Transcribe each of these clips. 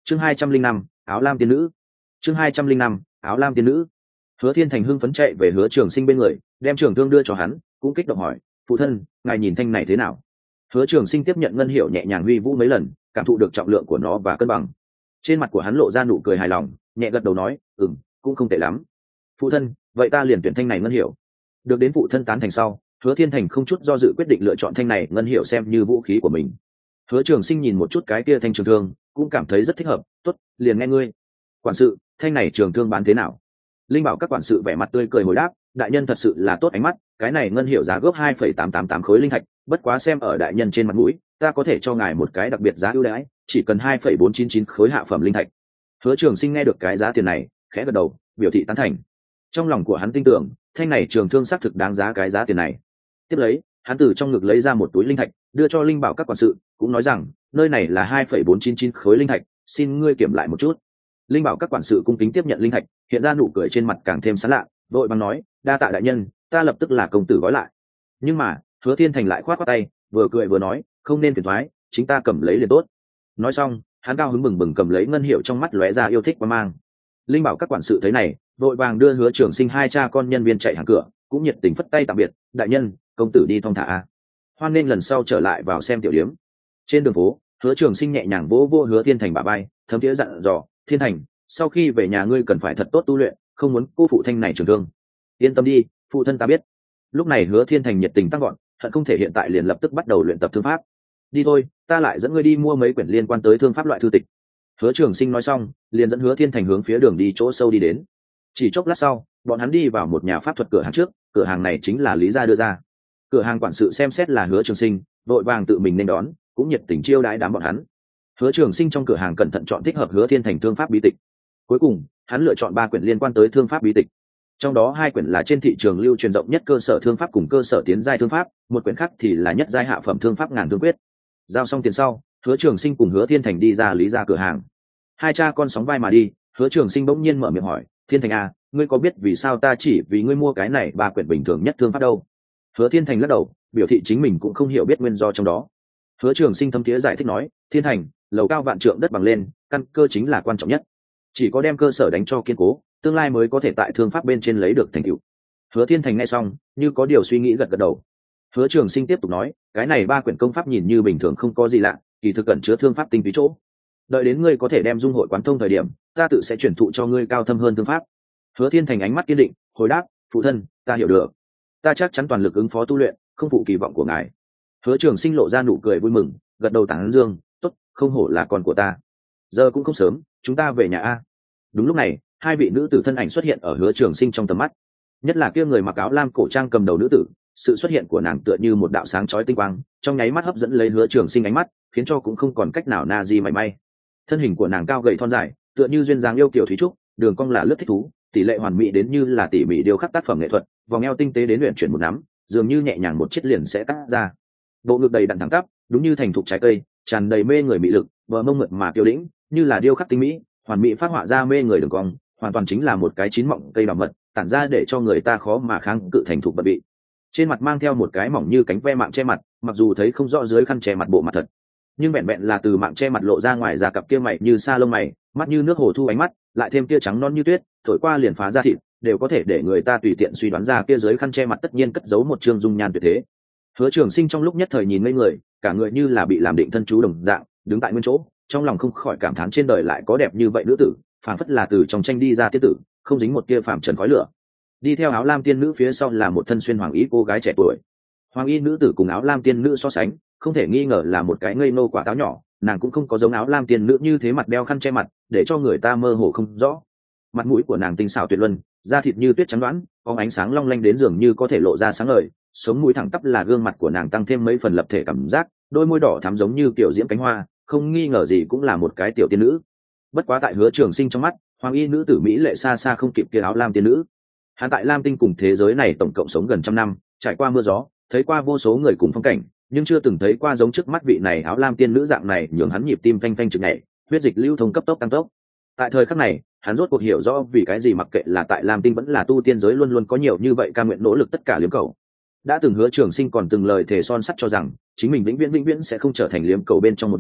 chương 205, áo lam tiên nữ. chương 205, áo lam tiên nữ. Hứa Thiên Thành hưng phấn chạy về Hứa Trường Sinh bên người, đem trường thương đưa cho hắn, cũng kích động hỏi, phụ thân, ngài nhìn thanh này thế nào? Hứa Trường Sinh tiếp nhận ngân hiệu nhẹ nhàng huy vũ mấy lần, cảm thụ được trọng lượng của nó và cân bằng. Trên mặt của hắn lộ ra nụ cười hài lòng, nhẹ gật đầu nói, cũng không tệ lắm. Phụ thân, vậy ta liền tuyển thanh này ngân hiệu. Được đến phụ thân tán thành sau, Hứa Thiên Thành không chút do dự quyết định lựa chọn thanh này ngân hiệu xem như vũ khí của mình. Hứa Trường Sinh nhìn một chút cái kia thanh trường thương, cũng cảm thấy rất thích hợp, tốt, liền nghe ngươi. Quản sự, thanh này trường thương bán thế nào? Linh bảo các quản sự vẻ mặt tươi cười hồi đáp, đại nhân thật sự là tốt ánh mắt, cái này ngân hiệu giá gốc 2,888 khối linh thạch, bất quá xem ở đại nhân trên mặt mũi, ta có thể cho ngài một cái đặc biệt giá ưu đãi, chỉ cần 2,499 khối hạ phẩm linh thạch. Hứa Trường Sinh nghe được cái giá tiền này, khẽ gật đầu, biểu thị tán thành. Trong lòng của hắn tin tưởng, thanh này trường thương xác thực đáng giá cái giá tiền này. Tiếp lấy, hắn từ trong ngực lấy ra một túi linh thạch, đưa cho linh bảo các quản sự, cũng nói rằng, nơi này là 2,499 khối linh thạch, xin ngươi kiểm lại một chút. Linh bảo các quản sự cung kính tiếp nhận linh thạch, hiện ra nụ cười trên mặt càng thêm sán lạ, vội vàng nói, đa tạ đại nhân, ta lập tức là công tử gói lại. Nhưng mà, Hứa Thiên Thành lại khoát khoát tay, vừa cười vừa nói, không nên phiền toái, chính ta cầm lấy liền tốt. Nói xong, hắn cao hứng bừng bừng cầm lấy ngân hiệu, trong mắt lóe ra yêu thích và mang. Linh bảo các quản sự thấy này, vội vàng đưa Hứa Trường Sinh hai cha con nhân viên chạy hàng cửa, cũng nhiệt tình phất tay tạm biệt, đại nhân, công tử đi thong thả a. Hoan nên lần sau trở lại vào xem tiểu điếm. Trên đường phố, Hứa Trường Sinh nhẹ nhàng vỗ vỗ Hứa Thiên Thành bả vai, thấm thiế dặn dò, Thiên Thành, sau khi về nhà ngươi cần phải thật tốt tu luyện, không muốn cô phụ thanh này trường thương. Yên tâm đi, phụ thân ta biết. Lúc này Hứa Thiên Thành nhiệt tình tăng gọn, hận không thể hiện tại liền lập tức bắt đầu luyện tập thương pháp. Đi thôi, ta lại dẫn ngươi đi mua mấy quyển liên quan tới thương pháp loại thư tịch. Hứa Trường Sinh nói xong, liền dẫn Hứa Thiên Thành hướng phía đường đi chỗ sâu đi đến. Chỉ chốc lát sau, bọn hắn đi vào một nhà pháp thuật cửa hàng trước, cửa hàng này chính là Lý gia đưa ra. Cửa hàng quản sự xem xét là Hứa Trường Sinh, vội vàng tự mình nên đón, cũng nhiệt tình chiêu đãi đám bọn hắn. Hứa Trường Sinh trong cửa hàng cẩn thận chọn thích hợp Hứa Thiên Thành thương pháp bí tịch. Cuối cùng, hắn lựa chọn 3 quyển liên quan tới thương pháp bí tịch. Trong đó 2 quyển là trên thị trường lưu truyền rộng nhất cơ sở thương pháp cùng cơ sở tiến giai thương pháp, một quyển khác thì là nhất giai hạ phẩm thương pháp ngàn thương quyết. Giao xong tiền sau, Hứa Trường Sinh cùng Hứa Thiên Thành đi ra Lý gia cửa hàng. Hai cha con sóng vai mà đi, Hứa Trường Sinh bỗng nhiên mở miệng hỏi, Thiên Thành à, ngươi có biết vì sao ta chỉ vì ngươi mua cái này 3 quyển bình thường nhất thương pháp đâu? Hứa Thiên Thành lắc đầu, biểu thị chính mình cũng không hiểu biết nguyên do trong đó. Hứa Trường Sinh thâm thiế giải thích nói, Thiên Thành, lầu cao vạn trượng đất bằng lên, căn cơ chính là quan trọng nhất. Chỉ có đem cơ sở đánh cho kiên cố, tương lai mới có thể tại thương pháp bên trên lấy được thành tựu. Hứa Thiên Thành nghe xong, như có điều suy nghĩ gật gật đầu. Hứa Trường Sinh tiếp tục nói, cái này 3 quyển công pháp nhìn như bình thường không có gì lạ, kỳ thực ẩn chứa thương pháp tinh túy chỗ. Đợi đến ngươi có thể đem dung hội quán thông thời điểm, ta tự sẽ chuyển thụ cho ngươi cao thâm hơn thương pháp. Hứa Thiên Thành ánh mắt kiên định, hồi đáp, phụ thân, ta hiểu được, ta chắc chắn toàn lực ứng phó tu luyện, không phụ kỳ vọng của ngài. Hứa Trường Sinh lộ ra nụ cười vui mừng, gật đầu tán dương, tốt, không hổ là con của ta. Giờ cũng không sớm, chúng ta về nhà a. Đúng lúc này, 2 vị nữ tử thân ảnh xuất hiện ở Hứa Trường Sinh trong tầm mắt. Nhất là kia người mặc áo lam cổ trang cầm đầu nữ tử, sự xuất hiện của nàng tựa như một đạo sáng chói tinh quang, trong nháy mắt hấp dẫn lấy Hứa Trường Sinh ánh mắt, khiến cho cũng không còn cách nào na di mảy may. Thân hình của nàng cao gầy thon dài, tựa như duyên dáng yêu kiều thủy trúc, đường cong là lướt thích thú, tỷ lệ hoàn mỹ đến như là tỉ mỉ điêu khắc tác phẩm nghệ thuật, vòng eo tinh tế đến luyện chuyển một nắm, dường như nhẹ nhàng một chiếc liền sẽ cắt ra. Bộ ngực đầy đặn thẳng tắp, đúng như thành thục trái cây, tràn đầy mê người mỹ lực, bờ mông mượt mà kiêu đĩnh, như là điêu khắc tinh mỹ, hoàn mỹ phát họa ra mê người đường cong, hoàn toàn chính là một cái chín mọng cây đào mật, tản ra để cho người ta khó mà kháng cự thành thục bật bị. Trên mặt mang theo một cái mỏng như cánh ve mạng che mặt, mặc dù thấy không rõ dưới khăn che mặt bộ mặt thật, nhưng vẹn vẹn là từ mạng che mặt lộ ra ngoài ra cặp kia mày như sa lông mày, mắt như nước hồ thu ánh mắt, lại thêm kia trắng non như tuyết, thổi qua liền phá ra thịt, đều có thể để người ta tùy tiện suy đoán ra kia dưới khăn che mặt tất nhiên cất giấu một trương dung nhan tuyệt thế. Hứa Trường Sinh trong lúc nhất thời nhìn ngây người, cả người như là bị làm định thân chú đồng dạng, đứng tại nguyên chỗ, trong lòng không khỏi cảm thán trên đời lại có đẹp như vậy nữ tử, phảng phất là từ trong tranh đi ra tiên tử, không dính một tia phàm trần khói lửa. Đi theo áo lam tiên nữ phía sau là một thân xuyên hoàng y cô gái trẻ tuổi. Hoàng y nữ tử cùng áo lam tiên nữ so sánh, không thể nghi ngờ là một cái ngây nô quả táo nhỏ, nàng cũng không có giống áo lam tiên nữ như thế mặt đeo khăn che mặt, để cho người ta mơ hồ không rõ. Mặt mũi của nàng tinh xảo tuyệt luân, da thịt như tuyết trắng đoán, có ánh sáng long lanh đến dường như có thể lộ ra sáng ngời, sống mũi thẳng tắp là gương mặt của nàng tăng thêm mấy phần lập thể cảm giác, đôi môi đỏ thắm giống như kiểu diễm cánh hoa, không nghi ngờ gì cũng là một cái tiểu tiên nữ. Bất quá tại Hứa Trường Sinh trong mắt, hoàng y nữ tử mỹ lệ xa xa không kịp kia áo lam tiên nữ. Hắn tại Lam Tinh cùng thế giới này tổng cộng sống gần 100 năm, trải qua mưa gió, thấy qua vô số người cùng phong cảnh, nhưng chưa từng thấy qua giống trước mắt vị này áo lam tiên nữ dạng này, nhường hắn nhịp tim phanh phanh trực nhảy, huyết dịch lưu thông cấp tốc tăng tốc. Tại thời khắc này, hắn rốt cuộc hiểu rõ vì cái gì mặc kệ là tại Lam Tinh vẫn là tu tiên giới luôn luôn có nhiều như vậy ca nguyện nỗ lực tất cả liếm cầu. Đã từng Hứa Trường Sinh còn từng lời thề son sắt cho rằng chính mình vĩnh viễn sẽ không trở thành liếm cầu bên trong một viên,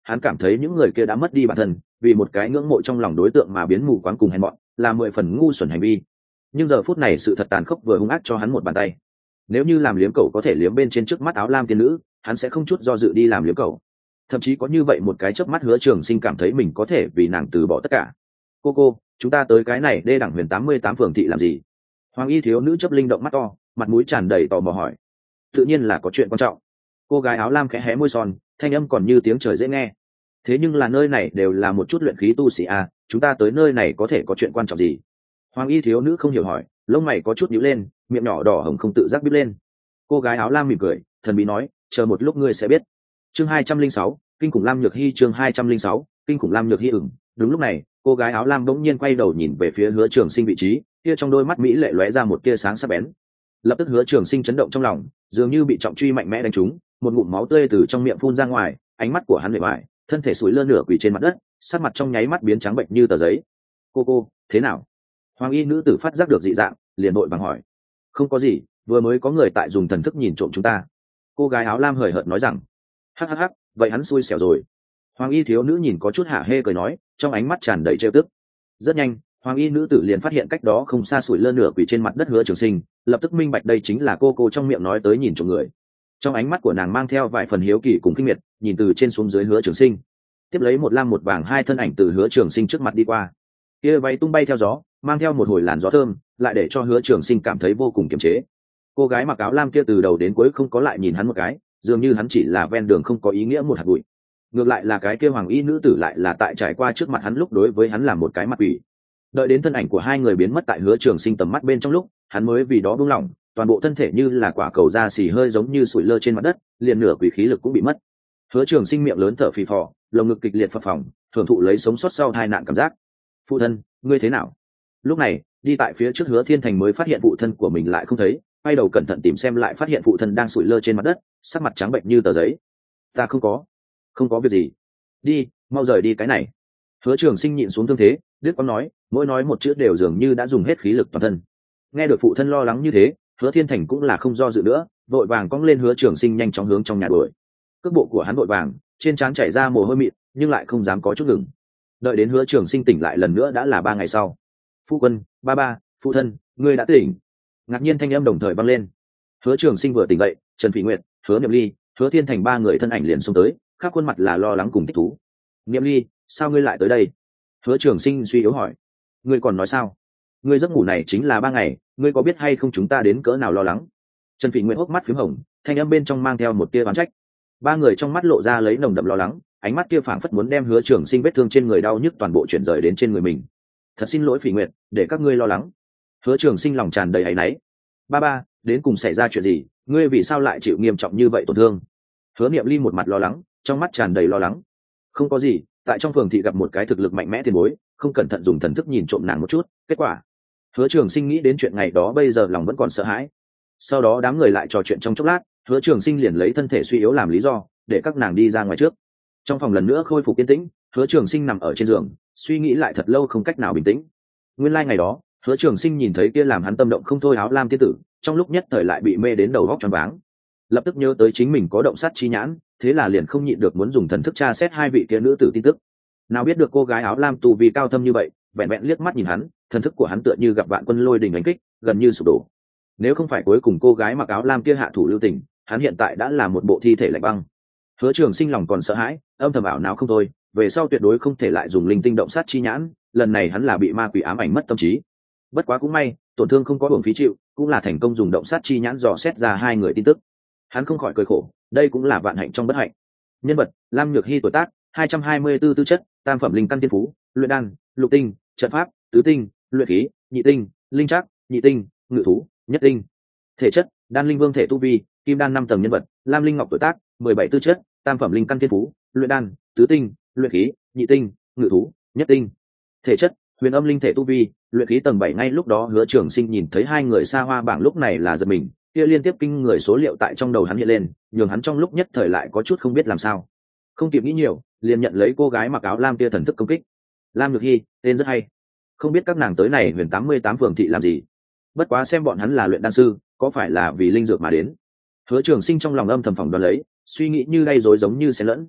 hắn cảm thấy những người kia đã mất đi bản thân, vì một cái ngưỡng mộ trong lòng đối tượng mà biến mù quáng cùng hèn mọn, là 10 phần ngu xuẩn hành vi. Nhưng giờ phút này sự thật tàn khốc vừa hung ác cho hắn một bàn tay. Nếu như làm liếm cầu có thể liếm bên trên trước mắt áo lam tiên nữ, hắn sẽ không chút do dự đi làm liếm cầu. Thậm chí có như vậy một cái chớp mắt Hứa Trường Sinh cảm thấy mình có thể vì nàng từ bỏ tất cả. Cô, chúng ta tới cái này đê đẳng huyền 88 phường thị làm gì? Hoàng y thiếu nữ chớp linh động mắt to, mặt mũi tràn đầy tò mò hỏi. Tự nhiên là có chuyện quan trọng. Cô gái áo lam khẽ hé môi son, thanh âm còn như tiếng trời dễ nghe. Thế nhưng là nơi này đều là một chút luyện khí tu sĩ à, chúng ta tới nơi này có thể có chuyện quan trọng gì? Hoàng y thiếu nữ không hiểu hỏi, lông mày có chút nhíu lên, miệng nhỏ đỏ hồng không tự giác bít lên. Cô gái áo lam mỉm cười, thần bí nói, chờ một lúc ngươi sẽ biết. Chương 206, kinh khủng lam nhược hy. Chương 206, kinh khủng lam nhược hy. Đúng lúc này, cô gái áo lam bỗng nhiên quay đầu nhìn về phía Hứa Trường Sinh vị trí, kia trong đôi mắt mỹ lệ lóe ra một tia sáng sắc bén. Lập tức Hứa Trường Sinh chấn động trong lòng, dường như bị trọng truy mạnh mẽ đánh trúng, một ngụm máu tươi từ trong miệng phun ra ngoài, ánh mắt của hắn lệ bại, thân thể sủi lơ nửa quỳ trên mặt đất, sắc mặt trong nháy mắt biến trắng bệnh như tờ giấy. Cô, thế nào? Hoàng y nữ tử phát giác được dị dạng, liền vội vàng hỏi. Không có gì, vừa mới có người tại dùng thần thức nhìn trộm chúng ta. Cô gái áo lam hời hợt nói rằng. Hắc, vậy hắn xui xẻo rồi. Hoàng y thiếu nữ nhìn có chút hả hê cười nói, trong ánh mắt tràn đầy trêu tức. Rất nhanh, Hoàng y nữ tử liền phát hiện cách đó không xa sủi lơ nửa quỳ trên mặt đất Hứa Trường Sinh, lập tức minh bạch đây chính là cô trong miệng nói tới nhìn trộm người. Trong ánh mắt của nàng mang theo vài phần hiếu kỳ cùng kinh miệt, nhìn từ trên xuống dưới Hứa Trường Sinh. Tiếp lấy một lam một vàng hai thân ảnh từ Hứa Trường Sinh trước mặt đi qua. Kia váy tung bay theo gió, mang theo một hồi làn gió thơm, lại để cho Hứa Trường Sinh cảm thấy vô cùng kiềm chế. Cô gái mặc áo lam kia từ đầu đến cuối không có lại nhìn hắn một cái, dường như hắn chỉ là ven đường không có ý nghĩa một hạt bụi. Ngược lại là cái kia hoàng y nữ tử lại là tại trải qua trước mặt hắn lúc đối với hắn là một cái mặt quỷ. Đợi đến thân ảnh của hai người biến mất tại Hứa Trường Sinh tầm mắt bên trong lúc, hắn mới vì đó buông lỏng, toàn bộ thân thể như là quả cầu da xì hơi giống như sủi lơ trên mặt đất, liền nửa quỷ khí lực cũng bị mất. Hứa Trường Sinh miệng lớn thở phì phò, lồng ngực kịch liệt phập phồng, thưởng thụ lấy sống sót sau tai nạn cảm giác. Phụ thân, ngươi thế nào? Lúc này, đi tại phía trước Hứa Thiên Thành mới phát hiện phụ thân của mình lại không thấy, quay đầu cẩn thận tìm xem lại phát hiện phụ thân đang sủi lơ trên mặt đất, sắc mặt trắng bệnh như tờ giấy. Ta không có việc gì. Đi, mau rời đi cái này. Hứa Trường Sinh nhịn xuống thương thế, đứt quãng nói, mỗi nói một chữ đều dường như đã dùng hết khí lực toàn thân. Nghe được phụ thân lo lắng như thế, Hứa Thiên Thành cũng là không do dự nữa, vội vàng cong lên Hứa Trường Sinh nhanh chóng hướng trong nhà đuổi. Cước bộ của hắn vội vàng, trên trán chảy ra mồ hôi mịn, nhưng lại không dám có chút ngừng. Đợi đến Hứa Trường Sinh tỉnh lại lần nữa đã là 3 ngày sau. Phu quân, ba, phụ thân, ngươi đã tỉnh. Ngạc nhiên thanh âm đồng thời vang lên. Hứa Trường Sinh vừa tỉnh dậy, Trần Phỉ Nguyệt, Hứa Niệm Ly, Hứa Thiên Thành 3 người thân ảnh liền xông tới, khắp khuôn mặt là lo lắng cùng thích thú. Niệm Ly, sao ngươi lại tới đây? Hứa Trường Sinh suy yếu hỏi. Ngươi còn nói sao? Ngươi giấc ngủ này chính là 3 ngày, ngươi có biết hay không chúng ta đến cỡ nào lo lắng? Trần Phỉ Nguyệt hốc mắt phím hồng, thanh âm bên trong mang theo một tia oán trách. 3 người trong mắt lộ ra lấy nồng đậm lo lắng, ánh mắt kia phảng phất muốn đem Hứa Trường Sinh vết thương trên người đau nhức toàn bộ chuyển rời đến trên người mình. Thật xin lỗi Phỉ Nguyệt, để các ngươi lo lắng. Hứa Trường Sinh lòng tràn đầy áy náy. Ba, đến cùng xảy ra chuyện gì? Ngươi vì sao lại chịu nghiêm trọng như vậy tổn thương? Hứa Niệm Ly một mặt lo lắng, trong mắt tràn đầy lo lắng. Không có gì, tại trong phường thị gặp một cái thực lực mạnh mẽ tiền bối, không cẩn thận dùng thần thức nhìn trộm nàng một chút, kết quả. Hứa Trường Sinh nghĩ đến chuyện ngày đó bây giờ lòng vẫn còn sợ hãi. Sau đó đám người lại trò chuyện trong chốc lát, Hứa Trường Sinh liền lấy thân thể suy yếu làm lý do, để các nàng đi ra ngoài trước. Trong phòng lần nữa khôi phục yên tĩnh, Hứa Trường Sinh nằm ở trên giường, suy nghĩ lại thật lâu không cách nào bình tĩnh. Nguyên lai ngày đó, Hứa Trường Sinh nhìn thấy kia làm hắn tâm động không thôi áo lam tiên tử, trong lúc nhất thời lại bị mê đến đầu óc choáng váng. Lập tức nhớ tới chính mình có động sát chi nhãn, thế là liền không nhịn được muốn dùng thần thức tra xét hai vị kia nữ tử tin tức. Nào biết được cô gái áo lam tu vi cao thâm như vậy, vẹn vẹn liếc mắt nhìn hắn, thần thức của hắn tựa như gặp vạn quân lôi đình đánh kích, gần như sụp đổ. Nếu không phải cuối cùng cô gái mặc áo lam kia hạ thủ lưu tình, hắn hiện tại đã là một bộ thi thể lạnh băng. Hứa Trường Sinh lòng còn sợ hãi, âm thầm ảo não không thôi, về sau tuyệt đối không thể lại dùng linh tinh động sát chi nhãn, lần này hắn là bị ma quỷ ám ảnh mất tâm trí. Bất quá cũng may, tổn thương không có uổng phí chịu, cũng là thành công dùng động sát chi nhãn dò xét ra hai người tin tức. Hắn không khỏi cười khổ, đây cũng là vạn hạnh trong bất hạnh. Nhân vật: Lam Nhược Hy, tuổi tác 224, tư chất tam phẩm linh căn tiên phú, luyện đan, lục tinh, trận pháp, tứ tinh, luyện khí, nhị tinh, linh trắc, nhị tinh, ngự thú, nhất tinh. Thể chất: đan linh vương thể tu vi, kim đan 5 tầng. Nhân vật: Lam Linh Ngọc, tuổi tác 17, tư chất tam phẩm linh căn tiên phú, luyện đan, tứ tinh, luyện khí, nhị tinh, ngự thú, nhất tinh. Thể chất: huyền âm linh thể tu vi, luyện khí tầng 7. Ngay lúc đó Hứa Trường Sinh nhìn thấy hai người xa hoa bảng lúc này là giật mình, kia liên tiếp kinh người số liệu tại trong đầu hắn hiện lên, nhường hắn trong lúc nhất thời lại có chút không biết làm sao. Không kịp nghĩ nhiều, liền nhận lấy cô gái mặc áo lam kia thần thức công kích. Lam Nhược Hy, tên rất hay. Không biết các nàng tới này huyền 88 phường thị làm gì? Bất quá xem bọn hắn là luyện đan sư, có phải là vì linh dược mà đến? Hứa Trường Sinh trong lòng âm thầm phỏng đoán lấy, suy nghĩ như gây rối giống như xen lẫn.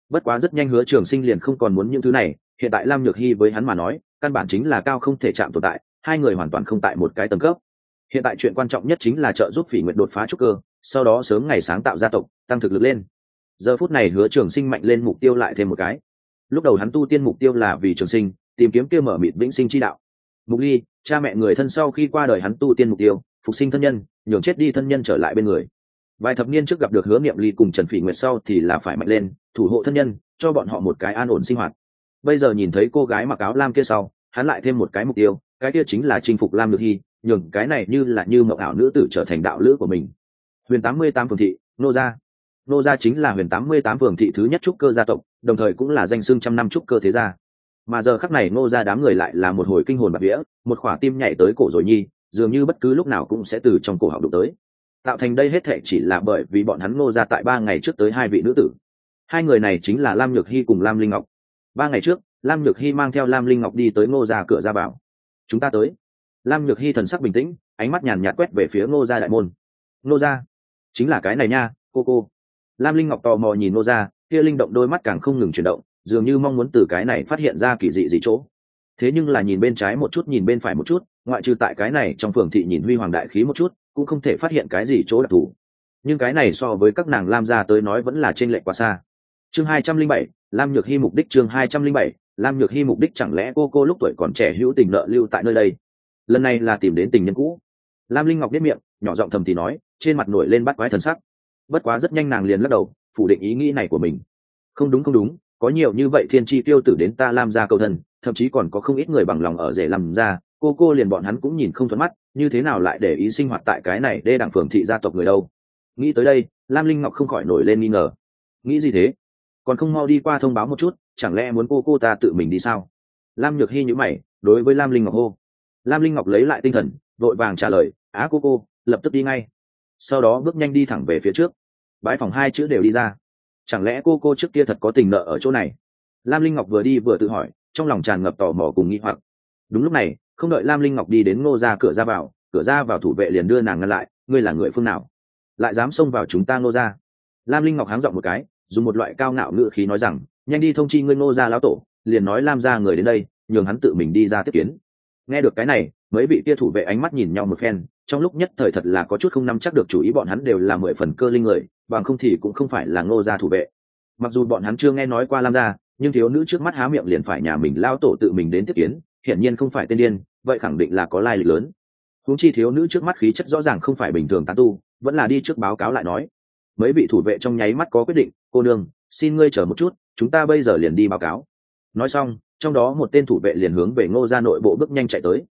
Bất quá rất nhanh Hứa Trường Sinh liền không còn muốn những thứ này, hiện tại Lam Nhược Hy với hắn mà nói căn bản chính là cao không thể chạm tồn tại, hai người hoàn toàn không tại một cái tầng cấp. Hiện tại chuyện quan trọng nhất chính là trợ giúp Phỉ Nguyệt đột phá trúc cơ, sau đó sớm ngày sáng tạo gia tộc, tăng thực lực lên. Giờ phút này Hứa Trường Sinh mạnh lên mục tiêu lại thêm một cái. Lúc đầu hắn tu tiên mục tiêu là vì trường sinh, tìm kiếm kia mở mịt vĩnh sinh chi đạo. Mục Ly, cha mẹ người thân sau khi qua đời hắn tu tiên mục tiêu, phục sinh thân nhân, nhường chết đi thân nhân trở lại bên người. Vài thập niên trước gặp được Hứa Niệm Ly cùng Trần Phỉ Nguyệt sau thì là phải mạnh lên, thủ hộ thân nhân, cho bọn họ một cái an ổn sinh hoạt. Bây giờ nhìn thấy cô gái mặc áo lam kia sau, hắn lại thêm một cái mục tiêu, cái kia chính là chinh phục Lam Nhược Hy, nhường cái này như mộng ảo nữ tử trở thành đạo lữ của mình. Huyền 88 phường thị, nô gia. Nô gia chính là Huyền 88 phường thị thứ nhất trúc cơ gia tộc, đồng thời cũng là danh xưng trăm năm trúc cơ thế gia. Mà giờ khắc này nô gia đám người lại là một hồi kinh hồn bạt vía, một khỏa tim nhảy tới cổ rồi nhi, dường như bất cứ lúc nào cũng sẽ từ trong cổ họng đụng tới. Tạo thành đây hết thệ chỉ là bởi vì bọn hắn nô gia tại 3 ngày trước tới hai vị nữ tử. Hai người này chính là Lam Nhược Hy cùng Lam Linh Ngọc. 3 ngày trước, Lam Nhược Hy mang theo Lam Linh Ngọc đi tới Ngô gia cửa ra vào. Chúng ta tới. Lam Nhược Hy thần sắc bình tĩnh, ánh mắt nhàn nhạt quét về phía Ngô gia đại môn. Ngô gia, chính là cái này nha, cô. Lam Linh Ngọc tò mò nhìn Ngô gia, kia linh động đôi mắt càng không ngừng chuyển động, dường như mong muốn từ cái này phát hiện ra kỳ dị gì chỗ. Thế nhưng là nhìn bên trái một chút, nhìn bên phải một chút, ngoại trừ tại cái này trong phường thị nhìn huy hoàng đại khí một chút, cũng không thể phát hiện cái gì chỗ đặc thù. Nhưng cái này so với các nàng Lam gia tới nói vẫn là chênh lệch quá xa. Chương 207, Lam Nhược Hy mục đích. Chương 207, Lam Nhược Hy mục đích. Chẳng lẽ cô lúc tuổi còn trẻ hữu tình nợ lưu tại nơi đây, lần này là tìm đến tình nhân cũ? Lam Linh Ngọc biết miệng nhỏ giọng thầm thì nói, trên mặt nổi lên bắt quái thần sắc. Bất quá rất nhanh nàng liền lắc đầu, phủ định ý nghĩ này của mình. Không đúng, có nhiều như vậy thiên chi tiêu tử đến ta Lam gia cầu thân, thậm chí còn có không ít người bằng lòng ở rể làm ra, cô liền bọn hắn cũng nhìn không thuận mắt, như thế nào lại để ý sinh hoạt tại cái này đê đẳng phường thị gia tộc người đâu? Nghĩ tới đây, Lam Linh Ngọc không khỏi nổi lên nghi ngờ. Nghĩ gì thế? Còn không mau đi qua thông báo một chút, chẳng lẽ muốn cô ta tự mình đi sao? Lam Nhược Hy nhíu mày, đối với Lam Linh Ngọc hô. Lam Linh Ngọc lấy lại tinh thần, vội vàng trả lời, á cô, lập tức đi ngay. Sau đó bước nhanh đi thẳng về phía trước. Bãi phòng hai chữ đều đi ra. Chẳng lẽ cô trước kia thật có tình nợ ở chỗ này? Lam Linh Ngọc vừa đi vừa tự hỏi, trong lòng tràn ngập tò mò cùng nghi hoặc. Đúng lúc này, không đợi Lam Linh Ngọc đi đến Ngô gia cửa ra vào thủ vệ liền đưa nàng ngăn lại, ngươi là người phương nào, lại dám xông vào chúng ta Ngô gia? Lam Linh Ngọc háng giọng một cái, dùng một loại cao ngạo ngữ khí nói rằng, nhanh đi thông chi ngươi Ngô gia lão tổ, liền nói Lam gia người đến đây, nhường hắn tự mình đi ra tiếp kiến. Nghe được cái này, mấy vị kia thủ vệ ánh mắt nhìn nhau một phen, trong lúc nhất thời thật là có chút không nắm chắc được chủ ý, bọn hắn đều là 10 phần cơ linh người, bằng không thì cũng không phải là Ngô gia thủ vệ. Mặc dù bọn hắn chưa nghe nói qua Lam gia, nhưng thiếu nữ trước mắt há miệng liền phải nhà mình lão tổ tự mình đến tiếp kiến, hiển nhiên không phải tên điên, vậy khẳng định là có lai lịch lớn. Huống chi thiếu nữ trước mắt khí chất rõ ràng không phải bình thường tán tu, vẫn là đi trước báo cáo lại nói. Mấy vị thủ vệ trong nháy mắt có quyết định, cô nương, xin ngươi chờ một chút, chúng ta bây giờ liền đi báo cáo. Nói xong, trong đó một tên thủ vệ liền hướng về Ngô gia nội bộ bước nhanh chạy tới.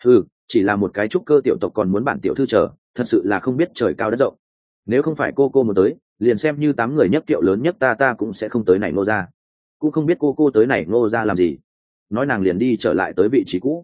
Chỉ là một cái trúc cơ tiểu tộc còn muốn bản tiểu thư chờ, thật sự là không biết trời cao đất rộng. Nếu không phải cô muốn tới, liền xem như 8 người nhất kiệu lớn nhất ta cũng sẽ không tới này Ngô gia. Cũng không biết cô tới này Ngô gia làm gì. Nói nàng liền đi trở lại tới vị trí cũ.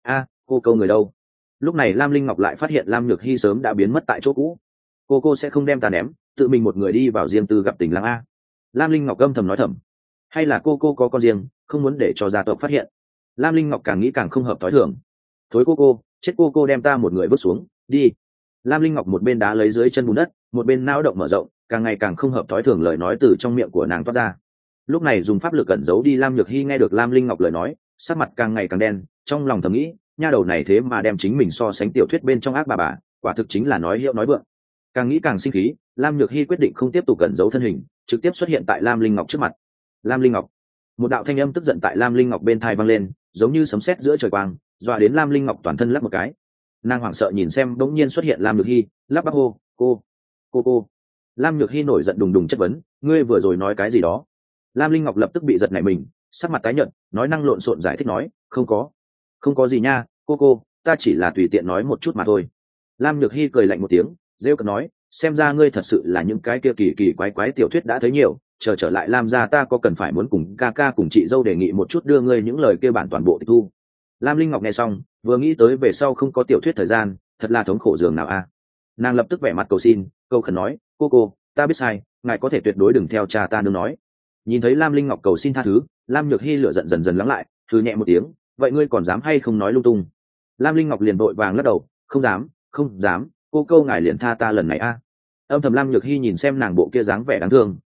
Cô người đâu? Lúc này Lam Linh Ngọc lại phát hiện Lam Nhược Hy sớm đã biến mất tại chỗ cũ. Cô sẽ không đem ta ném, tự mình một người đi vào riêng tư gặp tình lang a? Lam Linh Ngọc âm thầm nói thầm. Hay là cô có con riêng, không muốn để cho gia tộc phát hiện? Lam Linh Ngọc càng nghĩ càng không hợp tối thường. Thối chết cô đem ta một người vứt xuống đi. Lam Linh Ngọc một bên đá lấy dưới chân bùn đất, một bên não động mở rộng, càng ngày càng không hợp thói thường lời nói từ trong miệng của nàng toát ra. Lúc này dùng pháp lực ẩn giấu đi Lam Nhược Hy nghe được Lam Linh Ngọc lời nói, sắc mặt càng ngày càng đen, trong lòng thầm nghĩ, nha đầu này thế mà đem chính mình so sánh tiểu thuyết bên trong ác bà, quả thực chính là nói hiệu nói vượng. Càng nghĩ càng sinh khí, Lam Nhược Hy quyết định không tiếp tục ẩn giấu thân hình, trực tiếp xuất hiện tại Lam Linh Ngọc trước mặt. Lam Linh Ngọc. Một đạo thanh âm tức giận tại Lam Linh Ngọc bên tai vang lên, giống như sấm sét giữa trời quang, dọa đến Lam Linh Ngọc toàn thân lắc một cái. Nàng hoảng sợ nhìn xem bỗng nhiên xuất hiện Lam Nhược Hy, lắp bắp hô, cô. Lam Nhược Hy nổi giận đùng đùng chất vấn, ngươi vừa rồi nói cái gì đó? Lam Linh Ngọc lập tức bị giật nảy mình, sắc mặt tái nhợt, nói năng lộn xộn giải thích nói, không có gì nha, cô, ta chỉ là tùy tiện nói một chút mà thôi. Lam Nhược Hy cười lạnh một tiếng, rêu cợt nói, xem ra ngươi thật sự là những cái kia kỳ quái tiểu thuyết đã thấy nhiều, trở lại Lam gia ta có cần phải muốn cùng ca cùng chị dâu đề nghị một chút đưa ngươi những lời kia bản toàn bộ tịch thu. Lam Linh Ngọc nghe xong, vừa nghĩ tới về sau không có tiểu thuyết thời gian, thật là thống khổ giường nào a. Nàng lập tức vẻ mặt cầu xin, câu khẩn nói, cô, ta biết sai, ngài có thể tuyệt đối đừng theo cha ta nương nói. Nhìn thấy Lam Linh Ngọc cầu xin tha thứ, Lam Nhược Hy lửa giận dần lắng lại, thư nhẹ một tiếng, vậy ngươi còn dám hay không nói lung tung? Lam Linh Ngọc liền vội vàng lắc đầu, không dám, cô ngài liền tha ta lần này a. Âm thầm Lam Nhược Hy nhìn xem nàng bộ kia dáng vẻ đáng thương,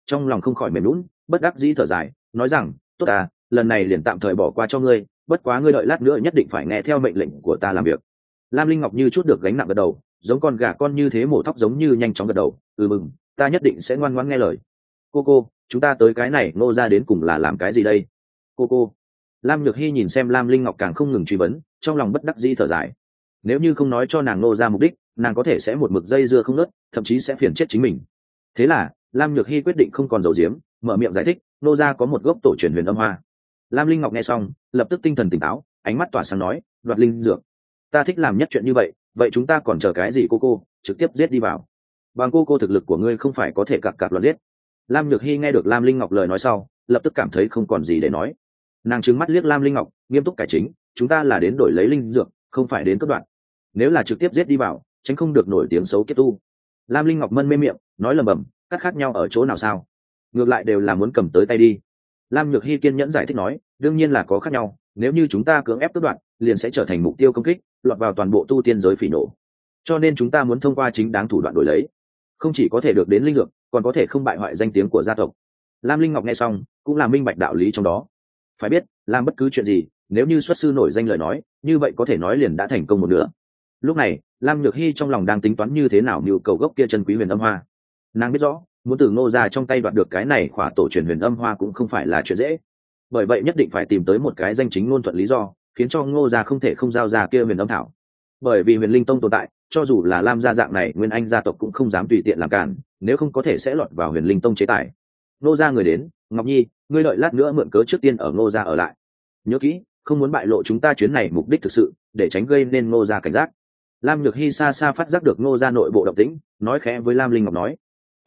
trong lòng không khỏi mềm lún, bất đắc dĩ thở dài nói rằng tốt à, lần này liền tạm thời bỏ qua cho ngươi, bất quá ngươi đợi lát nữa nhất định phải nghe theo mệnh lệnh của ta làm việc. Lam Linh Ngọc như chút được gánh nặng gật đầu, giống con gà con như thế mổ thóc giống như nhanh chóng gật đầu, mừng, ta nhất định sẽ ngoan ngoãn nghe lời. Cô, chúng ta tới cái này Ngô ra đến cùng là làm cái gì đây? Cô. Lam Nhược Hy nhìn xem Lam Linh Ngọc càng không ngừng truy vấn, trong lòng bất đắc dĩ thở dài. Nếu như không nói cho nàng Ngô ra mục đích, nàng có thể sẽ một mực dây dưa không ngớt, thậm chí sẽ phiền chết chính mình. Thế là Lam Nhược Hy quyết định không còn giấu giếm, mở miệng giải thích, Ngô ra có một gốc tổ truyền huyền âm hoa. Lam Linh Ngọc nghe xong lập tức tinh thần tỉnh táo, ánh mắt tỏa sáng nói, đoạt linh dược, ta thích làm nhất chuyện như vậy, vậy chúng ta còn chờ cái gì cô, trực tiếp giết đi vào. Bằng cô thực lực của ngươi không phải có thể cặc loạt giết. Lam Nhược Hy nghe được Lam Linh Ngọc lời nói sau lập tức cảm thấy không còn gì để nói, nàng trừng mắt liếc Lam Linh Ngọc, nghiêm túc cải chính, chúng ta là đến đổi lấy linh dược, không phải đến cướp đoạt. Nếu là trực tiếp giết đi vào, tránh không được nổi tiếng xấu kiếp tu. Lam Linh Ngọc mân mê miệng nói lầm bầm, các khác nhau ở chỗ nào sao? Ngược lại đều là muốn cầm tới tay đi. Lam Nhược Hy kiên nhẫn giải thích nói, đương nhiên là có khác nhau, nếu như chúng ta cưỡng ép cướp đoạt, liền sẽ trở thành mục tiêu công kích, lọt vào toàn bộ tu tiên giới phỉ nổ. Cho nên chúng ta muốn thông qua chính đáng thủ đoạn đổi lấy, không chỉ có thể được đến linh dược, còn có thể không bại hoại danh tiếng của gia tộc. Lam Linh Ngọc nghe xong cũng là minh bạch đạo lý trong đó. Phải biết, làm bất cứ chuyện gì, nếu như xuất sư nổi danh lời nói, như vậy có thể nói liền đã thành công một nửa. Lúc này Lam Nhược Hy trong lòng đang tính toán như thế nào nhu cầu gốc kia chân quý huyền âm hoa. Nàng biết rõ muốn từ Ngô ra trong tay đoạt được cái này khỏa tổ truyền huyền âm hoa cũng không phải là chuyện dễ, bởi vậy nhất định phải tìm tới một cái danh chính ngôn thuận lý do khiến cho Ngô gia không thể không giao ra kia huyền âm thảo. Bởi vì huyền linh tông tồn tại, cho dù là Lam gia dạng này nguyên anh gia tộc cũng không dám tùy tiện làm cản, nếu không có thể sẽ lọt vào huyền linh tông chế tài. Ngô gia người đến, Ngọc Nhi, ngươi đợi lát nữa mượn cớ trước tiên ở Ngô gia ở lại, nhớ kỹ không muốn bại lộ chúng ta chuyến này mục đích thực sự, để tránh gây nên Ngô gia cảnh giác. Lam Nhược Hy xa xa phát giác được Ngô gia nội bộ động tĩnh, nói khẽ với Lam Linh Ngọc nói,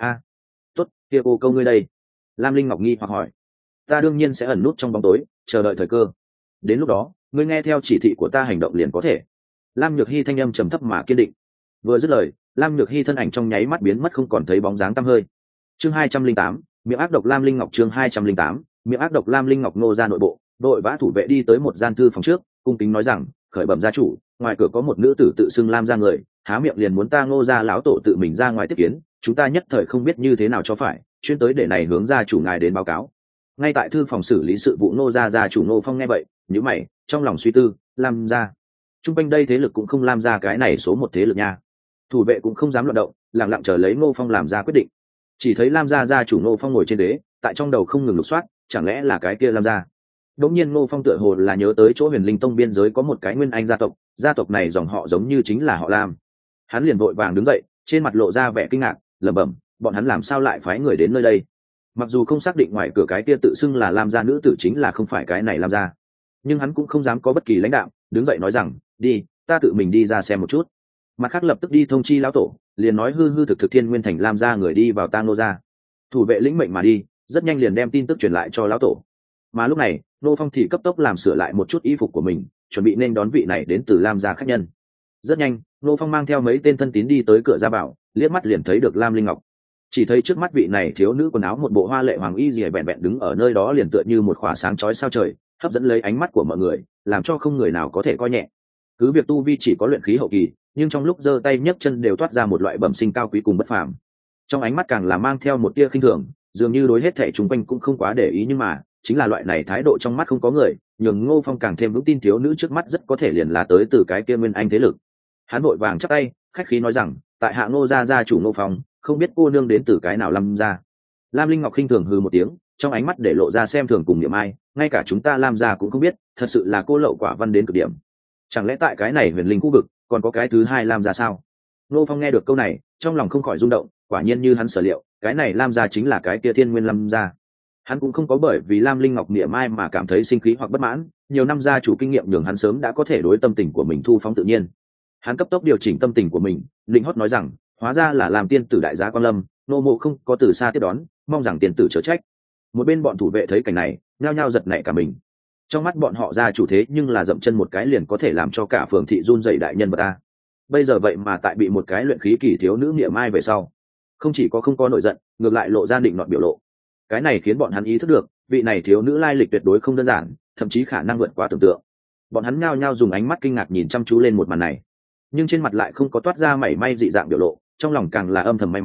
tốt, kia cô câu ngươi đây. Lam Linh Ngọc nghi hoặc hỏi, ta đương nhiên sẽ ẩn nút trong bóng tối, chờ đợi thời cơ, đến lúc đó ngươi nghe theo chỉ thị của ta hành động liền có thể. Lam Nhược Hy thanh âm trầm thấp mà kiên định. Vừa dứt lời, Lam Nhược Hy thân ảnh trong nháy mắt biến mất không còn thấy bóng dáng tăm hơi. Chương 208, miệng ác độc Lam Linh Ngọc. Chương 208, miệng ác độc Lam Linh Ngọc. Ngô gia nội bộ, đội vã thủ vệ đi tới một gian thư phòng trước, cung kính nói rằng, khởi bẩm gia chủ, ngoài cửa có một nữ tử tự xưng Lam gia người, há miệng liền muốn ta Ngô gia lão tổ tự mình ra ngoài tiếp kiến, chúng ta nhất thời không biết như thế nào cho phải, chuyên tới để này hướng gia chủ ngài đến báo cáo. Ngay tại thư phòng xử lý sự vụ Ngô gia gia chủ Ngô Phong nghe vậy, nhíu mày, trong lòng suy tư, Lam gia, trung quanh đây thế lực cũng không Lam gia cái này số một thế lực nha. Thủ vệ cũng không dám loạn động, lặng lặng chờ lấy Ngô Phong làm ra quyết định. Chỉ thấy Lam gia gia chủ Ngô Phong ngồi trên đế, tại trong đầu không ngừng lục soát, chẳng lẽ là cái kia Lam gia. Đống nhiên Ngô Phong tựa hồ là nhớ tới chỗ Huyền Linh Tông biên giới có một cái nguyên anh gia tộc này dòng họ giống như chính là họ Lam. Hắn liền vội vàng đứng dậy, trên mặt lộ ra vẻ kinh ngạc, lẩm bẩm, bọn hắn làm sao lại phái người đến nơi đây? Mặc dù không xác định ngoài cửa cái kia tự xưng là Lam gia nữ tử chính là không phải cái này Lam gia, nhưng hắn cũng không dám có bất kỳ lãnh đạo, đứng dậy nói rằng, đi, ta tự mình đi ra xem một chút. Mặt khác lập tức đi thông chi lão tổ, liền nói hư hư thực thực Thiên Nguyên Thành Lam gia người đi vào tang Ngô gia. Thủ vệ lĩnh mệnh mà đi, rất nhanh liền đem tin tức truyền lại cho lão tổ. Mà lúc này Ngô Phong thì cấp tốc làm sửa lại một chút y phục của mình, chuẩn bị nên đón vị này đến từ Lam gia khách nhân. Rất nhanh Ngô Phong mang theo mấy tên thân tín đi tới cửa ra bảo, liếc mắt liền thấy được Lam Linh Ngọc. Chỉ thấy trước mắt vị này thiếu nữ quần áo một bộ hoa lệ hoàng y rìa vẹn vẹn đứng ở nơi đó, liền tựa như một khỏa sáng chói sao trời, hấp dẫn lấy ánh mắt của mọi người, làm cho không người nào có thể coi nhẹ. Cứ việc tu vi chỉ có luyện khí hậu kỳ, nhưng trong lúc giơ tay nhấc chân đều toát ra một loại bẩm sinh cao quý cùng bất phàm. Trong ánh mắt càng là mang theo một tia khinh thường, dường như đối hết thảy chúng quanh cũng không quá để ý, nhưng mà chính là loại này thái độ trong mắt không có người, nhường Ngô Phong càng thêm vững tin thiếu nữ trước mắt rất có thể liền là tới từ cái kia nguyên anh thế lực. Hắn vội vàng chắp tay, khách khí nói rằng, tại hạ Ngô gia gia chủ Ngô Phong, không biết cô nương đến từ cái nào Lam gia. Lam Linh Ngọc khinh thường hừ một tiếng, trong ánh mắt để lộ ra xem thường cùng niệm ai, ngay cả chúng ta Lam gia cũng không biết, thật sự là cô lậu quả văn đến cực điểm. Chẳng lẽ tại cái này huyền linh khu vực còn có cái thứ hai Lam gia sao? Ngô Phong nghe được câu này, trong lòng không khỏi rung động, quả nhiên như hắn sở liệu, cái này Lam gia chính là cái kia Thiên Nguyên Lam gia. Hắn cũng không có bởi vì Lam Linh Ngọc niệm ai mà cảm thấy sinh khí hoặc bất mãn, nhiều năm gia chủ kinh nghiệm nhường hắn sớm đã có thể đối tâm tình của mình thu phóng tự nhiên. Hắn cấp tốc điều chỉnh tâm tình của mình, linh hót nói rằng, hóa ra là làm tiên tử đại gia Quan Lâm, nô mộ không có từ xa tiếp đón, mong rằng tiên tử chớ trách. Một bên bọn thủ vệ thấy cảnh này, nhao nhao giật nảy cả mình. Trong mắt bọn họ gia chủ thế nhưng là dậm chân một cái liền có thể làm cho cả phường thị run rẩy đại nhân vật ta. Bây giờ vậy mà tại bị một cái luyện khí kỳ thiếu nữ niệm ai về sau, không chỉ có không có nổi giận, ngược lại lộ ra định nọt biểu lộ. Cái này khiến bọn hắn ý thức được, vị này thiếu nữ lai lịch tuyệt đối không đơn giản, thậm chí khả năng vượt quá tưởng tượng. Bọn hắn nhao nhao dùng ánh mắt kinh ngạc nhìn chăm chú lên một màn này, nhưng trên mặt lại không có toát ra mảy may dị dạng biểu lộ, trong lòng càng là âm thầm may mắn,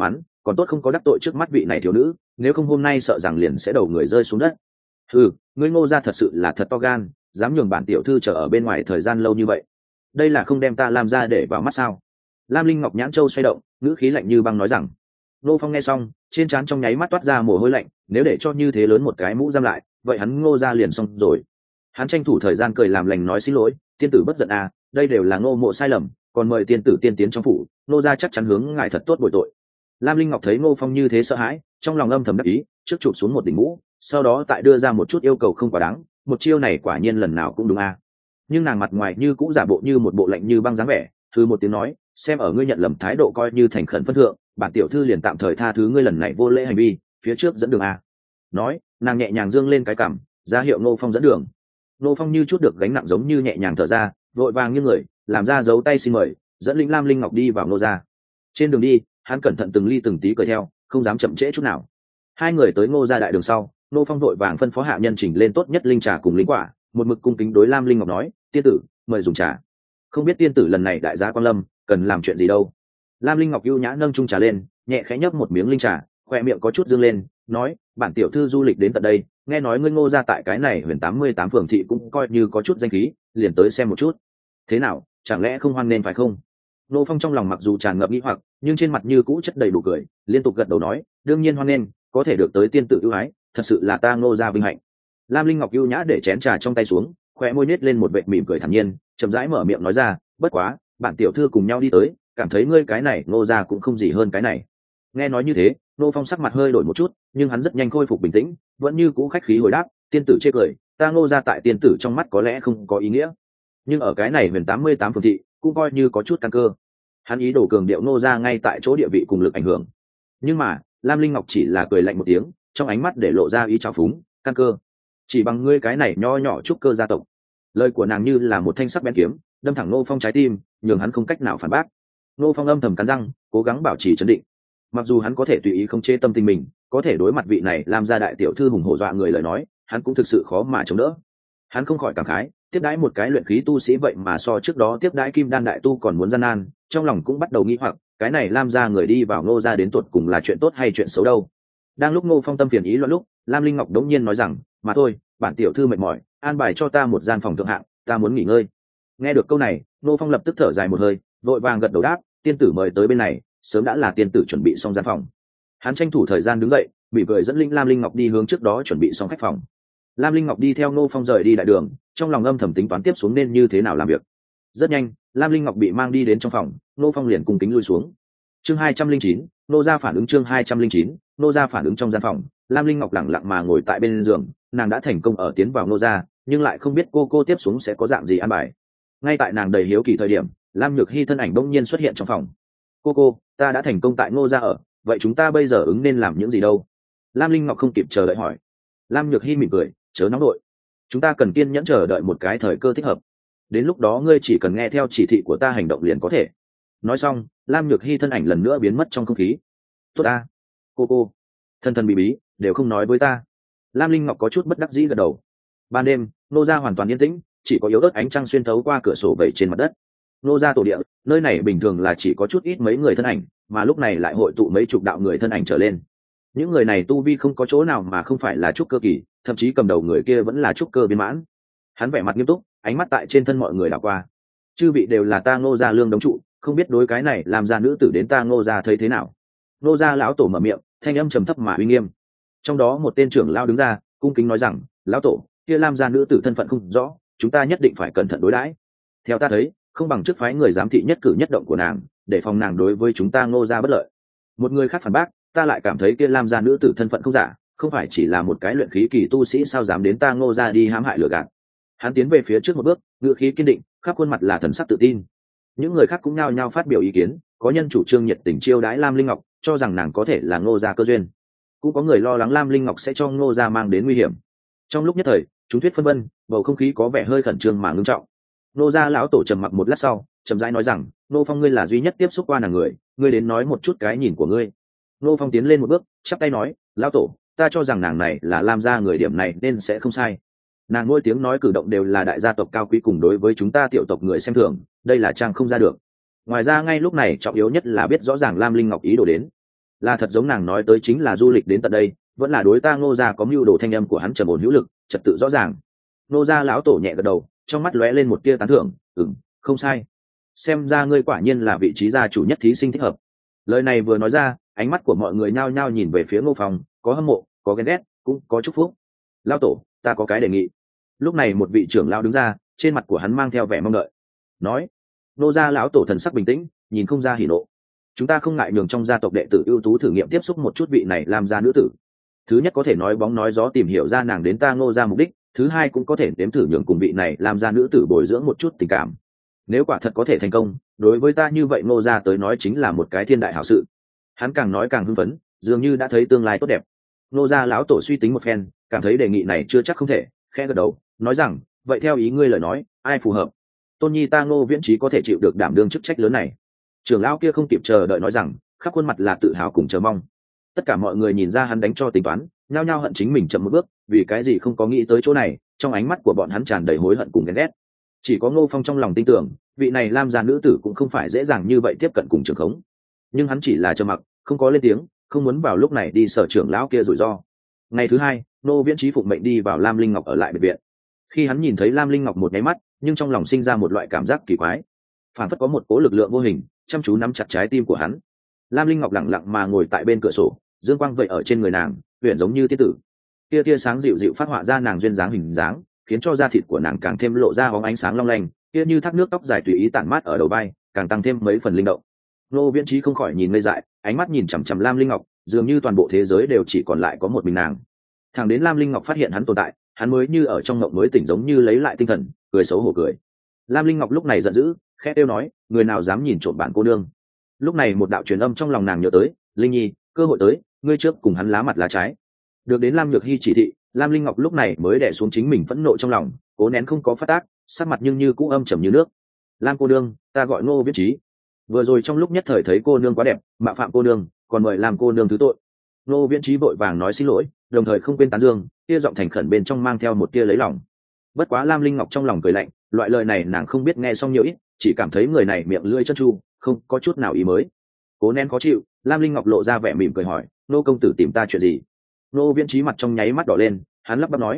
còn tốt không có đắc tội trước mắt vị này thiếu nữ, nếu không hôm nay sợ rằng liền sẽ đầu người rơi xuống đất. Ngươi Ngô gia thật sự là thật to gan, dám nhường bản tiểu thư chờ ở bên ngoài thời gian lâu như vậy, đây là không đem ta làm ra để vào mắt sao? Lam Linh Ngọc nhãn châu xoay động, ngữ khí lạnh như băng nói rằng. Ngô Phong nghe xong, trên trán trong nháy mắt toát ra mồ hôi lạnh, nếu để cho như thế lớn một cái mũ giam lại, vậy hắn Ngô gia liền xong rồi. Hắn tranh thủ thời gian cười làm lành nói xin lỗi, tiên tử bất giận à, đây đều là Ngô mộ sai lầm, còn mời tiên tử tiên tiến trong phủ, Ngô gia chắc chắn hướng ngài thật tốt bồi tội. Lam Linh Ngọc thấy Ngô Phong như thế sợ hãi, trong lòng âm thầm đắc ý, trước chụp xuống một đỉnh mũ, sau đó tại đưa ra một chút yêu cầu không quá đáng, một chiêu này quả nhiên lần nào cũng đúng à. Nhưng nàng mặt ngoài như cũng giả bộ như một bộ lạnh như băng dáng vẻ, thư một tiếng nói, xem ở ngươi nhận lầm thái độ coi như thành khẩn phân thượng, bản tiểu thư liền tạm thời tha thứ ngươi lần này vô lễ hành vi, phía trước dẫn đường à. Nói, nàng nhẹ nhàng dương lên cái cằm, ra hiệu Ngô Phong dẫn đường. Ngô Phong như chút được gánh nặng giống như nhẹ nhàng thở ra, vội vàng như người, làm ra dấu tay xin mời, dẫn lĩnh Lam Linh Ngọc đi vào Ngô gia. Trên đường đi, hắn cẩn thận từng ly từng tí cười theo, không dám chậm trễ chút nào. Hai người tới Ngô gia đại đường sau, Ngô Phong vội vàng phân phó hạ nhân chỉnh lên tốt nhất linh trà cùng linh quả, một mực cung kính đối Lam Linh Ngọc nói, tiên tử mời dùng trà. Không biết tiên tử lần này đại gia quan lâm cần làm chuyện gì đâu. Lam Linh Ngọc ưu nhã nâng chung trà lên, nhẹ khẽ nhấp một miếng linh trà, khoe miệng có chút dương lên, nói, bản tiểu thư du lịch đến tận đây, nghe nói ngươi Ngô gia tại cái này huyền 88 phường thị cũng coi như có chút danh khí, liền tới xem một chút. Thế nào, chẳng lẽ không hoan nên phải không? Ngô Phong trong lòng mặc dù tràn ngập nghi hoặc, nhưng trên mặt như cũ chất đầy đủ cười, liên tục gật đầu nói, đương nhiên hoan nên, có thể được tới tiên tử ưu ái, thật sự là ta Ngô gia vinh hạnh. Lam Linh Ngọc ưu nhã để chén trà trong tay xuống, khóe môi nết lên một vệt mỉm cười thản nhiên, chậm rãi mở miệng nói ra, bất quá, bản tiểu thư cùng nhau đi tới, cảm thấy ngươi cái này Ngô gia cũng không gì hơn cái này. Nghe nói như thế, Ngô Phong sắc mặt hơi đổi một chút, nhưng hắn rất nhanh khôi phục bình tĩnh, vẫn như cũ khách khí hồi đáp, tiên tử chê cười, ta Ngô gia tại tiên tử trong mắt có lẽ không có ý nghĩa, nhưng ở cái này huyền 88 phường thị cũng coi như có chút căn cơ. Hắn ý đồ cường điệu Ngô gia ngay tại chỗ địa vị cùng lực ảnh hưởng. Nhưng mà Lam Linh Ngọc chỉ là cười lạnh một tiếng, trong ánh mắt để lộ ra ý trào phúng, căn cơ, chỉ bằng ngươi cái này nho nhỏ trúc cơ gia tộc. Lời của nàng như là một thanh sắc bén kiếm, đâm thẳng Ngô Phong trái tim, nhường hắn không cách nào phản bác. Ngô Phong âm thầm cắn răng, cố gắng bảo trì trấn định. Mặc dù hắn có thể tùy ý không chế tâm tình mình, có thể đối mặt vị này làm ra đại tiểu thư hùng hổ dọa người lời nói, hắn cũng thực sự khó mà chống đỡ. Hắn không khỏi cảm khái, tiếp đãi một cái luyện khí tu sĩ vậy mà so trước đó tiếp đãi kim đan đại tu còn muốn gian nan, trong lòng cũng bắt đầu nghĩ hoặc, cái này Lam gia người đi vào Ngô gia đến tuột cùng là chuyện tốt hay chuyện xấu đâu. Đang lúc Ngô Phong tâm phiền ý loạn lúc, Lam Linh Ngọc đống nhiên nói rằng, mà thôi, bản tiểu thư mệt mỏi, an bài cho ta một gian phòng thượng hạng, ta muốn nghỉ ngơi. Nghe được câu này, Ngô Phong lập tức thở dài một hơi, vội vàng gật đầu đáp, tiên tử mời tới bên này, sớm đã là tiên tử chuẩn bị xong gian phòng. Hắn tranh thủ thời gian đứng dậy, bị cười dẫn linh Lam Linh Ngọc đi hướng trước đó chuẩn bị xong khách phòng. Lam Linh Ngọc đi theo Ngô Phong rời đi đại đường, trong lòng âm thầm tính toán tiếp xuống nên như thế nào làm việc. Rất nhanh, Lam Linh Ngọc bị mang đi đến trong phòng, Ngô Phong liền cung kính lui xuống. Chương 209, Nô gia phản ứng. Chương 209, Nô gia phản ứng. Trong gian phòng, Lam Linh Ngọc lặng lặng mà ngồi tại bên giường, nàng đã thành công ở tiến vào Nô gia, nhưng lại không biết cô tiếp xuống sẽ có dạng gì an bài. Ngay tại nàng đầy hiếu kỳ thời điểm, Lam Nhược Hi thân ảnh bỗng nhiên xuất hiện trong phòng. Cô, ta đã thành công tại Ngô gia ở, vậy chúng ta bây giờ ứng nên làm những gì đâu? Lam Linh Ngọc không kịp chờ đợi hỏi. Lam Nhược Hi mỉm cười, chớ nóng đội, chúng ta cần kiên nhẫn chờ đợi một cái thời cơ thích hợp, đến lúc đó ngươi chỉ cần nghe theo chỉ thị của ta hành động liền có thể. Nói xong, Lam Nhược Hi thân ảnh lần nữa biến mất trong không khí. Tốt ta, cô, thân bí bí đều không nói với ta. Lam Linh Ngọc có chút bất đắc dĩ gật đầu. Ban đêm, Nô gia hoàn toàn yên tĩnh, chỉ có yếu ớt ánh trăng xuyên thấu qua cửa sổ vẩy trên mặt đất. Nô gia tổ địa, nơi này bình thường là chỉ có chút ít mấy người thân ảnh, mà lúc này lại hội tụ mấy chục đạo người thân ảnh trở lên. Những người này tu vi không có chỗ nào mà không phải là trúc cơ kỳ, thậm chí cầm đầu người kia vẫn là trúc cơ viên mãn. Hắn vẻ mặt nghiêm túc, ánh mắt tại trên thân mọi người đảo qua. Chư vị đều là ta Ngô gia lương đống trụ, không biết đối cái này làm ra nữ tử đến ta Ngô gia thấy thế nào? Ngô gia lão tổ mở miệng, thanh âm trầm thấp mà uy nghiêm. Trong đó một tên trưởng lão đứng ra, cung kính nói rằng, lão tổ, kia Lam gia nữ tử thân phận không rõ, chúng ta nhất định phải cẩn thận đối đãi. Theo ta thấy, không bằng trước phái người giám thị nhất cử nhất động của nàng, để phòng nàng đối với chúng ta Ngô gia bất lợi. Một người khác phản bác, ta lại cảm thấy kia Lam gia nữ tử thân phận không giả, không phải chỉ là một cái luyện khí kỳ tu sĩ sao dám đến ta Ngô gia đi hãm hại lừa gạt. Hắn tiến về phía trước một bước, ngữ khí kiên định, khắp khuôn mặt là thần sắc tự tin. Những người khác cũng nhao nhao phát biểu ý kiến, có nhân chủ trương nhiệt tình chiêu đãi Lam Linh Ngọc, cho rằng nàng có thể là Ngô gia cơ duyên. Cũng có người lo lắng Lam Linh Ngọc sẽ cho Ngô gia mang đến nguy hiểm. Trong lúc nhất thời, chúng thuyết phân vân, bầu không khí có vẻ hơi khẩn trương mà ngưng trọng. Ngô gia lão tổ trầm mặc một lát sau, chậm rãi nói rằng, Ngô Phong ngươi là duy nhất tiếp xúc qua nàng người, ngươi đến nói một chút cái nhìn của ngươi. Ngô Phong tiến lên một bước, chắp tay nói, lão tổ, ta cho rằng nàng này là Lam gia người, điểm này nên sẽ không sai. Nàng mỗi tiếng nói cử động đều là đại gia tộc cao quý, cùng đối với chúng ta tiểu tộc người xem thường, đây là trang không ra được. Ngoài ra ngay lúc này trọng yếu nhất là biết rõ ràng Lam Linh Ngọc ý đồ đến. là thật giống nàng nói tới chính là du lịch đến tận đây, vẫn là đối ta Ngô gia có mưu đồ? Thanh âm của hắn trầm ổn hữu lực, trật tự rõ ràng. Ngô gia lão tổ nhẹ gật đầu, trong mắt lóe lên một tia tán thưởng. Không sai, xem ra ngươi quả nhiên là vị trí gia chủ nhất thí sinh thích hợp. Lời này vừa nói ra, ánh mắt của mọi người nhao nhao nhìn về phía Ngô Phong, có hâm mộ, có ghen ghét, cũng có chúc phúc. Lão tổ, ta có cái đề nghị. Lúc này một vị trưởng lão đứng ra, trên mặt của hắn mang theo vẻ mong đợi. Nói, Ngô gia lão tổ thần sắc bình tĩnh, nhìn không ra hỉ nộ. Chúng ta không ngại nhường trong gia tộc đệ tử ưu tú thử nghiệm tiếp xúc một chút vị này làm gia nữ tử. Thứ nhất có thể nói bóng nói gió tìm hiểu ra nàng đến ta Ngô gia mục đích, thứ hai cũng có thể nếm thử nhường cùng vị này làm gia nữ tử bồi dưỡng một chút tình cảm. Nếu quả thật có thể thành công, đối với ta như vậy Ngô gia tới nói chính là một cái thiên đại hảo sự. Hắn càng nói càng hưng phấn, dường như đã thấy tương lai tốt đẹp. Ngô gia lão tổ suy tính một phen, cảm thấy đề nghị này chưa chắc không thể, khẽ gật đầu, nói rằng, vậy theo ý ngươi lời nói, ai phù hợp? Tôn nhi ta Ngô Viễn Trí có thể chịu được đảm đương chức trách lớn này. Trưởng lão kia không kịp chờ đợi nói rằng, khắp khuôn mặt là tự hào cùng chờ mong. Tất cả mọi người nhìn ra hắn đánh cho tính toán, nhao nhao hận chính mình chậm một bước, vì cái gì không có nghĩ tới chỗ này. Trong ánh mắt của bọn hắn tràn đầy hối hận cùng ghen ghét. Chỉ có Ngô Phong trong lòng tin tưởng, vị này Lam gia nữ tử cũng không phải dễ dàng như vậy tiếp cận cùng trưởng khống. Nhưng hắn chỉ là trầm mặc, không có lên tiếng, không muốn vào lúc này đi sở trưởng lão kia rủi ro. Ngày thứ hai, Ngô Viễn Trí phụng mệnh đi vào Lam Linh Ngọc ở lại biệt viện. Khi hắn nhìn thấy Lam Linh Ngọc một nháy mắt, nhưng trong lòng sinh ra một loại cảm giác kỳ quái, phản phất có một cỗ lực lượng vô hình chăm chú nắm chặt trái tim của hắn. Lam Linh Ngọc lặng lặng mà ngồi tại bên cửa sổ, dương quang vậy ở trên người nàng, huyền giống như tiên tử. Tia sáng dịu dịu phát họa ra nàng duyên dáng hình dáng, khiến cho da thịt của nàng càng thêm lộ ra bóng ánh sáng long lanh, kia như thác nước tóc dài tùy ý tản mát ở đầu vai, càng tăng thêm mấy phần linh động. Ngô Viễn Trí không khỏi nhìn ngây dại, ánh mắt nhìn chằm chằm Lam Linh Ngọc, dường như toàn bộ thế giới đều chỉ còn lại có một mình nàng. Thẳng đến Lam Linh Ngọc phát hiện hắn tồn tại, hắn mới như ở trong mộng mới tỉnh, giống như lấy lại tinh thần, cười xấu hổ cười. Lam Linh Ngọc lúc này giận dữ, khẽ kêu nói, người nào dám nhìn trộm bản cô nương? Lúc này một đạo truyền âm trong lòng nàng nhớ tới, Linh Nhi, cơ hội tới, ngươi trước cùng hắn lá mặt lá trái. Được đến Lam Nhược Hy chỉ thị, Lam Linh Ngọc lúc này mới đè xuống chính mình phẫn nộ trong lòng, cố nén không có phát tác, sắc mặt nhưng như cũng âm trầm như nước. Lam cô nương, ta gọi Ngô Viễn Trí. Vừa rồi trong lúc nhất thời thấy cô nương quá đẹp, mạo phạm cô nương, còn mời làm cô nương thứ tội. Ngô Viễn Trí vội vàng nói xin lỗi, đồng thời không quên tán dương, tia giọng thành khẩn bên trong mang theo một tia lấy lòng. Bất quá Lam Linh Ngọc trong lòng cười lạnh, loại lời này nàng không biết nghe xong nhiều ít, chỉ cảm thấy người này miệng lưỡi chân chu, không có chút nào ý mới. Cố nén khó chịu, Lam Linh Ngọc lộ ra vẻ mỉm cười hỏi, nô công tử tìm ta chuyện gì? Ngô Viễn Trí mặt trong nháy mắt đỏ lên, hắn lắp bắp nói,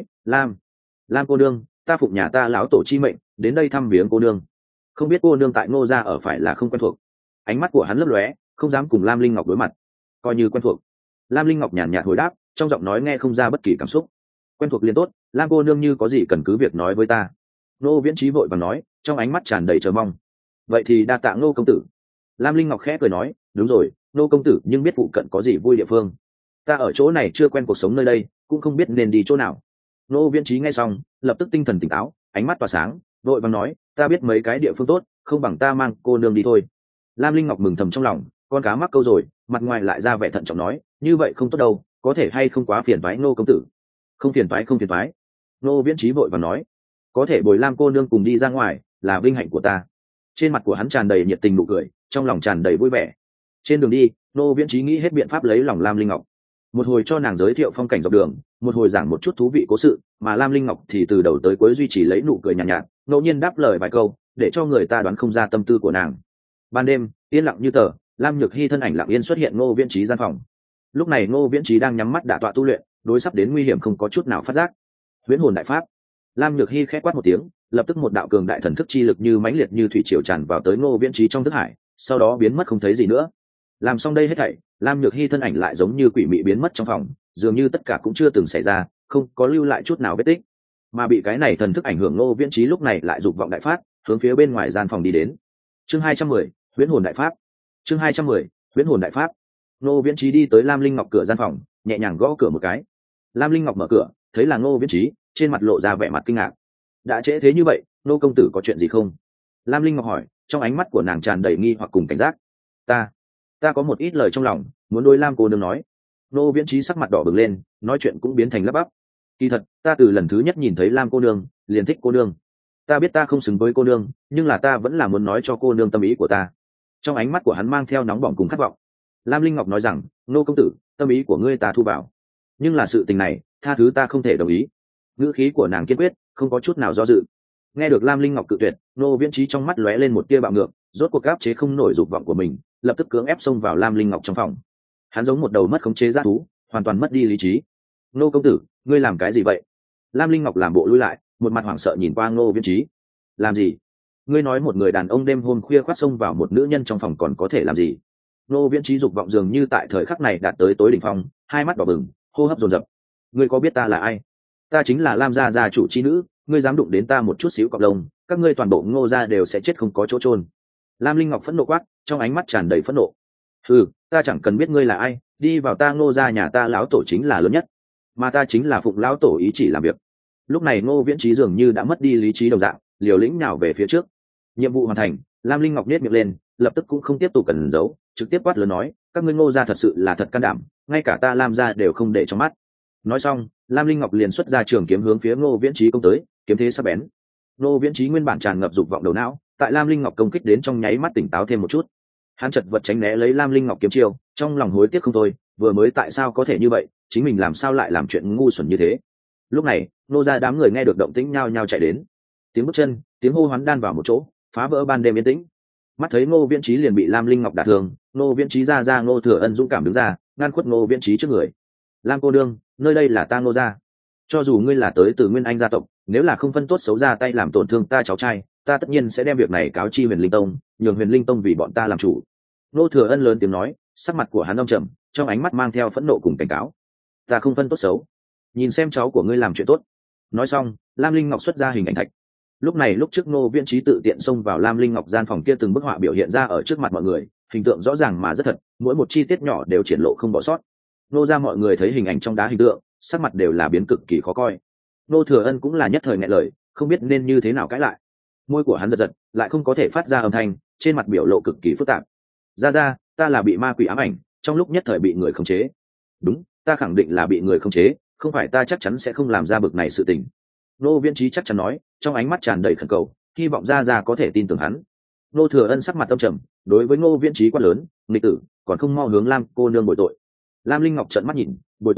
Lam cô nương, ta phụng nhà ta lão tổ chi mệnh đến đây thăm viếng cô nương, không biết cô nương tại Ngô gia ở phải là không quen thuộc? Ánh mắt của hắn lấp lóe, không dám cùng Lam Linh Ngọc đối mặt. Coi như quen thuộc. Lam Linh Ngọc nhàn nhạt hồi đáp, trong giọng nói nghe không ra bất kỳ cảm xúc. Quen thuộc liền tốt, Lam cô nương như có gì cần cứ việc nói với ta. Ngô Viễn Trí vội vàng nói, trong ánh mắt tràn đầy chờ mong. Vậy thì đa tạ Ngô công tử. Lam Linh Ngọc khẽ cười nói, đúng rồi, Ngô công tử nhưng biết phụ cận có gì vui địa phương? Ta ở chỗ này chưa quen cuộc sống nơi đây, cũng không biết nên đi chỗ nào. Ngô Viễn Trí nghe xong, lập tức tinh thần tỉnh táo, ánh mắt tỏa sáng, vội vàng nói, ta biết mấy cái địa phương tốt, không bằng ta mang cô nương đi thôi. Lam Linh Ngọc mừng thầm trong lòng, con cá mắc câu rồi, mặt ngoài lại ra vẻ thận trọng nói, như vậy không tốt đâu, có thể hay không quá phiền toái Ngô công tử? Không phiền toái. Ngô Viễn Trí vội vàng nói, có thể bồi Lam cô nương cùng đi ra ngoài, là vinh hạnh của ta. Trên mặt của hắn tràn đầy nhiệt tình nụ cười, trong lòng tràn đầy vui vẻ. Trên đường đi, Ngô Viễn Trí nghĩ hết biện pháp lấy lòng Lam Linh Ngọc. Một hồi cho nàng giới thiệu phong cảnh dọc đường, một hồi giảng một chút thú vị cố sự, mà Lam Linh Ngọc thì từ đầu tới cuối duy trì lấy nụ cười nhàn nhạt, ngẫu nhiên đáp lời vài câu, để cho người ta đoán không ra tâm tư của nàng. Ban đêm, yên lặng như tờ, Lam Nhược Hy thân ảnh lặng yên xuất hiện Ngô Viễn Trí gian phòng. Lúc này Ngô Viễn Trí đang nhắm mắt đả tọa tu luyện, đối sắp đến nguy hiểm không có chút nào phát giác. Huyễn hồn đại pháp. Lam Nhược Hy khẽ quát một tiếng, lập tức một đạo cường đại thần thức chi lực như mãnh liệt như thủy triều tràn vào tới Ngô Viễn Trí trong thức hải, sau đó biến mất không thấy gì nữa. Làm xong đây hết thảy, Lam Nhược Hy thân ảnh lại giống như quỷ mị biến mất trong phòng, dường như tất cả cũng chưa từng xảy ra, không có lưu lại chút nào vết tích. Mà bị cái này thần thức ảnh hưởng Ngô Viễn Trí lúc này lại dục vọng đại phát, hướng phía bên ngoài gian phòng đi đến. Chương 210, Huyễn hồn đại pháp. Chương 210, Huyễn hồn đại pháp. Ngô Viễn Trí đi tới Lam Linh Ngọc cửa gian phòng, nhẹ nhàng gõ cửa một cái. Lam Linh Ngọc mở cửa, thấy là Ngô Viễn Trí, trên mặt lộ ra vẻ mặt kinh ngạc. Đã trễ thế như vậy, Ngô công tử có chuyện gì không? Lam Linh Ngọc hỏi, trong ánh mắt của nàng tràn đầy nghi hoặc cùng cảnh giác. Ta có một ít lời trong lòng muốn đối Lam cô nương nói. Ngô Viễn Trí sắc mặt đỏ bừng lên, nói chuyện cũng biến thành lắp bắp. Kỳ thật, ta từ lần thứ nhất nhìn thấy Lam cô nương, liền thích cô nương. Ta biết ta không xứng với cô nương, nhưng là ta vẫn là muốn nói cho cô nương tâm ý của ta. Trong ánh mắt của hắn mang theo nóng bỏng cùng khát vọng. Lam Linh Ngọc nói rằng, Ngô công tử, tâm ý của ngươi ta thu vào, nhưng là sự tình này, tha thứ ta không thể đồng ý. Ngữ khí của nàng kiên quyết, không có chút nào do dự. Nghe được Lam Linh Ngọc cự tuyệt, Ngô Viễn Trí trong mắt lóe lên một tia bạo ngược, rốt cuộc áp chế không nổi dục vọng của mình, lập tức cưỡng ép xông vào Lam Linh Ngọc trong phòng. hắn giống một đầu mất khống chế g thú, hoàn toàn mất đi lý trí. Ngô công tử, ngươi làm cái gì vậy? Lam Linh Ngọc làm bộ lui lại, một mặt hoảng sợ nhìn qua Ngô Viễn Trí. Làm gì? Ngươi nói một người đàn ông đêm hôm khuya khoác xông vào một nữ nhân trong phòng còn có thể làm gì? Ngô Viễn Trí dục vọng dường như tại thời khắc này đạt tới tối đỉnh phong, hai mắt đỏ bừng, hô hấp dồn dập. Ngươi có biết ta là ai? Ta chính là Lam gia gia chủ chi nữ, ngươi dám đụng đến ta một chút xíu cọp lông, các ngươi toàn bộ Ngô gia đều sẽ chết không có chỗ chôn. Lam Linh Ngọc phẫn nộ quát, trong ánh mắt tràn đầy phẫn nộ. Ta chẳng cần biết ngươi là ai, đi vào ta Ngô gia, nhà ta lão tổ chính là lớn nhất, mà ta chính là phụng lão tổ ý chỉ làm việc. Lúc này Ngô Viễn Trí dường như đã mất đi lý trí đồng dạng, liều lĩnh nhào về phía trước. Nhiệm vụ hoàn thành. Lam Linh Ngọc nhếch miệng lên, lập tức cũng không tiếp tục cần giấu, trực tiếp quát lớn nói, các ngươi Ngô gia thật sự là thật can đảm, ngay cả ta Lam gia đều không để trong mắt. Nói xong, Lam Linh Ngọc liền xuất ra trường kiếm hướng phía Ngô Viễn Trí công tới, kiếm thế sắc bén. Ngô Viễn Trí nguyên bản tràn ngập dục vọng đầu não, tại Lam Linh Ngọc công kích đến trong nháy mắt tỉnh táo thêm một chút. Hắn chật vật tránh né lấy Lam Linh Ngọc kiếm chiêu, trong lòng hối tiếc không thôi, vừa mới tại sao có thể như vậy, chính mình làm sao lại làm chuyện ngu xuẩn như thế. Lúc này, Ngô gia đám người nghe được động tĩnh nhao nhao chạy đến. Tiếng bước chân, tiếng hô hoán đan vào một chỗ, phá vỡ ban đêm yên tĩnh. Mắt thấy Ngô Viễn Trí liền bị Lam Linh Ngọc đả thương, Ngô Viễn Trí ra Ngô Thừa Ân dũng cảm đứng ra, ngăn khuất Ngô Viễn Trí trước người. Lam cô đương, nơi đây là ta Ngô gia. Cho dù ngươi là tới từ Nguyên Anh gia tộc, nếu là không phân tốt xấu ra tay làm tổn thương ta cháu trai, ta tất nhiên sẽ đem việc này cáo chi Huyền Linh Tông, nhường Huyền Linh Tông vì bọn ta làm chủ. Ngô Thừa Ân lớn tiếng nói, sắc mặt của hắn âm trầm, trong ánh mắt mang theo phẫn nộ cùng cảnh cáo. Ta không phân tốt xấu, nhìn xem cháu của ngươi làm chuyện tốt. Nói xong, Lam Linh Ngọc xuất ra hình ảnh thạch. Lúc này lúc trước Ngô Viễn Trí tự tiện xông vào Lam Linh Ngọc gian phòng kia, từng bức họa biểu hiện ra ở trước mặt mọi người, hình tượng rõ ràng mà rất thật, mỗi một chi tiết nhỏ đều triển lộ không bỏ sót. Ngô ra mọi người thấy hình ảnh trong đá hình tượng, sắc mặt đều là biến cực kỳ khó coi. Ngô Thừa Ân cũng là nhất thời nghẹn lời, không biết nên như thế nào cãi lại. Môi của hắn giật giật, lại không có thể phát ra âm thanh, trên mặt biểu lộ cực kỳ phức tạp. Ra, ta là bị ma quỷ ám ảnh, trong lúc nhất thời bị người khống chế. Đúng, ta khẳng định là bị người khống chế, không phải ta chắc chắn sẽ không làm ra bực này sự tình. Ngô Viễn Trí chắc chắn nói, trong ánh mắt tràn đầy khẩn cầu, hy vọng ra có thể tin tưởng hắn. Ngô Thừa Ân sắc mặt âm trầm, đối với Ngô Viễn Trí quát lớn, nghịch tử, còn không mau hướng Lam cô nương bồi tội. Lam Linh Ngọc trợn mắt nhìn, bồi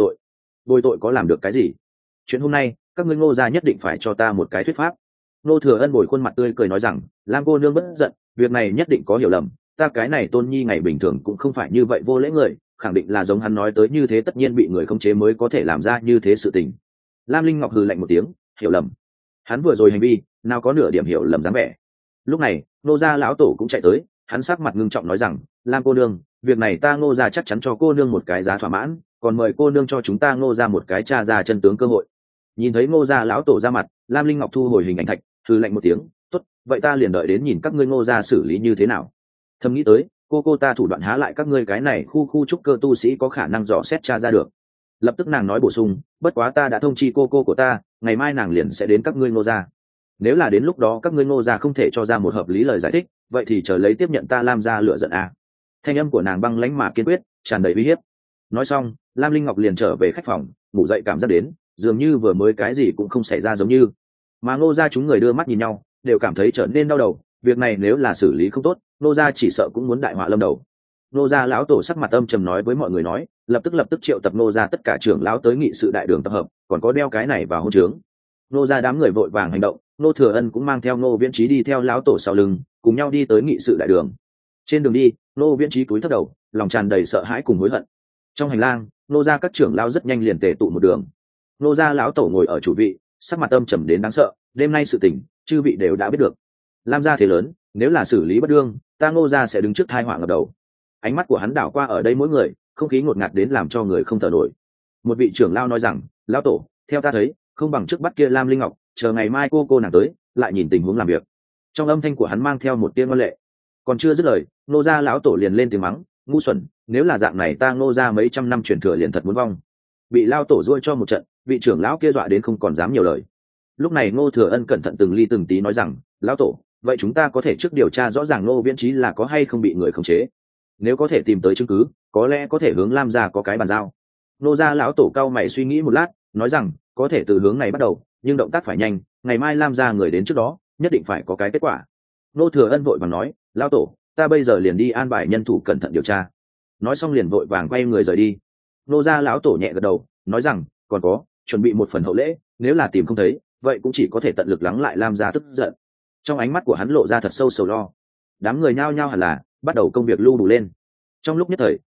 tội có làm được cái gì? Chuyện hôm nay, các ngươi Ngô gia nhất định phải cho ta một cái thuyết pháp. Ngô Thừa Ân bồi khuôn mặt tươi cười nói rằng, Lam cô nương bất giận, việc này nhất định có hiểu lầm, ta cái này Tôn Nhi ngày bình thường cũng không phải như vậy vô lễ người, khẳng định là giống hắn nói tới như thế, tất nhiên bị người khống chế mới có thể làm ra như thế sự tình. Lam Linh Ngọc hừ lạnh một tiếng, hiểu lầm? Hắn vừa rồi hành vi nào có nửa điểm hiểu lầm dáng vẻ. Lúc này Ngô gia lão tổ cũng chạy tới, hắn sắc mặt ngưng trọng nói rằng, Lam cô nương, việc này ta Ngô gia chắc chắn cho cô nương một cái giá thỏa mãn, còn mời cô nương cho chúng ta Ngô gia một cái tra ra chân tướng cơ hội. Nhìn thấy Ngô gia lão tổ ra mặt, Lam Linh Ngọc thu hồi hình ảnh thạch, hừ lạnh một tiếng, tốt, vậy ta liền đợi đến nhìn các ngươi Ngô gia xử lý như thế nào. Thầm nghĩ tới, cô ta thủ đoạn há lại các ngươi cái này khu trúc cơ tu sĩ có khả năng dò xét tra ra được. Lập tức nàng nói bổ sung, bất quá ta đã thông chi cô của ta, ngày mai nàng liền sẽ đến các ngươi Ngô gia. Nếu là đến lúc đó các ngươi Ngô gia không thể cho ra một hợp lý lời giải thích, vậy thì chờ lấy tiếp nhận ta Lam gia lựa giận a. Thanh âm của nàng băng lãnh mà kiên quyết, tràn đầy uy hiếp. Nói xong, Lam Linh Ngọc liền trở về khách phòng, ngủ dậy cảm giác đến, dường như vừa mới cái gì cũng không xảy ra giống như. Mà Ngô gia chúng người đưa mắt nhìn nhau, đều cảm thấy trở nên đau đầu, việc này nếu là xử lý không tốt, Ngô gia chỉ sợ cũng muốn đại họa lâm đầu. Ngô gia lão tổ sắc mặt âm trầm nói với mọi người nói, lập tức triệu tập Ngô gia tất cả trưởng lão tới nghị sự đại đường tập hợp, còn có đeo cái này vào hôn trướng. Ngô gia đám người vội vàng hành động, Ngô Thừa Ân cũng mang theo Ngô Viễn Trí đi theo lão tổ sau lưng, cùng nhau đi tới nghị sự đại đường. Trên đường đi, Ngô Viễn Trí cúi thấp đầu, lòng tràn đầy sợ hãi cùng hối hận. Trong hành lang, Ngô gia các trưởng lão rất nhanh liền tề tụ một đường. Ngô gia lão tổ ngồi ở chủ vị, sắc mặt âm trầm đến đáng sợ, đêm nay sự tình, chư vị đều đã biết được. Lam gia thế lớn, nếu là xử lý bất đương, ta Ngô gia sẽ đứng trước tai họa ngập đầu. Ánh mắt của hắn đảo qua ở đây mỗi người, không khí ngột ngạt đến làm cho người không thở nổi. Một vị trưởng lão nói rằng, lão tổ, theo ta thấy, không bằng trước bắt kia Lam Linh Ngọc, chờ ngày mai cô nàng tới, lại nhìn tình huống làm việc. Trong âm thanh của hắn mang theo một tia ngoan lệ. Còn chưa dứt lời, Ngô gia lão tổ liền lên tiếng mắng, ngu xuẩn, nếu là dạng này ta Ngô gia mấy trăm năm truyền thừa liền thật muốn vong. Bị lão tổ ruôi cho một trận, vị trưởng lão kia dọa đến không còn dám nhiều lời. Lúc này Ngô Thừa Ân cẩn thận từng ly từng tí nói rằng, lão tổ, vậy chúng ta có thể trước điều tra rõ ràng Ngô Viễn Trí là có hay không bị người khống chế. Nếu có thể tìm tới chứng cứ, có lẽ có thể hướng Lam gia có cái bàn giao. Ngô gia lão tổ cao mày suy nghĩ một lát, nói rằng, có thể từ hướng này bắt đầu, nhưng động tác phải nhanh, ngày mai Lam gia người đến trước đó, nhất định phải có cái kết quả. Ngô Thừa Ân vội vàng nói, lão tổ, ta bây giờ liền đi an bài nhân thủ cẩn thận điều tra. Nói xong liền vội vàng quay người rời đi. Ngô gia lão tổ nhẹ gật đầu, nói rằng, còn có, chuẩn bị một phần hậu lễ, nếu là tìm không thấy, vậy cũng chỉ có thể tận lực lắng lại Lam gia tức giận. Trong ánh mắt của hắn lộ ra thật sâu sầu lo. Đám người nhao nhao hẳn là bắt đầu công việc lưu đủ lên. Trong lúc nhất thời,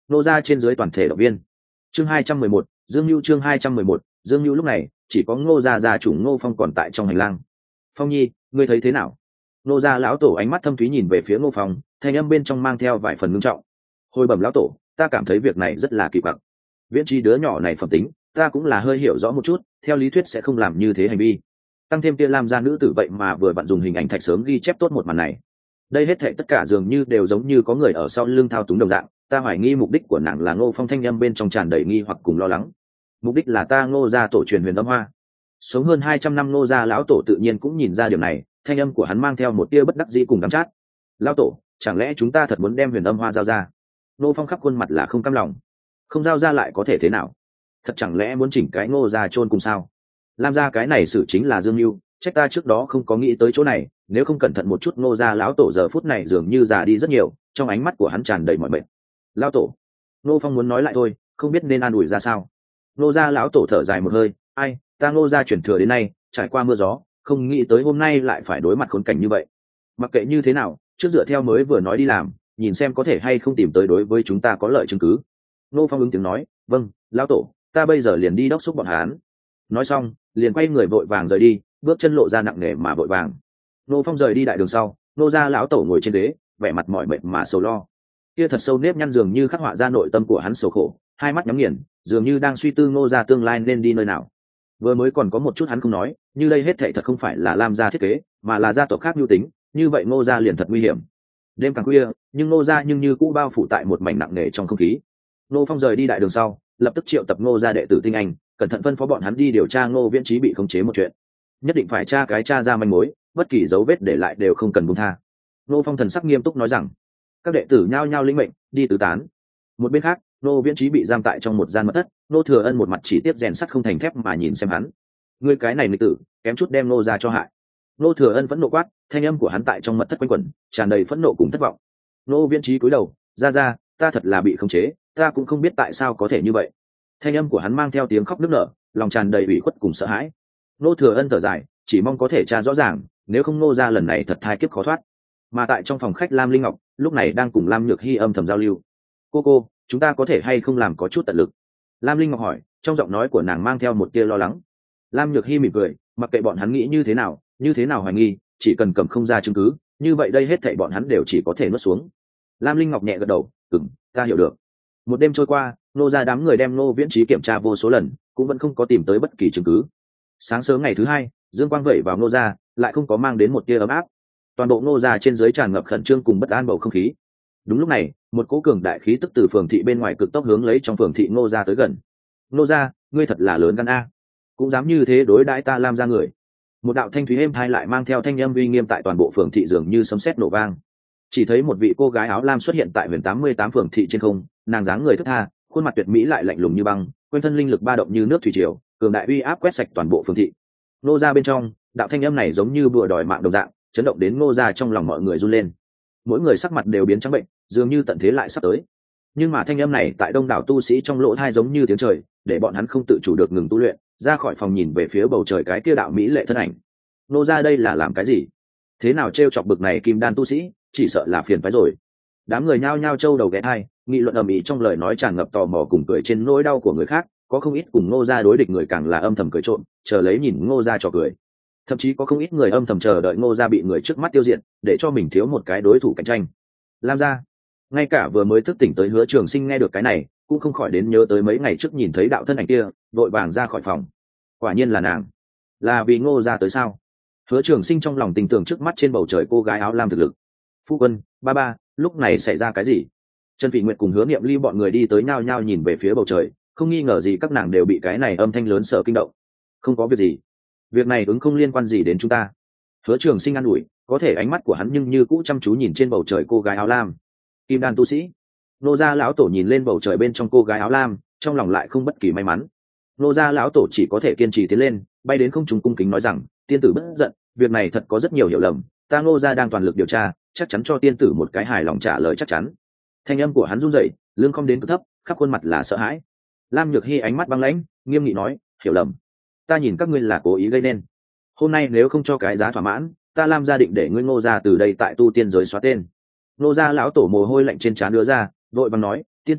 Ngô gia trên dưới toàn thể động viên. Chương 211, Dương Nưu. Chương 211, Dương Nưu. Lúc này chỉ có Ngô gia gia chủ Ngô Phong còn tại trong hành lang. Phong nhi, ngươi thấy thế nào? Ngô gia lão tổ ánh mắt thâm thúy nhìn về phía Ngô Phong, thanh âm bên trong mang theo vài phần ngưng trọng. Hồi bẩm lão tổ, ta cảm thấy việc này rất là kỳ quặc. Viễn Chi đứa nhỏ này phẩm tính, ta cũng là hơi hiểu rõ một chút, theo lý thuyết sẽ không làm như thế hành vi. Tăng thêm kia Lam gia nữ tử vậy mà vừa vặn dùng hình ảnh thạch sớm ghi chép tốt một màn này. Đây hết thảy tất cả dường như đều giống như có người ở sau lưng thao túng đồng dạng, ta hoài nghi mục đích của nàng là Ngô Phong. Thanh âm bên trong tràn đầy nghi hoặc cùng lo lắng. Mục đích là ta Ngô gia tổ truyền huyền âm hoa. Sống hơn 200 năm Ngô gia lão tổ tự nhiên cũng nhìn ra điểm này, thanh âm của hắn mang theo một tia bất đắc dĩ cùng đắng chát. Lão tổ, chẳng lẽ chúng ta thật muốn đem huyền âm hoa giao ra? Ngô Phong khắp khuôn mặt là không cam lòng. Không giao ra lại có thể thế nào? Thật chẳng lẽ muốn chỉnh cái Ngô gia chôn cùng sao? Lam gia cái này xử chính là Dương Nưu, trách ta trước đó không có nghĩ tới chỗ này, nếu không cẩn thận một chút Ngô gia lão tổ giờ phút này dường như già đi rất nhiều, trong ánh mắt của hắn tràn đầy mọi mệt. Lão tổ, Ngô Phong muốn nói lại thôi, không biết nên an ủi ra sao. Ngô gia lão tổ thở dài một hơi, ai, ta Ngô gia chuyển thừa đến nay, trải qua mưa gió, không nghĩ tới hôm nay lại phải đối mặt khốn cảnh như vậy. Mặc kệ như thế nào, trước dựa theo mới vừa nói đi làm, nhìn xem có thể hay không tìm tới đối với chúng ta có lợi chứng cứ. Ngô Phong ứng tiếng nói, vâng, lão tổ, ta bây giờ liền đi đốc thúc bọn hắn. Nói xong, liền quay người vội vàng rời đi, bước chân lộ ra nặng nề mà vội vàng. Ngô Phong rời đi đại đường sau, Ngô gia lão tổ ngồi trên ghế, vẻ mặt mỏi mệt mà sầu lo. Kia thật sâu nếp nhăn dường như khắc họa ra nội tâm của hắn sầu khổ, hai mắt nhắm nghiền, dường như đang suy tư Ngô gia tương lai nên đi nơi nào. Vừa mới còn có một chút hắn không nói, như đây hết thảy thật không phải là Lam gia thiết kế, mà là gia tộc khác mưu tính, như vậy Ngô gia liền thật nguy hiểm. Đêm càng khuya, nhưng Ngô gia nhưng như cũ bao phủ tại một mảnh nặng nề trong không khí. Ngô Phong rời đi đại đường sau, lập tức triệu tập Ngô gia đệ tử tinh anh, cẩn thận phân phó bọn hắn đi điều tra Ngô Viễn Trí bị khống chế một chuyện. Nhất định phải tra ra manh mối, bất kỳ dấu vết để lại đều không cần buông tha. Ngô Phong thần sắc nghiêm túc nói rằng. Các đệ tử nhao nhao lĩnh mệnh, đi tứ tán. Một bên khác, Ngô Viễn Trí bị giam tại trong một gian mật thất, Ngô Thừa Ân một mặt chỉ tiếp rèn sắt không thành thép mà nhìn xem hắn. Ngươi cái này nghịch tử, kém chút đem Ngô gia cho hại. Ngô Thừa Ân vẫn nộ quát, thanh âm của hắn tại trong mật thất quanh quẩn, tràn đầy phẫn nộ cùng thất vọng. Ngô Viễn Trí cúi đầu, ra, ta thật là bị khống chế, ta cũng không biết tại sao có thể như vậy. Thanh âm của hắn mang theo tiếng khóc nức nở, lòng tràn đầy ủy khuất cùng sợ hãi. Ngô Thừa Ân thở dài, chỉ mong có thể tra rõ ràng, nếu không Ngô gia lần này thật thai kiếp khó thoát. Mà tại trong phòng khách Lam Linh Ngọc lúc này đang cùng Lam Nhược Hy âm thầm giao lưu. Cô, chúng ta có thể hay không làm có chút tận lực? Lam Linh Ngọc hỏi, trong giọng nói của nàng mang theo một tia lo lắng. Lam Nhược Hy mỉm cười, mặc kệ bọn hắn nghĩ như thế nào hoài nghi, chỉ cần cầm không ra chứng cứ, như vậy đây hết thảy bọn hắn đều chỉ có thể nuốt xuống. Lam Linh Ngọc nhẹ gật đầu, ta hiểu được. Một đêm trôi qua, Ngô gia đám người đem Ngô Viễn Trí kiểm tra vô số lần, cũng vẫn không có tìm tới bất kỳ chứng cứ. Sáng sớm ngày thứ hai, dương quang vẩy vào Ngô gia, lại không có mang đến một tia ấm áp. Toàn bộ Ngô gia trên dưới tràn ngập khẩn trương cùng bất an bầu không khí. Đúng lúc này, một cỗ cường đại khí tức từ phường thị bên ngoài cực tốc hướng lấy trong phường thị Ngô gia tới gần. Ngô gia, ngươi thật là lớn gan a, cũng dám như thế đối đãi ta Lam gia người. Một đạo thanh thúy êm tai lại mang theo thanh âm uy nghiêm tại toàn bộ phường thị dường như sấm sét nổ vang. Chỉ thấy một vị cô gái áo lam xuất hiện tại huyền 88 phường thị trên không, nàng dáng người thức tha, khuôn mặt tuyệt mỹ lại lạnh lùng như băng, quanh thân linh lực ba động như nước thủy triều, cường đại uy áp quét sạch toàn bộ phường thị. Ngô gia bên trong, đạo thanh âm này giống như bùa đòi mạng đồng dạng, chấn động đến Ngô gia trong lòng mọi người run lên. Mỗi người sắc mặt đều biến trắng bệnh, dường như tận thế lại sắp tới. Nhưng mà thanh âm này tại đông đảo tu sĩ trong lỗ tai giống như tiếng trời, để bọn hắn không tự chủ được ngừng tu luyện, ra khỏi phòng nhìn về phía bầu trời cái kia đạo mỹ lệ thân ảnh. Ngô gia đây là làm cái gì? Thế nào trêu chọc bực này kim đan tu sĩ, chỉ sợ là phiền phái rồi. Đám người nhao nhao trâu đầu ghé tai, nghị luận ầm ĩ trong lời nói tràn ngập tò mò cùng cười trên nỗi đau của người khác, có không ít cùng Ngô gia đối địch người càng là âm thầm cười trộm, chờ lấy nhìn Ngô gia trò cười. Thậm chí có không ít người âm thầm chờ đợi Ngô gia bị người trước mắt tiêu diệt, để cho mình thiếu một cái đối thủ cạnh tranh. Lam gia, ngay cả vừa mới thức tỉnh tới Hứa Trường Sinh nghe được cái này, cũng không khỏi đến nhớ tới mấy ngày trước nhìn thấy đạo thân ảnh kia, vội vàng ra khỏi phòng. Quả nhiên là nàng, là vì Ngô gia tới sao? Hứa Trường Sinh trong lòng tình tưởng trước mắt trên bầu trời cô gái áo lam thực lực. Phu quân, ba, lúc này xảy ra cái gì? Trần Phỉ Nguyệt cùng Hứa Niệm Ly bọn người đi tới nhao nhao nhìn về phía bầu trời, không nghi ngờ gì các nàng đều bị cái này âm thanh lớn sợ kinh động. Không có việc gì, việc này ứng không liên quan gì đến chúng ta. Hứa Trường Sinh an ủi, có thể ánh mắt của hắn nhưng như cũ chăm chú nhìn trên bầu trời cô gái áo lam. Kim đan tu sĩ. Nô gia lão tổ nhìn lên bầu trời bên trong cô gái áo lam, trong lòng lại không bất kỳ may mắn. Nô gia lão tổ chỉ có thể kiên trì tiến lên, bay đến không trung cung kính nói rằng, tiên tử bất giận, việc này thật có rất nhiều hiểu lầm, ta Ngô gia đang toàn lực điều tra, chắc chắn cho tiên tử một cái hài lòng trả lời chắc chắn. Thanh âm của hắn run rẩy, lưng không đến cực thấp, khắp khuôn mặt là sợ hãi. Lam Nhược Hy ánh mắt băng lãnh, nghiêm nghị nói, hiểu lầm, ta nhìn các ngươi là cố ý gây nên. Hôm nay nếu không cho cái giá thỏa mãn, ta Lam gia định để ngươi Ngô gia từ đây tại tu tiên giới xóa tên. Ngô gia lão tổ mồ hôi lạnh trên trán đưa ra, vội vàng nói, tiên tử,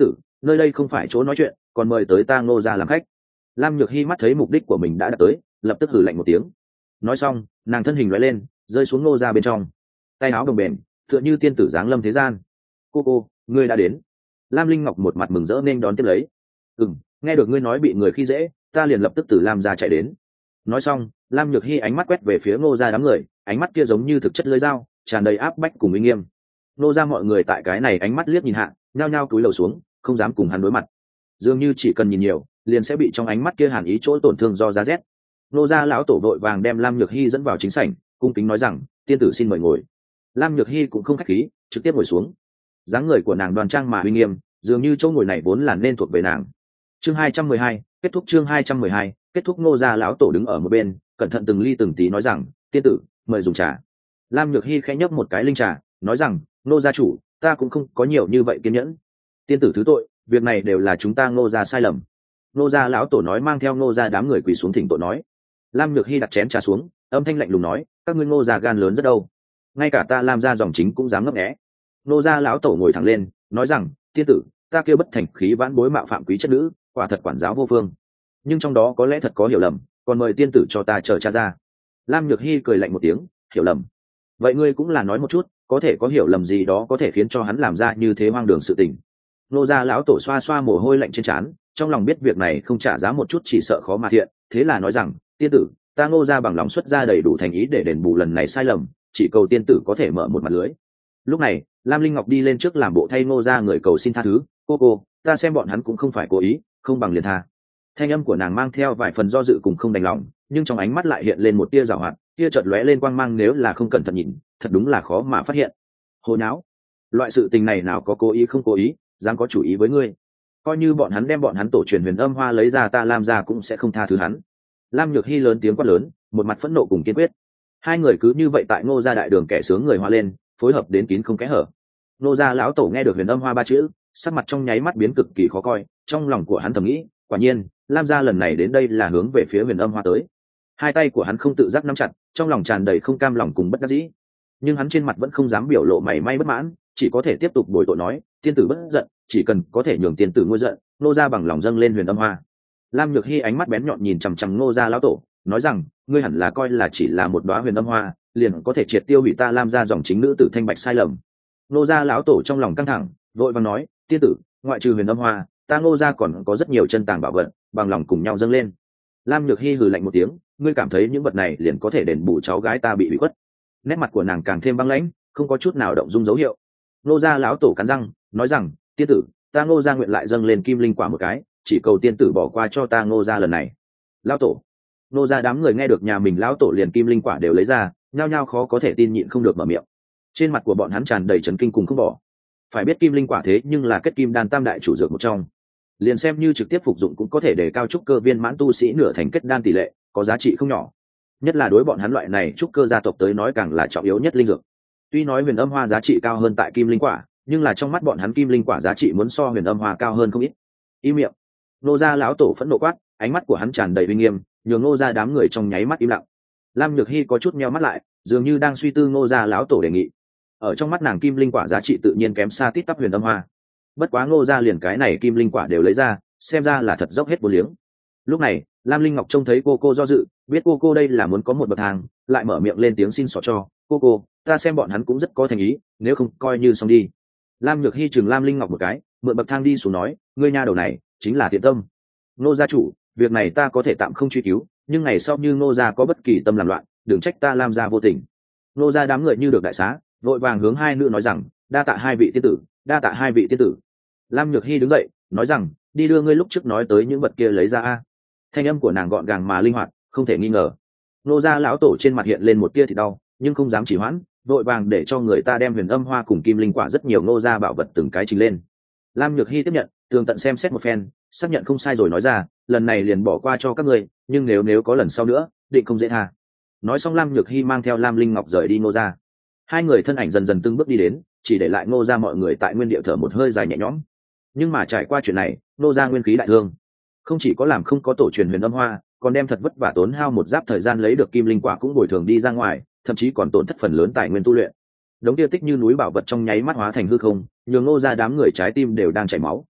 nơi đây không phải chỗ nói chuyện, còn mời tới ta Ngô gia làm khách. Lam Nhược Hy mắt thấy mục đích của mình đã đạt tới, lập tức hử lạnh một tiếng. Nói xong, nàng thân hình lóe lên, rơi xuống Ngô gia bên trong, tay áo đồng bền, tựa như tiên tử giáng lâm thế gian. Cô, ngươi đã đến. Lam Linh Ngọc một mặt mừng rỡ nên đón tiếp lấy. Nghe được ngươi nói bị người khi dễ, ta liền lập tức từ Lam gia chạy đến. Nói xong, Lam Nhược Hy ánh mắt quét về phía Ngô gia đám người, ánh mắt kia giống như thực chất lưỡi dao, tràn đầy áp bách cùng uy nghiêm. Ngô gia mọi người tại cái này ánh mắt liếc nhìn hạ, nhao nhao cúi đầu xuống, không dám cùng hắn đối mặt. Dường như chỉ cần nhìn nhiều, liền sẽ bị trong ánh mắt kia hàn ý chỗ tổn thương do giá rét. Ngô gia lão tổ vội vàng đem Lam Nhược Hy dẫn vào chính sảnh, cung kính nói rằng, tiên tử xin mời ngồi. Lam Nhược Hy cũng không khách khí, trực tiếp ngồi xuống. Dáng người của nàng đoan trang mà uy nghiêm, dường như chỗ ngồi này vốn là nên thuộc về nàng. Chương 212, kết thúc chương 212, kết thúc. Ngô gia lão tổ đứng ở một bên, cẩn thận từng ly từng tí nói rằng, tiên tử, mời dùng trà. Lam Nhược Hy khẽ nhấp một cái linh trà, nói rằng, Ngô gia chủ, ta cũng không có nhiều như vậy kiên nhẫn. Tiên tử thứ tội, việc này đều là chúng ta Ngô gia sai lầm. Ngô gia lão tổ nói, mang theo Ngô gia đám người quỳ xuống thỉnh tội nói. Lam Nhược Hy đặt chén trà xuống, âm thanh lạnh lùng nói, các ngươi Ngô gia gan lớn rất đâu, ngay cả ta Lam gia dòng chính cũng dám ngấp nghé. Ngô gia lão tổ ngồi thẳng lên, nói rằng, tiên tử, ta kêu bất thành khí vãn bối mạo phạm quý chất nữ, quả thật quản giáo vô phương, nhưng trong đó có lẽ thật có hiểu lầm, còn mời tiên tử cho ta chờ tra ra. Lam Nhược Hy cười lạnh một tiếng, hiểu lầm? Vậy ngươi cũng là nói một chút, có thể có hiểu lầm gì đó có thể khiến cho hắn làm ra như thế hoang đường sự tình. Ngô gia lão tổ xoa xoa mồ hôi lạnh trên trán, trong lòng biết việc này không trả giá một chút chỉ sợ khó mà thiện, thế là nói rằng, tiên tử, ta Ngô gia bằng lòng xuất ra đầy đủ thành ý để đền bù lần này sai lầm, chỉ cầu tiên tử có thể mở một mặt lưới. Lúc này, Lam Linh Ngọc đi lên trước làm bộ thay Ngô gia người cầu xin tha thứ, cô, ta xem bọn hắn cũng không phải cố ý, không bằng liền tha. Thanh âm của nàng mang theo vài phần do dự cùng không đành lòng, nhưng trong ánh mắt lại hiện lên một tia giảo hoạt, tia chợt lóe lên quang mang, nếu là không cẩn thận nhìn, thật đúng là khó mà phát hiện. Hồ nháo, loại sự tình này nào có cố ý không cố ý, dám có chủ ý với ngươi, coi như bọn hắn đem bọn hắn tổ truyền huyền âm hoa lấy ra, ta Lam gia cũng sẽ không tha thứ hắn. Lam Nhược Hy lớn tiếng quát lớn, một mặt phẫn nộ cùng kiên quyết. Hai người cứ như vậy tại Ngô gia đại đường kẻ sướng người hoa lên, phối hợp đến kín không kẽ hở. Ngô gia lão tổ nghe được huyền âm hoa ba chữ, sắc mặt trong nháy mắt biến cực kỳ khó coi, trong lòng của hắn thầm nghĩ, quả nhiên Lam gia lần này đến đây là hướng về phía huyền âm hoa tới. Hai tay của hắn không tự giác nắm chặt, trong lòng tràn đầy không cam lòng cùng bất đắc dĩ, nhưng hắn trên mặt vẫn không dám biểu lộ mảy may bất mãn, chỉ có thể tiếp tục bồi tội nói, tiên tử bất giận, chỉ cần có thể nhường tiên tử nguôi giận, Ngô gia bằng lòng dâng lên huyền âm hoa. Lam Nhược Hy ánh mắt bén nhọn nhìn chằm chằm Ngô gia lão tổ, nói rằng, ngươi hẳn là coi là chỉ là một đóa huyền âm hoa liền có thể triệt tiêu hủy ta Lam gia dòng chính nữ tử thanh bạch sai lầm. Ngô gia lão tổ trong lòng căng thẳng, vội vàng nói, tiên tử, ngoại trừ huyền âm hoa, ta Ngô gia còn có rất nhiều chân tàng bảo vật, bằng lòng cùng nhau dâng lên. Lam Nhược Hy hừ lạnh một tiếng, ngươi cảm thấy những vật này liền có thể đền bù cháu gái ta bị hủy khuất? Nét mặt của nàng càng thêm băng lãnh, không có chút nào động dung dấu hiệu. Ngô gia lão tổ cắn răng, nói rằng, tiên tử, ta Ngô gia nguyện lại dâng lên kim linh quả một cái, chỉ cầu tiên tử bỏ qua cho ta Ngô gia lần này. Lão tổ. Ngô gia đám người nghe được nhà mình lão tổ liền kim linh quả đều lấy ra, nhao nhao khó có thể tin, nhịn không được mở miệng. Trên mặt của bọn hắn tràn đầy chấn kinh cùng không bỏ. Phải biết kim linh quả thế nhưng là kết kim đan tam đại chủ dược một trong, liền xem như trực tiếp phục dụng cũng có thể để cao trúc cơ viên mãn tu sĩ nửa thành kết đan tỷ lệ, có giá trị không nhỏ. Nhất là đối bọn hắn loại này trúc cơ gia tộc tới nói càng là trọng yếu nhất linh dược. Tuy nói huyền âm hoa giá trị cao hơn tại kim linh quả, nhưng là trong mắt bọn hắn kim linh quả giá trị muốn so huyền âm hoa cao hơn không ít. Im miệng. Ngô gia lão tổ phẫn nộ quát, ánh mắt của hắn tràn đầy uy nghiêm, nhường Ngô gia đám người trong nháy mắt im lặng. Lam Nhược Hy có chút nheo mắt lại, dường như đang suy tư Ngô gia lão tổ đề nghị. Ở trong mắt nàng kim linh quả giá trị tự nhiên kém xa tít tắp huyền âm hoa. Bất quá Ngô gia liền cái này kim linh quả đều lấy ra, xem ra là thật dốc hết vô liếng. Lúc này, Lam Linh Ngọc trông thấy cô do dự, biết cô đây là muốn có một bậc thang, lại mở miệng lên tiếng xin xỏ cho, cô, ta xem bọn hắn cũng rất có thành ý, nếu không coi như xong đi. Lam Nhược Hy chừng Lam Linh Ngọc một cái, mượn bậc thang đi xuống nói, ngươi nha đầu này chính là thiện tâm. Ngô gia chủ, việc này ta có thể tạm không truy cứu, nhưng ngày sau như Ngô gia có bất kỳ tâm làm loạn, đừng trách ta Lam gia vô tình. Ngô gia đám người như được đại xá, vội vàng hướng hai nữ nói rằng, đa tạ hai vị tiên tử, đa tạ hai vị tiên tử. Lam Nhược Hy đứng dậy, nói rằng, đi đưa ngươi lúc trước nói tới những vật kia lấy ra a. Thanh âm của nàng gọn gàng mà linh hoạt, không thể nghi ngờ. Ngô gia lão tổ trên mặt hiện lên một tia thì đau, nhưng không dám chỉ hoãn, vội vàng để cho người ta đem huyền âm hoa cùng kim linh quả rất nhiều Ngô gia bảo vật từng cái trình lên. Lam Nhược Hy tiếp nhận, tường tận xem xét một phen, xác nhận không sai rồi nói ra, lần này liền bỏ qua cho các ngươi, nhưng nếu có lần sau nữa, định không dễ tha. Nói xong Lam Nhược Hy mang theo Lam Linh Ngọc rời đi Ngô gia. Hai người thân ảnh dần dần từng bước đi đến, chỉ để lại Ngô gia mọi người tại nguyên địa thở một hơi dài nhẹ nhõm. Nhưng mà trải qua chuyện này, Ngô gia nguyên khí đại thương, không chỉ có làm không có tổ truyền huyền âm hoa, còn đem thật vất vả tốn hao một giáp thời gian lấy được kim linh quả cũng bồi thường đi ra ngoài, thậm chí còn tổn thất phần lớn tài nguyên tu luyện. Đống tiêu tích như núi bảo vật trong nháy mắt hóa thành hư không, nhường Ngô gia đám người trái tim đều đang chảy máu.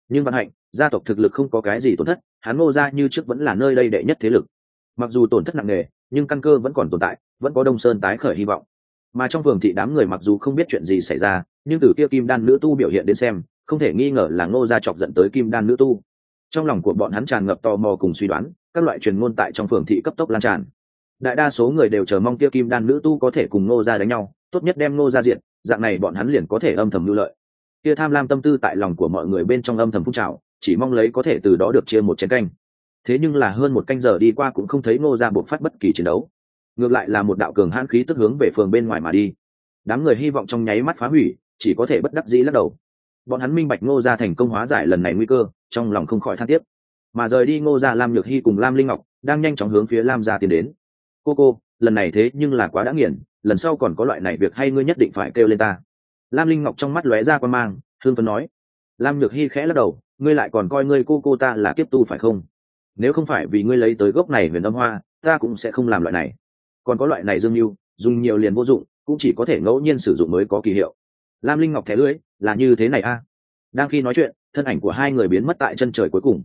nhưng vận hạnh gia tộc thực lực không có cái gì tổn thất, hắn Ngô gia như trước vẫn là nơi đây đệ nhất thế lực. Mặc dù tổn thất nặng nề, nhưng căn cơ vẫn còn tồn tại, vẫn có Đông Sơn tái khởi hy vọng. Mà trong phường thị đám người mặc dù không biết chuyện gì xảy ra, nhưng từ kia kim đan nữ tu biểu hiện đến xem, không thể nghi ngờ là Ngô gia chọc giận tới kim đan nữ tu. Trong lòng của bọn hắn tràn ngập tò mò cùng suy đoán, các loại truyền ngôn tại trong phường thị cấp tốc lan tràn. Đại đa số người đều chờ mong kia kim đan nữ tu có thể cùng Ngô gia đánh nhau, tốt nhất đem Ngô gia diệt, dạng này bọn hắn liền có thể âm thầm lưu lợi. Kia tham lam tâm tư tại lòng của mọi người bên trong âm thầm phun trào, chỉ mong lấy có thể từ đó được chia một chén canh. Thế nhưng là hơn một canh giờ đi qua cũng không thấy Ngô gia buộc phát bất kỳ chiến đấu, ngược lại là một đạo cường hãn khí tức hướng về phường bên ngoài mà đi. Đám người hy vọng trong nháy mắt phá hủy, chỉ có thể bất đắc dĩ lắc đầu. Bọn hắn minh bạch Ngô gia thành công hóa giải lần này nguy cơ, trong lòng không khỏi than tiếc. Mà rời đi Ngô gia, Lam Nhược Hy cùng Lam Linh Ngọc đang nhanh chóng hướng phía Lam gia tiến đến. Cô, lần này thế nhưng là quá đã nghiền, lần sau còn có loại này việc hay ngươi nhất định phải kêu lên ta. Lam Linh Ngọc trong mắt lóe ra quan mang, hương phấn nói. Lam Nhược Hy khẽ lắc đầu, ngươi lại còn coi ngươi cô ta là kiếp tu phải không? Nếu không phải vì ngươi lấy tới gốc này huyền âm hoa, ta cũng sẽ không làm loại này. Còn có loại này dương mưu, dùng nhiều liền vô dụng, cũng chỉ có thể ngẫu nhiên sử dụng mới có kỳ hiệu. Lam Linh Ngọc thẻ lưỡi, là như thế này a. Đang khi nói chuyện, thân ảnh của hai người biến mất tại chân trời cuối cùng.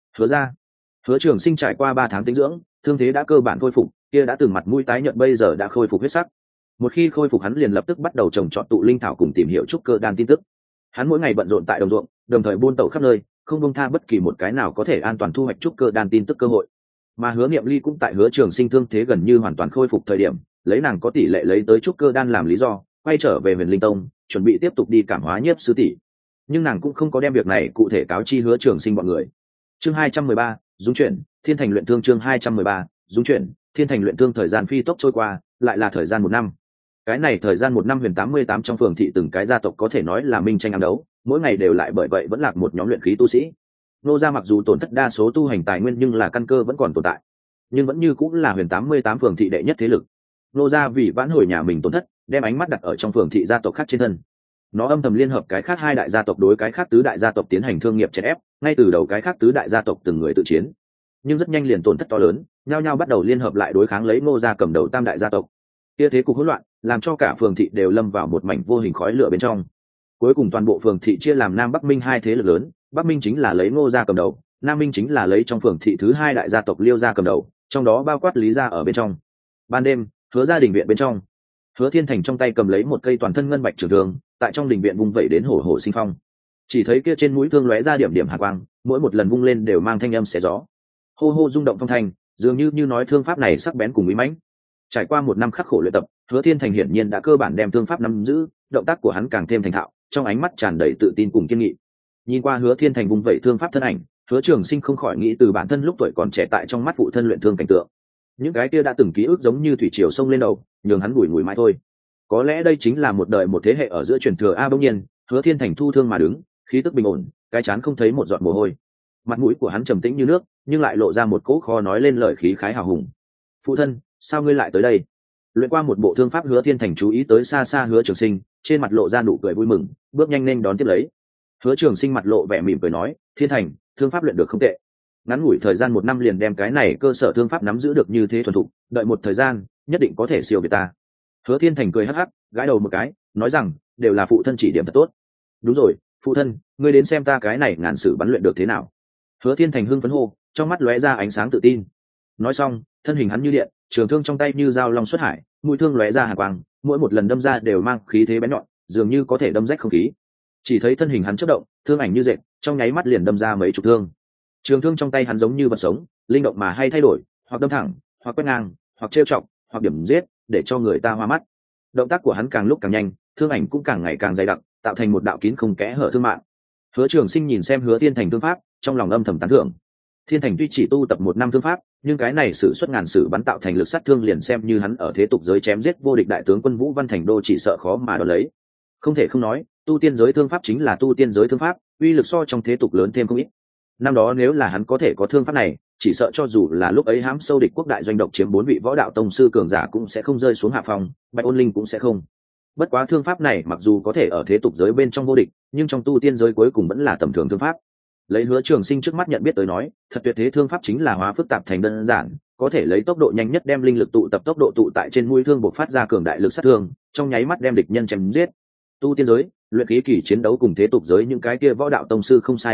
Hứa Trường Sinh trải qua 3 tháng tĩnh dưỡng, thương thế đã cơ bản khôi phục, kia đã từng mặt mũi tái nhợt bây giờ đã khôi phục huyết sắc. Một khi khôi phục hắn liền lập tức bắt đầu trồng trọt tụ linh thảo cùng tìm hiểu trúc cơ đan tin tức. Hắn mỗi ngày bận rộn tại đồng ruộng, đồng thời buôn tẩu khắp nơi, không buông tha bất kỳ một cái nào có thể an toàn thu hoạch trúc cơ đan tin tức cơ hội. Mà Hứa Niệm Ly cũng tại Hứa Trường Sinh thương thế gần như hoàn toàn khôi phục thời điểm, lấy nàng có tỷ lệ lấy tới trúc cơ đan làm lý do, quay trở về Huyền Linh Tông, chuẩn bị tiếp tục đi cảm hóa Nhiếp sư tỷ. Nhưng nàng cũng không có đem việc này cụ thể cáo chi Hứa Trường Sinh bọn người. Chương 213, dung chuyển, Thiên Thành luyện thương chương 213, dung chuyển, Thiên Thành luyện thương thời gian phi tốc trôi qua, lại là thời gian 1 năm. Cái này thời gian 1 năm Huyền 88 trong phường thị từng cái gia tộc có thể nói là minh tranh ám đấu, mỗi ngày đều lại bởi vậy vẫn lạc một nhóm luyện khí tu sĩ. Nô gia mặc dù tổn thất đa số tu hành tài nguyên nhưng là căn cơ vẫn còn tồn tại, nhưng vẫn như cũng là Huyền 88 phường thị đệ nhất thế lực. Nô gia vì vãn hồi nhà mình tổn thất, đem ánh mắt đặt ở trong phường thị gia tộc khác trên thân. Nó âm thầm liên hợp cái khác 2 đại gia tộc đối cái khác tứ đại gia tộc tiến hành thương nghiệp chèn ép, ngay từ đầu cái khác tứ đại gia tộc từng người tự chiến, nhưng rất nhanh liền tổn thất to lớn, nhao nhao bắt đầu liên hợp lại đối kháng lấy Ngô gia cầm đầu tam đại gia tộc. Kia thế cục hỗn loạn, làm cho cả phường thị đều lâm vào một mảnh vô hình khói lửa bên trong. Cuối cùng toàn bộ phường thị chia làm Nam Bắc Minh 2 thế lực lớn, Bắc Minh chính là lấy Ngô gia cầm đầu, Nam Minh chính là lấy trong phường thị thứ 2 đại gia tộc Liêu gia cầm đầu, trong đó bao quát Lý gia ở bên trong. Ban đêm, Hứa gia đình viện bên trong, Hứa Thiên Thành trong tay cầm lấy một cây toàn thân ngân bạch trường thương, tại trong đình viện vung vẩy đến hổ hổ sinh phong. Chỉ thấy kia trên mũi thương lóe ra điểm điểm hàn quang, mỗi một lần vung lên đều mang thanh âm xé gió. Hô hô rung động phong thanh, dường như nói thương pháp này sắc bén cùng uy mãnh. Trải qua 1 năm khắc khổ luyện tập, Hứa Thiên Thành hiển nhiên đã cơ bản đem thương pháp nắm giữ, động tác của hắn càng thêm thành thạo, trong ánh mắt tràn đầy tự tin cùng kiên nghị. Nhìn qua Hứa Thiên Thành vung vẩy thương pháp thân ảnh, Hứa Trường Sinh không khỏi nghĩ từ bản thân lúc tuổi còn trẻ tại trong mắt phụ thân luyện thương cảnh tượng. Những cái kia đã từng ký ức giống như thủy triều sông lên đầu, nhường hắn bùi ngùi mãi thôi. Có lẽ đây chính là một đời một thế hệ ở giữa truyền thừa a. Bỗng nhiên, Hứa Thiên Thành thu thương mà đứng, khí tức bình ổn, cái chán không thấy một giọt mồ hôi. Mặt mũi của hắn trầm tĩnh như nước, nhưng lại lộ ra một cỗ khó nói lên lời khí khái hào hùng. Phụ thân, sao ngươi lại tới đây? Luyện qua một bộ thương pháp, Hứa Thiên Thành chú ý tới xa xa Hứa Trường Sinh, trên mặt lộ ra nụ cười vui mừng, bước nhanh lên đón tiếp lấy. Hứa Trường Sinh mặt lộ vẻ mỉm cười nói, Thiên Thành, thương pháp luyện được không tệ. Ngắn ngủi thời gian 1 năm liền đem cái này cơ sở thương pháp nắm giữ được như thế thuần thục, đợi một thời gian, nhất định có thể siêu việt ta. Hứa Thiên Thành cười hắc hắc, gãi đầu một cái, nói rằng, đều là phụ thân chỉ điểm thật tốt. Đúng rồi, phụ thân, ngươi đến xem ta cái này ngàn sử bắn luyện được thế nào. Hứa Thiên Thành hưng phấn hô, trong mắt lóe ra ánh sáng tự tin. Nói xong, thân hình hắn như điện, trường thương trong tay như dao long xuất hải, mũi thương lóe ra hàn quang, mỗi một lần đâm ra đều mang khí thế bén nhọn, dường như có thể đâm rách không khí. Chỉ thấy thân hình hắn chớp động, thương ảnh như dệt, trong nháy mắt liền đâm ra mấy chục thương. Trường thương trong tay hắn giống như vật sống, linh động mà hay thay đổi, hoặc đâm thẳng, hoặc quét ngang, hoặc trêu chọc, hoặc điểm giết, để cho người ta hoa mắt. Động tác của hắn càng lúc càng nhanh, thương ảnh cũng càng ngày càng dày đặc, tạo thành một đạo kín không kẽ hở thương mạng. Hứa Trường Sinh nhìn xem Hứa Thiên Thành thương pháp, trong lòng âm thầm tán thưởng. Thiên Thành tuy chỉ tu tập 1 năm thương pháp, nhưng cái này sử xuất ngàn sử bắn tạo thành lực sát thương liền xem như hắn ở thế tục giới chém giết vô địch đại tướng quân Vũ Văn Thành Đô chỉ sợ khó mà đo lấy. Không thể không nói, tu tiên giới thương pháp chính là tu tiên giới thương pháp, uy lực so trong thế tục lớn thêm không ít. Năm đó nếu là hắn có thể có thương pháp này, chỉ sợ cho dù là lúc ấy hãm sâu địch quốc đại doanh độc chiếm 4 vị võ đạo tông sư cường giả cũng sẽ không rơi xuống hạ phòng, Bạch Ôn Linh cũng sẽ không. Bất quá thương pháp này mặc dù có thể ở thế tục giới bên trong vô địch, nhưng trong tu tiên giới cuối cùng vẫn là tầm thường thương pháp. Lấy Hứa Trường Sinh trước mắt nhận biết tới nói, thật tuyệt thế thương pháp chính là hóa phức tạp thành đơn giản, có thể lấy tốc độ nhanh nhất đem linh lực tụ tập tốc độ tụ tại trên mũi thương bộc phát ra cường đại lực sát thương, trong nháy mắt đem địch nhân chém giết. Tu tiên giới, luyện khí kỳ chiến đấu cùng thế tục giới những cái kia võ đạo tông sư không sai biệt lắm,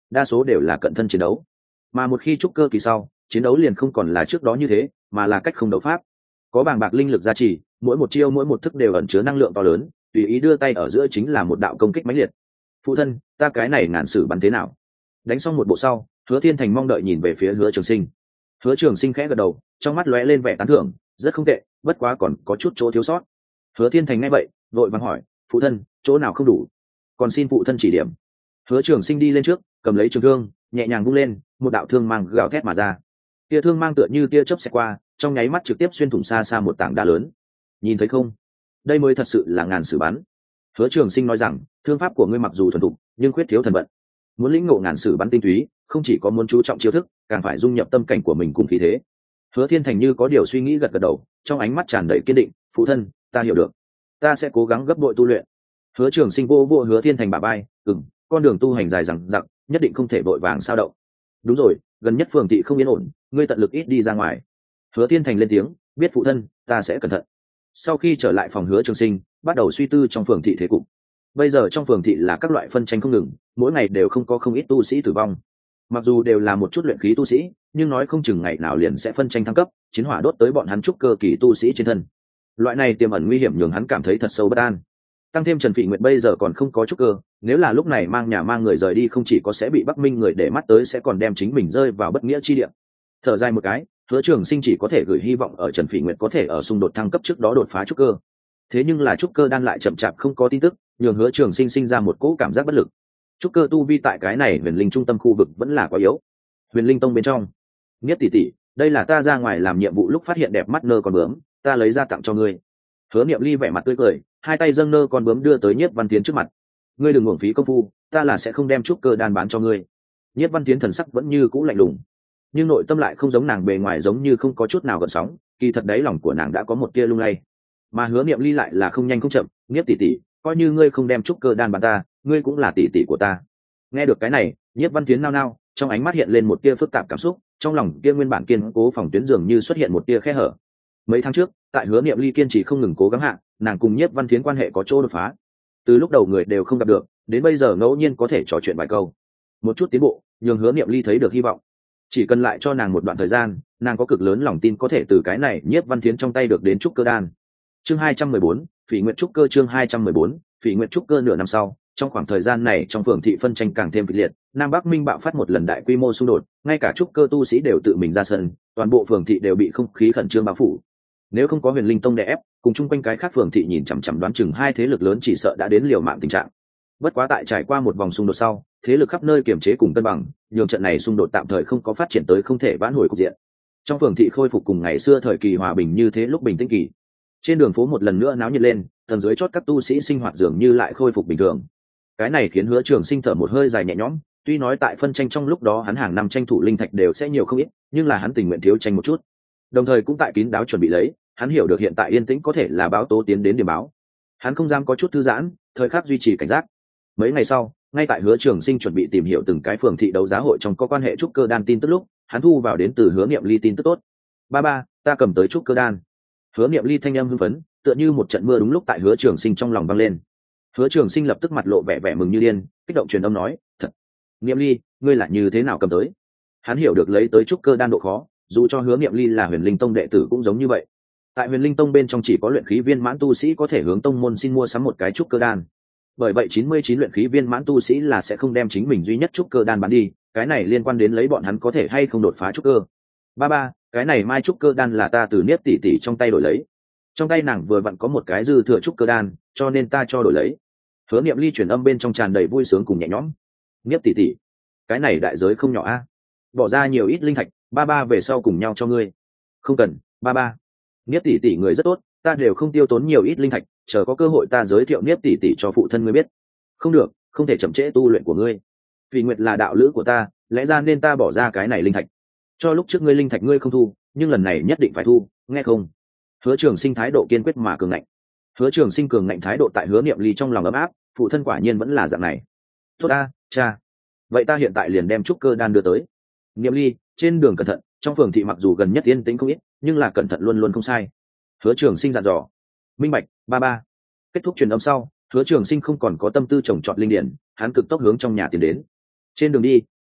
đa số đều là cận thân chiến đấu, mà một khi trúc cơ kỳ sau, chiến đấu liền không còn là trước đó như thế, mà là cách không đấu pháp. Có bàng bạc linh lực gia trì, mỗi một chiêu mỗi một thức đều ẩn chứa năng lượng to lớn, tùy ý đưa tay ở giữa chính là một đạo công kích mãnh liệt. Phụ thân, ta cái này ngàn sử bắn thế nào? Đánh xong một bộ sau, Hứa Thiên Thành mong đợi nhìn về phía Hứa Trường Sinh. Hứa Trường Sinh khẽ gật đầu, trong mắt lóe lên vẻ tán thưởng, rất không tệ, bất quá còn có chút chỗ thiếu sót. Hứa Thiên Thành nghe vậy, vội vàng hỏi, phụ thân, chỗ nào không đủ? Còn xin phụ thân chỉ điểm. Hứa Trường Sinh đi lên trước, cầm lấy trường thương, nhẹ nhàng vung lên, một đạo thương mang gào thét mà ra. Tia thương mang tựa như tia chớp xẹt qua, trong nháy mắt trực tiếp xuyên thủng xa xa một tảng đá lớn. Nhìn thấy không? Đây mới thật sự là ngàn sử bắn. Hứa Trường Sinh nói rằng, thương pháp của ngươi mặc dù thuần thục, nhưng khuyết thiếu thần vận. Muốn lĩnh ngộ ngàn sử bắn tinh túy, không chỉ có muốn chú trọng chiêu thức, càng phải dung nhập tâm cảnh của mình cùng khí thế. Hứa Thiên Thành như có điều suy nghĩ gật gật đầu, trong ánh mắt tràn đầy kiên định, phụ thân, ta hiểu được, ta sẽ cố gắng gấp bội tu luyện. Hứa Trường Sinh vô vô Hứa Thiên Thành bả vai, con đường tu hành dài dằng dặc, nhất định không thể vội vàng sao động. Đúng rồi, gần nhất phường thị không yên ổn, ngươi tận lực ít đi ra ngoài. Hứa Thiên Thành lên tiếng, biết phụ thân, ta sẽ cẩn thận. Sau khi trở lại phòng Hứa Trường Sinh, bắt đầu suy tư trong phường thị thế cục. Bây giờ trong phường thị là các loại phân tranh không ngừng, mỗi ngày đều không ít tu sĩ tử vong. Mặc dù đều là một chút luyện khí tu sĩ, nhưng nói không chừng ngày nào liền sẽ phân tranh thăng cấp, chiến hỏa đốt tới bọn hắn trúc cơ kỳ tu sĩ trên thân. Loại này tiềm ẩn nguy hiểm nhường hắn cảm thấy thật sâu bất an. Tăng thêm Trần Phỉ Nguyệt bây giờ còn không có trúc cơ, nếu là lúc này mang nhà mang người rời đi, không chỉ có sẽ bị Bắc Minh người để mắt tới, sẽ còn đem chính mình rơi vào bất nghĩa chi địa. Thở dài một cái, Hứa Trường Sinh chỉ có thể gửi hy vọng ở Trần Phỉ Nguyệt có thể ở xung đột thăng cấp trước đó đột phá trúc cơ. Thế nhưng là trúc cơ đan lại chậm chạp không có tin tức, nhường Hứa Trường Sinh sinh ra một cỗ cảm giác bất lực. Trúc cơ tu vi tại cái này Huyền Linh trung tâm khu vực vẫn là quá yếu. Huyền Linh tông bên trong, Niết tỷ tỷ, đây là ta ra ngoài làm nhiệm vụ lúc phát hiện đẹp mắt nơ con bướm, ta lấy ra tặng cho ngươi. Hứa Niệm Ly vẻ mặt tươi cười, hai tay dâng nơ con bướm đưa tới Nhiếp Văn Tiến trước mặt. Ngươi đừng uổng phí công phu, ta là sẽ không đem trúc cơ đan bán cho ngươi. Nhiếp Văn Tiến thần sắc vẫn như cũ lạnh lùng, nhưng nội tâm lại không giống nàng bề ngoài giống như không có chút nào gợn sóng, kỳ thật đấy lòng của nàng đã có một tia lung lay. Mà Hứa Niệm Ly lại là không nhanh không chậm, Niếp tỷ tỷ, coi như ngươi không đem trúc cơ đan bán ta, ngươi cũng là tỷ tỷ của ta. Nghe được cái này, Nhiếp Văn Tiến nao nao, trong ánh mắt hiện lên một tia phức tạp cảm xúc, trong lòng kia nguyên bản kiên cố phòng tuyến dường như xuất hiện một tia khe hở. Mấy tháng trước, tại Hứa Niệm Ly kiên trì không ngừng cố gắng hạ, nàng cùng Nhiếp Văn Tiến quan hệ có chỗ đột phá. Từ lúc đầu người đều không gặp được, đến bây giờ ngẫu nhiên có thể trò chuyện vài câu. Một chút tiến bộ, nhường Hứa Niệm Ly thấy được hy vọng. Chỉ cần lại cho nàng một đoạn thời gian, nàng có cực lớn lòng tin có thể từ cái này Nhiếp Văn Tiến trong tay được đến trúc cơ đan. Chương 214, Phỉ Nguyệt trúc cơ. Chương 214, Phỉ Nguyệt trúc cơ. Nửa năm sau, trong khoảng thời gian này trong phường thị phân tranh càng thêm kịch liệt, Nam Bắc Minh bạo phát một lần đại quy mô xung đột, ngay cả trúc cơ tu sĩ đều tự mình ra sân, toàn bộ phường thị đều bị không khí khẩn trương bao phủ. Nếu không có Huyền Linh tông đè ép, cùng chung quanh cái khác phường thị nhìn chằm chằm đoán chừng hai thế lực lớn chỉ sợ đã đến liều mạng tình trạng. Bất quá tại trải qua một vòng xung đột sau, thế lực khắp nơi kiềm chế cùng cân bằng, nhường trận này xung đột tạm thời không có phát triển tới không thể vãn hồi cục diện. Trong phường thị khôi phục cùng ngày xưa thời kỳ hòa bình như thế lúc bình tĩnh kỳ. Trên đường phố một lần nữa náo nhiệt lên, tầng dưới chót các tu sĩ sinh hoạt dường như lại khôi phục bình thường. Cái này khiến Hứa Trường Sinh thở một hơi dài nhẹ nhõm, tuy nói tại phân tranh trong lúc đó hắn hàng năm tranh thủ linh thạch đều sẽ nhiều không ít, nhưng là hắn tình nguyện thiếu tranh một chút. Đồng thời cũng tại kín đáo chuẩn bị lấy, hắn hiểu được hiện tại yên tĩnh có thể là báo tố tiến đến điểm báo. Hắn không dám có chút thư giãn, thời khắc duy trì cảnh giác. Mấy ngày sau, ngay tại Hứa Trường Sinh chuẩn bị tìm hiểu từng cái phường thị đấu giá hội trong có quan hệ trúc cơ đan tin tức lúc, hắn thu vào đến từ Hứa Niệm Ly tin tức tốt. Ba ba, ta cầm tới trúc cơ đan. Hứa Niệm Ly thanh âm hưng phấn, tựa như một trận mưa đúng lúc tại Hứa Trường Sinh trong lòng vang lên. Hứa Trường Sinh lập tức mặt lộ vẻ vẻ mừng như điên, kích động truyền âm nói, "Thật, Niệm Ly, ngươi là như thế nào cầm tới?" Hắn hiểu được lấy tới trúc cơ đan độ khó, dù cho Hứa Niệm Ly là Huyền Linh tông đệ tử cũng giống như vậy. Tại Huyền Linh tông bên trong chỉ có luyện khí viên mãn tu sĩ có thể hướng tông môn xin mua sắm một cái trúc cơ đan. Bởi vậy 99 luyện khí viên mãn tu sĩ là sẽ không đem chính mình duy nhất trúc cơ đan bán đi, cái này liên quan đến lấy bọn hắn có thể hay không đột phá trúc cơ. Ba ba, cái này mai trúc cơ đan là ta từ Niếp tỷ tỷ trong tay đổi lấy. Trong tay nàng vừa vặn có một cái dư thừa trúc cơ đan, cho nên ta cho đổi lấy. Hứa Niệm Ly truyền âm bên trong tràn đầy vui sướng cùng nhẹ nhõm. Niếp tỷ tỷ, cái này đại giới không nhỏ a. Bỏ ra nhiều ít linh thạch, ba ba về sau cùng nhau cho ngươi. Không cần, ba ba. Niếp tỷ tỷ người rất tốt, ta đều không tiêu tốn nhiều ít linh thạch, chờ có cơ hội ta giới thiệu Niếp tỷ tỷ cho phụ thân ngươi biết. Không được, không thể chậm trễ tu luyện của ngươi. Vì Nguyệt là đạo lữ của ta, lẽ ra nên ta bỏ ra cái này linh thạch. Cho lúc trước ngươi linh thạch ngươi không thu, nhưng lần này nhất định phải thu, nghe không? Hứa Trường Sinh thái độ kiên quyết mà cường ngạnh. Hứa Trường Sinh cường ngạnh thái độ tại Hứa Niệm Ly trong lòng ấm áp, phụ thân quả nhiên vẫn là dạng này. Tốt a, cha. Vậy ta hiện tại liền đem trúc cơ đan đưa tới. Niệm Ly, trên đường cẩn thận, trong phường thị mặc dù gần nhất yên tĩnh không ít, nhưng là cẩn thận luôn luôn không sai. Hứa Trường Sinh dặn dò. Minh bạch, ba ba. Kết thúc truyền âm sau, Hứa Trường Sinh không còn có tâm tư trồng trọt linh điển, hắn cực tốc hướng trong nhà tiến đến. Trên đường đi,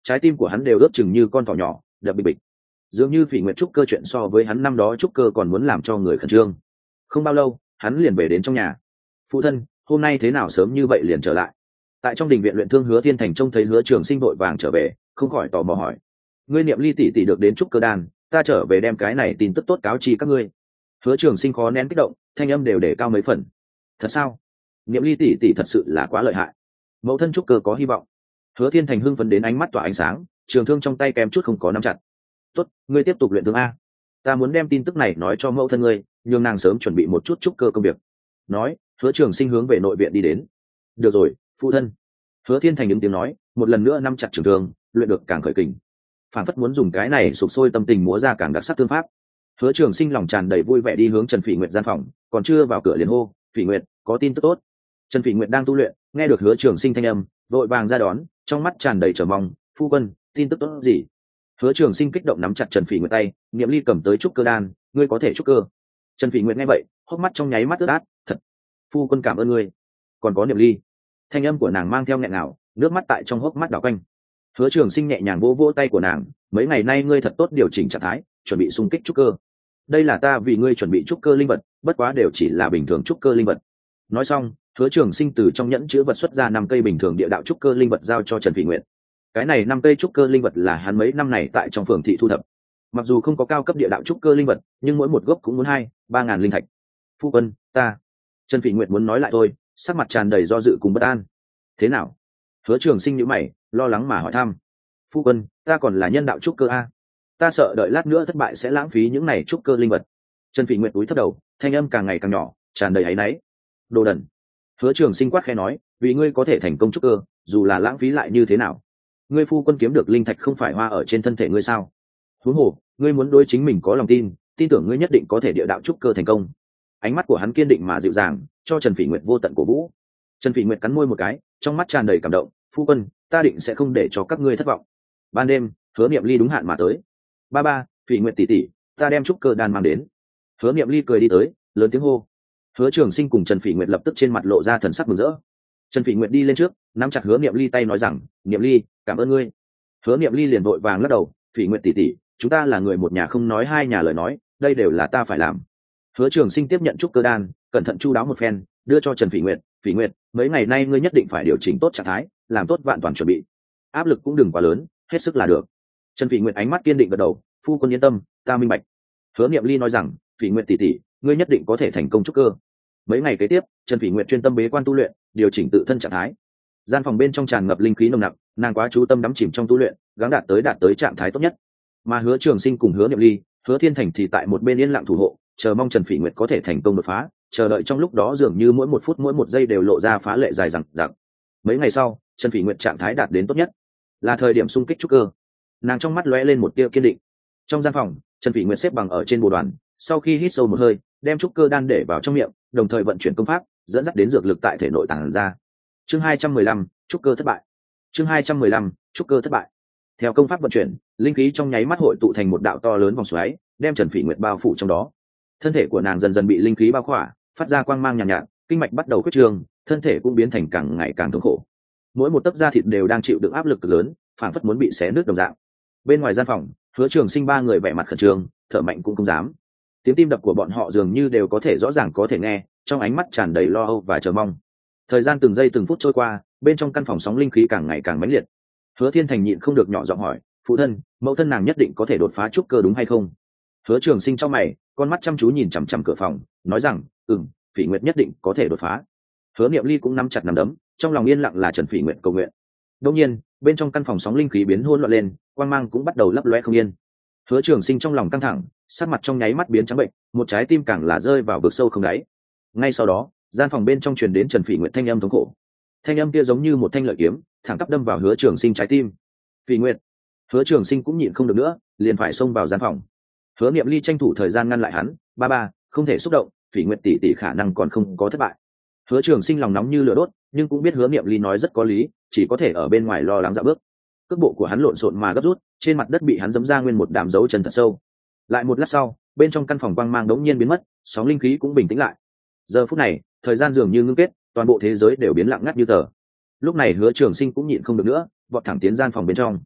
trái tim của hắn đều ướp chừng như con thỏ nhỏ đập bịch bịch. Dường như Phỉ Nguyệt trúc cơ chuyện so với hắn năm đó trúc cơ còn muốn làm cho người khẩn trương. Không bao lâu hắn liền về đến trong nhà. Phụ thân, hôm nay thế nào sớm như vậy liền trở lại? Tại trong đình viện luyện thương Hứa Thiên Thành trông thấy Hứa Trường Sinh vội vàng trở về, không khỏi tò mò hỏi: ngươi Niệm Ly tỷ tỷ được đến trúc cơ đan, ta trở về đem cái này tin tức tốt cáo chi các ngươi. Hứa Trường Sinh khó nén kích động, thanh âm đều để cao mấy phần. Thật sao? Niệm Ly tỷ tỷ thật sự là quá lợi hại, mẫu thân trúc cơ có hy vọng. Hứa Thiên Thành hưng phấn đến ánh mắt tỏa ánh sáng, trường thương trong tay kém chút không có nắm chặt. Tốt, ngươi tiếp tục luyện thương a, ta muốn đem tin tức này nói cho mẫu thân ngươi, nhường nàng sớm chuẩn bị một chút trúc cơ công việc. Nói, Hứa Trường Sinh hướng về nội viện đi đến. Được rồi, phụ thân. Hứa Thiên Thành những tiếng nói, một lần nữa nắm chặt trường thương, luyện được càng khởi kình, phản phất muốn dùng cái này sụp sôi tâm tình múa ra càng đặc sắc tương pháp. Hứa Trường Sinh lòng tràn đầy vui vẻ đi hướng Trần Phỉ Nguyệt gian phòng, còn chưa vào cửa liền hô: Phỉ Nguyệt, có tin tức tốt. Trần Phỉ Nguyệt đang tu luyện, nghe được Hứa Trường Sinh thanh âm, vội vàng ra đón, trong mắt tràn đầy chờ mong: phu quân, tin tức tốt gì? Hứa Trường Sinh kích động nắm chặt Trần Phỉ Nguyệt tay, Niệm Ly cầm tới trúc cơ đan, ngươi có thể trúc cơ. Trần Phỉ Nguyệt nghe vậy, hốc mắt trong nháy mắt ướt át, thật, phu quân cảm ơn ngươi. Còn có Niệm Ly. Thanh âm của nàng mang theo nghẹn ngào, nước mắt tại trong hốc mắt đảo quanh. Hứa Trường Sinh nhẹ nhàng vỗ vỗ tay của nàng, mấy ngày nay ngươi thật tốt điều chỉnh trạng thái, chuẩn bị xung kích trúc cơ. Đây là ta vì ngươi chuẩn bị trúc cơ linh vật, bất quá đều chỉ là bình thường trúc cơ linh vật. Nói xong, Hứa Trường Sinh từ trong nhẫn chứa vật xuất ra 5 cây bình thường địa đạo trúc cơ linh vật giao cho Trần Phỉ Nguyệt. Cái này 5 cây trúc cơ linh vật là hắn mấy năm này tại trong phường thị thu thập. Mặc dù không có cao cấp địa đạo trúc cơ linh vật, nhưng mỗi một gốc cũng muốn 2-3 ngàn linh thạch. Phu quân, ta. Trần Phỉ Nguyệt muốn nói lại thôi, sắc mặt tràn đầy do dự cùng bất an. Thế nào? Hứa Trường Sinh nhíu mày, lo lắng mà hỏi thăm. Phu quân, ta còn là nhân đạo trúc cơ a, ta sợ đợi lát nữa thất bại sẽ lãng phí những này trúc cơ linh vật. Trần Phỉ Nguyệt cúi thấp đầu, thanh âm càng ngày càng nhỏ, tràn đầy áy náy. Đồ đần. Hứa Trường Sinh quát khẽ nói, vì ngươi có thể thành công trúc cơ, dù là lãng phí lại như thế nào, ngươi phu quân kiếm được linh thạch không phải hoa ở trên thân thể ngươi sao? Huống hồ, ngươi muốn đối chính mình có lòng tin, tin tưởng ngươi nhất định có thể địa đạo trúc cơ thành công. Ánh mắt của hắn kiên định mà dịu dàng, cho Trần Phỉ Nguyệt vô tận cổ vũ. Trần Phỉ Nguyệt cắn môi một cái, trong mắt tràn đầy cảm động. Phu quân, ta định sẽ không để cho các ngươi thất vọng. Ban đêm, Hứa Niệm Ly đúng hạn mà tới. Ba, Phỉ Nguyệt tỷ tỷ, ta đem trúc cơ đan mang đến. Hứa Niệm Ly cười đi tới, lớn tiếng hô. Hứa Trường Sinh cùng Trần Phỉ Nguyệt lập tức trên mặt lộ ra thần sắc mừng rỡ. Trần Phỉ Nguyệt đi lên trước, nắm chặt Hứa Niệm Ly tay nói rằng, Niệm Ly, cảm ơn ngươi. Hứa Niệm Ly liền vội vàng lắc đầu, Phỉ Nguyệt tỷ tỷ, chúng ta là người một nhà không nói hai nhà lời nói, đây đều là ta phải làm. Hứa Trường Sinh tiếp nhận trúc cơ đan, cẩn thận chu đáo một phen, đưa cho Trần Phỉ Nguyệt. Phỉ Nguyệt, mấy ngày nay ngươi nhất định phải điều chỉnh tốt trạng thái, làm tốt vạn toàn chuẩn bị, áp lực cũng đừng quá lớn, hết sức là được. Trần Phỉ Nguyệt ánh mắt kiên định gật đầu, phu quân yên tâm, ta minh bạch. Hứa Niệm Ly nói rằng, Phỉ Nguyệt tỷ tỷ, ngươi nhất định có thể thành công trúc cơ. Mấy ngày kế tiếp, Trần Phỉ Nguyệt chuyên tâm bế quan tu luyện, điều chỉnh tự thân trạng thái. Gian phòng bên trong tràn ngập linh khí nồng nặc, nàng quá chú tâm đắm chìm trong tu luyện, gắng đạt tới trạng thái tốt nhất. Mà Hứa Trường Sinh cùng Hứa Niệm Ly, Hứa Thiên Thành thì tại một bên yên lặng thủ hộ, chờ mong Trần Phỉ Nguyệt có thể thành công đột phá, chờ đợi trong lúc đó dường như mỗi một phút mỗi một giây đều lộ ra phá lệ dài dằng dặc. Mấy ngày sau, Trần Phỉ Nguyệt trạng thái đạt đến tốt nhất, là thời điểm xung kích trúc cơ. Nàng trong mắt lóe lên một tia kiên định. Trong gian phòng, Trần Phỉ Nguyệt xếp bằng ở trên bồ đoàn, sau khi hít sâu một hơi, đem trúc cơ đan để vào trong miệng, đồng thời vận chuyển công pháp, dẫn dắt đến dược lực tại thể nội tàng ra. Chương 215, trúc cơ thất bại. Chương 215, trúc cơ thất bại. Theo công pháp vận chuyển, linh khí trong nháy mắt hội tụ thành một đạo to lớn vòng xoáy, đem Trần Phỉ Nguyệt bao phủ trong đó. Thân thể của nàng dần dần bị linh khí bao khỏa, phát ra quang mang nhàn nhạt, kinh mạch bắt đầu khuyết trường, thân thể cũng biến thành càng ngày càng thống khổ. Mỗi một tấc da thịt đều đang chịu đựng áp lực cực lớn, phản phất muốn bị xé nứt đồng dạng. Bên ngoài gian phòng, Hứa Trường Sinh ba người vẻ mặt khẩn trương, thở mạnh cũng không dám. Tiếng tim đập của bọn họ dường như đều có thể rõ ràng có thể nghe, trong ánh mắt tràn đầy lo âu và chờ mong. Thời gian từng giây từng phút trôi qua, bên trong căn phòng sóng linh khí càng ngày càng mãnh liệt. Hứa Thiên Thành nhịn không được nhỏ giọng hỏi, phụ thân, mẫu thân nàng nhất định có thể đột phá trúc cơ đúng hay không? Hứa Trường Sinh trong mày, con mắt chăm chú nhìn chằm chằm cửa phòng, nói rằng, Phỉ Nguyệt nhất định có thể đột phá. Hứa Niệm Ly cũng nắm chặt nắm đấm, trong lòng yên lặng là Trần Phỉ Nguyệt cầu nguyện. Đột nhiên, bên trong căn phòng sóng linh khí biến hỗn loạn lên, quang mang cũng bắt đầu lấp loé không yên. Hứa Trường Sinh trong lòng căng thẳng, sắc mặt trong nháy mắt biến trắng bệnh, một trái tim càng là rơi vào vực sâu không đáy. Ngay sau đó, gian phòng bên trong truyền đến Trần Phỉ Nguyệt thanh âm thống khổ. Thanh âm kia giống như một thanh lợi kiếm, thẳng tắp đâm vào Hứa Trường Sinh trái tim. Phỉ Nguyệt. Hứa Trường Sinh cũng nhịn không được nữa, liền phải xông vào gian phòng. Hứa Niệm Ly tranh thủ thời gian ngăn lại hắn, ba, không thể xúc động, Phỉ Nguyệt tỷ tỷ khả năng còn không có thất bại. Hứa Trường Sinh lòng nóng như lửa đốt, nhưng cũng biết Hứa Niệm Ly nói rất có lý, chỉ có thể ở bên ngoài lo lắng dạo bước. Cước bộ của hắn lộn xộn mà gấp rút, trên mặt đất bị hắn giẫm ra nguyên một đám dấu chân thật sâu. Lại một lát sau, bên trong căn phòng quang mang đống nhiên biến mất, sóng linh khí cũng bình tĩnh lại. Giờ phút này, thời gian dường như ngưng kết, toàn bộ thế giới đều biến lặng ngắt như tờ. Lúc này Hứa Trường Sinh cũng nhịn không được nữa, vọt thẳng tiến gian phòng bên trong.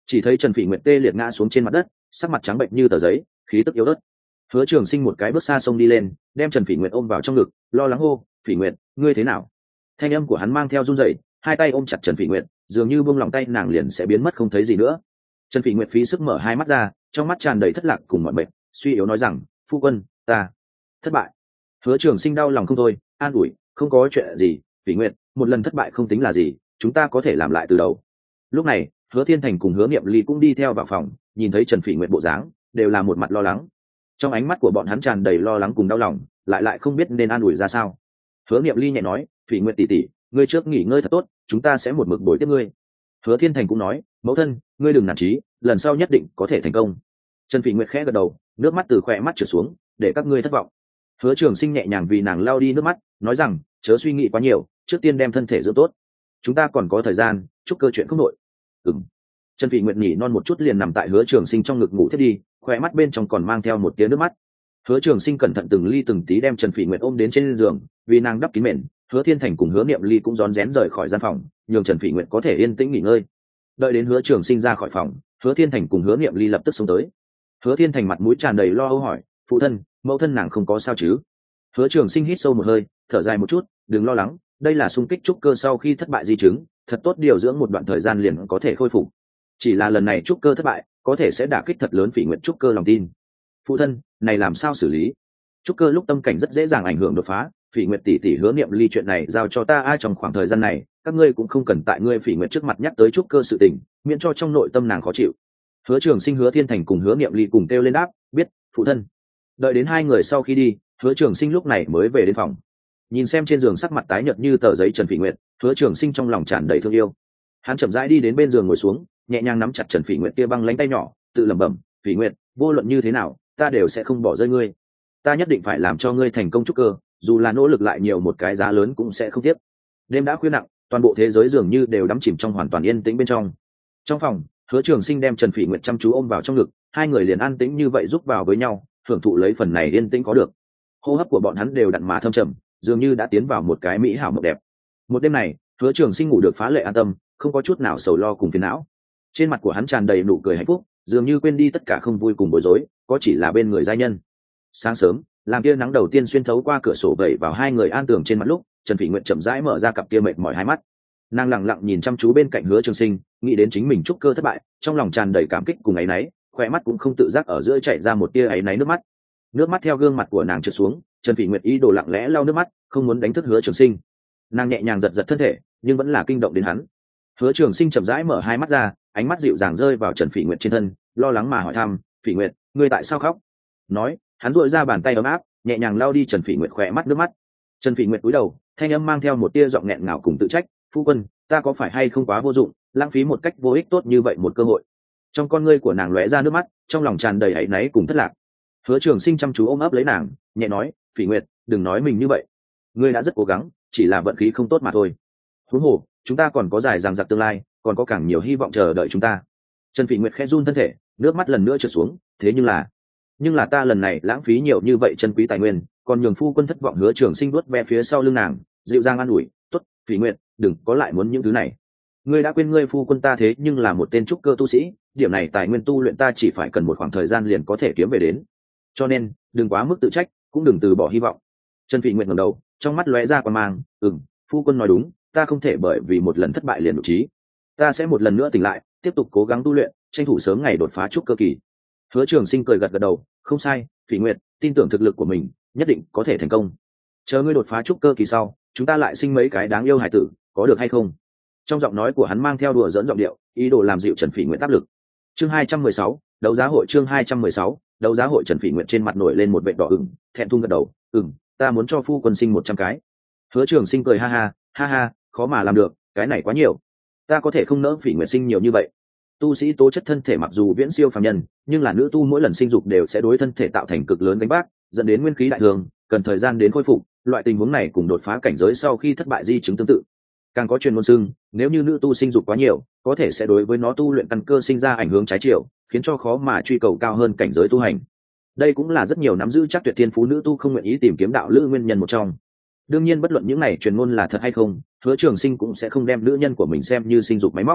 Chỉ thấy Trần Phỉ Nguyệt tê liệt ngã xuống trên mặt đất, sắc mặt trắng bệnh như tờ giấy, khí tức yếu ớt. Hứa Trường Sinh một cái bước xa xông đi lên, đem Trần Phỉ Nguyệt ôm vào trong ngực, lo lắng hô: "Phỉ Nguyệt, ngươi thế nào?" Thanh âm của hắn mang theo run rẩy, hai tay ôm chặt Trần Phỉ Nguyệt, dường như buông lòng tay nàng liền sẽ biến mất không thấy gì nữa. Trần Phỉ Nguyệt phí sức mở hai mắt ra, trong mắt tràn đầy thất lạc cùng mọi mệt, suy yếu nói rằng: "Phu quân, ta thất bại." Hứa Trường Sinh đau lòng không thôi, an ủi: "Không có chuyện gì, Phỉ Nguyệt, một lần thất bại không tính là gì, chúng ta có thể làm lại từ đầu." Lúc này, Hứa Thiên Thành cùng Hứa Niệm Ly cũng đi theo vào phòng, nhìn thấy Trần Phỉ Nguyệt bộ dáng, đều là một mặt lo lắng. Trong ánh mắt của bọn hắn tràn đầy lo lắng cùng đau lòng, lại không biết nên an ủi ra sao. Hứa Niệm Ly nhẹ nói: "Phỉ Nguyệt tỷ tỷ, ngươi trước nghỉ ngơi thật tốt, chúng ta sẽ một mực bồi tiếp ngươi." Hứa Thiên Thành cũng nói: "Mẫu thân, ngươi đừng nản chí, lần sau nhất định có thể thành công." Trần Phỉ Nguyệt khẽ gật đầu, nước mắt từ khóe mắt trượt xuống, để các ngươi thất vọng. Hứa Trường Sinh nhẹ nhàng vì nàng lau đi nước mắt, nói rằng: "Chớ suy nghĩ quá nhiều, trước tiên đem thân thể dưỡng tốt. Chúng ta còn có thời gian, chúc cơ chuyện không nội." Ừm. Trần Phỉ Nguyệt nhỉ non một chút liền nằm tại Hứa Trường Sinh trong ngực ngủ thiết đi, khóe mắt bên trong còn mang theo một tia nước mắt. Hứa Trường Sinh cẩn thận từng ly từng tí đem Trần Phỉ Nguyệt ôm đến trên giường, vì nàng đắp kín mền. Hứa Thiên Thành cùng Hứa Niệm Ly cũng rón rén rời khỏi gian phòng, nhường Trần Phỉ Nguyệt có thể yên tĩnh nghỉ ngơi. Đợi đến Hứa Trường Sinh ra khỏi phòng, Hứa Thiên Thành cùng Hứa Niệm Ly lập tức xông tới. Hứa Thiên Thành mặt mũi tràn đầy lo âu hỏi: "Phụ thân, mẫu thân nàng không có sao chứ?" Hứa Trường Sinh hít sâu một hơi, thở dài một chút: "Đừng lo lắng, đây là xung kích trúc cơ sau khi thất bại di chứng, thật tốt điều dưỡng một đoạn thời gian liền có thể khôi phục. Chỉ là lần này trúc cơ thất bại, có thể sẽ đả kích thật lớn Phỉ Nguyệt trúc cơ lòng tin." "Phụ thân, này làm sao xử lý?" "Trúc cơ lúc tâm cảnh rất dễ dàng ảnh hưởng đột phá, Phỉ Nguyệt tỷ tỷ Hứa Niệm Ly chuyện này giao cho ta ai trong khoảng thời gian này, các ngươi cũng không cần tại ngươi Phỉ Nguyệt trước mặt nhắc tới trúc cơ sự tình, miễn cho trong nội tâm nàng khó chịu." Hứa Trường Sinh, Hứa Thiên Thành cùng Hứa Niệm Ly cùng kêu lên đáp: "Biết, phụ thân." Đợi đến hai người sau khi đi, Hứa Trường Sinh lúc này mới về đến phòng. Nhìn xem trên giường sắc mặt tái nhợt như tờ giấy Trần Phỉ Nguyệt, Hứa Trường Sinh trong lòng tràn đầy thương yêu. Hắn chậm rãi đi đến bên giường ngồi xuống, nhẹ nhàng nắm chặt Trần Phỉ Nguyệt kia băng lãnh tay nhỏ, tự lẩm bẩm: "Phỉ Nguyệt, vô luận như thế nào, ta đều sẽ không bỏ rơi ngươi. Ta nhất định phải làm cho ngươi thành công trúc cơ, dù là nỗ lực lại nhiều một cái giá lớn cũng sẽ không tiếc." Đêm đã khuya nặng, toàn bộ thế giới dường như đều đắm chìm trong hoàn toàn yên tĩnh bên trong. Trong phòng, Hứa Trường Sinh đem Trần Phỉ Nguyệt chăm chú ôm vào trong ngực, hai người liền an tĩnh như vậy giúp vào với nhau, hưởng thụ lấy phần này yên tĩnh có được. Hô hấp của bọn hắn đều đặn mà thâm trầm, dường như đã tiến vào một cái mỹ hảo mộng đẹp. Một đêm này, Hứa Trường Sinh ngủ được phá lệ an tâm, không có chút nào sầu lo cùng phiền não. Trên mặt của hắn tràn đầy nụ cười hạnh phúc, dường như quên đi tất cả không vui cùng bối rối, có chỉ là bên người giai nhân. Sáng sớm, làm tia nắng đầu tiên xuyên thấu qua cửa sổ vẩy vào hai người an tường trên mặt lúc, Trần Phỉ Nguyệt chậm rãi mở ra cặp kia mệt mỏi hai mắt. Nàng lặng lặng nhìn chăm chú bên cạnh Hứa Trường Sinh, nghĩ đến chính mình trúc cơ thất bại, trong lòng tràn đầy cảm kích cùng áy náy, khóe mắt cũng không tự giác ở giữa chảy ra một tia áy náy nước mắt. Nước mắt theo gương mặt của nàng trượt xuống, Trần Phỉ Nguyệt ý đồ lặng lẽ lau nước mắt, không muốn đánh thức Hứa Trường Sinh. Nàng nhẹ nhàng giật giật thân thể, nhưng vẫn là kinh động đến hắn. Hứa Trường Sinh chậm rãi mở hai mắt ra, ánh mắt dịu dàng rơi vào Trần Phỉ Nguyệt trên thân, lo lắng mà hỏi thăm: "Phỉ Nguyệt, ngươi tại sao khóc?" Nói, hắn duỗi ra bàn tay ấm áp, nhẹ nhàng lau đi Trần Phỉ Nguyệt khỏe mắt nước mắt. Trần Phỉ Nguyệt cúi đầu, thanh âm mang theo một tia giọng nghẹn ngào cùng tự trách: "Phu quân, ta có phải hay không quá vô dụng, lãng phí một cách vô ích tốt như vậy một cơ hội?" Trong con ngươi của nàng lóe ra nước mắt, trong lòng tràn đầy áy náy cùng thất lạc. Hứa Trường Sinh chăm chú ôm ấp lấy nàng, nhẹ nói: "Phỉ Nguyệt, đừng nói mình như vậy. Ngươi đã rất cố gắng, chỉ là vận khí không tốt mà thôi. Huống hồ, chúng ta còn có dài dằng dặc tương lai, còn có càng nhiều hy vọng chờ đợi chúng ta." Trần Phỉ Nguyệt khẽ run thân thể, nước mắt lần nữa trượt xuống. "Thế nhưng là ta lần này lãng phí nhiều như vậy chân quý tài nguyên, còn nhường phu quân thất vọng." Hứa Trường Sinh vuốt ve phía sau lưng nàng, dịu dàng an ủi: "Tốt, Phỉ Nguyệt, đừng có lại muốn những thứ này. Ngươi đã quên ngươi phu quân ta thế nhưng là một tên trúc cơ tu sĩ, điểm này tài nguyên tu luyện ta chỉ phải cần một khoảng thời gian liền có thể kiếm về đến. Cho nên, đừng quá mức tự trách, cũng đừng từ bỏ hy vọng." Trần Phỉ Nguyệt ngẩng đầu, trong mắt lóe ra quan mang: Phu quân nói đúng, ta không thể bởi vì một lần thất bại liền nhụt chí. Ta sẽ một lần nữa tỉnh lại, tiếp tục cố gắng tu luyện, tranh thủ sớm ngày đột phá trúc cơ kỳ." Hứa Trường Sinh cười gật gật đầu: "Không sai, Phỉ Nguyệt, tin tưởng thực lực của mình, nhất định có thể thành công. Chờ ngươi đột phá trúc cơ kỳ sau, chúng ta lại sinh mấy cái đáng yêu hài tử, có được hay không?" Trong giọng nói của hắn mang theo đùa dẫn giọng điệu, ý đồ làm dịu Trần Phỉ Nguyệt áp lực. Chương 216, đấu giá hội. Chương 216, đấu giá hội. Trần Phỉ Nguyệt trên mặt nổi lên một vệt đỏ ửng, thẹn thùng gật đầu: Ta muốn cho phu quân sinh 100 cái." Hứa Trường Sinh cười ha ha, khó mà làm được, cái này quá nhiều. Ta có thể không nỡ Phỉ Nguyệt sinh nhiều như vậy. Tu sĩ tố chất thân thể mặc dù viễn siêu phàm nhân, nhưng là nữ tu mỗi lần sinh dục đều sẽ đối thân thể tạo thành cực lớn gánh vác, dẫn đến nguyên khí đại thường, cần thời gian đến khôi phục. Loại tình huống này cùng đột phá cảnh giới sau khi thất bại di chứng tương tự. Càng có truyền ngôn xưng, nếu như nữ tu sinh dục quá nhiều, có thể sẽ đối với nó tu luyện căn cơ sinh ra ảnh hưởng trái chiều, khiến cho khó mà truy cầu cao hơn cảnh giới tu hành. Đây cũng là rất nhiều nắm giữ chắc tuyệt thiên phú nữ tu không nguyện ý tìm kiếm đạo lữ nguyên nhân một trong. Đương nhiên bất luận những này truyền ngôn là thật hay không, Hứa Trường Sinh cũng sẽ không đem nữ nhân của mình xem như sinh dục máy móc.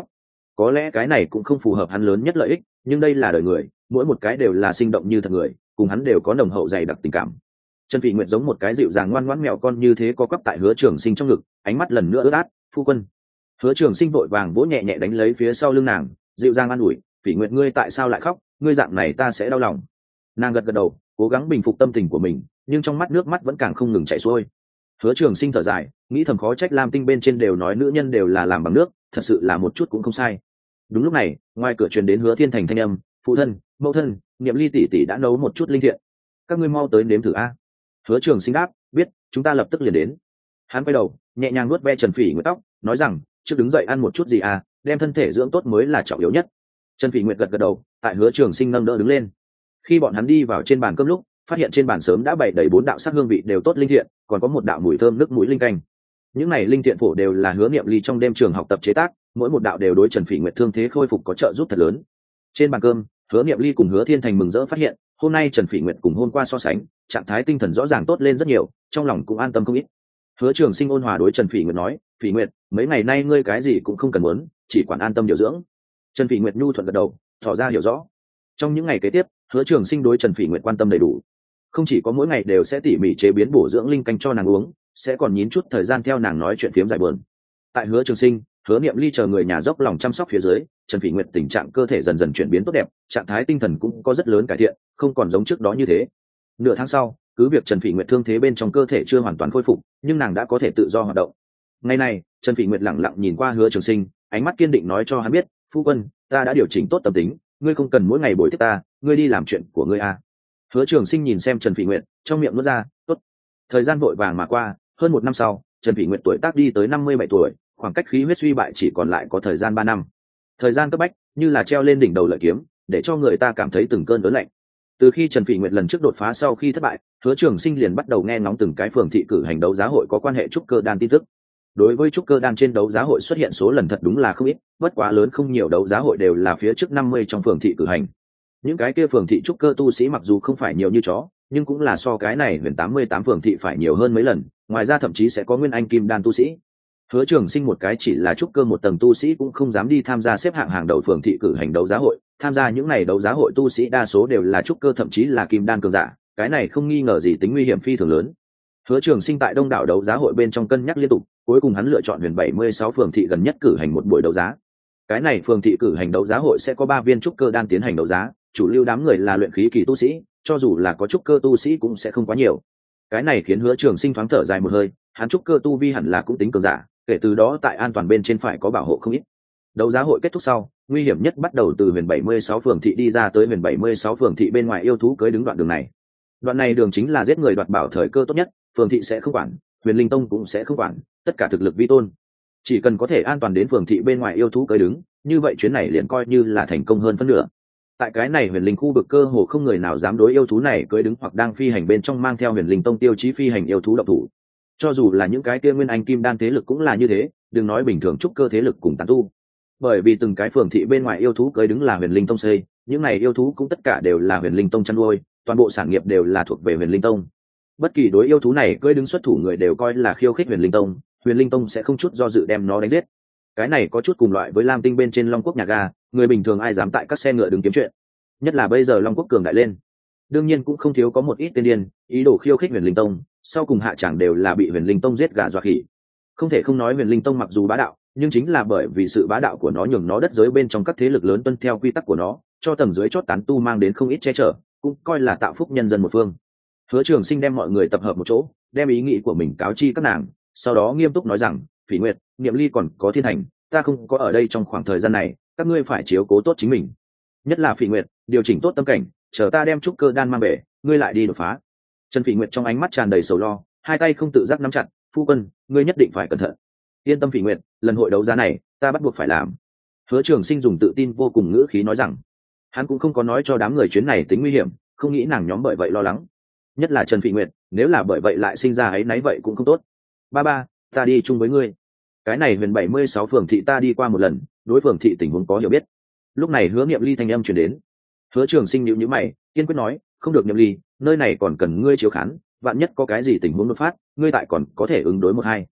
có lẽ cái này cũng không phù hợp hắn lớn nhất lợi ích, nhưng đây là đời người, mỗi một cái đều là sinh động như thật người, cùng hắn đều có nồng hậu dày đặc tình cảm. Trần Phỉ Nguyệt giống một cái dịu dàng ngoan ngoãn mèo con như thế có quắp tại Hứa Trường Sinh trong ngực, ánh mắt lần nữa ướt át. Phu quân. Hứa Trường Sinh vội vàng vỗ nhẹ nhẹ đánh lấy phía sau lưng nàng, dịu dàng an ủi, Phỉ Nguyệt ngươi tại sao lại khóc, ngươi dạng này ta sẽ đau lòng. Nàng gật gật đầu, cố gắng bình phục tâm tình của mình, nhưng trong mắt nước mắt vẫn càng không ngừng chảy xuôi. Hứa Trường Sinh thở dài, nghĩ thầm khó trách Lam Tinh bên trên đều nói nữ nhân đều là làm bằng nước, thật sự là một chút cũng không sai. Đúng lúc này, ngoài cửa truyền đến Hứa Thiên Thành thanh âm, phụ thân, mẫu thân, Niệm Ly tỷ tỷ đã nấu một chút linh thiện, các ngươi mau tới nếm thử a. Hứa Trường Sinh đáp, biết, chúng ta lập tức liền đến. Hắn quay đầu, nhẹ nhàng nuốt ve Trần Phỉ Nguyệt tóc, nói rằng, trước đứng dậy ăn một chút gì à, đem thân thể dưỡng tốt mới là trọng yếu nhất. Trần Phỉ Nguyệt gật gật đầu, tại Hứa Trường Sinh nâng đỡ đứng lên. Khi bọn hắn đi vào trên bàn cơm lúc, phát hiện trên bàn sớm đã bày đầy 4 đạo sắc hương vị đều tốt linh thiện, còn có một đạo mùi thơm nước mũi linh canh. Những này linh thiện phổ đều là Hứa Niệm Ly trong đêm trường học tập chế tác, mỗi một đạo đều đối Trần Phỉ Nguyệt thương thế khôi phục có trợ giúp thật lớn. Trên bàn cơm, Hứa Niệm Ly cùng Hứa Thiên Thành mừng rỡ phát hiện, hôm nay Trần Phỉ Nguyệt cùng hôm qua so sánh, trạng thái tinh thần rõ ràng tốt lên rất nhiều, trong lòng cũng an tâm không ít. Hứa Trường Sinh ôn hòa đối Trần Phỉ Nguyệt nói, Phỉ Nguyệt, mấy ngày nay ngươi cái gì cũng không cần muốn, chỉ quản an tâm điều dưỡng. Trần Phỉ Nguyệt nhu thuận gật đầu, tỏ ra hiểu rõ. Trong những ngày kế tiếp, Hứa Trường Sinh đối Trần Phỉ Nguyệt quan tâm đầy đủ, không chỉ có mỗi ngày đều sẽ tỉ mỉ chế biến bổ dưỡng linh canh cho nàng uống, sẽ còn nhín chút thời gian theo nàng nói chuyện phiếm giải buồn. Tại Hứa Trường Sinh, Hứa Niệm Ly chờ người nhà dốc lòng chăm sóc phía dưới, Trần Phỉ Nguyệt tình trạng cơ thể dần dần chuyển biến tốt đẹp, trạng thái tinh thần cũng có rất lớn cải thiện, không còn giống trước đó như thế. Nửa tháng sau, cứ việc Trần Phỉ Nguyệt thương thế bên trong cơ thể chưa hoàn toàn khôi phục, nhưng nàng đã có thể tự do hoạt động. Ngày này, Trần Phỉ Nguyệt lặng lặng nhìn qua Hứa Trường Sinh, ánh mắt kiên định nói cho hắn biết, phu quân, ta đã điều chỉnh tốt tâm tính, ngươi không cần mỗi ngày bồi tiếp ta, ngươi đi làm chuyện của ngươi a. Hứa Trường Sinh nhìn xem Trần Phỉ Nguyệt, trong miệng nuốt ra, tốt. Thời gian vội vàng mà qua, hơn 1 năm sau, Trần Phỉ Nguyệt tuổi tác đi tới 57 tuổi, khoảng cách khí huyết suy bại chỉ còn lại có thời gian 3 năm. Thời gian cấp bách, như là treo lên đỉnh đầu lợi kiếm, để cho người ta cảm thấy từng cơn ớn lạnh. Từ khi Trần Phỉ Nguyệt lần trước đột phá sau khi thất bại, Hứa Trường Sinh liền bắt đầu nghe ngóng từng cái phường thị cử hành đấu giá hội có quan hệ trúc cơ đan tin tức. Đối với trúc cơ đan trên đấu giá hội xuất hiện số lần thật đúng là không ít, bất quá lớn không nhiều đấu giá hội đều là phía trước 50 trong phường thị cử hành. Những cái kia phường thị trúc cơ tu sĩ mặc dù không phải nhiều như chó, nhưng cũng là so cái này huyền 88 phường thị phải nhiều hơn mấy lần, ngoài ra thậm chí sẽ có nguyên anh kim đan tu sĩ. Hứa Trường Sinh một cái chỉ là trúc cơ một tầng tu sĩ cũng không dám đi tham gia xếp hạng hàng đầu phường thị cử hành đấu giá hội, tham gia những này đấu giá hội tu sĩ đa số đều là trúc cơ thậm chí là kim đan cường giả, cái này không nghi ngờ gì tính nguy hiểm phi thường lớn. Hứa Trường Sinh tại đông đảo đấu giá hội bên trong cân nhắc liên tục, cuối cùng hắn lựa chọn huyền 76 phường thị gần nhất cử hành một buổi đấu giá. Cái này phường thị cử hành đấu giá hội sẽ có 3 viên trúc cơ đan tiến hành đấu giá, chủ lưu đám người là luyện khí kỳ tu sĩ, cho dù là có trúc cơ tu sĩ cũng sẽ không quá nhiều. Cái này khiến Hứa Trường Sinh thoáng thở dài một hơi, hắn trúc cơ tu vi hẳn là cũng tính cường giả, kể từ đó tại an toàn bên trên phải có bảo hộ không ít. Đấu giá hội kết thúc sau, nguy hiểm nhất bắt đầu từ huyền 76 phường thị đi ra tới huyền 76 phường thị bên ngoài yêu thú cưới đứng đoạn đường này. Đoạn này đường chính là giết người đoạt bảo thời cơ tốt nhất, phường thị sẽ không quản, Huyền Linh Tông cũng sẽ không quản, tất cả thực lực vi tôn. Chỉ cần có thể an toàn đến phường thị bên ngoài yêu thú cưới đứng, như vậy chuyến này liền coi như là thành công hơn phân nửa. Tại cái này Huyền Linh khu vực cơ hồ không người nào dám đối yêu thú này cưới đứng hoặc đang phi hành bên trong mang theo Huyền Linh Tông tiêu chí phi hành yêu thú độc thủ. Cho dù là những cái kia nguyên anh kim đan thế lực cũng là như thế, đừng nói bình thường trúc cơ thế lực cùng tán tu. Bởi vì từng cái phường thị bên ngoài yêu thú cưới đứng là Huyền Linh Tông xây, những này yêu thú cũng tất cả đều là Huyền Linh Tông chăn nuôi, toàn bộ sản nghiệp đều là thuộc về Huyền Linh Tông. Bất kỳ đối yêu thú này cưỡi đứng xuất thủ người đều coi là khiêu khích Huyền Linh Tông sẽ không chút do dự đem nó đánh giết. Cái này có chút cùng loại với Lam Tinh bên trên Long Quốc nhà ga, người bình thường ai dám tại các xe ngựa đứng kiếm chuyện. Nhất là bây giờ Long Quốc cường đại lên, đương nhiên cũng không thiếu có một ít tên điên ý đồ khiêu khích Huyền Linh Tông, sau cùng hạ chẳng đều là bị Huyền Linh Tông giết gà dọa khỉ. Không thể không nói Huyền Linh Tông mặc dù bá đạo, nhưng chính là bởi vì sự bá đạo của nó nhường nó đất giới bên trong các thế lực lớn tuân theo quy tắc của nó, cho tầng dưới chót tán tu mang đến không ít che chở, cũng coi là tạo phúc nhân dân một phương. Hứa Trường Sinh đem mọi người tập hợp một chỗ, đem ý nghĩ của mình cáo chi các nàng, sau đó nghiêm túc nói rằng, Phỉ Nguyệt, Niệm Ly còn có Thiên Hành, ta không có ở đây trong khoảng thời gian này, các ngươi phải chiếu cố tốt chính mình. Nhất là Phỉ Nguyệt, điều chỉnh tốt tâm cảnh, chờ ta đem trúc cơ đan mang về, ngươi lại đi đột phá. Trần Phỉ Nguyệt trong ánh mắt tràn đầy sầu lo, hai tay không tự giác nắm chặt, phu quân, ngươi nhất định phải cẩn thận. Yên tâm Phỉ Nguyệt, lần hội đấu giá này, ta bắt buộc phải làm. Hứa Trường Sinh dùng tự tin vô cùng ngữ khí nói rằng, hắn cũng không có nói cho đám người chuyến này tính nguy hiểm, không nghĩ nàng nhóm bởi vậy lo lắng. Nhất là Trần Phỉ Nguyệt, nếu là bởi vậy lại sinh ra ấy nấy vậy cũng không tốt. Ba, ta đi chung với ngươi. Cái này huyền 76 phường thị ta đi qua một lần, đối phường thị tình huống có hiểu biết. Lúc này Hứa Niệm Ly thanh âm truyền đến. Hứa Trường Sinh nhíu nhíu mày, kiên quyết nói, không được Niệm Ly, nơi này còn cần ngươi chiếu khán, vạn nhất có cái gì tình huống đột phát, ngươi tại còn có thể ứng đối một hai.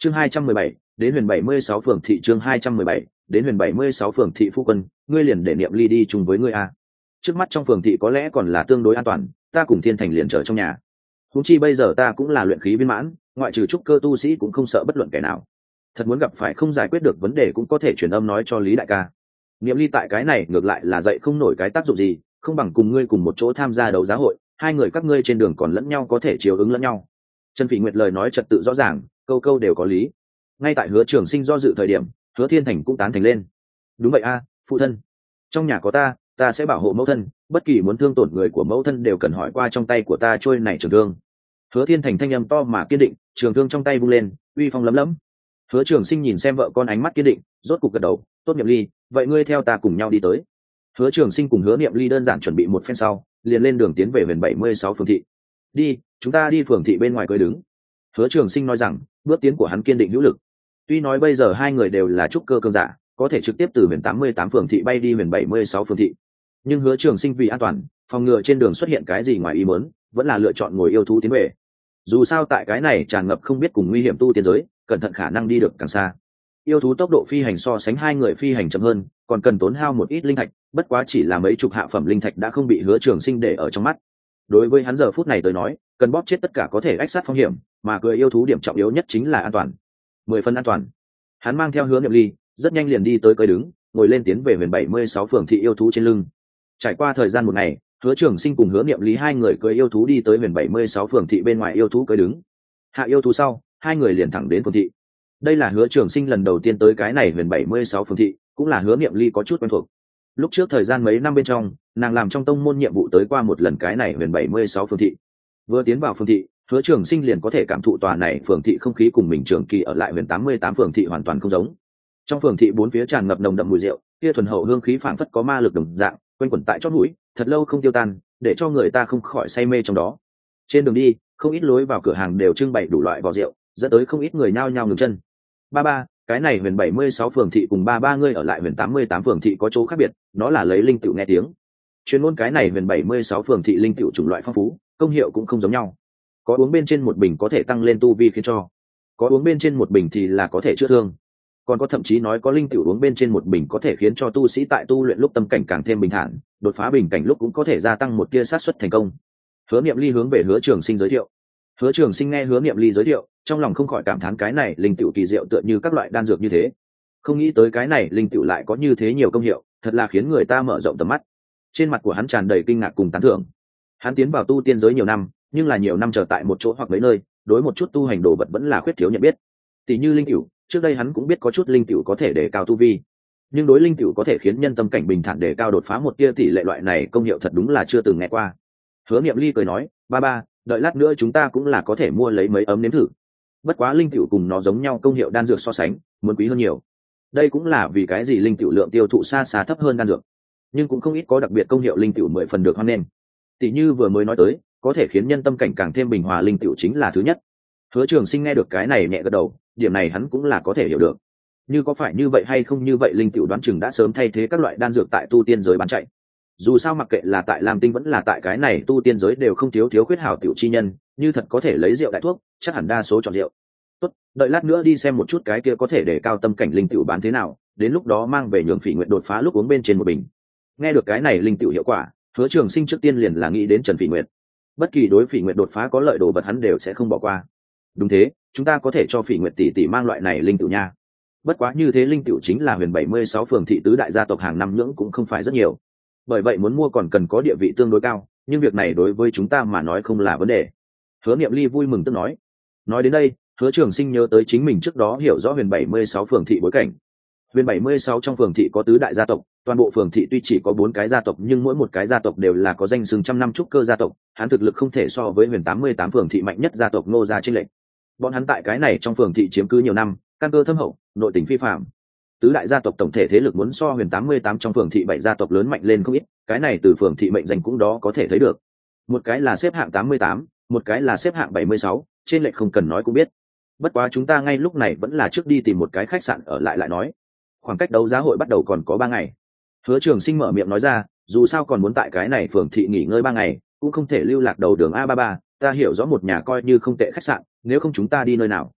chương 217, đến huyền 76 phường thị. Chương 217, đến huyền 76 phường thị. Phu quân, ngươi liền để Niệm Ly đi chung với ngươi a. Trước mắt trong phường thị có lẽ còn là tương đối an toàn, ta cùng Thiên Thành liền chờ trong nhà. Huống chi bây giờ ta cũng là luyện khí viên mãn, ngoại trừ trúc cơ tu sĩ cũng không sợ bất luận kẻ nào. Thật muốn gặp phải không giải quyết được vấn đề cũng có thể truyền âm nói cho Lý đại ca. Niệm Ly tại cái này ngược lại là dậy không nổi cái tác dụng gì, không bằng cùng ngươi cùng một chỗ tham gia đấu giá hội, hai người các ngươi trên đường còn lẫn nhau có thể chiều ứng lẫn nhau. Trần Phỉ Nguyệt lời nói trật tự rõ ràng, câu câu đều có lý. Ngay tại Hứa Trường Sinh do dự thời điểm, Hứa Thiên Thành cũng tán thành lên. Đúng vậy a, phụ thân, trong nhà có ta sẽ bảo hộ mẫu thân, bất kỳ muốn thương tổn người của mẫu thân đều cần hỏi qua trong tay của ta trôi này trường thương. Hứa Thiên Thành thanh âm to mà kiên định, trường thương trong tay vung lên, uy phong lấm lấm. Hứa Trường Sinh nhìn xem vợ con ánh mắt kiên định, rốt cục gật đầu, tốt Niệm Ly, vậy ngươi theo ta cùng nhau đi tới. Hứa Trường Sinh cùng Hứa Niệm Ly đơn giản chuẩn bị một phen sau, liền lên đường tiến về huyền 76 phường thị. Đi, chúng ta đi phường thị bên ngoài cưới đứng. Hứa Trường Sinh nói rằng, bước tiến của hắn kiên định hữu lực. Tuy nói bây giờ hai người đều là trúc cơ cường giả, có thể trực tiếp từ huyền 88 phường thị bay đi huyền 76 phường thị, nhưng Hứa Trường Sinh vì an toàn, phòng ngừa trên đường xuất hiện cái gì ngoài ý muốn, vẫn là lựa chọn ngồi yêu thú tiến về. Dù sao tại cái này tràn ngập không biết cùng nguy hiểm tu tiên giới, cẩn thận khả năng đi được càng xa. Yêu thú tốc độ phi hành so sánh hai người phi hành chậm hơn, còn cần tốn hao một ít linh thạch, bất quá chỉ là mấy chục hạ phẩm linh thạch đã không bị Hứa Trường Sinh để ở trong mắt. Đối với hắn giờ phút này tới nói, cần bóp chết tất cả có thể ách sát phong hiểm, mà cười yêu thú điểm trọng yếu nhất chính là an toàn. 10 phần an toàn. Hắn mang theo Hứa Niệm Ly, rất nhanh liền đi tới cây đứng, ngồi lên tiến về huyền 76 phường thị yêu thú trên lưng. Trải qua thời gian một ngày, Hứa Trường Sinh cùng Hứa Niệm Lý hai người cưỡi yêu thú đi tới huyền 76 phường thị bên ngoài yêu thú cưỡi đứng. Hạ yêu thú sau, hai người liền thẳng đến phường thị. Đây là Hứa Trường Sinh lần đầu tiên tới cái này huyền 76 phường thị, cũng là Hứa Niệm Ly có chút quen thuộc. Lúc trước thời gian mấy năm bên trong, nàng làm trong tông môn nhiệm vụ tới qua một lần cái này huyền 76 phường thị. Vừa tiến vào phường thị, Hứa Trường Sinh liền có thể cảm thụ tòa này phường thị không khí cùng mình trường kỳ ở lại huyền 88 phường thị hoàn toàn không giống. Trong phường thị bốn phía tràn ngập nồng đậm mùi rượu, kia thuần hậu hương khí phảng phất có ma lực đồng dạng, quanh quẩn tại chót mũi, thật lâu không tiêu tan, để cho người ta không khỏi say mê trong đó. Trên đường đi, không ít lối vào cửa hàng đều trưng bày đủ loại vò rượu, dẫn tới không ít người nhao nhao ngừng chân. Ba, cái này huyền 76 phường thị cùng ba ngươi ở lại huyền 88 phường thị có chỗ khác biệt, nó là lấy linh tựu nghe tiếng. Chuyên môn cái này huyền 76 phường thị linh tựu chủng loại phong phú, công hiệu cũng không giống nhau. Có uống bên trên một bình có thể tăng lên tu vi khiến cho, có uống bên trên một bình thì là có thể chữa thương, còn có thậm chí nói có linh tiểu uống bên trên một bình có thể khiến cho tu sĩ tại tu luyện lúc tâm cảnh càng thêm bình thản, đột phá bình cảnh lúc cũng có thể gia tăng một tia sát suất thành công. Hứa Niệm Ly hướng về Hứa Trường Sinh giới thiệu. Hứa Trường Sinh nghe Hứa Niệm Ly giới thiệu, trong lòng không khỏi cảm thán cái này linh tiểu kỳ diệu tựa như các loại đan dược như thế. Không nghĩ tới cái này linh tiểu lại có như thế nhiều công hiệu, thật là khiến người ta mở rộng tầm mắt. Trên mặt của hắn tràn đầy kinh ngạc cùng tán thưởng. Hắn tiến vào tu tiên giới nhiều năm, nhưng là nhiều năm chờ tại một chỗ hoặc mấy nơi, đối một chút tu hành đồ vật vẫn là khuyết thiếu nhận biết. Tỷ như linh tiểu, trước đây hắn cũng biết có chút linh tiểu có thể để cao tu vi, nhưng đối linh tiểu có thể khiến nhân tâm cảnh bình thản để cao đột phá một tia tỷ lệ loại này công hiệu thật đúng là chưa từng nghe qua. Hứa Niệm Ly cười nói, ba, đợi lát nữa chúng ta cũng là có thể mua lấy mấy ấm nếm thử. Bất quá linh tiểu cùng nó giống nhau công hiệu đan dược so sánh, muốn quý hơn nhiều. Đây cũng là vì cái gì linh tiểu lượng tiêu thụ xa xa thấp hơn đan dược, nhưng cũng không ít có đặc biệt công hiệu linh tiểu 10 phần được hoan nghênh. Tỷ như vừa mới nói tới, có thể khiến nhân tâm cảnh càng thêm bình hòa linh tiểu chính là thứ nhất. Hứa Trường Sinh nghe được cái này nhẹ gật đầu, điểm này hắn cũng là có thể hiểu được. Như có phải như vậy hay không như vậy linh tiểu đoán chừng đã sớm thay thế các loại đan dược tại tu tiên giới bán chạy. Dù sao mặc kệ là tại Lam Tinh vẫn là tại cái này tu tiên giới đều không thiếu khuyết hảo tiểu chi nhân, như thật có thể lấy rượu đại thuốc, chắc hẳn đa số chọn rượu. Tốt, đợi lát nữa đi xem một chút cái kia có thể để cao tâm cảnh linh tiểu bán thế nào, đến lúc đó mang về nhường Phỉ Nguyệt đột phá lúc uống bên trên một bình. Nghe được cái này linh tiểu hiệu quả, Hứa Trường Sinh trước tiên liền là nghĩ đến Trần Phỉ Nguyệt. Bất kỳ đối Phỉ Nguyệt đột phá có lợi đồ vật hắn đều sẽ không bỏ qua. Đúng thế, chúng ta có thể cho Phỉ Nguyệt tỷ tỷ mang loại này linh tiểu nha. Bất quá như thế linh tiểu chính là huyền 76 phường thị tứ đại gia tộc hàng năm nhưỡng cũng không phải rất nhiều. Bởi vậy muốn mua còn cần có địa vị tương đối cao, nhưng việc này đối với chúng ta mà nói không là vấn đề. Hứa Niệm Ly vui mừng tức nói. Nói đến đây, Hứa Trường Sinh nhớ tới chính mình trước đó hiểu rõ huyền 76 phường thị bối cảnh. Huyền 76 trong phường thị có tứ đại gia tộc, toàn bộ phường thị tuy chỉ có 4 cái gia tộc nhưng mỗi một cái gia tộc đều là có danh xưng trăm năm trúc cơ gia tộc, hắn thực lực không thể so với huyền 88 phường thị mạnh nhất gia tộc Ngô gia chênh lệch. Bọn hắn tại cái này trong phường thị chiếm cứ nhiều năm, căn cơ thâm hậu, nội tình phi phàm. Tứ đại gia tộc tổng thể thế lực muốn so huyền 88 trong phường thị 7 gia tộc lớn mạnh lên không ít, cái này từ phường thị mệnh danh cũng đó có thể thấy được. Một cái là xếp hạng 88, một cái là xếp hạng 76, trên lệch không cần nói cũng biết. Bất quá chúng ta ngay lúc này vẫn là trước đi tìm một cái khách sạn ở lại nói. Khoảng cách đấu giá hội bắt đầu còn có 3 ngày. Hứa Trường Sinh mở miệng nói ra, dù sao còn muốn tại cái này phường thị nghỉ ngơi 3 ngày, cũng không thể lưu lạc đầu đường A33, ta hiểu rõ một nhà coi như không tệ khách sạn, nếu không chúng ta đi nơi nào?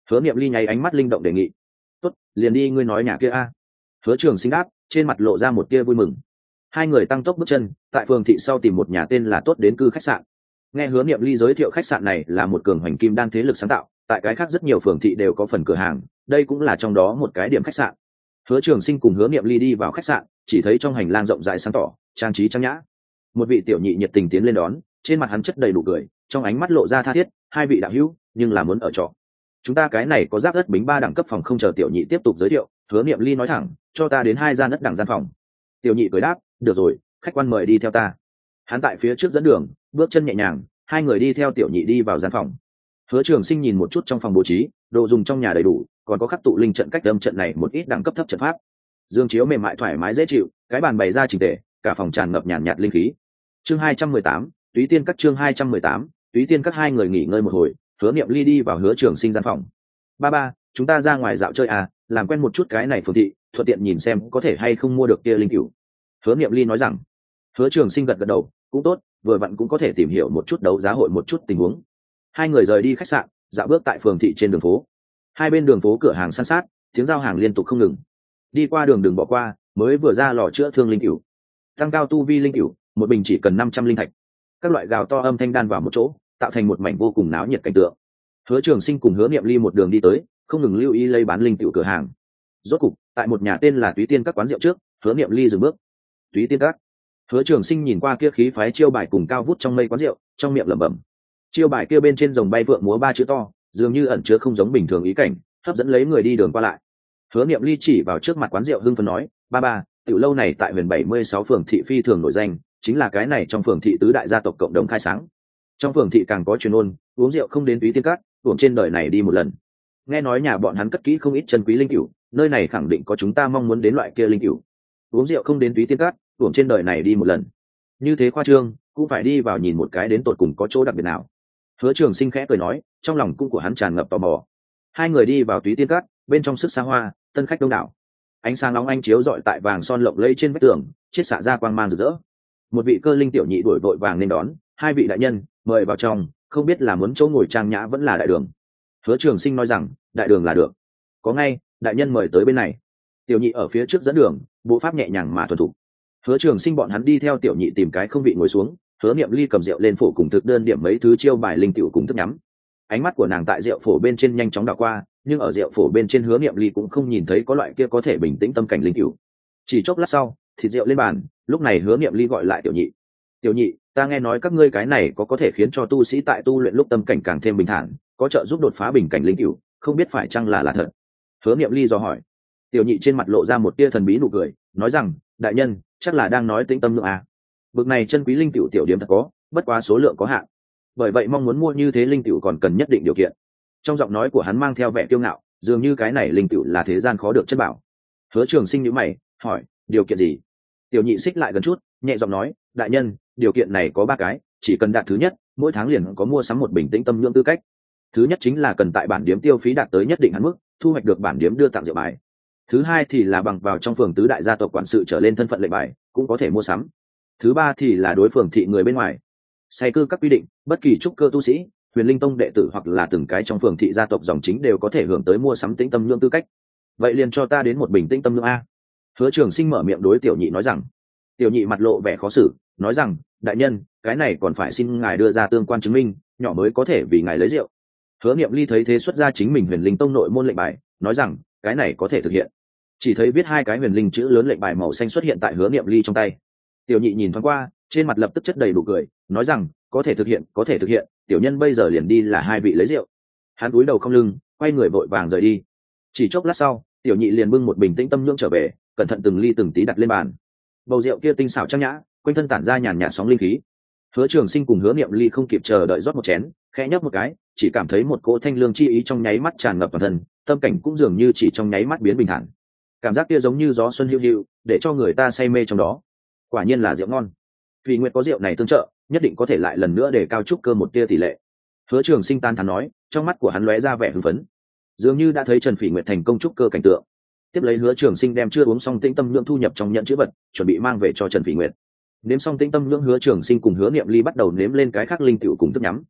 Hứa Niệm Ly nháy ánh mắt linh động đề nghị. Tốt, liền đi ngươi nói nhà kia a. Hứa Trường Sinh đáp, trên mặt lộ ra một tia vui mừng. Hai người tăng tốc bước chân, tại phường thị sau tìm một nhà tên là Tốt Đến Cư khách sạn. Nghe Hứa Niệm Ly giới thiệu khách sạn này là một cường hoành kim đan thế lực sáng tạo, tại cái khác rất nhiều phường thị đều có phần cửa hàng, đây cũng là trong đó một cái điểm khách sạn. Hứa Trường Sinh cùng Hứa Niệm Ly đi vào khách sạn, chỉ thấy trong hành lang rộng rãi sáng tỏ, trang trí trang nhã. Một vị tiểu nhị nhiệt tình tiến lên đón, trên mặt hắn chất đầy nụ cười, trong ánh mắt lộ ra tha thiết. Hai vị đạo hữu, nhưng là muốn ở trọ. Chúng ta cái này có giáp đất bính 3 đẳng cấp phòng, không chờ tiểu nhị tiếp tục giới thiệu, Hứa Niệm Ly nói thẳng, cho ta đến 2 gian đất đẳng gian phòng. Tiểu nhị cười đáp, được rồi, khách quan mời đi theo ta. Hắn tại phía trước dẫn đường, bước chân nhẹ nhàng, hai người đi theo tiểu nhị đi vào gian phòng. Hứa Trường Sinh nhìn một chút trong phòng bố trí, đồ dùng trong nhà đầy đủ, còn có khắc tụ linh trận cách âm trận này một ít đẳng cấp thấp trận pháp. Dương chiếu mềm mại thoải mái dễ chịu, cái bàn bày ra chỉnh tề, cả phòng tràn ngập nhàn nhạt linh khí. Chương 218, Túy Tiên Các. Chương 218, Túy Tiên Các. Hai người nghỉ ngơi một hồi, Hứa Niệm Ly đi vào Hứa Trường Sinh gian phòng. Ba, chúng ta ra ngoài dạo chơi à, làm quen một chút cái này phường thị, thuận tiện nhìn xem có thể hay không mua được kia linh cửu. Hứa Niệm Ly nói rằng. Hứa Trường Sinh gật gật đầu, cũng tốt, vừa vặn cũng có thể tìm hiểu một chút đấu giá hội một chút tình huống. Hai người rời đi khách sạn, dạo bước tại phường thị trên đường phố. Hai bên đường phố cửa hàng san sát, tiếng giao hàng liên tục không ngừng. Đi qua đường đừng bỏ qua, mới vừa ra lò chữa thương linh cửu. Tăng cao tu vi linh cửu, một bình chỉ cần 500 linh thạch. Các loại gào to âm thanh đan vào một chỗ, tạo thành một mảnh vô cùng náo nhiệt cảnh tượng. Hứa Trường Sinh cùng Hứa Niệm Ly một đường đi tới, không ngừng lưu ý lấy bán linh cửu cửa hàng. Rốt cục, tại một nhà tên là Túy Tiên Các quán rượu trước, Hứa Niệm Ly dừng bước. Túy Tiên Các. Hứa Trường Sinh nhìn qua kia khí phái chiêu bài cùng cao vút trong mây quán rượu, trong miệng lẩm bẩm. Chiêu bài kia bên trên rồng bay vượng múa 3 chữ to, dường như ẩn chứa không giống bình thường ý cảnh, hấp dẫn lấy người đi đường qua lại. Hứa Niệm Ly chỉ vào trước mặt quán rượu hưng phấn nói, ba, tiểu lâu này tại huyền 76 phường thị phi thường nổi danh, chính là cái này trong phường thị tứ đại gia tộc cộng đồng khai sáng. Trong phường thị càng có truyền ôn, uống rượu không đến Túy Tiên Các, uổng trên đời này đi một lần. Nghe nói nhà bọn hắn cất kỹ không ít chân quý linh cửu, nơi này khẳng định có chúng ta mong muốn đến loại kia linh cửu. Uống rượu không đến Túy Tiên Các, uổng trên đời này đi một lần. Như thế khoa trương, cũng phải đi vào nhìn một cái đến tột cùng có chỗ đặc biệt nào. Hứa Trường Sinh khẽ cười nói, trong lòng cung của hắn tràn ngập tò mò. Hai người đi vào Túy Tiên Các, bên trong sức xa hoa, tân khách đông đảo. Ánh sáng nóng ánh chiếu rọi tại vàng son lộng lẫy trên vách tường, chiết xạ ra quang mang rực rỡ. Một vị cơ linh tiểu nhị đuổi vội vàng nên đón, hai vị đại nhân, mời vào trong, không biết là muốn chỗ ngồi trang nhã vẫn là đại đường. Hứa Trường Sinh nói rằng, đại đường là được. Có ngay, đại nhân mời tới bên này. Tiểu nhị ở phía trước dẫn đường, bộ pháp nhẹ nhàng mà thuần thục. Hứa Trường Sinh bọn hắn đi theo tiểu nhị tìm cái không vị ngồi xuống, Hứa Niệm Ly cầm rượu lên phổ cùng thực đơn điểm mấy thứ chiêu bài linh tiểu cùng thức nhắm. Ánh mắt của nàng tại rượu phổ bên trên nhanh chóng đảo qua, nhưng ở rượu phổ bên trên Hứa Niệm Ly cũng không nhìn thấy có loại kia có thể bình tĩnh tâm cảnh linh tiểu. Chỉ chốc lát sau, thịt rượu lên bàn, lúc này Hứa Niệm Ly gọi lại tiểu nhị. Tiểu nhị, ta nghe nói các ngươi cái này có thể khiến cho tu sĩ tại tu luyện lúc tâm cảnh càng thêm bình thản, có trợ giúp đột phá bình cảnh linh tiểu, không biết phải chăng là thật. Hứa Niệm Ly dò hỏi. Tiểu nhị trên mặt lộ ra một tia thần bí nụ cười, nói rằng, đại nhân, chắc là đang nói tĩnh tâm lượng à. Bực này chân quý linh tiểu tiểu điểm thật có, bất quá số lượng có hạn. Bởi vậy mong muốn mua như thế linh tiểu còn cần nhất định điều kiện. Trong giọng nói của hắn mang theo vẻ kiêu ngạo, dường như cái này linh tiểu là thế gian khó được chất bảo. Hứa Trường Sinh nhíu mày, hỏi, điều kiện gì? Tiểu nhị xích lại gần chút, nhẹ giọng nói, đại nhân, điều kiện này có 3 cái, chỉ cần đạt thứ nhất, mỗi tháng liền có mua sắm một bình tĩnh tâm nhượng tư cách. Thứ nhất chính là cần tại bản điếm tiêu phí đạt tới nhất định hạn mức, thu hoạch được bản điếm đưa tặng rượu bài. Thứ hai thì là bằng vào trong phường tứ đại gia tộc quản sự trở lên thân phận lệnh bài, cũng có thể mua sắm. Thứ ba thì là đối phường thị người bên ngoài. Say cư các quy định, bất kỳ trúc cơ tu sĩ, Huyền Linh Tông đệ tử hoặc là từng cái trong phường thị gia tộc dòng chính đều có thể hưởng tới mua sắm tĩnh tâm nhượng tư cách. Vậy liền cho ta đến một bình tĩnh tâm nhượng a. Hứa Trường Sinh mở miệng đối tiểu nhị nói rằng. Tiểu nhị mặt lộ vẻ khó xử, nói rằng, đại nhân, cái này còn phải xin ngài đưa ra tương quan chứng minh, nhỏ mới có thể vì ngài lấy rượu. Hứa Niệm Ly thấy thế xuất ra chính mình Huyền Linh Tông nội môn lệnh bài, nói rằng, cái này có thể thực hiện. Chỉ thấy viết 2 cái huyền linh chữ lớn lệnh bài màu xanh xuất hiện tại Hứa Niệm Ly trong tay. Tiểu nhị nhìn thoáng qua, trên mặt lập tức chất đầy đủ cười, nói rằng, có thể thực hiện, có thể thực hiện, tiểu nhân bây giờ liền đi là 2 vị lấy rượu. Hắn cúi đầu không lưng, quay người vội vàng rời đi. Chỉ chốc lát sau, tiểu nhị liền bưng một bình tĩnh tâm nhượng trở về, cẩn thận từng ly từng tí đặt lên bàn. Bầu rượu kia tinh xảo trang nhã, quanh thân tản ra nhàn nhạt sóng linh khí. Hứa Trường Sinh cùng Hứa Niệm Ly không kịp chờ đợi rót một chén, khẽ nhấp một cái, chỉ cảm thấy một cỗ thanh lương chi ý trong nháy mắt tràn ngập toàn thân, tâm cảnh cũng dường như chỉ trong nháy mắt biến bình thản. Cảm giác kia giống như gió xuân hữu hữu, để cho người ta say mê trong đó. Quả nhiên là rượu ngon. Vì nguyện có rượu này tương trợ, nhất định có thể lại lần nữa để cao trúc cơ một tia tỷ lệ. Hứa Trường Sinh tan thán nói, trong mắt của hắn lóe ra vẻ hưng phấn, dường như đã thấy Trần Phỉ Nguyệt thành công trúc cơ cảnh tượng. Tiếp lấy Hứa Trường Sinh đem chưa uống xong tĩnh tâm nhượng thu nhập trong nhận chữ vật, chuẩn bị mang về cho Trần Phỉ Nguyệt. Nếm xong tĩnh tâm nhượng, Hứa Trường Sinh cùng Hứa Niệm Ly bắt đầu nếm lên cái khác linh tiểu cùng thức nhắm.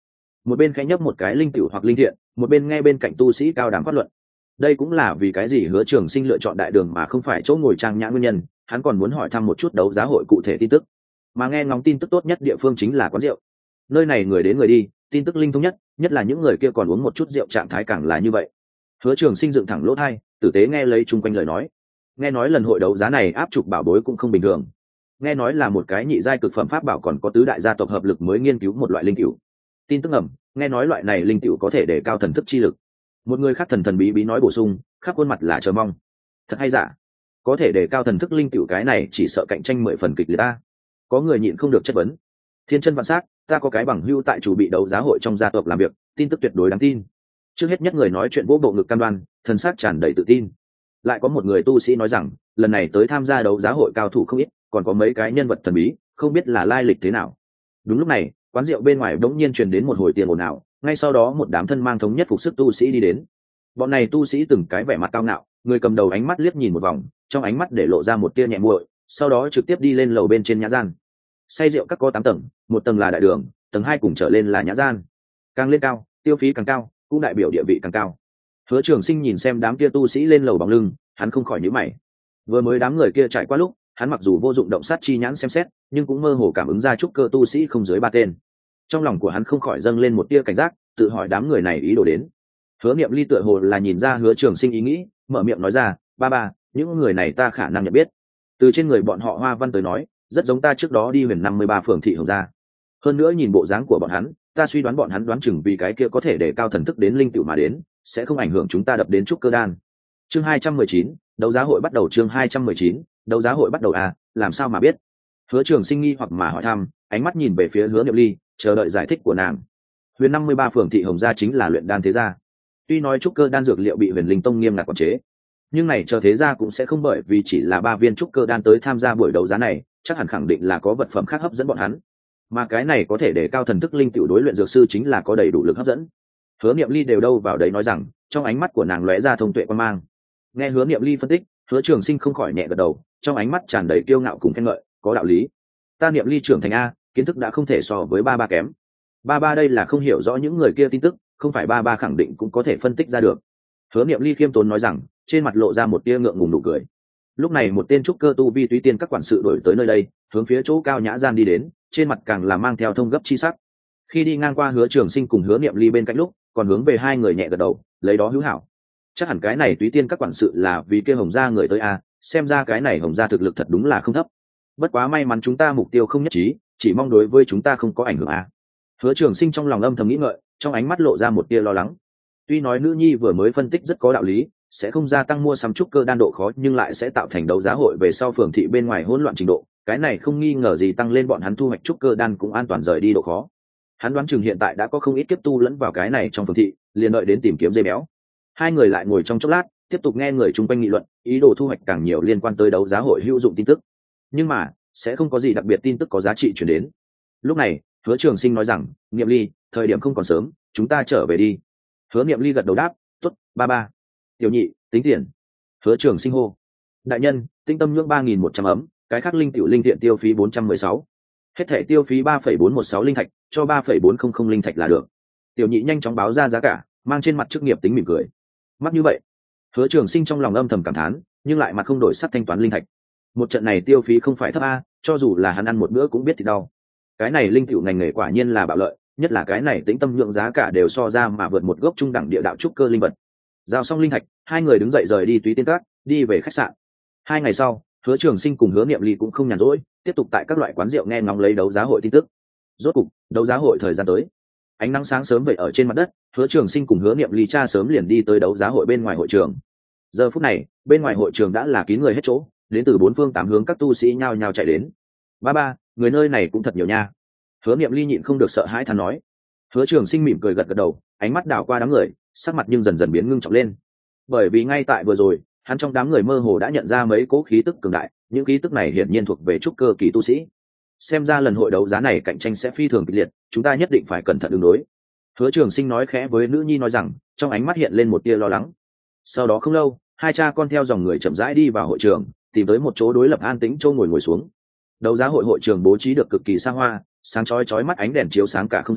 một bên khẽ nhấp một cái linh tiểu hoặc linh thiện, một bên nghe bên cạnh tu sĩ cao đàm phát luận. Đây cũng là vì cái gì Hứa Trường Sinh lựa chọn đại đường mà không phải chỗ ngồi trang nhã nguyên nhân, hắn còn muốn hỏi thăm một chút đấu giá hội cụ thể tin tức. Mà nghe ngóng tin tức tốt nhất địa phương chính là quán rượu. Nơi này người đến người đi, tin tức linh thông nhất là những người kia còn uống một chút rượu trạng thái càng là như vậy. Hứa Trường Sinh dựng thẳng lỗ tai, tử tế nghe lấy chung quanh lời nói. Nghe nói lần hội đấu giá này áp trục bảo bối cũng không bình thường. Nghe nói là một cái nhị giai cực phẩm pháp bảo, còn có tứ đại gia tộc hợp lực mới nghiên cứu một loại linh cửu. Tin tức ẩm, nghe nói loại này linh cửu có thể đề cao thần thức chi lực. Một người khác thần thần bí bí nói bổ sung, khắp khuôn mặt là chờ mong. Thật hay giả? Có thể đề cao thần thức linh cửu, cái này chỉ sợ cạnh tranh 10 phần kịch liệt ta. Có người nhịn không được chất vấn. Thiên chân vạn sắc, ta có cái bằng hữu tại chủ bị đấu giá hội trong gia tộc làm việc, tin tức tuyệt đối đáng tin. Trước hết nhất người nói chuyện vỗ bộ ngực cam đoan, thần sắc tràn đầy tự tin. Lại có một người tu sĩ nói rằng, lần này tới tham gia đấu giá hội cao thủ không ít, còn có mấy cái nhân vật thần bí, không biết là lai lịch thế nào. Đúng lúc này, quán rượu bên ngoài bỗng nhiên truyền đến một hồi tiền ồn ào, ngay sau đó một đám thân mang thống nhất phục sức tu sĩ đi đến. Bọn này tu sĩ từng cái vẻ mặt cao ngạo, người cầm đầu ánh mắt liếc nhìn một vòng, trong ánh mắt để lộ ra một tia nhẹ muội, sau đó trực tiếp đi lên lầu bên trên nhã gian. Say rượu các có 8 tầng, một tầng là đại đường, tầng 2 cùng trở lên là nhã gian. Càng lên cao, tiêu phí càng cao, cũng đại biểu địa vị càng cao. Hứa Trường Sinh nhìn xem đám kia tu sĩ lên lầu bóng lưng, hắn không khỏi nhíu mày. Vừa mới đám người kia chạy qua lúc, hắn mặc dù vô dụng động sát chi nhãn xem xét, nhưng cũng mơ hồ cảm ứng ra trúc cơ tu sĩ không dưới 3 tên. Trong lòng của hắn không khỏi dâng lên một tia cảnh giác, tự hỏi đám người này ý đồ đến. Hứa Niệm Ly tựa hồ là nhìn ra Hứa Trường Sinh ý nghĩ, mở miệng nói ra, ba, những người này ta khả năng nhận biết. Từ trên người bọn họ hoa văn tới nói, rất giống ta trước đó đi Huyền 53 phường thị Hồng gia. Hơn nữa nhìn bộ dáng của bọn hắn, ta suy đoán bọn hắn đoán chừng vì cái kia có thể để cao thần thức đến linh tựu mà đến, sẽ không ảnh hưởng chúng ta đập đến trúc cơ đan. Chương 219, đấu giá hội bắt đầu. Chương 219, đấu giá hội bắt đầu à, làm sao mà biết? Hứa Trường Sinh nghi hoặc mà hỏi thăm, ánh mắt nhìn về phía Hứa Niệm Ly, chờ đợi giải thích của nàng. Huyền 53 phường thị Hồng gia chính là luyện đan thế gia. Tuy nói trúc cơ đan dược liệu bị Huyền Linh Tông nghiêm ngặt quản chế, nhưng này chờ thế gia cũng sẽ không bởi vì chỉ là 3 viên trúc cơ đan tới tham gia buổi đấu giá này, chắc hẳn khẳng định là có vật phẩm khác hấp dẫn bọn hắn. Mà cái này có thể để cao thần thức linh tiểu đối luyện dược sư chính là có đầy đủ lực hấp dẫn. Hứa Niệm Ly đều đâu vào đấy nói rằng, trong ánh mắt của nàng lóe ra thông tuệ quan mang. Nghe Hứa Niệm Ly phân tích, Hứa Trường Sinh không khỏi nhẹ gật đầu, trong ánh mắt tràn đầy kiêu ngạo cùng khen ngợi, có đạo lý. Ta Niệm Ly trưởng thành a, kiến thức đã không thể so với ba kém. Ba đây là không hiểu rõ những người kia tin tức, không phải ba khẳng định cũng có thể phân tích ra được. Hứa Niệm Ly khiêm tốn nói rằng, trên mặt lộ ra một tia ngượng ngùng nụ cười. Lúc này một tên trúc cơ tu vi túy tiên các quản sự đổi tới nơi đây, hướng phía chỗ cao nhã gian đi đến, trên mặt càng là mang theo thông gấp chi sắc. Khi đi ngang qua Hứa Trường Sinh cùng Hứa Niệm Ly bên cạnh lúc, còn hướng về hai người nhẹ gật đầu, lấy đó hữu hảo. Chắc hẳn cái này túy tiên các quản sự là vì kia Hồng gia người tới a, xem ra cái này Hồng gia thực lực thật đúng là không thấp. Bất quá may mắn chúng ta mục tiêu không nhất trí, chỉ mong đối với chúng ta không có ảnh hưởng a. Hứa Trường Sinh trong lòng âm thầm nghĩ ngợi, trong ánh mắt lộ ra một tia lo lắng. Tuy nói nữ nhi vừa mới phân tích rất có đạo lý, sẽ không gia tăng mua sắm trúc cơ đan độ khó, nhưng lại sẽ tạo thành đấu giá hội về sau phường thị bên ngoài hỗn loạn trình độ, cái này không nghi ngờ gì tăng lên bọn hắn thu hoạch trúc cơ đan cũng an toàn rời đi độ khó. Hắn đoán chừng hiện tại đã có không ít kiếp tu lẫn vào cái này trong phường thị, liền đợi đến tìm kiếm dây béo. Hai người lại ngồi trong chốc lát, tiếp tục nghe người chung quanh nghị luận, ý đồ thu hoạch càng nhiều liên quan tới đấu giá hội hữu dụng tin tức. Nhưng mà sẽ không có gì đặc biệt tin tức có giá trị truyền đến. Lúc này Hứa Trường Sinh nói rằng, Niệm Ly, thời điểm không còn sớm, chúng ta trở về đi. Hứa Niệm Ly gật đầu đáp, tốt, ba. Tiểu nhị, tính tiền. Hứa Trường Sinh hô, đại nhân, tinh tâm nhưỡng 3.100 ấm, cái khác linh tiểu linh thiện tiêu phí 416. Hết thẻ tiêu phí 3,416 linh thạch, cho 3,400 linh thạch là được. Tiểu nhị nhanh chóng báo ra giá cả, mang trên mặt chức nghiệp tính mỉm cười. Mắc như vậy. Hứa Trường Sinh trong lòng âm thầm cảm thán, nhưng lại mặt không đổi sắc thanh toán linh thạch. Một trận này tiêu phí không phải thấp a, cho dù là hắn ăn một bữa cũng biết thì đau. Cái này linh tiểu ngành nghề quả nhiên là bạo lợi, nhất là cái này tính tâm nhượng giá cả đều so ra mà vượt một gốc trung đẳng địa đạo trúc cơ linh vật. Giao xong linh thạch, hai người đứng dậy rời đi túy tiên các, đi về khách sạn. 2 ngày sau, Hứa Trường Sinh cùng Hứa Niệm Ly cũng không nhàn rỗi, tiếp tục tại các loại quán rượu nghe ngóng lấy đấu giá hội tin tức. Rốt cục, đấu giá hội thời gian tới. Ánh nắng sáng sớm vậy ở trên mặt đất, Hứa Trường Sinh cùng Hứa Niệm Ly cha sớm liền đi tới đấu giá hội bên ngoài hội trường. Giờ phút này, bên ngoài hội trường đã là kín người hết chỗ, đến từ 4 phương 8 hướng các tu sĩ nhao nhao chạy đến. Ba, người nơi này cũng thật nhiều nha. Hứa Niệm Ly nhịn không được sợ hãi than nói. Hứa Trường Sinh mỉm cười gật gật đầu, ánh mắt đảo qua đám người, sắc mặt nhưng dần dần biến ngưng trọng lên. Bởi vì ngay tại vừa rồi, hắn trong đám người mơ hồ đã nhận ra mấy cỗ khí tức cường đại, những khí tức này hiển nhiên thuộc về trúc cơ kỳ tu sĩ. Xem ra lần hội đấu giá này cạnh tranh sẽ phi thường kịch liệt, chúng ta nhất định phải cẩn thận ứng đối. Hứa Trường Sinh nói khẽ với nữ nhi nói rằng, trong ánh mắt hiện lên một tia lo lắng. Sau đó không lâu, hai cha con theo dòng người chậm rãi đi vào hội trường, tìm tới một chỗ đối lập an tĩnh, chỗ ngồi xuống. Đấu giá hội hội trường bố trí được cực kỳ xa hoa, sáng chói chói mắt ánh đèn chiếu sáng cả không gian,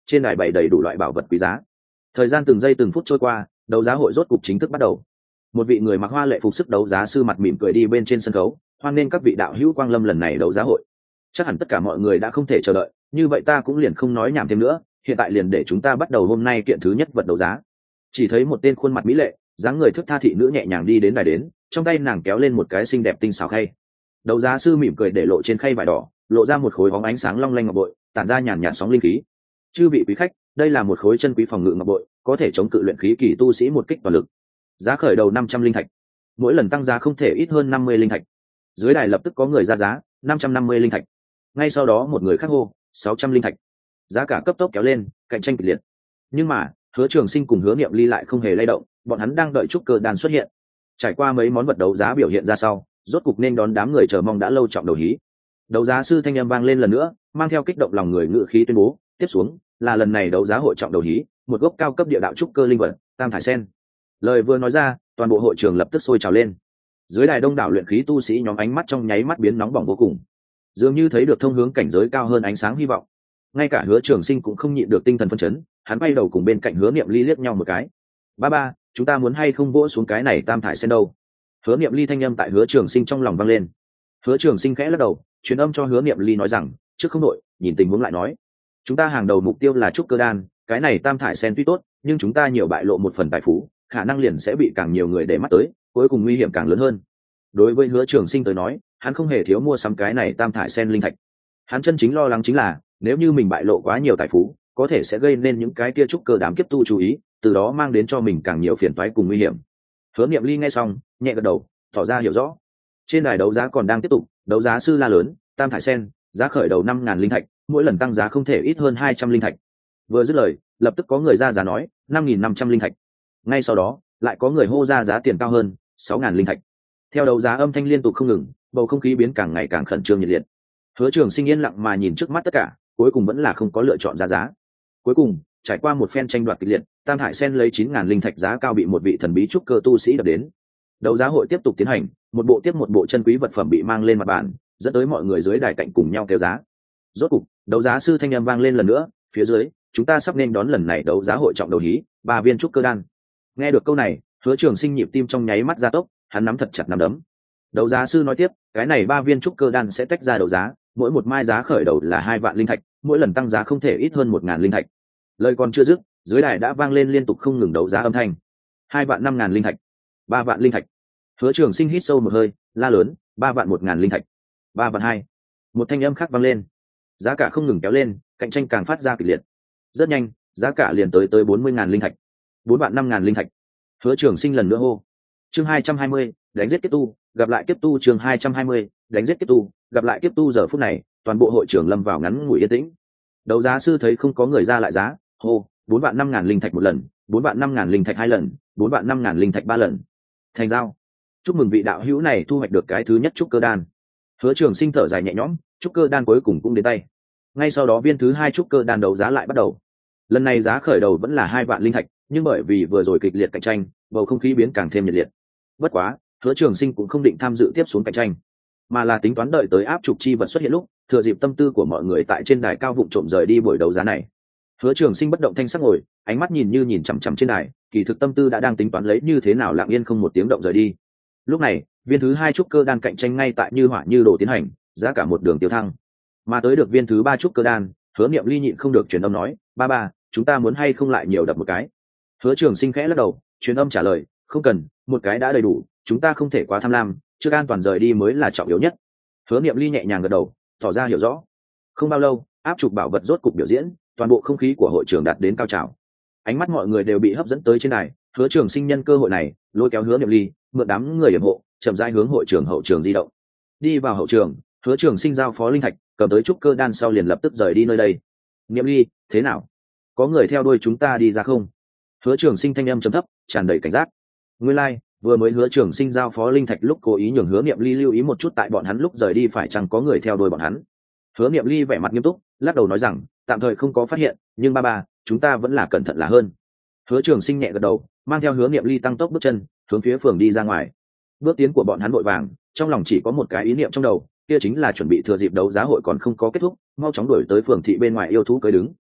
trên đài bày đầy đủ loại bảo vật quý giá. Thời gian từng giây từng phút trôi qua, đấu giá hội rốt cục chính thức bắt đầu. Một vị người mặc hoa lệ phục sức đấu giá sư mặt mỉm cười đi bên trên sân khấu, hoan nghênh các vị đạo hữu quang lâm lần này đấu giá hội. Chắc hẳn tất cả mọi người đã không thể chờ đợi, như vậy ta cũng liền không nói nhảm thêm nữa, hiện tại liền để chúng ta bắt đầu hôm nay kiện thứ nhất vật đấu giá. Chỉ thấy một tên khuôn mặt mỹ lệ, dáng người thướt tha thị nữ nhẹ nhàng đi đến đài đến, trong tay nàng kéo lên một cái xinh đẹp tinh xảo khay. Đấu giá sư mỉm cười để lộ trên khay vải đỏ, lộ ra một khối bóng ánh sáng long lanh ngọc bội, tản ra nhàn nhạt sóng linh khí. Chư vị quý khách, đây là một khối chân quý phòng ngự ngọc bội, có thể chống cự luyện khí kỳ tu sĩ một kích toàn lực. Giá khởi đầu 500 linh thạch, mỗi lần tăng giá không thể ít hơn 50 linh thạch. Dưới đài lập tức có người ra giá 550 linh thạch. Ngay sau đó một người khác hô 600 linh thạch. Giá cả cấp tốc kéo lên, cạnh tranh kịch liệt. Nhưng mà Hứa Trường Sinh cùng Hứa Niệm Ly lại không hề lay động, bọn hắn đang đợi trúc cơ đan xuất hiện. Trải qua mấy món vật đấu giá biểu hiện ra sau, rốt cục nên đón đám người chờ mong đã lâu trọng đầu hí. Đấu giá sư thanh âm vang lên lần nữa, mang theo kích động lòng người ngữ khí tuyên bố, tiếp xuống là lần này đấu giá hội trọng đầu hí, một gốc cao cấp địa đạo trúc cơ linh vật, tam thải sen. Lời vừa nói ra, toàn bộ hội trường lập tức sôi trào lên. Dưới đài đông đảo luyện khí tu sĩ nhóm ánh mắt trong nháy mắt biến nóng bỏng vô cùng, dường như thấy được thông hướng cảnh giới cao hơn ánh sáng hy vọng. Ngay cả Hứa Trường Sinh cũng không nhịn được tinh thần phấn chấn, hắn quay đầu cùng bên cạnh Hứa Niệm Ly liếc nhau một cái. Ba, chúng ta muốn hay không vỗ xuống cái này tam thải sen đâu? Hứa Niệm Ly thanh âm tại Hứa Trường Sinh trong lòng vang lên. Hứa Trường Sinh khẽ lắc đầu, truyền âm cho Hứa Niệm Ly nói rằng, trước không đội, nhìn tình huống lại nói. Chúng ta hàng đầu mục tiêu là trúc cơ đan, cái này tam thải sen tuy tốt, nhưng chúng ta nhiều bại lộ một phần tài phú, khả năng liền sẽ bị càng nhiều người để mắt tới, cuối cùng nguy hiểm càng lớn hơn. Đối với Hứa Trường Sinh tới nói, hắn không hề thiếu mua sắm cái này tam thải sen linh thạch. Hắn chân chính lo lắng chính là, nếu như mình bại lộ quá nhiều tài phú, có thể sẽ gây nên những cái kia trúc cơ đám kiếp tu chú ý, từ đó mang đến cho mình càng nhiều phiền toái cùng nguy hiểm. Hứa Niệm Ly nghe xong, nhẹ gật đầu, tỏ ra hiểu rõ. Trên đài đấu giá còn đang tiếp tục, đấu giá sư la lớn, tam thải sen, giá khởi đầu 5.000 linh thạch, mỗi lần tăng giá không thể ít hơn 200 linh thạch. Vừa dứt lời, lập tức có người ra giá nói 5.500 linh thạch. Ngay sau đó, lại có người hô ra giá tiền cao hơn 6.000 linh thạch. Theo đấu giá âm thanh liên tục không ngừng, bầu không khí biến càng ngày càng khẩn trương nhiệt liệt. Hứa Trường Sinh yên lặng mà nhìn trước mắt tất cả, cuối cùng vẫn là không có lựa chọn ra giá. Cuối cùng, trải qua một phen tranh đoạt kịch liệt, tam thải sen lấy 9.000 linh thạch giá cao bị một vị thần bí trúc cơ tu sĩ đập đến. Đấu giá hội tiếp tục tiến hành, một bộ tiếp một bộ chân quý vật phẩm bị mang lên mặt bàn, dẫn tới mọi người dưới đài cạnh cùng nhau kéo giá. Rốt cục, đấu giá sư thanh âm vang lên lần nữa, phía dưới, chúng ta sắp nên đón lần này đấu giá hội trọng đầu hí, 3 viên trúc cơ đan. Nghe được câu này, Hứa Trường Sinh nhịp tim trong nháy mắt gia tốc, hắn nắm thật chặt nắm đấm. Đấu giá sư nói tiếp, cái này 3 viên trúc cơ đan sẽ tách ra đấu giá, mỗi một mai giá khởi đầu là 2 vạn linh thạch, mỗi lần tăng giá không thể ít hơn 1.000 linh thạch. Lời còn chưa dứt, dưới đài đã vang lên liên tục không ngừng đấu giá âm thanh. 2 vạn 5.000 linh thạch, 3 vạn linh thạch. Hứa Trường Sinh hít sâu một hơi, la lớn, 3 vạn 1.000 linh thạch, 3 vạn 2. Một thanh âm khác vang lên. Giá cả không ngừng kéo lên, cạnh tranh càng phát ra kịch liệt. Rất nhanh, giá cả liền tới 40.000 linh thạch, 4 vạn 5.000 linh thạch. Hứa Trường Sinh lần nữa hô. Chương 220, đánh giết kiếp tu, gặp lại kiếp tu. Chương 220, đánh giết kiếp tu, gặp lại kiếp tu. Giờ phút này, toàn bộ hội trường lâm vào ngắn ngủi yên tĩnh. Đấu giá sư thấy không có người ra lại giá, hô, 4 vạn 5.000 linh thạch một lần, 4 vạn 5.000 linh thạch 2 lần, 4 vạn 5.000 linh thạch 3 lần. Thành giao. Chúc mừng vị đạo hữu này thu hoạch được cái thứ nhất trúc cơ đan. Hứa Trường Sinh thở dài nhẹ nhõm, trúc cơ đan cuối cùng cũng đến tay. Ngay sau đó viên thứ 2 trúc cơ đan đấu giá lại bắt đầu. Lần này giá khởi đầu vẫn là 2 vạn linh thạch, nhưng bởi vì vừa rồi kịch liệt cạnh tranh, bầu không khí biến càng thêm nhiệt liệt. Bất quá, Hứa Trường Sinh cũng không định tham dự tiếp xuống cạnh tranh, mà là tính toán đợi tới áp trục chi vật xuất hiện lúc, thừa dịp tâm tư của mọi người tại trên đài cao vụng trộm rời đi buổi đấu giá này. Hứa Trường Sinh bất động thanh sắc ngồi, ánh mắt nhìn chằm chằm trên đài, kỳ thực tâm tư đã đang tính toán lấy như thế nào lặng yên không một tiếng động rời đi. Lúc này, viên thứ 2 trúc cơ đan cạnh tranh ngay tại như hỏa như đổ tiến hành, giá cả một đường tiêu thăng. Mà tới được viên thứ 3 trúc cơ đan, Hứa Niệm Ly nhịn không được truyền âm nói, ba, chúng ta muốn hay không lại nhiều đập một cái. Hứa Trường Sinh khẽ lắc đầu, truyền âm trả lời, không cần, một cái đã đầy đủ, chúng ta không thể quá tham lam, trước an toàn rời đi mới là trọng yếu nhất. Hứa Niệm Ly nhẹ nhàng gật đầu, tỏ ra hiểu rõ. Không bao lâu, áp trục bảo vật rốt cục biểu diễn, toàn bộ không khí của hội trường đạt đến cao trào. Ánh mắt mọi người đều bị hấp dẫn tới trên đài. Hứa Trường Sinh nhân cơ hội này, lôi kéo Hứa Niệm Ly, mượn đám người yểm hộ, chậm rãi hướng hội trường hậu trường di động. Đi vào hậu trường, Hứa Trường Sinh giao phó linh thạch, cầm tới trúc cơ đan sau liền lập tức rời đi nơi đây. Niệm Ly, thế nào? Có người theo đuôi chúng ta đi ra không? Hứa Trường Sinh thanh âm trầm thấp, tràn đầy cảnh giác. Nguyên lai, vừa mới Hứa Trường Sinh giao phó linh thạch lúc cố ý nhường Hứa Niệm Ly lưu ý một chút tại bọn hắn lúc rời đi phải chăng có người theo đuôi bọn hắn. Hứa Niệm Ly vẻ mặt nghiêm túc, lắc đầu nói rằng, tạm thời không có phát hiện, nhưng ba, chúng ta vẫn là cẩn thận là hơn. Hứa Trường Sinh nhẹ gật đầu, mang theo Hứa Niệm Ly tăng tốc bước chân, hướng phía phường đi ra ngoài. Bước tiến của bọn hắn vội vàng, trong lòng chỉ có một cái ý niệm trong đầu, kia chính là chuẩn bị thừa dịp đấu giá hội còn không có kết thúc, mau chóng đuổi tới phường thị bên ngoài yêu thú cưới đứng.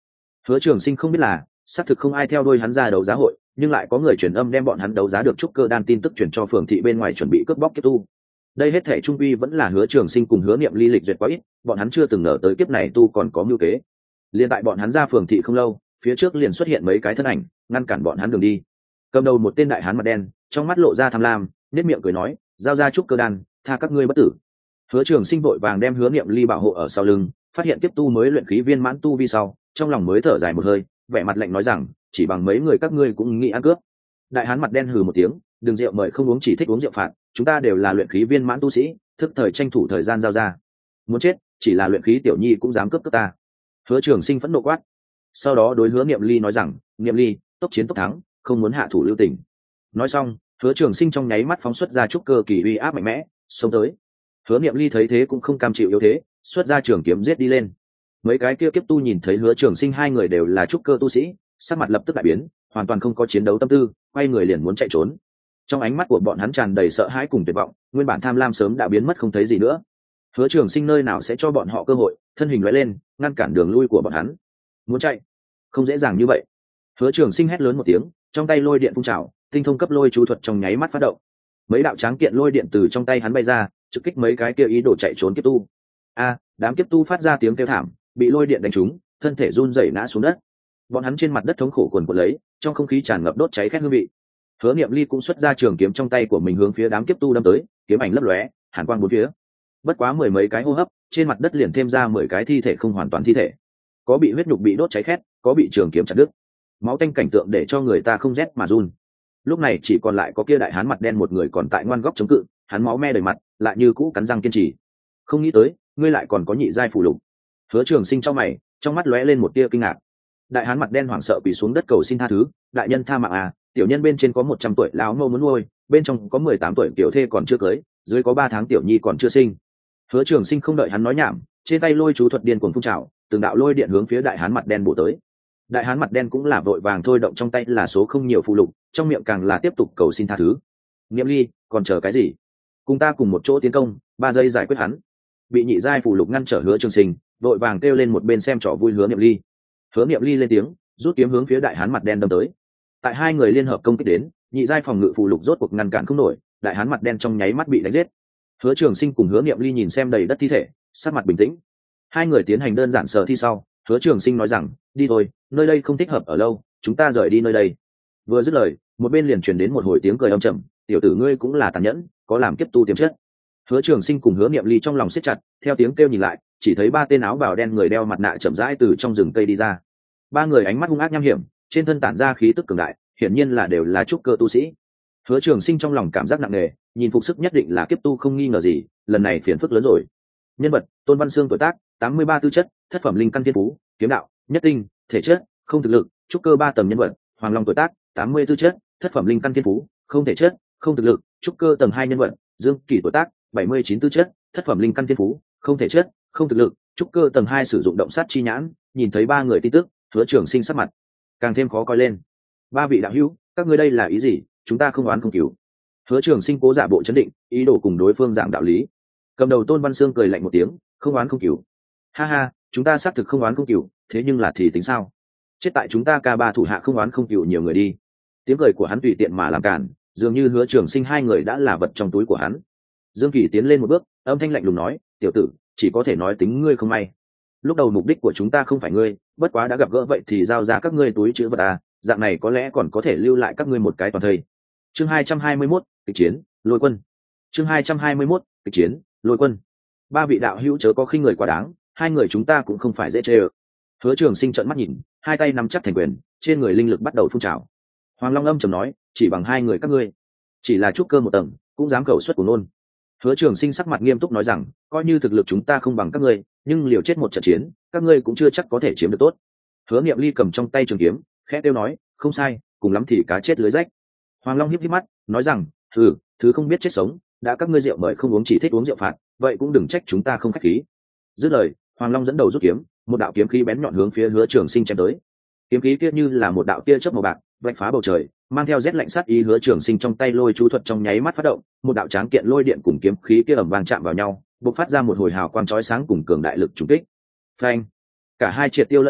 Hứa Trường Sinh không biết là xác thực không ai theo đuôi hắn ra đấu giá hội, nhưng lại có người truyền âm đem bọn hắn đấu giá được trúc cơ đan tin tức truyền cho phường thị bên ngoài chuẩn bị cướp bóc kiếp tu. Đây hết thể trung quy vẫn là Hứa Trường Sinh cùng Hứa Niệm Ly lịch duyệt quá ít, bọn hắn chưa từng ngờ tới kiếp này tu còn có mưu kế. Liên tại bọn hắn ra phường thị không lâu, phía trước liền xuất hiện mấy cái thân ảnh, ngăn cản bọn hắn đường đi. Cầm đầu một tên đại hán mặt đen, trong mắt lộ ra tham lam, nét miệng cười nói, giao ra trúc cơ đan, tha các ngươi bất tử. Hứa Trường Sinh vội vàng đem Hứa Niệm Ly bảo hộ ở sau lưng, phát hiện kiếp tu mới luyện khí viên mãn tu vi sau, trong lòng mới thở dài một hơi, vẻ mặt lạnh nói rằng, chỉ bằng mấy người các ngươi cũng nghĩ ăn cướp. Đại hán mặt đen hừ một tiếng, đừng rượu mời không uống, chỉ thích uống rượu phạt, chúng ta đều là luyện khí viên mãn tu sĩ, thức thời tranh thủ thời gian giao ra. Muốn chết, chỉ là luyện khí tiểu nhi cũng dám cướp ta. Hứa Trường Sinh phẫn nộ quát. Sau đó đối Hứa Niệm Ly nói rằng, Niệm Ly, tốc chiến tốc thắng, không muốn hạ thủ lưu tình. Nói xong, Hứa Trường Sinh trong nháy mắt phóng xuất ra trúc cơ kỳ uy áp mạnh mẽ, xông tới. Hứa Niệm Ly thấy thế cũng không cam chịu yếu thế, xuất ra trường kiếm giết đi lên. Mấy cái kia kiếp tu nhìn thấy Hứa Trường Sinh hai người đều là trúc cơ tu sĩ, sắc mặt lập tức đại biến, hoàn toàn không có chiến đấu tâm tư, quay người liền muốn chạy trốn. Trong ánh mắt của bọn hắn tràn đầy sợ hãi cùng tuyệt vọng, nguyên bản tham lam sớm đã biến mất không thấy gì nữa. Hứa Trường Sinh nơi nào sẽ cho bọn họ cơ hội, thân hình lóe lên, ngăn cản đường lui của bọn hắn. Muốn chạy, không dễ dàng như vậy. Hứa Trường Sinh hét lớn một tiếng, trong tay lôi điện phun trào, tinh thông cấp lôi chú thuật trong nháy mắt phát động. Mấy đạo tráng kiện lôi điện từ trong tay hắn bay ra, trực kích mấy cái kia ý đồ chạy trốn kiếp tu. Đám kiếp tu phát ra tiếng kêu thảm, bị lôi điện đánh trúng, thân thể run rẩy ngã xuống đất. Bọn hắn trên mặt đất thống khổ quần quật lấy, trong không khí tràn ngập đốt cháy khét hương vị. Hứa Niệm Ly cũng xuất ra trường kiếm trong tay của mình hướng phía đám kiếp tu đâm tới, kiếm ảnh lấp lóe, hàn quang bốn phía. Bất quá mười mấy cái hô hấp, trên mặt đất liền thêm ra 10 cái thi thể không hoàn toàn thi thể. Có bị huyết nhục bị đốt cháy khét, có bị trường kiếm chặt đứt. Máu tanh cảnh tượng để cho người ta không rét mà run. Lúc này chỉ còn lại có kia đại hán mặt đen một người còn tại ngoan góc chống cự, hắn máu me đầy mặt, lại như cũ cắn răng kiên trì. Không nghĩ tới, ngươi lại còn có nhị giai phù lục. Hứa Trường Sinh trong mày, trong mắt lóe lên một tia kinh ngạc. Đại hán mặt đen hoảng sợ quỳ xuống đất cầu xin tha thứ, đại nhân tha mạng à, tiểu nhân bên trên có 100 tuổi lão mâu muốn nuôi, bên trong có 18 tuổi tiểu thê còn chưa cưới, dưới có 3 tháng tiểu nhi còn chưa sinh. Hứa Trường Sinh không đợi hắn nói nhảm, trên tay lôi chú thuật điên cuồng phun trào, từng đạo lôi điện hướng phía đại hán mặt đen bổ tới. Đại hán mặt đen cũng là vội vàng thôi động trong tay là số không nhiều phù lục, trong miệng càng là tiếp tục cầu xin tha thứ. Niệm Ly, còn chờ cái gì? Cùng ta cùng một chỗ tiến công, 3 giây giải quyết hắn. Bị nhị giai phù lục ngăn trở Hứa Trường Sinh, vội vàng kêu lên một bên xem trò vui Hứa Niệm Ly. Hứa Niệm Ly lên tiếng, rút kiếm hướng phía đại hán mặt đen đâm tới. Tại hai người liên hợp công kích đến, nhị giai phòng ngự phù lục rốt cuộc ngăn cản không nổi, đại hán mặt đen trong nháy mắt bị đánh giết. Hứa Trường Sinh cùng Hứa Niệm Ly nhìn xem đầy đất thi thể, sắc mặt bình tĩnh. Hai người tiến hành đơn giản sờ thi sau, Hứa Trường Sinh nói rằng, đi thôi, nơi đây không thích hợp ở lâu, chúng ta rời đi nơi đây. Vừa dứt lời, một bên liền truyền đến một hồi tiếng cười âm trầm, tiểu tử ngươi cũng là tàn nhẫn, có làm kiếp tu tiềm chất. Hứa Trường Sinh cùng Hứa Niệm Ly trong lòng siết chặt, theo tiếng kêu nhìn lại, chỉ thấy 3 tên áo bào đen người đeo mặt nạ chậm rãi từ trong rừng cây đi ra. 3 người ánh mắt hung ác nham hiểm, trên thân tản ra khí tức cường đại, hiển nhiên là đều là trúc cơ tu sĩ. Hứa Trường Sinh trong lòng cảm giác nặng nề, nhìn phục sức nhất định là kiếp tu không nghi ngờ gì, lần này phiền phức lớn rồi. Nhân vật: Tôn Văn Sương tuổi tác: 83 tư chất, thất phẩm linh căn thiên phú, kiếm đạo, nhất tinh, thể chất, không thực lực, trúc cơ 3 tầng nhân vật. Hoàng Long tuổi tác: 80 tư chất, thất phẩm linh căn thiên phú, không thể chất, không thực lực, trúc cơ tầng 2 nhân vật. Dương Kỳ tuổi tác: 79 tư chất, thất phẩm linh căn thiên phú, không thể chất, không thực lực, trúc cơ tầng 2 sử dụng động sát chi nhãn. Nhìn thấy 3 người tin tức, Hứa Trường Sinh sắc mặt càng thêm khó coi lên. 3 vị đạo hữu, các ngươi đây là ý gì? Chúng ta không oán không cứu. Hứa Trường Sinh cố giả bộ chấn định, ý đồ cùng đối phương giảng đạo lý. Cầm đầu Tôn Văn Sương cười lạnh một tiếng, không oán không cứu. Ha ha, chúng ta xác thực không oán không cứu, thế nhưng là thì tính sao? Chết tại chúng ta ca 3 thủ hạ không oán không cứu nhiều người đi. Tiếng cười của hắn tùy tiện mà làm cản, dường như Hứa Trường Sinh hai người đã là vật trong túi của hắn. Dương Kỳ tiến lên một bước, âm thanh lạnh lùng nói, tiểu tử, chỉ có thể nói tính ngươi không may. Lúc đầu mục đích của chúng ta không phải ngươi, bất quá đã gặp gỡ vậy thì giao ra các ngươi túi trữ vật à, dạng này có lẽ còn có thể lưu lại các ngươi một cái toàn thây. Chương 221, kịch chiến, Lôi Quân. Chương 221, kịch chiến, Lôi Quân. 3 vị đạo hữu chớ có khinh người quá đáng, hai người chúng ta cũng không phải dễ chơi. Hứa Trường Sinh trợn mắt nhìn, hai tay nắm chắc thành quyền, trên người linh lực bắt đầu phun trào. Hoàng Long âm trầm nói, chỉ bằng hai người các ngươi, chỉ là trúc cơ một tầng, cũng dám khẩu xuất của nôn. Hứa Trường Sinh sắc mặt nghiêm túc nói rằng, coi như thực lực chúng ta không bằng các ngươi, nhưng liều chết một trận chiến, các ngươi cũng chưa chắc có thể chiếm được tốt. Hứa Niệm Ly cầm trong tay trường kiếm, khẽ kêu nói, không sai, cùng lắm thì cá chết lưới rách. Hoàng Long híp híp mắt, nói rằng, thứ không biết chết sống, đã các ngươi rượu mời không uống chỉ thích uống rượu phạt, vậy cũng đừng trách chúng ta không khách khí. Dứt lời, Hoàng Long dẫn đầu rút kiếm, một đạo kiếm khí bén nhọn hướng phía Hứa Trường Sinh chém tới. Kiếm khí kia như là một đạo tia chớp màu bạc, vạch phá bầu trời, mang theo rét lạnh sát ý. Hứa Trường Sinh trong tay lôi chú thuật trong nháy mắt phát động, một đạo tráng kiện lôi điện cùng kiếm khí kia ầm vang chạm vào nhau, bộc phát ra một hồi hào quang chói sáng cùng cường đại lực trùng kích. Phanh! Cả hai triệt tiêu lẫn nhau,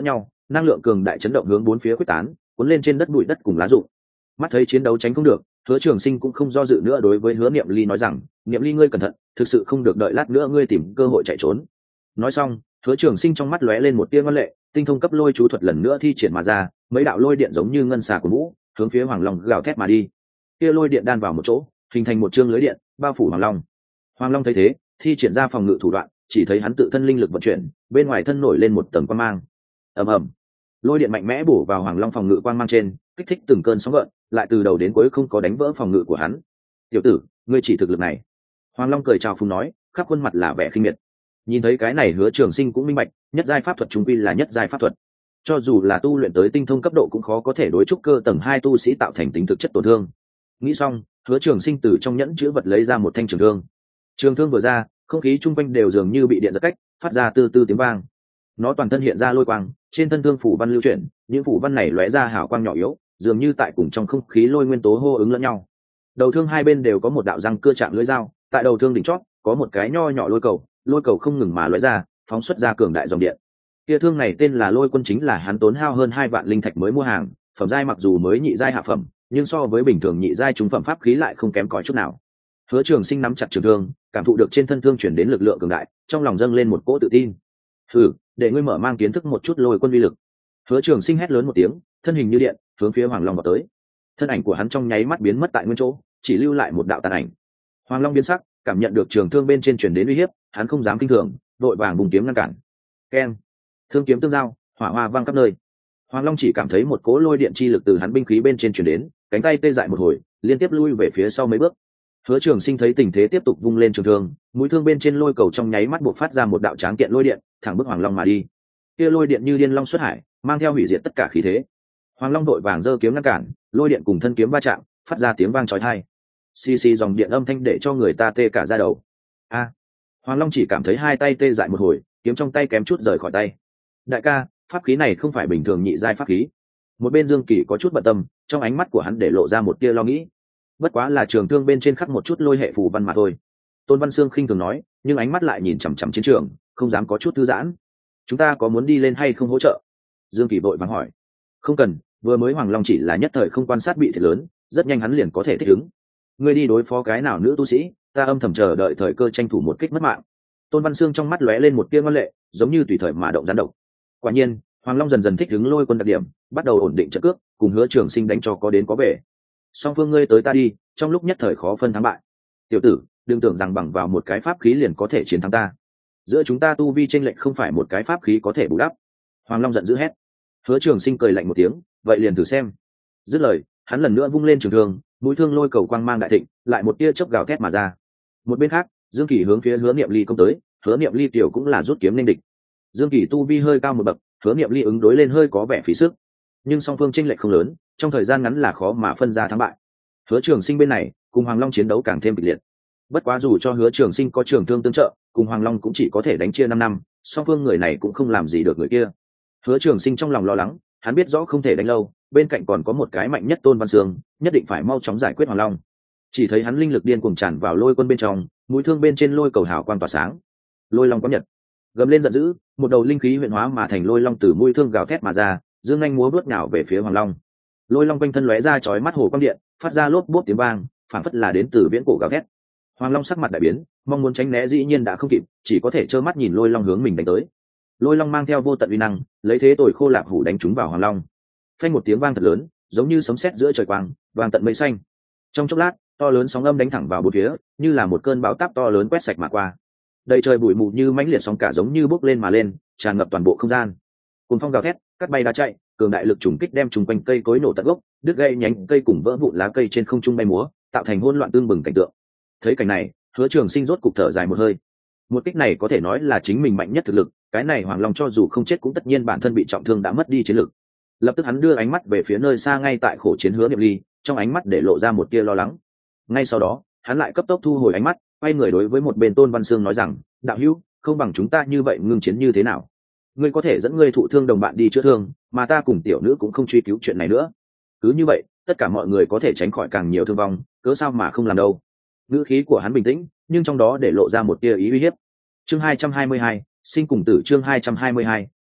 năng lượng cường đại chấn động hướng bốn phía quyết tán, cuốn lên trên đất bụi đất cùng lá rụng. Mắt thấy chiến đấu tránh không được, Hứa Trường Sinh cũng không do dự nữa, đối với Hứa Niệm Ly nói rằng, Niệm Ly ngươi cẩn thận, thực sự không được đợi lát nữa ngươi tìm cơ hội chạy trốn. Nói xong, Hứa Trường Sinh trong mắt lóe lên một tia ngoan lệ, tinh thông cấp lôi chú thuật lần nữa thi triển mà ra, mấy đạo lôi điện giống như ngân xà của vũ, hướng phía Hoàng Long gào thét mà đi. Kia lôi điện đan vào một chỗ, hình thành một chương lưới điện, bao phủ Hoàng Long. Hoàng Long thấy thế, thi triển ra phòng ngự thủ đoạn, chỉ thấy hắn tự thân linh lực vận chuyển, bên ngoài thân nổi lên một tầng quang mang. Ầm ầm, lôi điện mạnh mẽ bổ vào Hoàng Long phòng ngự quang mang trên, kích thích từng cơn sóng gợn, lại từ đầu đến cuối không có đánh vỡ phòng ngự của hắn. Tiểu tử, ngươi chỉ thực lực này. Hoàng Long cười chào phúng nói, khắp khuôn mặt là vẻ khinh miệt. Nhìn thấy cái này, Hứa Trường Sinh cũng minh bạch, nhất giai pháp thuật trung quy là nhất giai pháp thuật, cho dù là tu luyện tới tinh thông cấp độ cũng khó có thể đối trúc cơ tầng 2 tu sĩ tạo thành tính thực chất tổn thương. Nghĩ xong, Hứa Trường Sinh từ trong nhẫn chứa vật lấy ra một thanh trường thương. Trường thương vừa ra, không khí chung quanh đều dường như bị điện giật cách, phát ra từ từ tiếng vang. Nó toàn thân hiện ra lôi quang, trên thân thương phủ văn lưu chuyển, những phủ văn này lóe ra hào quang nhỏ yếu, dường như tại cùng trong không khí lôi nguyên tố hô ứng lẫn nhau. Đầu thương hai bên đều có một đạo răng cưa chạm lưỡi dao, tại đầu thương đỉnh chót có một cái nho nhỏ lôi cầu không ngừng mà lóe ra, phóng xuất ra cường đại dòng điện. Kia thương này tên là Lôi Quân, chính là hắn tốn hao hơn 2 vạn linh thạch mới mua hàng, phẩm giai mặc dù mới nhị giai hạ phẩm, nhưng so với bình thường nhị giai trung phẩm pháp khí lại không kém cỏi chút nào. Hứa Trường Sinh nắm chặt trường thương, cảm thụ được trên thân thương chuyển đến lực lượng cường đại, trong lòng dâng lên một cỗ tự tin. "Hừ, để ngươi mở mang kiến thức một chút Lôi Quân uy lực." Hứa Trường Sinh hét lớn một tiếng, thân hình như điện, hướng phía Hoàng Long vào tới. Thân ảnh của hắn trong nháy mắt biến mất tại nguyên chỗ, chỉ lưu lại một đạo tàn ảnh. Hoàng Long biến sắc, cảm nhận được trường thương bên trên truyền đến uy hiếp, hắn không dám kinh thường, vội vàng vùng kiếm ngăn cản. Keng! Thương kiếm tương giao, hỏa hoa vang khắp nơi. Hoàng Long chỉ cảm thấy một cỗ lôi điện chi lực từ hắn binh khí bên trên truyền đến, cánh tay tê dại một hồi, liên tiếp lui về phía sau mấy bước. Hứa Trường Sinh thấy tình thế tiếp tục vung lên trường thương, mũi thương bên trên lôi cầu trong nháy mắt bộc phát ra một đạo tráng kiện lôi điện, thẳng bức Hoàng Long mà đi. Kia lôi điện như điên long xuất hải, mang theo hủy diệt tất cả khí thế. Hoàng Long đội vàng giơ kiếm ngăn cản, lôi điện cùng thân kiếm va chạm, phát ra tiếng vang chói tai. Xì xì dòng điện âm thanh để cho người ta tê cả da đầu. A! Hoàng Long chỉ cảm thấy hai tay tê dại một hồi, kiếm trong tay kém chút rời khỏi tay. Đại ca, pháp khí này không phải bình thường nhị giai pháp khí. Một bên Dương Kỳ có chút bận tâm, trong ánh mắt của hắn để lộ ra một tia lo nghĩ. Bất quá là trường thương bên trên khắc một chút lôi hệ phù văn mà thôi. Tôn Văn Sương khinh thường nói, nhưng ánh mắt lại nhìn chằm chằm chiến trường, không dám có chút thư giãn. Chúng ta có muốn đi lên hay không hỗ trợ? Dương Kỳ vội vàng hỏi. Không cần, vừa mới Hoàng Long chỉ là nhất thời không quan sát bị thiệt lớn, rất nhanh hắn liền có thể thích ứng. Ngươi đi đối phó cái nào nữ tu sĩ, ta âm thầm chờ đợi thời cơ tranh thủ một kích mất mạng. Tôn Văn Sương trong mắt lóe lên một tia ngoan lệ, giống như tùy thời mà động gián độc. Quả nhiên, Hoàng Long dần dần thích ứng Lôi Quân đặc điểm, bắt đầu ổn định trận cước, cùng Hứa Trường Sinh đánh cho có đến có về. Song phương ngươi tới ta đi, trong lúc nhất thời khó phân thắng bại. Tiểu tử, đừng tưởng rằng bằng vào một cái pháp khí liền có thể chiến thắng ta. Giữa chúng ta tu vi chênh lệch không phải một cái pháp khí có thể bù đắp. Hoàng Long giận dữ hét. Hứa Trường Sinh cười lạnh một tiếng, vậy liền thử xem. Dứt lời, hắn lần nữa vung lên trường thương, mũi thương lôi cầu quang mang đại thịnh, lại một tia chớp gào thét mà ra. Một bên khác, Dương Kỳ hướng phía Hứa Niệm Ly công tới, Hứa Niệm Ly tiểu cũng là rút kiếm nên địch. Dương Kỳ tu vi hơi cao một bậc, Hứa Niệm Ly ứng đối lên hơi có vẻ phí sức, nhưng song phương chênh lệch không lớn, trong thời gian ngắn là khó mà phân ra thắng bại. Hứa Trường Sinh bên này cùng Hoàng Long chiến đấu càng thêm kịch liệt. Bất quá dù cho Hứa Trường Sinh có trường thương tương trợ, cùng Hoàng Long cũng chỉ có thể đánh chia 5 năm, song phương người này cũng không làm gì được người kia. Hứa Trường Sinh trong lòng lo lắng, hắn biết rõ không thể đánh lâu, bên cạnh còn có một cái mạnh nhất Tôn Văn Sương, nhất định phải mau chóng giải quyết Hoàng Long. Chỉ thấy hắn linh lực điên cuồng tràn vào Lôi Quân bên trong, mũi thương bên trên lôi cầu hào quang tỏa sáng. Lôi Long có nhật, gầm lên giận dữ, một đầu linh khí huyện hóa mà thành lôi long từ mũi thương gào thét mà ra, dương nhanh múa bước nhào về phía Hoàng Long. Lôi Long quanh thân lóe ra chói mắt hồ quang điện, phát ra lốp bốp tiếng vang, phảng phất là đến từ viễn cổ gào thét. Hoàng Long sắc mặt đại biến, mong muốn tránh né dĩ nhiên đã không kịp, chỉ có thể trơ mắt nhìn Lôi Long hướng mình đánh tới. Lôi Long mang theo vô tận uy năng, lấy thế tồi khô lạp hủ đánh trúng vào Hoàng Long. Phanh một tiếng vang thật lớn, giống như sấm sét giữa trời quang, vang tận mây xanh. Trong chốc lát, to lớn sóng âm đánh thẳng vào bốn phía, như là một cơn bão táp to lớn quét sạch mà qua. Đầy trời bụi mù như mãnh liệt sóng cả giống như bốc lên mà lên, tràn ngập toàn bộ không gian. Cùng phong gào thét, cắt bay đá chạy, cường đại lực trùng kích đem trùng quanh cây cối nổ tận gốc, đứt gãy nhánh cây cùng vỡ vụn lá cây trên không trung bay múa, tạo thành hỗn loạn tương bừng cảnh tượng. Thấy cảnh này, Hứa Trường Sinh rốt cục thở dài một hơi. Một kích này có thể nói là chính mình mạnh nhất thực lực, cái này Hoàng Long cho dù không chết cũng tất nhiên bản thân bị trọng thương đã mất đi chiến lực. Lập tức hắn đưa ánh mắt về phía nơi xa ngay tại khổ chiến Hứa Niệm Ly, trong ánh mắt để lộ ra một tia lo lắng. Ngay sau đó, hắn lại cấp tốc thu hồi ánh mắt, quay người đối với một bên Tôn Văn Sương nói rằng, đạo hữu, không bằng chúng ta như vậy ngưng chiến như thế nào? Ngươi có thể dẫn ngươi thụ thương đồng bạn đi chữa thương, mà ta cùng tiểu nữ cũng không truy cứu chuyện này nữa. Cứ như vậy, tất cả mọi người có thể tránh khỏi càng nhiều thương vong, cớ sao mà không làm đâu? Ngữ khí của hắn bình tĩnh, nhưng trong đó để lộ ra một tia ý uy hiếp. Chương 222, sinh cùng tử chương 222,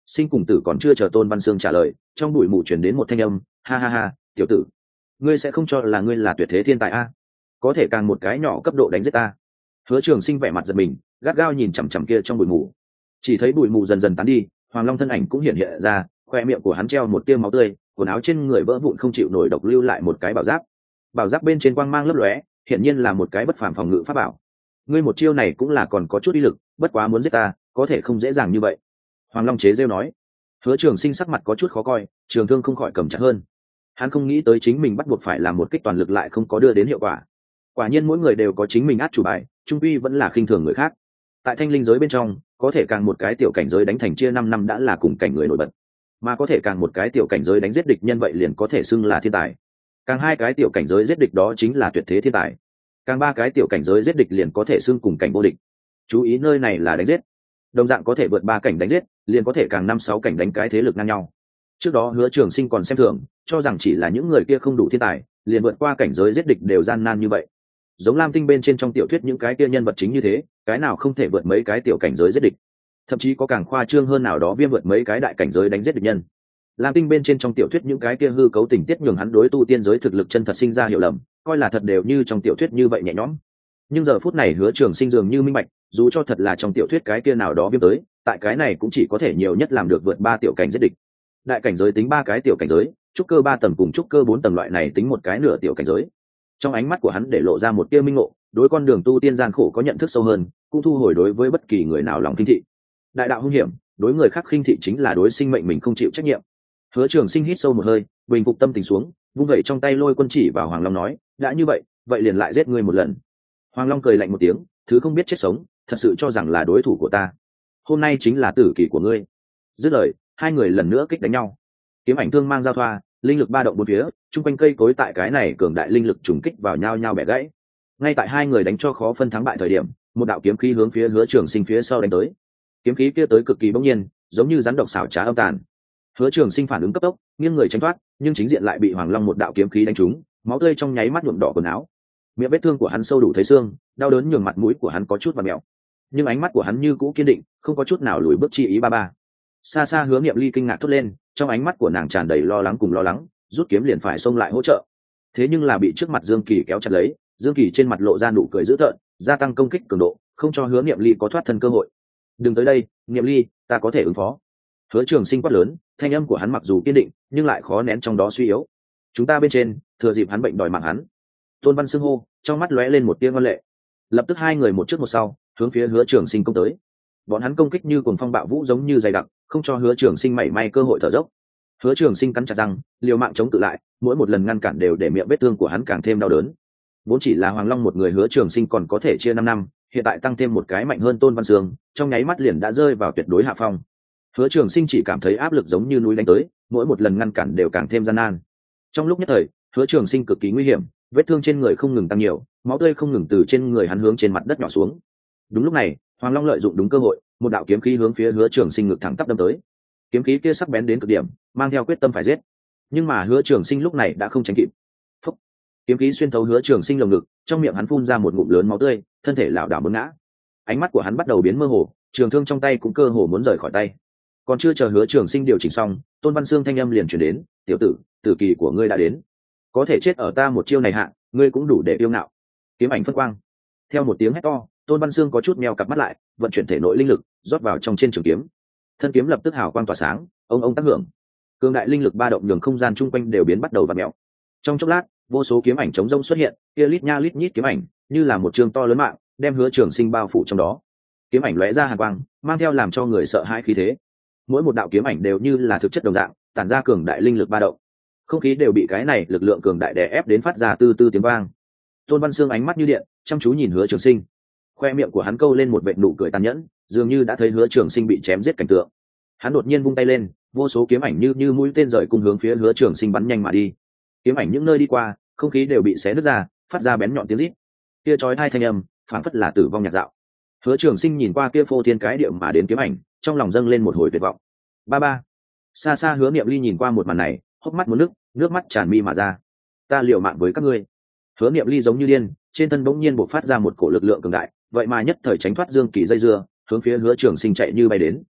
Sinh cùng tử còn chưa chờ Tôn Văn Sương trả lời, trong bụi mù chuyển đến một thanh âm, ha ha ha, tiểu tử, ngươi sẽ không cho là ngươi là tuyệt thế thiên tài a? Có thể càng một cái nhỏ cấp độ đánh giết ta? Hứa Trường Sinh vẻ mặt giật mình, gắt gao nhìn chằm chằm kia trong bụi mù. Chỉ thấy bụi mù dần dần tán đi, Hoàng Long thân ảnh cũng hiện hiện ra, khoe miệng của hắn treo một tia máu tươi, quần áo trên người vỡ vụn không chịu nổi độc lưu lại một cái bảo giáp. Bảo giáp bên trên quang mang lấp lóe, hiện nhiên là một cái bất phàm phòng ngự pháp bảo. Ngươi một chiêu này cũng là còn có chút uy lực, bất quá muốn giết ta, có thể không dễ dàng như vậy. Hoàng Long chế rêu nói. Hứa Trường Sinh sắc mặt có chút khó coi, trường thương không khỏi cầm chặt hơn. Hắn không nghĩ tới chính mình bắt buộc phải làm một kích toàn lực lại không có đưa đến hiệu quả. Quả nhiên mỗi người đều có chính mình át chủ bài, trung quy vẫn là khinh thường người khác. Tại thanh linh giới bên trong, có thể càng một cái tiểu cảnh giới đánh thành chia 5 năm đã là cùng cảnh người nổi bật, mà có thể càng một cái tiểu cảnh giới đánh giết địch nhân vậy liền có thể xưng là thiên tài. Càng hai cái tiểu cảnh giới giết địch đó chính là tuyệt thế thiên tài. Càng ba cái tiểu cảnh giới giết địch liền có thể xưng cùng cảnh vô địch. Chú ý nơi này là đánh giết. Đồng dạng có thể vượt 3 cảnh đánh giết, liền có thể càng 5-6 cảnh đánh cái thế lực ngang nhau. Trước đó Hứa Trường Sinh còn xem thường, cho rằng chỉ là những người kia không đủ thiên tài, liền vượt qua cảnh giới giết địch đều gian nan như vậy. Giống Lam Tinh bên trên trong tiểu thuyết những cái kia nhân vật chính như thế, cái nào không thể vượt mấy cái tiểu cảnh giới giết địch. Thậm chí có càng khoa trương hơn nào đó viêm vượt mấy cái đại cảnh giới đánh giết địch nhân. Lam Tinh bên trên trong tiểu thuyết những cái kia hư cấu tình tiết nhường hắn đối tu tiên giới thực lực chân thật sinh ra hiểu lầm, coi là thật đều như trong tiểu thuyết như vậy nhẹ nhõm. Nhưng giờ phút này Hứa Trường Sinh dường như minh bạch, dù cho thật là trong tiểu thuyết cái kia nào đó viêm tới, tại cái này cũng chỉ có thể nhiều nhất làm được vượt 3 tiểu cảnh giết địch. Đại cảnh giới tính 3 cái tiểu cảnh giới, trúc cơ 3 tầng cùng trúc cơ 4 tầng loại này tính một cái nửa tiểu cảnh giới. Trong ánh mắt của hắn để lộ ra một tia minh ngộ, đối con đường tu tiên gian khổ có nhận thức sâu hơn, cũng thu hồi đối với bất kỳ người nào lòng khinh thị. Đại đạo hung hiểm, đối người khác khinh thị chính là đối sinh mệnh mình không chịu trách nhiệm. Hứa Trường Sinh hít sâu một hơi, bình phục tâm tình xuống, vung vẩy trong tay lôi quân chỉ vào Hoàng Long nói, đã như vậy, vậy liền lại giết ngươi một lần. Hoàng Long cười lạnh một tiếng, thứ không biết chết sống, thật sự cho rằng là đối thủ của ta. Hôm nay chính là tử kỳ của ngươi. Dứt lời, hai người lần nữa kích đánh nhau. Kiếm ảnh thương mang giao thoa, linh lực ba động bốn phía, chung quanh cây cối tại cái này cường đại linh lực trùng kích vào nhau nhau bẻ gãy. Ngay tại hai người đánh cho khó phân thắng bại thời điểm, một đạo kiếm khí hướng phía Hứa Trường Sinh phía sau đánh tới. Kiếm khí kia tới cực kỳ bỗng nhiên, giống như rắn độc xảo trá âm tàn. Hứa Trường Sinh phản ứng cấp tốc, nghiêng người tránh thoát, nhưng chính diện lại bị Hoàng Long một đạo kiếm khí đánh trúng, máu tươi trong nháy mắt nhuộm đỏ quần áo. Miệng vết thương của hắn sâu đủ thấy xương, đau đớn nhường mặt mũi của hắn có chút vặn mèo. Nhưng ánh mắt của hắn như cũ kiên định, không có chút nào lùi bước chi ý ba ba. Xa xa Hứa Niệm Ly kinh ngạc thốt lên, trong ánh mắt của nàng tràn đầy lo lắng cùng lo lắng, rút kiếm liền phải xông lại hỗ trợ. Thế nhưng là bị trước mặt Dương Kỳ kéo chặt lấy, Dương Kỳ trên mặt lộ ra nụ cười dữ tợn, gia tăng công kích cường độ, không cho Hứa Niệm Ly có thoát thân cơ hội. Đừng tới đây, Niệm Ly, ta có thể ứng phó. Hứa Trường Sinh quát lớn, thanh âm của hắn mặc dù kiên định, nhưng lại khó nén trong đó suy yếu. Chúng ta bên trên, thừa dịp hắn bệnh đòi mạng hắn. Tôn Văn Sương hô, trong mắt lóe lên một tia ngoan lệ. Lập tức hai người một trước một sau, hướng phía Hứa Trường Sinh công tới. Bọn hắn công kích như cuồng phong bạo vũ giống như dày đặc, không cho Hứa Trường Sinh mảy may cơ hội thở dốc. Hứa Trường Sinh cắn chặt răng, liều mạng chống cự lại, mỗi một lần ngăn cản đều để miệng vết thương của hắn càng thêm đau đớn. Vốn chỉ là Hoàng Long một người, Hứa Trường Sinh còn có thể chia 5 năm, hiện tại tăng thêm một cái mạnh hơn Tôn Văn Sương, trong nháy mắt liền đã rơi vào tuyệt đối hạ phong. Hứa Trường Sinh chỉ cảm thấy áp lực giống như núi đánh tới, mỗi một lần ngăn cản đều càng thêm gian nan. Trong lúc nhất thời, Hứa Trường Sinh cực kỳ nguy hiểm, vết thương trên người không ngừng tăng nhiều, máu tươi không ngừng từ trên người hắn hướng trên mặt đất nhỏ xuống. Đúng lúc này, Hoàng Long lợi dụng đúng cơ hội, một đạo kiếm khí hướng phía Hứa Trường Sinh ngực thẳng tắp đâm tới. Kiếm khí kia sắc bén đến cực điểm, mang theo quyết tâm phải giết. Nhưng mà Hứa Trường Sinh lúc này đã không tránh kịp. Phốc. Kiếm khí xuyên thấu Hứa Trường Sinh lồng ngực, trong miệng hắn phun ra một ngụm lớn máu tươi, thân thể lảo đảo muốn ngã. Ánh mắt của hắn bắt đầu biến mơ hồ, trường thương trong tay cũng cơ hồ muốn rời khỏi tay. Còn chưa chờ Hứa Trường Sinh điều chỉnh xong, Tôn Văn Sương thanh âm liền truyền đến, "Tiểu tử, tử kỳ của ngươi đã đến. Có thể chết ở ta một chiêu này hạ, ngươi cũng đủ để yêu ngạo." Kiếm ảnh phân quang. Theo một tiếng hét to, Tôn Văn Sương có chút meo cặp mắt lại, vận chuyển thể nội linh lực, rót vào trong trên trường kiếm. Thân kiếm lập tức hào quang tỏa sáng, ông tác hưởng. Cường đại linh lực ba động nhường không gian chung quanh đều biến bắt đầu vặn mèo. Trong chốc lát, vô số kiếm ảnh chống rông xuất hiện, kia lít nha lít nhít kiếm ảnh, như là một trường to lớn mạng, đem Hứa Trường Sinh bao phủ trong đó. Kiếm ảnh lóe ra hàn quang, mang theo làm cho người sợ hãi khí thế. Mỗi một đạo kiếm ảnh đều như là thực chất đồng dạng, tản ra cường đại linh lực ba động. Không khí đều bị cái này lực lượng cường đại đè ép đến phát ra tư tư tiếng vang. Tôn Văn Sương ánh mắt như điện, chăm chú nhìn Hứa Trường Sinh. Khoe miệng của hắn câu lên một vệt nụ cười tàn nhẫn, dường như đã thấy Hứa Trường Sinh bị chém giết cảnh tượng. Hắn đột nhiên vung tay lên, vô số kiếm ảnh như mũi tên rời cùng hướng phía Hứa Trường Sinh bắn nhanh mà đi. Kiếm ảnh những nơi đi qua, không khí đều bị xé nứt ra, phát ra bén nhọn tiếng rít. Kia chói tai thanh âm, phảng phất là tử vong nhạc dạo. Hứa Trường Sinh nhìn qua kia phô thiên cái địa mà đến kiếm ảnh, trong lòng dâng lên một hồi tuyệt vọng. Ba ba. Xa xa Hứa Niệm Ly nhìn qua một màn này, hốc mắt muốn nước mắt tràn mi mà ra. Ta liều mạng với các ngươi. Hứa Niệm Ly giống như điên, trên thân bỗng nhiên bộc phát ra một cổ lực lượng cường đại, vậy mà nhất thời tránh thoát Dương Kỳ dây dưa, hướng phía Hứa Trường Sinh chạy như bay đến.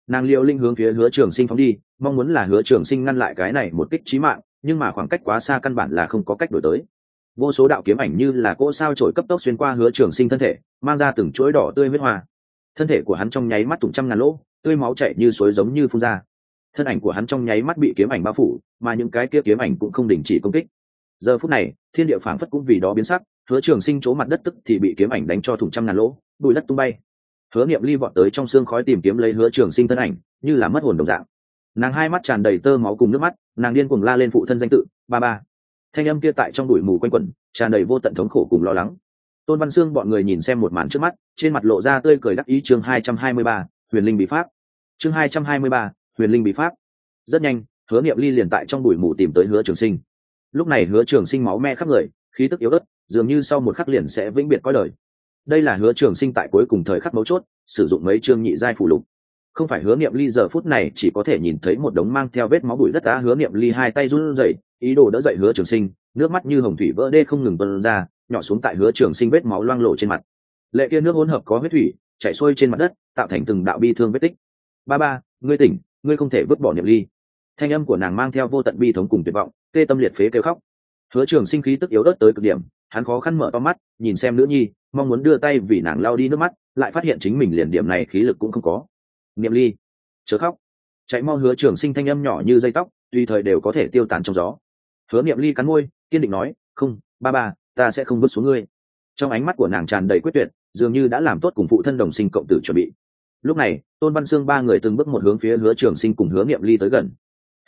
Nàng liều linh hướng phía Hứa Trường Sinh phóng đi, mong muốn là Hứa Trường Sinh ngăn lại cái này một kích chí mạng, nhưng mà khoảng cách quá xa căn bản là không có cách đổi tới. Vô số đạo kiếm ảnh như là cỗ sao chổi cấp tốc xuyên qua Hứa Trường Sinh thân thể, mang ra từng chuỗi đỏ tươi huyết hoa. Thân thể của hắn trong nháy mắt thủng trăm ngàn lỗ, tươi máu chảy như suối giống như phun ra. Thân ảnh của hắn trong nháy mắt bị kiếm ảnh bao phủ, mà những cái kia kiếm ảnh cũng không đình chỉ công kích. Giờ phút này, thiên địa phảng phất cũng vì đó biến sắc, Hứa Trường Sinh chỗ mặt đất tức thì bị kiếm ảnh đánh cho thủng trăm ngàn lỗ, bụi đất tung bay. Hứa Niệm Ly vọt tới trong xương khói tìm kiếm lấy Hứa Trường Sinh thân ảnh, như là mất hồn đồng dạng. Nàng hai mắt tràn đầy tơ máu cùng nước mắt, nàng điên cuồng la lên phụ thân danh tự, ba ba. Thanh âm kia tại trong bụi mù quanh quẩn, tràn đầy vô tận thống khổ cùng lo lắng. Tôn Văn Sương bọn người nhìn xem một màn trước mắt, trên mặt lộ ra tươi cười đắc ý. Chương 223, Huyền Linh bí pháp. Chương 223, Huyền Linh bí pháp. Rất nhanh, Hứa Niệm Ly liền tại trong bụi mù tìm tới Hứa Trường Sinh. Lúc này Hứa Trường Sinh máu me khắp người, khí tức yếu ớt, dường như sau một khắc liền sẽ vĩnh biệt cõi đời. Đây là Hứa Trường Sinh tại cuối cùng thời khắc mấu chốt, sử dụng mấy chương nhị giai phù lục. Không phải Hứa Niệm Ly giờ phút này chỉ có thể nhìn thấy một đống mang theo vết máu bụi đất á. Hứa Niệm Ly hai tay run rẩy, ý đồ đỡ dậy Hứa Trường Sinh, nước mắt như hồng thủy vỡ đê không ngừng tuôn ra, nhỏ xuống tại Hứa Trường Sinh vết máu loang lổ trên mặt. Lệ kia nước hỗn hợp có huyết thủy, chảy xuôi trên mặt đất, tạo thành từng đạo bi thương vết tích. Ba ba, ngươi tỉnh, ngươi không thể vứt bỏ Niệm Ly. Thanh âm của nàng mang theo vô tận bi thống cùng tuyệt vọng, tê tâm liệt phế kêu khóc. Hứa Trường Sinh khí tức yếu ớt tới cực điểm, hắn khó khăn mở to mắt, nhìn xem nữ nhi, mong muốn đưa tay vì nàng lau đi nước mắt, lại phát hiện chính mình liền điểm này khí lực cũng không có. Niệm Ly, chớ khóc. Chạy mau. Hứa Trường Sinh thanh âm nhỏ như dây tóc, tùy thời đều có thể tiêu tán trong gió. Hứa Niệm Ly cắn môi, kiên định nói, không, ba ba, ta sẽ không vứt xuống ngươi. Trong ánh mắt của nàng tràn đầy quyết tuyệt, dường như đã làm tốt cùng phụ thân đồng sinh cộng tử chuẩn bị. Lúc này, Tôn Văn Sương ba người từng bước một hướng phía Hứa Trường Sinh cùng Hứa Niệm Ly tới gần.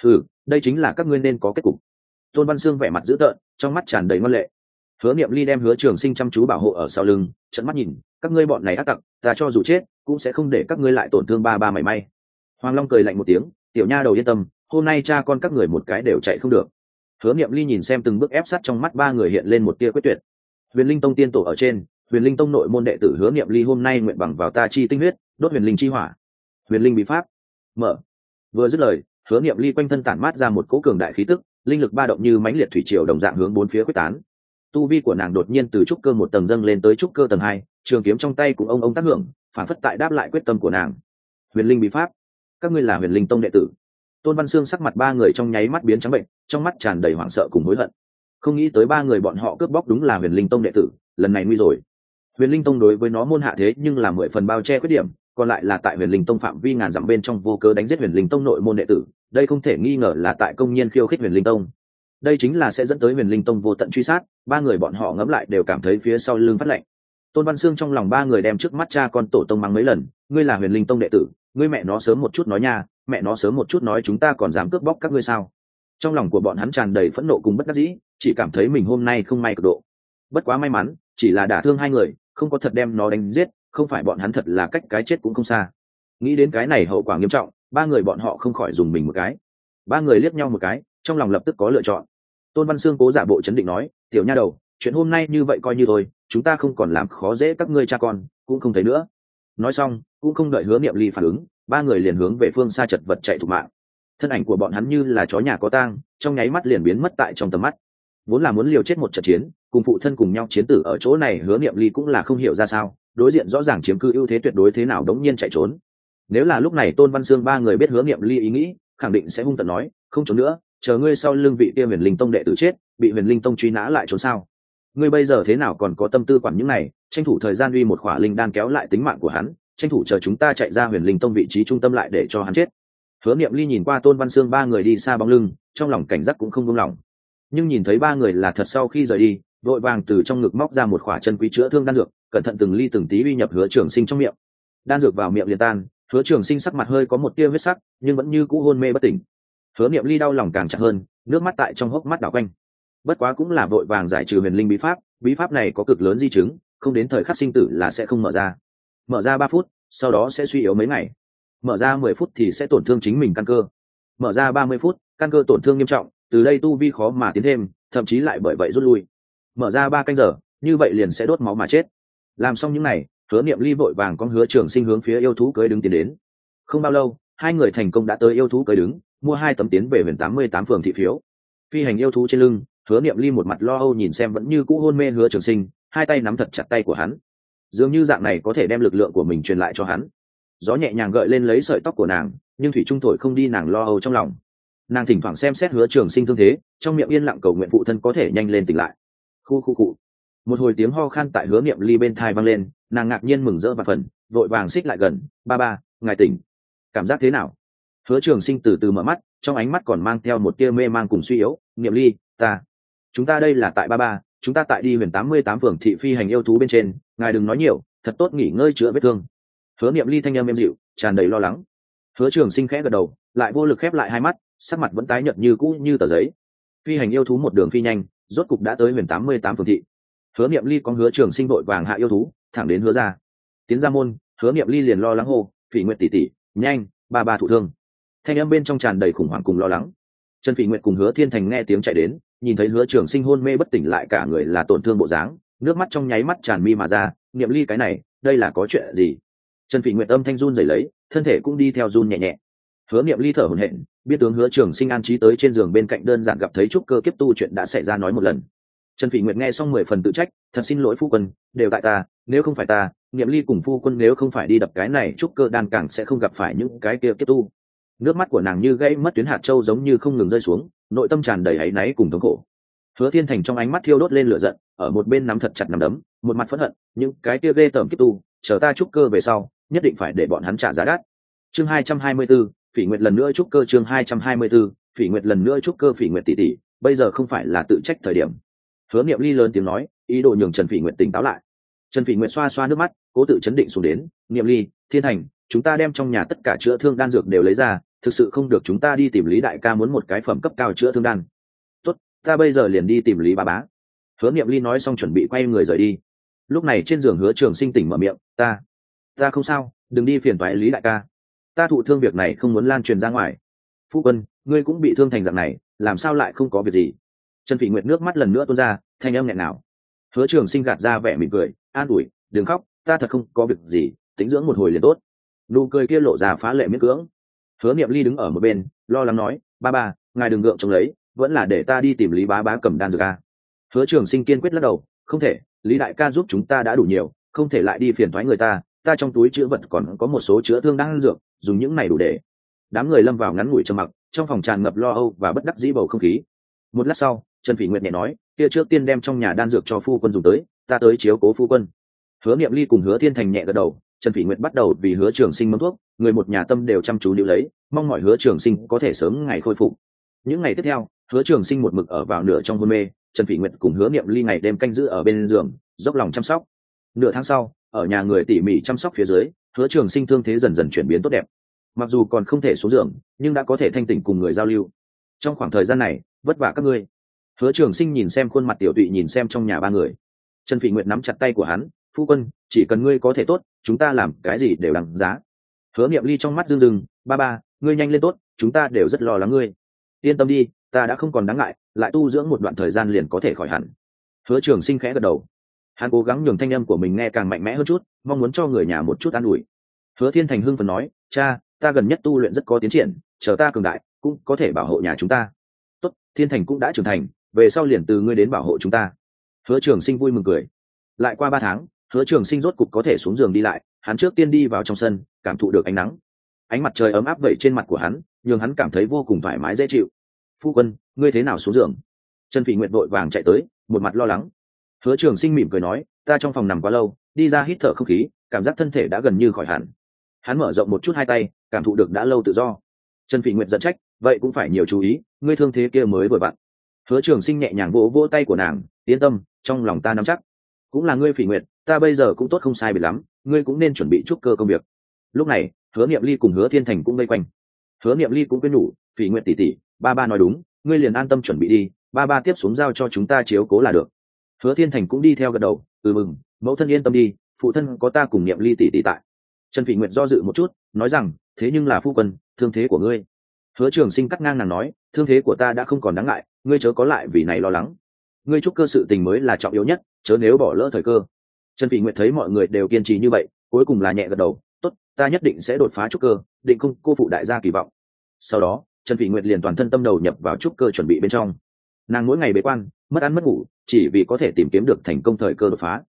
Đây chính là các ngươi nên có kết cục. Tôn Văn Sương vẻ mặt dữ tợn, trong mắt tràn đầy ngoan lệ. Hứa Niệm Ly đem Hứa Trường Sinh chăm chú bảo hộ ở sau lưng, trợn mắt nhìn, các ngươi bọn này ác tặc, ta cho dù chết cũng sẽ không để các ngươi lại tổn thương ba ba mảy may. Hoàng Long cười lạnh một tiếng, tiểu nha đầu yên tâm, hôm nay cha con các người một cái đều chạy không được. Hứa Niệm Ly nhìn xem từng bước ép sát trong mắt ba người hiện lên một tia quyết tuyệt. Huyền Linh Tông tiên tổ ở trên, Huyền Linh Tông nội môn đệ tử Hứa Niệm Ly hôm nay nguyện bằng vào ta chi tinh huyết, đốt Huyền Linh chi hỏa. Huyền Linh bí pháp. Mở. Vừa dứt lời, Hứa Niệm Ly quanh thân tản mát ra một cỗ cường đại khí tức, linh lực ba động như mãnh liệt thủy triều đồng dạng hướng bốn phía quyết tán. Tu vi của nàng đột nhiên từ trúc cơ một tầng dâng lên tới trúc cơ tầng 2, trường kiếm trong tay cũng ông tác hưởng, phản phất tại đáp lại quyết tâm của nàng. Huyền Linh bí pháp. Các ngươi là Huyền Linh Tông đệ tử? Tôn Văn Sương sắc mặt ba người trong nháy mắt biến trắng bệnh, trong mắt tràn đầy hoảng sợ cùng hối hận. Không nghĩ tới ba người bọn họ cướp bóc đúng là Huyền Linh Tông đệ tử, lần này nguy rồi. Huyền Linh Tông đối với nó môn hạ thế nhưng là 10 phần bao che khuyết điểm, còn lại là tại Huyền Linh Tông phạm vi ngàn dặm bên trong vô cớ đánh giết Huyền Linh Tông nội môn đệ tử, đây không thể nghi ngờ là tại công nhiên khiêu khích Huyền Linh Tông. Đây chính là sẽ dẫn tới Huyền Linh Tông vô tận truy sát, ba người bọn họ ngẫm lại đều cảm thấy phía sau lưng phát lạnh. Tôn Văn Sương trong lòng ba người đem trước mắt cha con tổ tông mắng mấy lần, ngươi là Huyền Linh Tông đệ tử, ngươi mẹ nó sớm một chút nói nha, mẹ nó sớm một chút nói chúng ta còn dám cướp bóc các ngươi sao? Trong lòng của bọn hắn tràn đầy phẫn nộ cùng bất đắc dĩ, chỉ cảm thấy mình hôm nay không may cực độ. Bất quá may mắn, chỉ là đả thương hai người, không có thật đem nó đánh giết, không phải bọn hắn thật là cách cái chết cũng không xa. Nghĩ đến cái này hậu quả nghiêm trọng, ba người bọn họ không khỏi dùng mình một cái. Ba người liếc nhau một cái, trong lòng lập tức có lựa chọn. Tôn Văn Sương cố giả bộ chấn định nói, tiểu nha đầu, chuyện hôm nay như vậy coi như thôi, chúng ta không còn làm khó dễ các ngươi cha con, cũng không thấy nữa. Nói xong, cũng không đợi Hứa Niệm Ly phản ứng, ba người liền hướng về phương xa chật vật chạy thục mạng. Thân ảnh của bọn hắn như là chó nhà có tang, trong nháy mắt liền biến mất tại trong tầm mắt. Vốn là muốn liều chết một trận chiến, cùng phụ thân cùng nhau chiến tử ở chỗ này, Hứa Niệm Ly cũng là không hiểu ra sao, đối diện rõ ràng chiếm cư ưu thế tuyệt đối thế nào đống nhiên chạy trốn. Nếu là lúc này Tôn Văn Sương ba người biết Hứa Niệm Ly ý nghĩ, khẳng định sẽ hung tợn nói, không trốn nữa, chờ ngươi sau lưng vị kia Huyền Linh Tông đệ tử chết, bị Huyền Linh Tông truy nã lại trốn sao? Ngươi bây giờ thế nào còn có tâm tư quản những này, tranh thủ thời gian uy một khỏa linh đan kéo lại tính mạng của hắn, tranh thủ chờ chúng ta chạy ra Huyền Linh Tông vị trí trung tâm lại để cho hắn chết. Hứa Niệm Ly nhìn qua Tôn Văn Sương ba người đi xa bóng lưng, trong lòng cảnh giác cũng không buông lỏng. Nhưng nhìn thấy ba người là thật sau khi rời đi, vội vàng từ trong ngực móc ra một khỏa chân quý chữa thương đan dược, cẩn thận từng ly từng tí uy nhập Hứa Trường Sinh trong miệng. Đan dược vào miệng liền tan, Hứa Trường Sinh sắc mặt hơi có một tia huyết sắc, nhưng vẫn như cũ hôn mê bất tỉnh. Hứa Niệm Ly đau lòng càng chặt hơn, nước mắt tại trong hốc mắt đảo quanh. Bất quá cũng là vội vàng giải trừ Huyền Linh bí pháp này có cực lớn di chứng, không đến thời khắc sinh tử là sẽ không mở ra. Mở ra 3 phút, sau đó sẽ suy yếu mấy ngày. Mở ra 10 phút thì sẽ tổn thương chính mình căn cơ. Mở ra 30 phút, căn cơ tổn thương nghiêm trọng, từ đây tu vi khó mà tiến thêm, thậm chí lại bởi vậy rút lui. Mở ra 3 canh giờ, như vậy liền sẽ đốt máu mà chết. Làm xong những này, Hứa Niệm Ly vội vàng con Hứa Trường Sinh hướng phía yêu thú cưới đứng tiến đến. Không bao lâu, hai người thành công đã tới yêu thú cưới đứng, mua 2 tấm tiến về Huyền 88 phường thị phiếu. Phi hành yêu thú trên lưng, Hứa Niệm Ly một mặt lo âu nhìn xem vẫn như cũ hôn mê Hứa Trường Sinh, hai tay nắm thật chặt tay của hắn. Dường như dạng này có thể đem lực lượng của mình truyền lại cho hắn. gió nhẹ nhàng gợi lên lấy sợi tóc của nàng, nhưng thủy trung thổi không đi nàng lo âu trong lòng. Nàng thỉnh thoảng xem xét Hứa Trường Sinh thương thế, trong miệng yên lặng cầu nguyện phụ thân có thể nhanh lên tỉnh lại. Khu khu cụ. Một hồi tiếng ho khan tại Hứa Niệm Ly bên tai vang lên, nàng ngạc nhiên mừng rỡ và phần, vội vàng xích lại gần. Ba ba, ngài tỉnh. Cảm giác thế nào? Hứa Trường Sinh từ từ mở mắt, trong ánh mắt còn mang theo một tia mê mang cùng suy yếu. Niệm Ly, chúng ta đây là tại ba ba, chúng ta tại đi huyền 88 phường thị phi hành yêu thú bên trên, ngài đừng nói nhiều, thật tốt nghỉ ngơi chữa vết thương. Hứa Niệm Ly thanh âm êm dịu, tràn đầy lo lắng. Hứa Trường Sinh khẽ gật đầu, lại vô lực khép lại hai mắt, sắc mặt vẫn tái nhợt như cũ như tờ giấy. Phi hành yêu thú một đường phi nhanh, rốt cục đã tới huyền 88 phường thị. Hứa Niệm Ly có Hứa Trường Sinh vội vàng hạ yêu thú, thẳng đến Hứa gia. Tiến ra môn, Hứa Niệm Ly liền lo lắng hô, "Phỉ Nguyệt tỷ tỷ, nhanh, ba ba thụ thương." Thanh âm bên trong tràn đầy khủng hoảng cùng lo lắng. Trần Phỉ Nguyệt cùng Hứa Thiên Thành nghe tiếng chạy đến, nhìn thấy Hứa Trường Sinh hôn mê bất tỉnh lại cả người là tổn thương bộ dáng, nước mắt trong nháy mắt tràn mi mà ra. Niệm Ly cái này, đây là có chuyện gì? Trần Phỉ Nguyệt âm thanh run rẩy lấy, thân thể cũng đi theo run nhẹ nhẹ. Hứa Niệm Ly thở hổn hển, biết tướng Hứa Trường Sinh an trí tới trên giường bên cạnh đơn giản gặp thấy trúc cơ kiếp tu chuyện đã xảy ra nói một lần. Trần Phỉ Nguyệt nghe xong 10 phần tự trách, thật xin lỗi phu quân, đều tại ta, nếu không phải ta, Niệm Ly cùng phu quân nếu không phải đi đập cái này trúc cơ đan càng sẽ không gặp phải những cái kia kiếp tu. Nước mắt của nàng như gãy mất tuyến hạt châu giống như không ngừng rơi xuống, nội tâm tràn đầy áy náy cùng thống khổ. Hứa Thiên Thành trong ánh mắt thiêu đốt lên lửa giận, ở một bên nắm thật chặt nắm đấm, một mặt phẫn hận, những cái kia ghê tởm kiếp tu, chờ ta trúc cơ về sau, nhất định phải để bọn hắn trả giá đắt. Chương 224, Phỉ Nguyệt lần nữa trúc cơ. Chương 224, Phỉ Nguyệt lần nữa trúc cơ. Phỉ Nguyệt tỷ tỷ, bây giờ không phải là tự trách thời điểm. Hứa Niệm Ly lớn tiếng nói, ý đồ nhường Trần Phỉ Nguyệt tỉnh táo lại. Trần Phỉ Nguyệt xoa xoa nước mắt, cố tự chấn định xuống đến. Niệm Ly, Thiên Thành, chúng ta đem trong nhà tất cả chữa thương đan dược đều lấy ra, thực sự không được chúng ta đi tìm Lý đại ca muốn một cái phẩm cấp cao chữa thương đan. Tốt, ta bây giờ liền đi tìm Lý bá bá. Hứa Niệm Ly nói xong chuẩn bị quay người rời đi. Lúc này trên giường Hứa Trường Sinh tỉnh mở miệng, ta không sao, đừng đi phiền toái Lý đại ca, ta thụ thương việc này không muốn lan truyền ra ngoài. Phu quân, ngươi cũng bị thương thành dạng này, làm sao lại không có việc gì? Trần Phỉ Nguyệt nước mắt lần nữa tuôn ra, thanh âm nghẹn ngào. Hứa Trường Sinh gạt ra vẻ mỉm cười, an ủi, đừng khóc, ta thật không có việc gì, tĩnh dưỡng một hồi liền tốt. Nụ cười kia lộ ra phá lệ miễn cưỡng. Hứa Niệm Ly đứng ở một bên, lo lắng nói, ba ba, ngài đừng gượng chống lấy, vẫn là để ta đi tìm Lý bá bá cầm đan dược a. Hứa Trường Sinh kiên quyết lắc đầu, không thể, Lý đại ca giúp chúng ta đã đủ nhiều, không thể lại đi phiền toái người ta, ta trong túi chứa vật còn có một số chữa thương đan dược, dùng những này đủ để. Đám người lâm vào ngắn ngủi trầm mặc, trong phòng tràn ngập lo âu và bất đắc dĩ bầu không khí. Một lát sau, Trần Phỉ Nguyệt nhẹ nói, kia trước tiên đem trong nhà đan dược cho phu quân dùng tới, ta tới chiếu cố phu quân. Hứa Niệm Ly cùng Hứa Thiên Thành nhẹ gật đầu, Trần Phỉ Nguyệt bắt đầu vì Hứa Trường Sinh mâm thuốc, người một nhà tâm đều chăm chú níu lấy, mong mỏi Hứa Trường Sinh có thể sớm ngày khôi phục. Những ngày tiếp theo, Hứa Trường Sinh một mực ở vào nửa trong hôn mê, Trần Phỉ Nguyệt cùng Hứa Niệm Ly ngày đêm canh giữ ở bên giường, dốc lòng chăm sóc. Nửa tháng sau, ở nhà người tỉ mỉ chăm sóc phía dưới, Hứa Trường Sinh thương thế dần dần chuyển biến tốt đẹp. Mặc dù còn không thể xuống giường, nhưng đã có thể thanh tỉnh cùng người giao lưu. Trong khoảng thời gian này, vất vả các ngươi. Hứa Trường Sinh nhìn xem khuôn mặt tiểu tụy nhìn xem trong nhà ba người. Trần Phỉ Nguyệt nắm chặt tay của hắn, phu quân, chỉ cần ngươi có thể tốt, chúng ta làm cái gì đều đáng giá. Hứa Niệm Ly trong mắt rưng rưng, ba ba, ngươi nhanh lên tốt, chúng ta đều rất lo lắng ngươi. Yên tâm đi, ta đã không còn đáng ngại, lại tu dưỡng một đoạn thời gian liền có thể khỏi hẳn. Hứa Trường Sinh khẽ gật đầu. Hắn cố gắng nhường thanh âm của mình nghe càng mạnh mẽ hơn chút, mong muốn cho người nhà một chút an ủi. Hứa Thiên Thành hưng phấn nói, cha, ta gần nhất tu luyện rất có tiến triển, chờ ta cường đại, cũng có thể bảo hộ nhà chúng ta. Tốt, Thiên Thành cũng đã trưởng thành, về sau liền từ ngươi đến bảo hộ chúng ta. Hứa Trường Sinh vui mừng cười. Lại qua 3 tháng, Hứa Trường Sinh rốt cục có thể xuống giường đi lại, hắn trước tiên đi vào trong sân, cảm thụ được ánh nắng. Ánh mặt trời ấm áp vẩy trên mặt của hắn, nhường hắn cảm thấy vô cùng thoải mái dễ chịu. Phu quân, ngươi thế nào xuống giường? Trần Phỉ Nguyệt vội vàng chạy tới, một mặt lo lắng. Hứa Trường Sinh mỉm cười nói, ta trong phòng nằm quá lâu, đi ra hít thở không khí, cảm giác thân thể đã gần như khỏi hẳn. Hắn mở rộng một chút hai tay, cảm thụ được đã lâu tự do. Trần Phỉ Nguyệt giận trách, vậy cũng phải nhiều chú ý, ngươi thương thế kia mới vừa vặn. Hứa Trường Sinh nhẹ nhàng vỗ vỗ tay của nàng, yên tâm, trong lòng ta nắm chắc. Cũng là ngươi Phỉ Nguyệt, ta bây giờ cũng tốt không sai biệt lắm, ngươi cũng nên chuẩn bị trúc cơ công việc. Lúc này, Hứa Niệm Ly cùng Hứa Thiên Thành cũng vây quanh. Hứa Niệm Ly cũng khuyên nhủ, Phỉ Nguyệt tỷ tỷ, ba ba nói đúng, ngươi liền an tâm chuẩn bị đi, ba ba tiếp xuống giao cho chúng ta chiếu cố là được. Hứa Thiên Thành cũng đi theo gật đầu, mừng, mẫu thân yên tâm đi, phụ thân có ta cùng Niệm Ly tỷ tỷ tại. Trần Phỉ Nguyệt do dự một chút, nói rằng, thế nhưng là phu quân, thương thế của ngươi. Hứa Trường Sinh cắt ngang nàng nói, thương thế của ta đã không còn đáng ngại, ngươi chớ có lại vì này lo lắng. Ngươi trúc cơ sự tình mới là trọng yếu nhất, chớ nếu bỏ lỡ thời cơ. Trần Phỉ Nguyệt thấy mọi người đều kiên trì như vậy, cuối cùng là nhẹ gật đầu, tốt, ta nhất định sẽ đột phá trúc cơ, định không cô phụ đại gia kỳ vọng. Sau đó, Trần Phỉ Nguyệt liền toàn thân tâm đầu nhập vào trúc cơ chuẩn bị bên trong. Nàng mỗi ngày bế quan, mất ăn mất ngủ, chỉ vì có thể tìm kiếm được thành công thời cơ đột phá.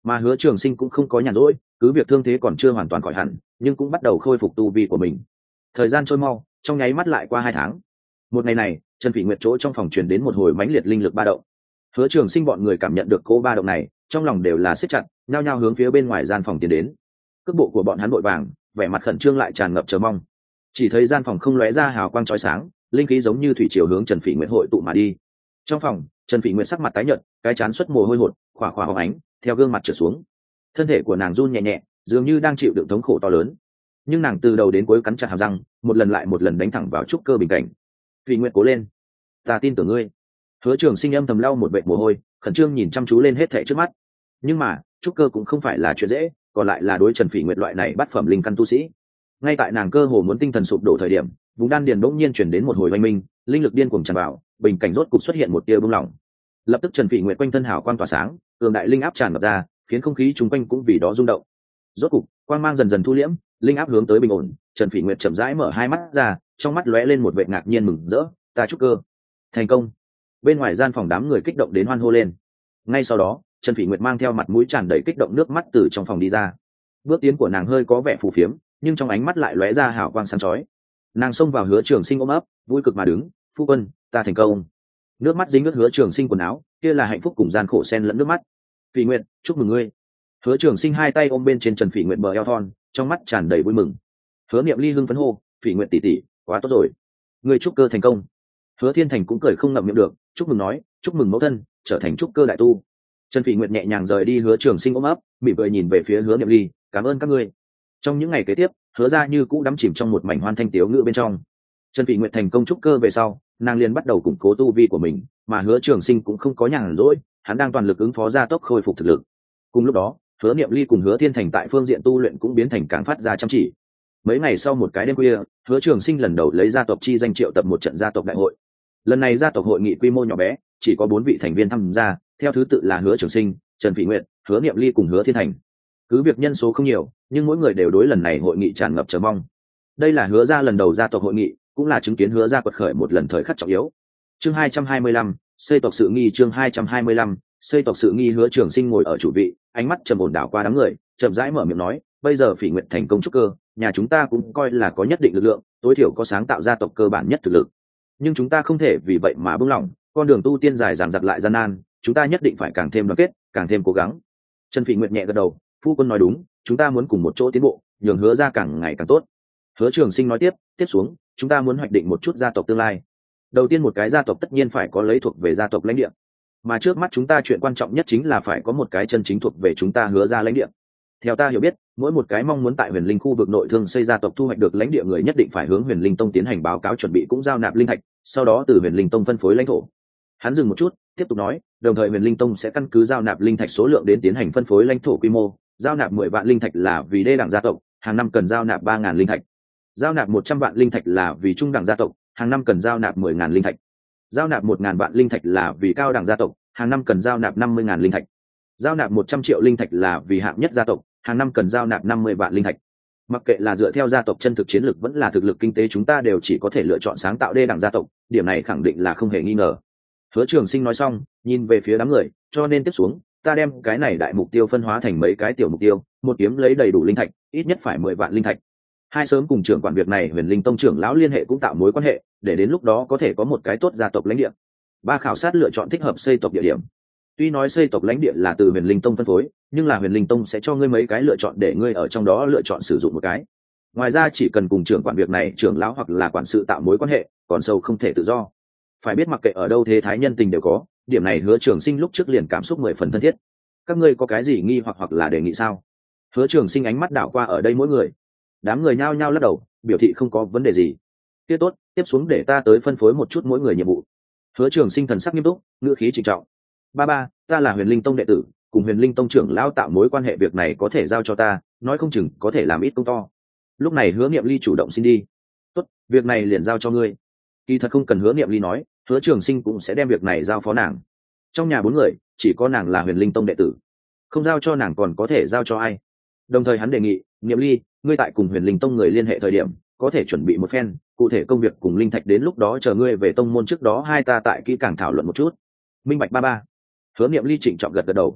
Mà Hứa Trường Sinh cũng không có nhàn rỗi, cứ việc thương thế còn chưa hoàn toàn khỏi hẳn, nhưng cũng bắt đầu khôi phục tu vi của mình. Thời gian trôi mau, trong nháy mắt lại qua 2 tháng. Một ngày này, Trần Phỉ Nguyệt chỗ trong phòng truyền đến một hồi mãnh liệt linh lực ba động. Hứa Trường Sinh bọn người cảm nhận được cô ba động này, trong lòng đều là siết chặt, nhao nhao hướng phía bên ngoài gian phòng tiến đến. Cước bộ của bọn hắn vội vàng, vẻ mặt khẩn trương lại tràn ngập chờ mong. Chỉ thấy gian phòng không lóe ra hào quang chói sáng, linh khí giống như thủy triều hướng Trần Phỉ Nguyệt hội tụ mà đi. Trong phòng, Trần Phỉ Nguyệt sắc mặt tái nhợt, cái trán xuất mồ hôi hột, khỏa khỏa hồng ánh, theo gương mặt trượt xuống. Thân thể của nàng run nhẹ nhẹ, dường như đang chịu đựng thống khổ to lớn. Nhưng nàng từ đầu đến cuối cắn chặt hàm răng, một lần lại một lần đánh thẳng vào trúc cơ bình cảnh. Phỉ Nguyệt cố lên, ta tin tưởng ngươi. Hứa Trường Sinh âm thầm lau một vệt mồ hôi, khẩn trương nhìn chăm chú lên hết thảy trước mắt. Nhưng mà, trúc cơ cũng không phải là chuyện dễ, còn lại là đối Trần Phỉ Nguyệt loại này bắt phẩm linh căn tu sĩ. Ngay tại nàng cơ hồ muốn tinh thần sụp đổ thời điểm, vùng đan điền bỗng nhiên chuyển đến một hồi oanh minh, linh lực điên cuồng tràn vào, bình cảnh rốt cục xuất hiện một tia bừng lỏng. Lập tức Trần Phỉ Nguyệt quanh thân hào quang tỏa sáng, cường đại linh áp tràn ngập ra, khiến không khí chung quanh cũng vì đó rung động. Rốt cục, quang mang dần dần thu liễm, linh áp hướng tới bình ổn, Trần Phỉ Nguyệt chậm rãi mở hai mắt ra, trong mắt lóe lên một vẻ ngạc nhiên mừng rỡ, ta trúc cơ thành công. Bên ngoài gian phòng đám người kích động đến hoan hô lên. Ngay sau đó, Trần Phỉ Nguyệt mang theo mặt mũi tràn đầy kích động nước mắt từ trong phòng đi ra. Bước tiến của nàng hơi có vẻ phù phiếm, nhưng trong ánh mắt lại lóe ra hào quang sáng chói. Nàng xông vào Hứa Trường Sinh ôm ấp, vui cực mà đứng, phu quân, ta thành công. Nước mắt dính ướt Hứa Trường Sinh quần áo, kia là hạnh phúc cùng gian khổ xen lẫn nước mắt. Phỉ Nguyệt, chúc mừng ngươi. Hứa Trường Sinh hai tay ôm bên trên Trần Phỉ Nguyệt bờ eo thon, trong mắt tràn đầy vui mừng. Hứa Niệm Ly hưng phấn hô, Phỉ Nguyệt tỷ tỷ, quá tốt rồi, ngươi trúc cơ thành công. Hứa Thiên Thành cũng cười không ngậm miệng được, chúc mừng nói, chúc mừng mẫu thân trở thành trúc cơ đại tu. Trần Phỉ Nguyệt nhẹ nhàng rời đi Hứa Trường Sinh ôm ấp, mỉm cười nhìn về phía Hứa Niệm Ly, cảm ơn các ngươi. Trong những ngày kế tiếp, Hứa ra như cũ đắm chìm trong một mảnh hoan thanh tiếu ngữ bên trong. Trần Phỉ Nguyệt thành công trúc cơ về sau, nàng liền bắt đầu củng cố tu vi của mình, mà Hứa Trường Sinh cũng không có nhàn rỗi, hắn đang toàn lực ứng phó gia tốc khôi phục thực lực. Cùng lúc đó, Hứa Niệm Ly cùng Hứa Thiên Thành tại phương diện tu luyện cũng biến thành càng phát ra chăm chỉ. Mấy ngày sau một cái đêm khuya, Hứa Trường Sinh lần đầu lấy gia tộc chi danh triệu tập một trận gia tộc đại hội. Lần này gia tộc hội nghị quy mô nhỏ bé, chỉ có 4 vị thành viên tham gia, theo thứ tự là Hứa Trường Sinh, Trần Phỉ Nguyệt, Hứa Niệm Ly cùng Hứa Thiên Thành. Cứ việc nhân số không nhiều, nhưng mỗi người đều đối lần này hội nghị tràn ngập chờ mong. Đây là Hứa gia lần đầu gia tộc hội nghị, cũng là chứng kiến Hứa gia quật khởi một lần thời khắc trọng yếu. Chương 225, xây tộc sự nghi. Chương 225, xây tộc sự nghi. Hứa Trường Sinh ngồi ở chủ vị, ánh mắt trầm ổn đảo qua đám người, chậm rãi mở miệng nói, bây giờ Phỉ Nguyệt thành công trúc cơ, nhà chúng ta cũng coi là có nhất định lực lượng, tối thiểu có sáng tạo gia tộc cơ bản nhất thực lực. Nhưng chúng ta không thể vì vậy mà buông lỏng, con đường tu tiên dài dằng dặc lại gian nan, chúng ta nhất định phải càng thêm đoàn kết, càng thêm cố gắng. Trần Phỉ Nguyệt nhẹ gật đầu, phu quân nói đúng, chúng ta muốn cùng một chỗ tiến bộ, nhường Hứa gia càng ngày càng tốt. Hứa Trường Sinh nói tiếp xuống, chúng ta muốn hoạch định một chút gia tộc tương lai. Đầu tiên một cái gia tộc tất nhiên phải có lấy thuộc về gia tộc lãnh địa, mà trước mắt chúng ta chuyện quan trọng nhất chính là phải có một cái chân chính thuộc về chúng ta Hứa gia lãnh địa. Theo ta hiểu biết, mỗi một cái mong muốn tại Huyền Linh khu vực nội thương xây gia tộc thu hoạch được lãnh địa người nhất định phải hướng Huyền Linh Tông tiến hành báo cáo chuẩn bị cũng giao nạp linh thạch, sau đó từ Huyền Linh Tông phân phối lãnh thổ. Hắn dừng một chút, tiếp tục nói, đồng thời Huyền Linh Tông sẽ căn cứ giao nạp linh thạch số lượng đến tiến hành phân phối lãnh thổ quy mô, giao nạp 10 vạn linh thạch là vì đê đẳng gia tộc, hàng năm cần giao nạp 3.000 linh thạch. Giao nạp 100 vạn linh thạch là vì trung đẳng gia tộc, hàng năm cần giao nạp 10.000 linh thạch. Giao nạp 1.000 vạn linh thạch là vì cao đẳng gia tộc, hàng năm cần giao nạp 50.000 linh thạch. Giao nạp 100 triệu linh thạch là vì hạng nhất gia tộc, hàng năm cần giao nạp 50 vạn linh thạch. Mặc kệ là dựa theo gia tộc chân thực chiến lược vẫn là thực lực kinh tế, chúng ta đều chỉ có thể lựa chọn sáng tạo đê đẳng gia tộc, điểm này khẳng định là không hề nghi ngờ. Hứa Trường Sinh nói xong, nhìn về phía đám người, cho nên tiếp xuống, ta đem cái này đại mục tiêu phân hóa thành mấy cái tiểu mục tiêu, một kiếm lấy đầy đủ linh thạch, ít nhất phải 10 vạn linh thạch. Hai sớm cùng trưởng quản việc này Huyền Linh Tông trưởng lão liên hệ cũng tạo mối quan hệ, để đến lúc đó có thể có một cái tốt gia tộc lãnh địa. Ba khảo sát lựa chọn thích hợp xây tộc địa điểm. Tuy nói xây tộc lãnh địa là từ Huyền Linh Tông phân phối, nhưng là Huyền Linh Tông sẽ cho ngươi mấy cái lựa chọn để ngươi ở trong đó lựa chọn sử dụng một cái. Ngoài ra chỉ cần cùng trưởng quản việc này trưởng lão hoặc là quản sự tạo mối quan hệ, còn sâu không thể tự do. Phải biết mặc kệ ở đâu thế thái nhân tình đều có, điểm này Hứa Trường Sinh lúc trước liền cảm xúc 10 phần thân thiết. Các ngươi có cái gì nghi hoặc là đề nghị sao? Hứa Trường Sinh ánh mắt đảo qua ở đây mỗi người. Đám người nhao nhao lắc đầu, biểu thị không có vấn đề gì. Tiếp tốt, tiếp xuống để ta tới phân phối một chút mỗi người nhiệm vụ. Hứa Trường Sinh thần sắc nghiêm túc, ngữ khí trịnh trọng. Ba, ta là Huyền Linh Tông đệ tử, cùng Huyền Linh Tông trưởng lão tạo mối quan hệ, việc này có thể giao cho ta, nói không chừng có thể làm ít công to. Lúc này Hứa Niệm Ly chủ động xin đi. Tốt, việc này liền giao cho ngươi. Kỳ thật không cần Hứa Niệm Ly nói, Hứa Trường Sinh cũng sẽ đem việc này giao phó nàng. Trong nhà 4 người, chỉ có nàng là Huyền Linh Tông đệ tử, không giao cho nàng còn có thể giao cho ai? Đồng thời hắn đề nghị, Niệm Ly, ngươi tại cùng Huyền Linh Tông người liên hệ thời điểm, có thể chuẩn bị một phen cụ thể công việc cùng linh thạch, đến lúc đó chờ ngươi về tông môn trước đó hai ta tại kỹ càng thảo luận một chút. Minh bạch ba. Hứa Niệm Ly trịnh trọng gật gật đầu.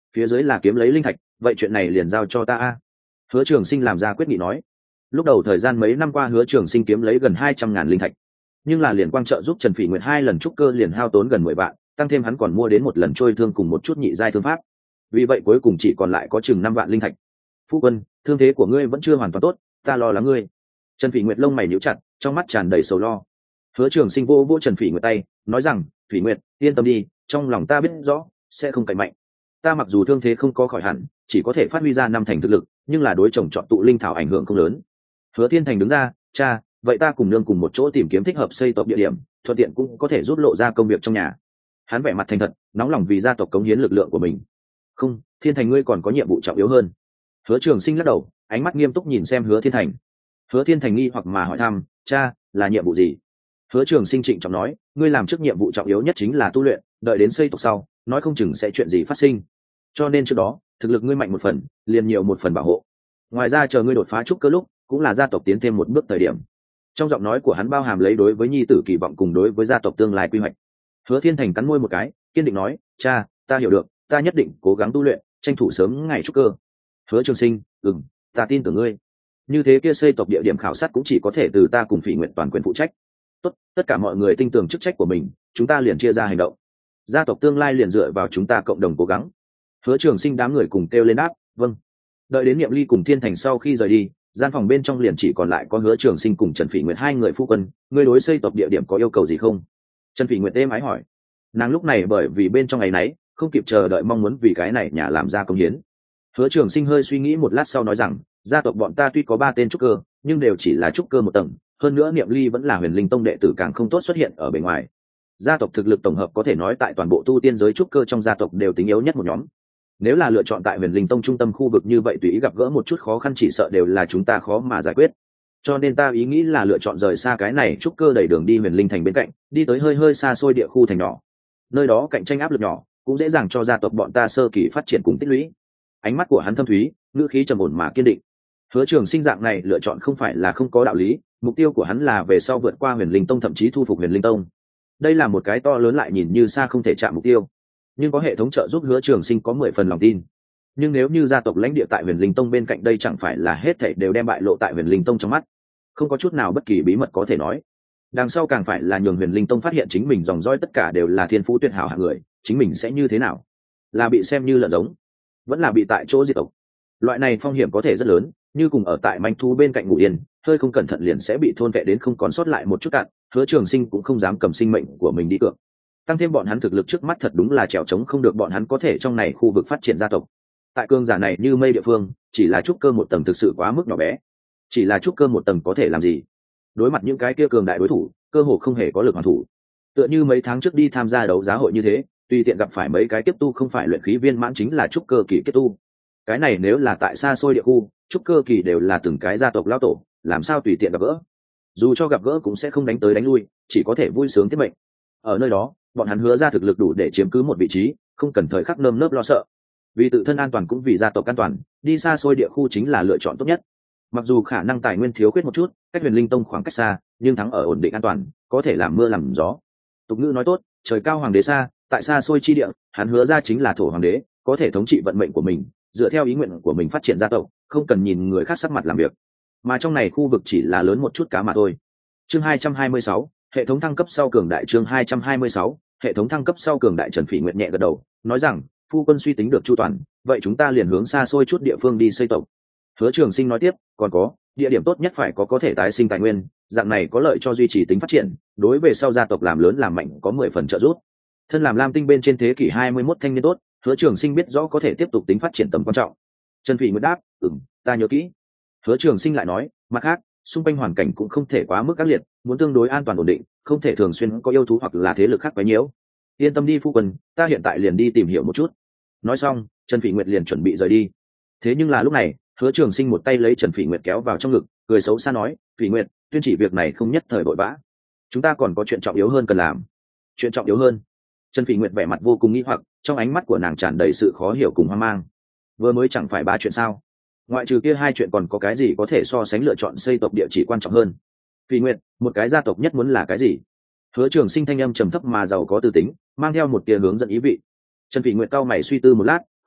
phía dưới là kiếm lấy linh thạch, vậy chuyện này liền giao cho ta a. Hứa Trường Sinh làm ra quyết nghị nói. Lúc đầu thời gian mấy năm qua Hứa Trường Sinh kiếm lấy gần 200.000 linh thạch, nhưng là liền quang trợ giúp Trần Phỉ Nguyệt 2 lần trúc cơ liền hao tốn gần 10 vạn, tăng thêm hắn còn mua đến một lần trôi thương cùng một chút nhị giai thương pháp, vì vậy cuối cùng chỉ còn lại có chừng 5 vạn linh thạch. Phu quân, thương thế của ngươi vẫn chưa hoàn toàn tốt, ta lo lắng ngươi. Trần Phỉ Nguyệt lông mày nhíu chặt, trong mắt tràn đầy sầu lo. Hứa Trường Sinh vô Trần Phỉ Nguyệt tay, nói rằng, Phỉ Nguyệt, yên tâm đi, trong lòng ta biết rõ, sẽ không cạnh mạnh. Ta mặc dù thương thế không có khỏi hẳn, chỉ có thể phát huy ra 5 thành thực lực, nhưng là đối chồng chọn tụ linh thảo ảnh hưởng không lớn. Hứa Thiên Thành đứng ra, cha, vậy ta cùng nương cùng một chỗ tìm kiếm thích hợp xây tộc địa điểm, thuận tiện cũng có thể rút lộ ra công việc trong nhà. Hắn vẻ mặt thành thật, nóng lòng vì gia tộc cống hiến lực lượng của mình. Không, Thiên Thành ngươi còn có nhiệm vụ trọng yếu hơn. Hứa Trường Sinh lắc đầu, ánh mắt nghiêm túc nhìn xem Hứa Thiên Thành. Hứa Thiên Thành nghi hoặc mà hỏi thăm, cha, là nhiệm vụ gì? Hứa Trường Sinh trịnh trọng nói, ngươi làm trước nhiệm vụ trọng yếu nhất chính là tu luyện, đợi đến xây tộc sau, nói không chừng sẽ chuyện gì phát sinh. Cho nên trước đó, thực lực ngươi mạnh một phần, liền nhiều một phần bảo hộ. Ngoài ra chờ ngươi đột phá trúc cơ lúc, cũng là gia tộc tiến thêm một bước thời điểm. Trong giọng nói của hắn bao hàm lấy đối với nhi tử kỳ vọng cùng đối với gia tộc tương lai quy hoạch. Hứa Thiên Thành cắn môi một cái, kiên định nói, cha, ta hiểu được, ta nhất định cố gắng tu luyện, tranh thủ sớm ngày trúc cơ. Hứa Trường Sinh, ta tin tưởng ngươi. Như thế kia xây tộc địa điểm khảo sát cũng chỉ có thể từ ta cùng Phỉ Nguyệt toàn quyền phụ trách. Tốt, tất cả mọi người tin tưởng chức trách của mình, chúng ta liền chia ra hành động. Gia tộc tương lai liền dựa vào chúng ta cộng đồng cố gắng. Hứa Trường Sinh đám người cùng kêu lên đáp, vâng. Đợi đến Niệm Ly cùng Thiên Thành sau khi rời đi, gian phòng bên trong liền chỉ còn lại có Hứa Trường Sinh cùng Trần Phỉ Nguyệt hai người phu quân. Ngươi đối xây tộc địa điểm có yêu cầu gì không? Trần Phỉ Nguyệt êm ái hỏi. Nàng lúc này bởi vì bên trong ngày nấy không kịp chờ đợi mong muốn vì cái này nhà làm ra công hiến. Hứa Trường Sinh hơi suy nghĩ một lát sau nói rằng, gia tộc bọn ta tuy có 3 tên trúc cơ, nhưng đều chỉ là trúc cơ một tầng, hơn nữa Niệm Ly vẫn là Huyền Linh Tông đệ tử, càng không tốt xuất hiện ở bên ngoài. Gia tộc thực lực tổng hợp có thể nói tại toàn bộ tu tiên giới trúc cơ trong gia tộc đều tính yếu nhất một nhóm. Nếu là lựa chọn tại Huyền Linh Tông trung tâm khu vực như vậy, tùy ý gặp gỡ một chút khó khăn chỉ sợ đều là chúng ta khó mà giải quyết. Cho nên ta ý nghĩ là lựa chọn rời xa cái này trúc cơ đẩy đường đi Huyền Linh thành bên cạnh, đi tới hơi xa xôi địa khu thành nhỏ. Nơi đó cạnh tranh áp lực nhỏ, cũng dễ dàng cho gia tộc bọn ta sơ kỳ phát triển cùng tích lũy. Ánh mắt của hắn thâm thúy, ngữ khí trầm ổn mà kiên định. Hứa Trường Sinh dạng này lựa chọn không phải là không có đạo lý, mục tiêu của hắn là về sau vượt qua Huyền Linh Tông, thậm chí thu phục Huyền Linh Tông. Đây là một cái to lớn lại nhìn như xa không thể chạm mục tiêu, nhưng có hệ thống trợ giúp Hứa Trường Sinh có 10 phần lòng tin. Nhưng nếu như gia tộc lãnh địa tại Huyền Linh Tông bên cạnh đây chẳng phải là hết thảy đều đem bại lộ tại Huyền Linh Tông trong mắt, không có chút nào bất kỳ bí mật có thể nói. Đằng sau càng phải là nhường Huyền Linh Tông phát hiện chính mình dòng dõi tất cả đều là thiên phú tuyệt hảo hạng người, chính mình sẽ như thế nào? Là bị xem như lợn giống, vẫn là bị tại chỗ diệt tộc. Loại này phong hiểm có thể rất lớn, như cùng ở tại manh thú bên cạnh ngủ yên, hơi không cẩn thận liền sẽ bị thôn vệ đến không còn sót lại một chút cạn. Hứa Trường Sinh cũng không dám cầm sinh mệnh của mình đi cược. Tăng thêm bọn hắn thực lực trước mắt thật đúng là trèo trống không được bọn hắn có thể trong này khu vực phát triển gia tộc. Tại cương giả này như mây địa phương, chỉ là trúc cơ một tầng thực sự quá mức nhỏ bé. Chỉ là trúc cơ một tầng có thể làm gì? Đối mặt những cái kia cường đại đối thủ, cơ hồ không hề có lực hoàn thủ. Tựa như mấy tháng trước đi tham gia đấu giá hội như thế, tùy tiện gặp phải mấy cái tiếp tu không phải luyện khí viên mãn chính là trúc cơ kỳ kết tu. Cái này nếu là tại xa xôi địa khu, trúc cơ kỳ đều là từng cái gia tộc lão tổ, làm sao tùy tiện gặp gỡ? Dù cho gặp gỡ cũng sẽ không đánh tới đánh lui, chỉ có thể vui sướng tiết mệnh. Ở nơi đó, bọn hắn hứa ra thực lực đủ để chiếm cứ một vị trí, không cần thời khắc nơm nớp lo sợ. Vì tự thân an toàn cũng vì gia tộc an toàn, đi xa xôi địa khu chính là lựa chọn tốt nhất. Mặc dù khả năng tài nguyên thiếu khuyết một chút, cách Huyền Linh Tông khoảng cách xa, nhưng thắng ở ổn định an toàn, có thể làm mưa làm gió. Tục ngữ nói tốt, trời cao hoàng đế xa, tại xa xôi chi địa, hắn hứa ra chính là thổ hoàng đế, có thể thống trị vận mệnh của mình, dựa theo ý nguyện của mình phát triển gia tộc, không cần nhìn người khác sắc mặt làm việc. Mà trong này khu vực chỉ là lớn một chút cá mà thôi. Chương 226, hệ thống thăng cấp sau cường đại. Chương 226, hệ thống thăng cấp sau cường đại. Trần Phỉ Nguyệt nhẹ gật đầu, nói rằng, phu quân suy tính được chu toàn, vậy chúng ta liền hướng xa xôi chút địa phương đi xây tộc. Hứa Trường Sinh nói tiếp, còn có, địa điểm tốt nhất phải có thể tái sinh tài nguyên, dạng này có lợi cho duy trì tính phát triển, đối về sau gia tộc làm lớn làm mạnh có 10 phần trợ giúp. Thân làm Lam Tinh bên trên thế kỷ 21 thanh niên tốt, Hứa Trường Sinh biết rõ có thể tiếp tục tính phát triển tầm quan trọng. Trần Phỉ Nguyệt đáp, ta nhớ kỹ. Hứa Trường Sinh lại nói, mặt khác, xung quanh hoàn cảnh cũng không thể quá mức ác liệt, muốn tương đối an toàn ổn định, không thể thường xuyên có yêu thú hoặc là thế lực khác quấy nhiễu. Yên tâm đi phu quân, ta hiện tại liền đi tìm hiểu một chút. Nói xong, Trần Phỉ Nguyệt liền chuẩn bị rời đi. Thế nhưng là lúc này, Hứa Trường Sinh một tay lấy Trần Phỉ Nguyệt kéo vào trong ngực, cười xấu xa nói, Phỉ Nguyệt, tuyên chỉ việc này không nhất thời vội vã, chúng ta còn có chuyện trọng yếu hơn cần làm. Chuyện trọng yếu hơn? Trần Phỉ Nguyệt vẻ mặt vô cùng nghi hoặc, trong ánh mắt của nàng tràn đầy sự khó hiểu cùng hoang mang. Vừa mới chẳng phải 3 chuyện sao? Ngoại trừ kia 2 chuyện còn có cái gì có thể so sánh lựa chọn xây tộc địa chỉ quan trọng hơn? Phỉ Nguyệt, một cái gia tộc nhất muốn là cái gì? Hứa Trường Sinh thanh âm trầm thấp mà giàu có tư tính, mang theo một tia hướng dẫn ý vị. Trần Phỉ Nguyệt cau mày suy tư một lát,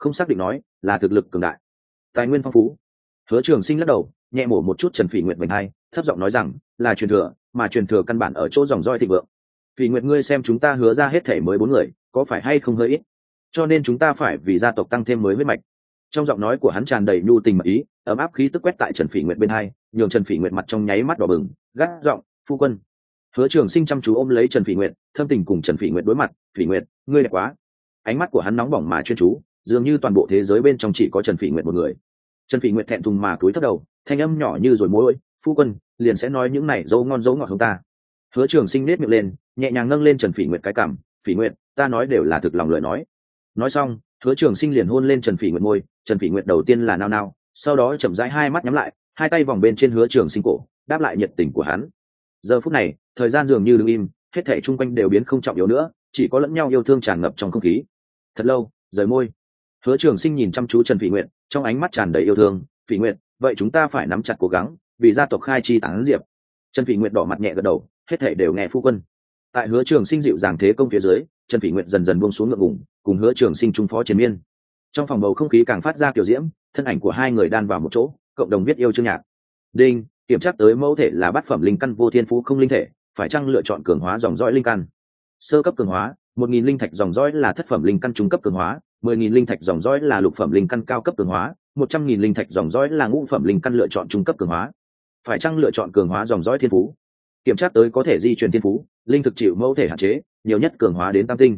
không xác định nói là thực lực cường đại, tài nguyên phong phú. Hứa Trường Sinh lắc đầu, nhẹ mổ một chút Trần Phỉ Nguyệt vành hai, thấp giọng nói rằng là truyền thừa, mà truyền thừa căn bản ở chỗ dòng roi thịnh vượng. Phỉ Nguyệt, ngươi xem chúng ta hứa ra hết thể mới 4 người, có phải hay không hơi ít? Cho nên chúng ta phải vì gia tộc tăng thêm mới huyết mạch. Trong giọng nói của hắn tràn đầy nhu tình mật ý, ấm áp khí tức quét tại Trần Phỉ Nguyệt bên hai, nhường Trần Phỉ Nguyệt mặt trong nháy mắt đỏ bừng, gắt giọng, "Phu quân." Hứa Trường Sinh chăm chú ôm lấy Trần Phỉ Nguyệt, thâm tình cùng Trần Phỉ Nguyệt đối mặt, "Phỉ Nguyệt, ngươi đẹp quá." Ánh mắt của hắn nóng bỏng mà chuyên chú, dường như toàn bộ thế giới bên trong chỉ có Trần Phỉ Nguyệt một người. Trần Phỉ Nguyệt thẹn thùng mà cúi thấp đầu, thanh âm nhỏ như rồi môi, "Phu quân, liền sẽ nói những này dâu ngon dấu ngọt không ta." Hứa Trường Sinh nét miệng lên, nhẹ nhàng nâng lên Trần Phỉ Nguyệt cái cằm, "Phỉ Nguyệt, ta nói đều là thực lòng lời nói." Nói xong, Hứa Trường Sinh liền hôn lên Trần Phỉ Nguyệt môi. Trần Phỉ Nguyệt đầu tiên là nao nao, sau đó chậm rãi hai mắt nhắm lại, hai tay vòng bên trên Hứa Trường Sinh cổ, đáp lại nhiệt tình của hắn. Giờ phút này, thời gian dường như đứng im, hết thảy chung quanh đều biến không trọng yếu nữa, chỉ có lẫn nhau yêu thương tràn ngập trong không khí. Thật lâu, rời môi. Hứa Trường Sinh nhìn chăm chú Trần Phỉ Nguyệt, trong ánh mắt tràn đầy yêu thương. "Phỉ Nguyệt, vậy chúng ta phải nắm chặt cố gắng, vì gia tộc khai chi tán diệp." Trần Phỉ Nguyệt đỏ mặt nhẹ gật đầu, hết thảy đều nghe phu quân. Tại Hứa Trường Sinh dịu dàng thế công phía dưới, Trần Phỉ Nguyệt dần dần buông xuống ngượng ngùng, cùng Hứa Trường Sinh trung phó triền miên. Trong phòng bầu không khí càng phát ra kiểu diễm, thân ảnh của hai người đan vào một chỗ, cộng đồng viết yêu chương nhạc. Đinh, kiểm tra tới mẫu thể là bát phẩm linh căn vô thiên phú không linh thể, phải chăng lựa chọn cường hóa dòng dõi linh căn? Sơ cấp cường hóa, 1000 linh thạch dòng dõi là thất phẩm linh căn trung cấp cường hóa, 10000 linh thạch dòng dõi là lục phẩm linh căn cao cấp cường hóa, 100.000 linh thạch dòng dõi là ngũ phẩm linh căn lựa chọn trung cấp cường hóa. Phải chăng lựa chọn cường hóa dòng dõi thiên phú? Kiểm tra tới có thể di truyền thiên phú, linh thực chịu mẫu thể hạn chế, nhiều nhất cường hóa đến tam tinh.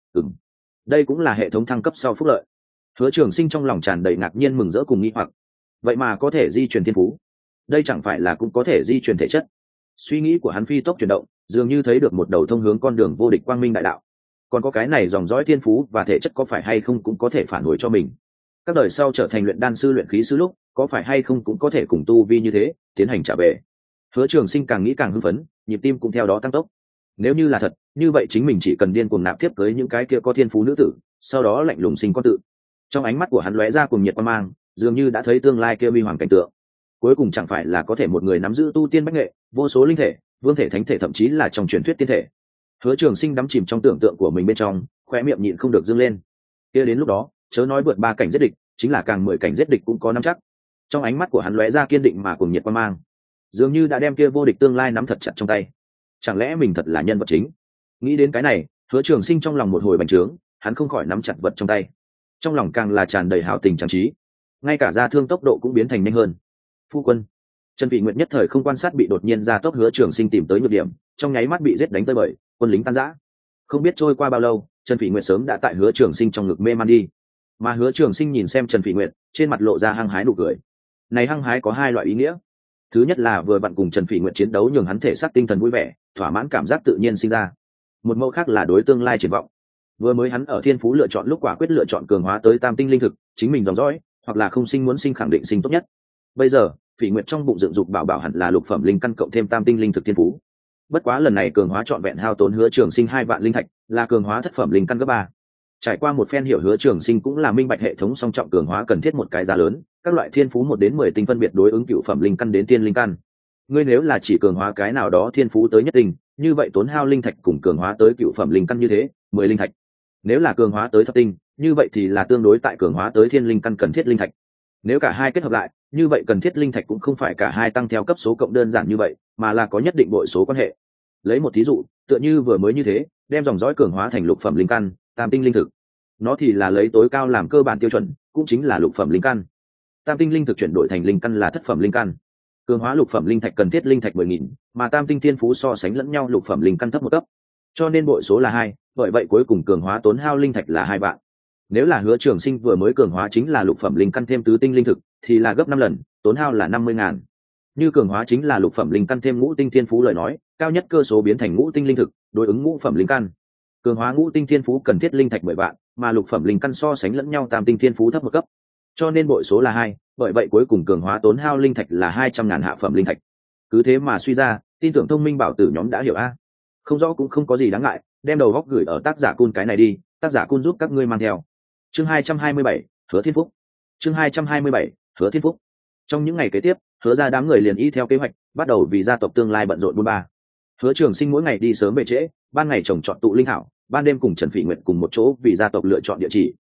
Đây cũng là hệ thống thăng cấp sau phúc lợi. Hứa Trường Sinh trong lòng tràn đầy ngạc nhiên mừng rỡ cùng nghi hoặc. Vậy mà có thể di truyền thiên phú, đây chẳng phải là cũng có thể di truyền thể chất? Suy nghĩ của hắn phi tốc chuyển động, dường như thấy được một đầu thông hướng con đường vô địch quang minh đại đạo. Còn có cái này dòng dõi thiên phú và thể chất có phải hay không cũng có thể phản hồi cho mình. Các đời sau trở thành luyện đan sư luyện khí sư lúc, có phải hay không cũng có thể cùng tu vi như thế tiến hành trả về. Hứa Trường Sinh càng nghĩ càng hưng phấn, nhịp tim cũng theo đó tăng tốc. Nếu như là thật, như vậy chính mình chỉ cần điên cuồng nạp tiếp tới những cái kia có thiên phú nữ tử, sau đó lạnh lùng sinh con tự. Trong ánh mắt của hắn lóe ra cùng nhiệt quan mang, dường như đã thấy tương lai kia huy hoàng cảnh tượng. Cuối cùng chẳng phải là có thể một người nắm giữ tu tiên bách nghệ, vô số linh thể, vương thể, thánh thể, thậm chí là trong truyền thuyết tiên thể. Hứa Trường Sinh đắm chìm trong tưởng tượng của mình bên trong, khóe miệng nhịn không được dương lên. Kia đến lúc đó, chớ nói vượt 3 cảnh giết địch, chính là càng 10 cảnh giết địch cũng có nắm chắc. Trong ánh mắt của hắn lóe ra kiên định mà cùng nhiệt quan mang, dường như đã đem kia vô địch tương lai nắm thật chặt trong tay. Chẳng lẽ mình thật là nhân vật chính? Nghĩ đến cái này, Hứa Trường Sinh trong lòng một hồi bành trướng, hắn không khỏi nắm chặt vật trong tay, trong lòng càng là tràn đầy hảo tình trang trí, ngay cả gia thương tốc độ cũng biến thành nhanh hơn. Phu quân. Trần Phỉ Nguyệt nhất thời không quan sát bị đột nhiên gia tốc Hứa Trường Sinh tìm tới nhược điểm, trong nháy mắt bị giết đánh tới bời, quân lính tan rã. Không biết trôi qua bao lâu, Trần Phỉ Nguyệt sớm đã tại Hứa Trường Sinh trong ngực mê man đi. Mà Hứa Trường Sinh nhìn xem Trần Phỉ Nguyệt, trên mặt lộ ra hăng hái nụ cười. Này hăng hái có hai loại ý nghĩa. Thứ nhất là vừa vặn cùng Trần Phỉ Nguyệt chiến đấu nhường hắn thể xác tinh thần vui vẻ, thỏa mãn cảm giác tự nhiên sinh ra. Một mẫu khác là đối tương lai triển vọng. Vừa mới hắn ở thiên phú lựa chọn lúc quả quyết lựa chọn cường hóa tới tam tinh linh thực, chính mình dòng dõi, hoặc là không sinh muốn sinh khẳng định sinh tốt nhất. Bây giờ, Phỉ Nguyệt trong bụng dựng dục bảo bảo hẳn là lục phẩm linh căn cộng thêm tam tinh linh thực thiên phú. Bất quá lần này cường hóa trọn vẹn hao tốn Hứa Trường Sinh 2 vạn linh thạch, là cường hóa thất phẩm linh căn cấp 3. Trải qua một phen hiểu, Hứa Trường Sinh cũng là minh bạch hệ thống song trọng cường hóa cần thiết một cái giá lớn, các loại thiên phú 1 đến 10 tinh phân biệt đối ứng cửu phẩm linh căn đến tiên linh căn. Ngươi nếu là chỉ cường hóa cái nào đó thiên phú tới nhất tinh, như vậy tốn hao linh thạch cùng cường hóa tới cửu phẩm linh căn như thế, 10 linh thạch. Nếu là cường hóa tới thập tinh, như vậy thì là tương đối tại cường hóa tới thiên linh căn cần thiết linh thạch. Nếu cả hai kết hợp lại, như vậy cần thiết linh thạch cũng không phải cả hai tăng theo cấp số cộng đơn giản như vậy, mà là có nhất định bội số quan hệ. Lấy một thí dụ, tựa như vừa mới như thế, đem dòng dõi cường hóa thành lục phẩm linh căn, tam tinh linh thực. Nó thì là lấy tối cao làm cơ bản tiêu chuẩn, cũng chính là lục phẩm linh căn. Tam tinh linh thực chuyển đổi thành linh căn là thất phẩm linh căn. Cường hóa lục phẩm linh thạch cần thiết linh thạch 10.000, mà tam tinh thiên phú so sánh lẫn nhau lục phẩm linh căn thấp một cấp. Cho nên bội số là 2, bởi vậy cuối cùng cường hóa tốn hao linh thạch là 2 vạn. Nếu là Hứa Trường Sinh vừa mới cường hóa chính là lục phẩm linh căn thêm tứ tinh linh thực, thì là gấp 5 lần, tốn hao là 50.000. Như cường hóa chính là lục phẩm linh căn thêm ngũ tinh thiên phú lời nói, cao nhất cơ số biến thành ngũ tinh linh thực, đối ứng ngũ phẩm linh căn. Cường hóa ngũ tinh thiên phú cần thiết linh thạch 10 vạn, mà lục phẩm linh căn so sánh lẫn nhau tam tinh thiên phú thấp một cấp. Cho nên bội số là 2, bởi vậy cuối cùng cường hóa tốn hao linh thạch là 200.000 hạ phẩm linh thạch. Cứ thế mà suy ra, tin tưởng thông minh bảo tử nhóm đã hiểu a. Không rõ cũng không có gì đáng ngại, đem đầu góc gửi ở tác giả cun cái này đi, tác giả cun giúp các ngươi mang theo. Chương 227, Hứa Thiên Phúc. Chương 227, Hứa Thiên Phúc. Trong những ngày kế tiếp, Hứa ra đám người liền y theo kế hoạch, bắt đầu vì gia tộc tương lai bận rộn buôn ba. Hứa Trường Sinh mỗi ngày đi sớm về trễ, ban ngày trồng trọt tụ linh hảo, ban đêm cùng Trần Phỉ Nguyệt cùng một chỗ vì gia tộc lựa chọn địa chỉ.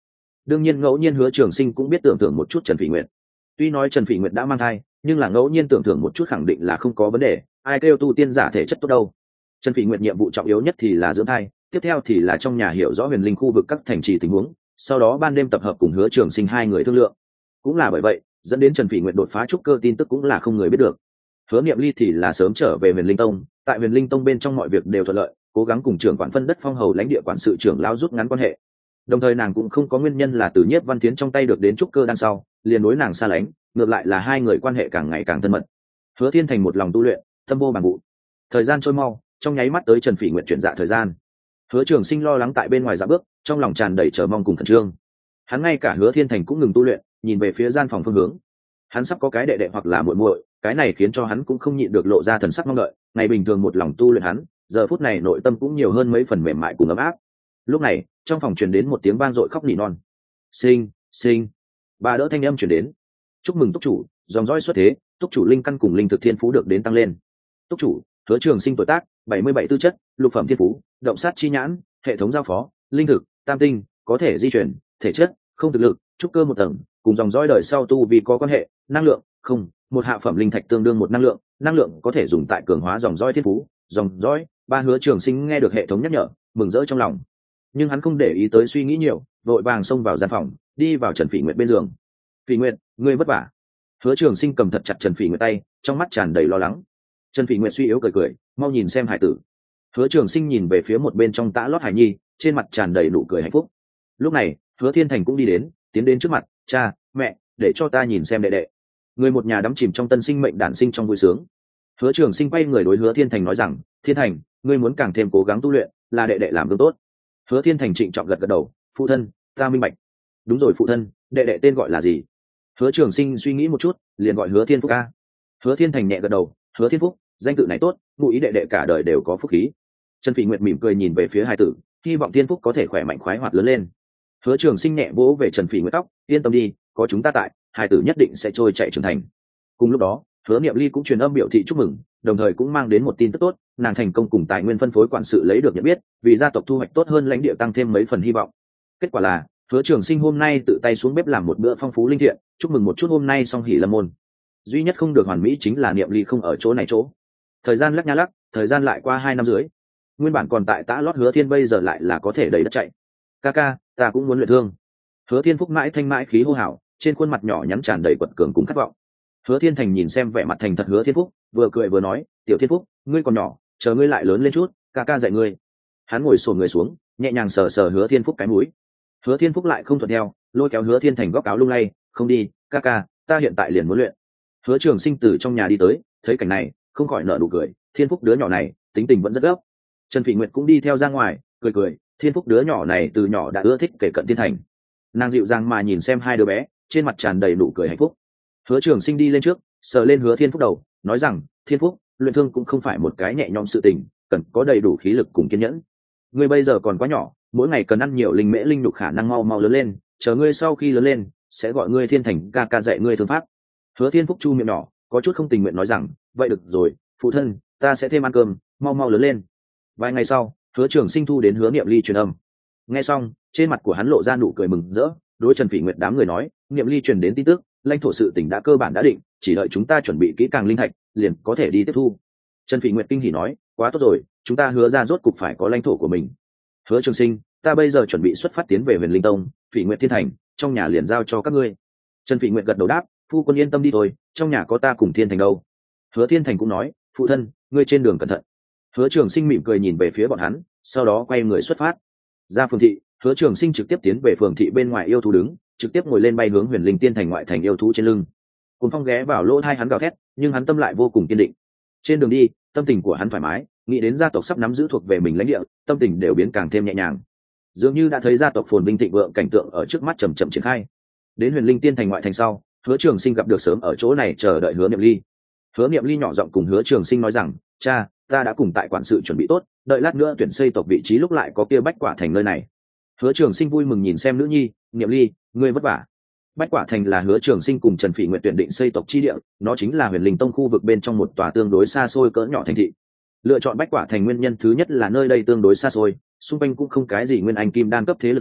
đương nhiên ngẫu nhiên Hứa Trường Sinh cũng biết tưởng thưởng một chút Trần Phỉ Nguyệt. Tuy nói Trần Phỉ Nguyệt đã mang thai, nhưng là ngẫu nhiên tưởng thưởng một chút khẳng định là không có vấn đề, ai kêu tu tiên giả thể chất tốt đâu. Trần Phỉ Nguyệt nhiệm vụ trọng yếu nhất thì là dưỡng thai, tiếp theo thì là trong nhà hiểu rõ huyền linh khu vực các thành trì tình huống, sau đó ban đêm tập hợp cùng Hứa Trường Sinh hai người thương lượng. Cũng là bởi vậy, dẫn đến Trần Phỉ Nguyệt đột phá trúc cơ tin tức cũng là không người biết được. Hứa Niệm Ly thì là sớm trở về Huyền Linh Tông, tại Huyền Linh Tông bên trong mọi việc đều thuận lợi, cố gắng cùng trưởng quản phân đất phong hầu lãnh địa quản sự trưởng lao rút ngắn quan hệ. Đồng thời nàng cũng không có nguyên nhân là từ Nhiếp Văn Thiến trong tay được đến trúc cơ đằng sau, liền đối nàng xa lánh, ngược lại là hai người quan hệ càng ngày càng thân mật. Hứa Thiên Thành một lòng tu luyện, tâm vô bằng vụ. Thời gian trôi mau, trong nháy mắt tới Trần Phỉ Nguyệt chuyển dạ thời gian. Hứa Trường Sinh lo lắng tại bên ngoài dạ bước, trong lòng tràn đầy chờ mong cùng khẩn trương. Hắn ngay cả Hứa Thiên Thành cũng ngừng tu luyện, nhìn về phía gian phòng phương hướng. Hắn sắp có cái đệ đệ hoặc là muội muội, cái này khiến cho hắn cũng không nhịn được lộ ra thần sắc mong đợi. Ngày bình thường một lòng tu luyện hắn, giờ phút này nội tâm cũng nhiều hơn mấy phần mềm mại cùng ấm áp. Lúc này, trong phòng truyền đến một tiếng vang dội khóc nỉ non. Sinh, sinh. Bà đỡ thanh âm truyền đến. Chúc mừng túc chủ, dòng dõi xuất thế, túc chủ linh căn cùng linh thực thiên phú được đến tăng lên. Túc chủ, Hứa Trường Sinh tuổi tác, 77 tư chất, lục phẩm thiên phú, động sát chi nhãn, hệ thống giao phó, linh thực, tam tinh, có thể di chuyển, thể chất, không thực lực, trúc cơ một tầng, cùng dòng dõi đời sau tu vì có quan hệ, năng lượng, không, một hạ phẩm linh thạch tương đương một năng lượng có thể dùng tại cường hóa dòng dõi thiên phú, dòng dõi. Ba Hứa Trường Sinh nghe được hệ thống nhắc nhở, mừng rỡ trong lòng. Nhưng hắn không để ý tới suy nghĩ nhiều, vội vàng xông vào gian phòng, đi vào Trần Phỉ Nguyệt bên giường. Phỉ Nguyệt, ngươi vất vả. Hứa Trường Sinh cầm thật chặt Trần Phỉ Nguyệt tay, trong mắt tràn đầy lo lắng. Trần Phỉ Nguyệt suy yếu cười cười, mau nhìn xem hải tử. Hứa Trường Sinh nhìn về phía một bên trong tã lót hải nhi, trên mặt tràn đầy nụ cười hạnh phúc. Lúc này, Hứa Thiên Thành cũng đi đến, tiến đến trước mặt, cha, mẹ, để cho ta nhìn xem đệ đệ. Người một nhà đắm chìm trong tân sinh mệnh đản sinh trong vui sướng. Hứa Trường Sinh quay người đối Hứa Thiên Thành nói rằng, Thiên Thành, ngươi muốn càng thêm cố gắng tu luyện, là đệ đệ làm gương tốt. Hứa Thiên Thành trịnh trọng gật gật đầu, phụ thân, ta minh bạch. Đúng rồi phụ thân, đệ đệ tên gọi là gì? Hứa Trường Sinh suy nghĩ một chút, liền gọi Hứa Thiên Phúc a. Hứa Thiên Thành nhẹ gật đầu, Hứa Thiên Phúc, danh tự này tốt, ngụ ý đệ đệ cả đời đều có phúc khí. Trần Phỉ Nguyệt mỉm cười nhìn về phía hai tử, hy vọng Thiên Phúc có thể khỏe mạnh khoái hoạt lớn lên. Hứa Trường Sinh nhẹ vỗ về Trần Phỉ Nguyệt tóc, yên tâm đi, có chúng ta tại, hai tử nhất định sẽ trôi chạy trưởng thành. Cùng lúc đó, Hứa Niệm Ly cũng truyền âm biểu thị chúc mừng, đồng thời cũng mang đến một tin tức tốt, nàng thành công cùng tài nguyên phân phối quản sự lấy được nhận biết, vì gia tộc thu hoạch tốt hơn lãnh địa tăng thêm mấy phần hy vọng. Kết quả là, Hứa Trường Sinh hôm nay tự tay xuống bếp làm một bữa phong phú linh thiện, chúc mừng một chút hôm nay xong hỷ lâm môn. Duy nhất không được hoàn mỹ chính là Niệm Ly không ở chỗ này chỗ. Thời gian lắc nha lắc, thời gian lại qua 2 năm dưới. Nguyên bản còn tại tã lót Hứa Thiên bây giờ lại là có thể đầy đất chạy. Ca, ta cũng muốn luyện thương. Hứa Thiên Phúc mãi thanh mãi khí hô hào, trên khuôn mặt nhỏ nhắn tràn đầy quật cường cùng khát vọng. Hứa Thiên Thành nhìn xem vẻ mặt thành thật Hứa Thiên Phúc, vừa cười vừa nói, tiểu Thiên Phúc, ngươi còn nhỏ, chờ ngươi lại lớn lên chút, ca dạy ngươi. Hắn ngồi xổm người xuống, nhẹ nhàng sờ sờ Hứa Thiên Phúc cái mũi. Hứa Thiên Phúc lại không thuận theo, lôi kéo Hứa Thiên Thành góc áo lung lay, không đi, ca, ta hiện tại liền muốn luyện. Hứa Trường Sinh từ trong nhà đi tới, thấy cảnh này, không khỏi nở nụ cười, Thiên Phúc đứa nhỏ này, tính tình vẫn rất gấp. Trần Phỉ Nguyệt cũng đi theo ra ngoài, cười, Thiên Phúc đứa nhỏ này từ nhỏ đã ưa thích kể cận thiên thành. Nàng dịu dàng mà nhìn xem hai đứa bé, trên mặt tràn đầy nụ cười hạnh phúc. Hứa Trường Sinh đi lên trước, sờ lên Hứa Thiên Phúc đầu, nói rằng, Thiên Phúc, luyện thương cũng không phải một cái nhẹ nhõm sự tình, cần có đầy đủ khí lực cùng kiên nhẫn. Ngươi bây giờ còn quá nhỏ, mỗi ngày cần ăn nhiều linh mễ linh nhục khả năng mau lớn lên, chờ ngươi sau khi lớn lên, sẽ gọi ngươi Thiên Thành ca dạy ngươi thương pháp. Hứa Thiên Phúc chu miệng nhỏ, có chút không tình nguyện nói rằng, vậy được rồi, phụ thân, ta sẽ thêm ăn cơm, mau lớn lên. Vài ngày sau, Hứa Trường Sinh thu đến Hứa Niệm Ly truyền âm. Nghe xong, trên mặt của hắn lộ ra nụ cười mừng rỡ, đối Trần Phỉ Nguyệt đám người nói, Niệm Ly truyền đến tin tức, lãnh thổ sự tỉnh đã cơ bản đã định, chỉ đợi chúng ta chuẩn bị kỹ càng linh thạch, liền có thể đi tiếp thu. Trần Phỉ Nguyệt kinh hỉ nói, quá tốt rồi, chúng ta hứa ra rốt cục phải có lãnh thổ của mình. Hứa Trường Sinh, ta bây giờ chuẩn bị xuất phát tiến về Huyền Linh Tông, Phỉ Nguyệt Thiên Thành, trong nhà liền giao cho các ngươi. Trần Phỉ Nguyệt gật đầu đáp, phu quân yên tâm đi thôi, trong nhà có ta cùng Thiên Thành đâu. Hứa Thiên Thành cũng nói, phụ thân, ngươi trên đường cẩn thận. Hứa Trường Sinh mỉm cười nhìn về phía bọn hắn, sau đó quay người xuất phát ra phường thị. Hứa Trường Sinh trực tiếp tiến về phường thị bên ngoài yêu thú đứng, trực tiếp ngồi lên bay hướng Huyền Linh Tiên Thành ngoại thành yêu thú trên lưng. Cuồng phong ghé vào lỗ tai hắn gào thét, nhưng hắn tâm lại vô cùng kiên định. Trên đường đi, tâm tình của hắn thoải mái, nghĩ đến gia tộc sắp nắm giữ thuộc về mình lãnh địa, tâm tình đều biến càng thêm nhẹ nhàng. Dường như đã thấy gia tộc phồn vinh thịnh vượng cảnh tượng ở trước mắt chậm chậm triển khai. Đến Huyền Linh Tiên Thành ngoại thành sau, Hứa Trường Sinh gặp được sớm ở chỗ này chờ đợi Hứa Niệm Ly. Hứa Niệm Ly nhỏ giọng cùng Hứa Trường Sinh nói rằng, cha, ta đã cùng tại quản sự chuẩn bị tốt, đợi lát nữa tuyển xây tộc vị trí lúc lại có kia Bách Quả Thành nơi này. Hứa Trường Sinh vui mừng nhìn xem nữ nhi, Niệm Ly, ngươi vất vả. Bách Quả Thành là Hứa Trường Sinh cùng Trần Phỉ Nguyệt tuyển định xây tộc chi địa, nó chính là Huyền Linh Tông khu vực bên trong một tòa tương đối xa xôi cỡ nhỏ thành thị. Lựa chọn Bách Quả Thành nguyên nhân thứ nhất là nơi đây tương đối xa xôi, xung quanh cũng không cái gì nguyên anh kim đan cấp thế lực khác,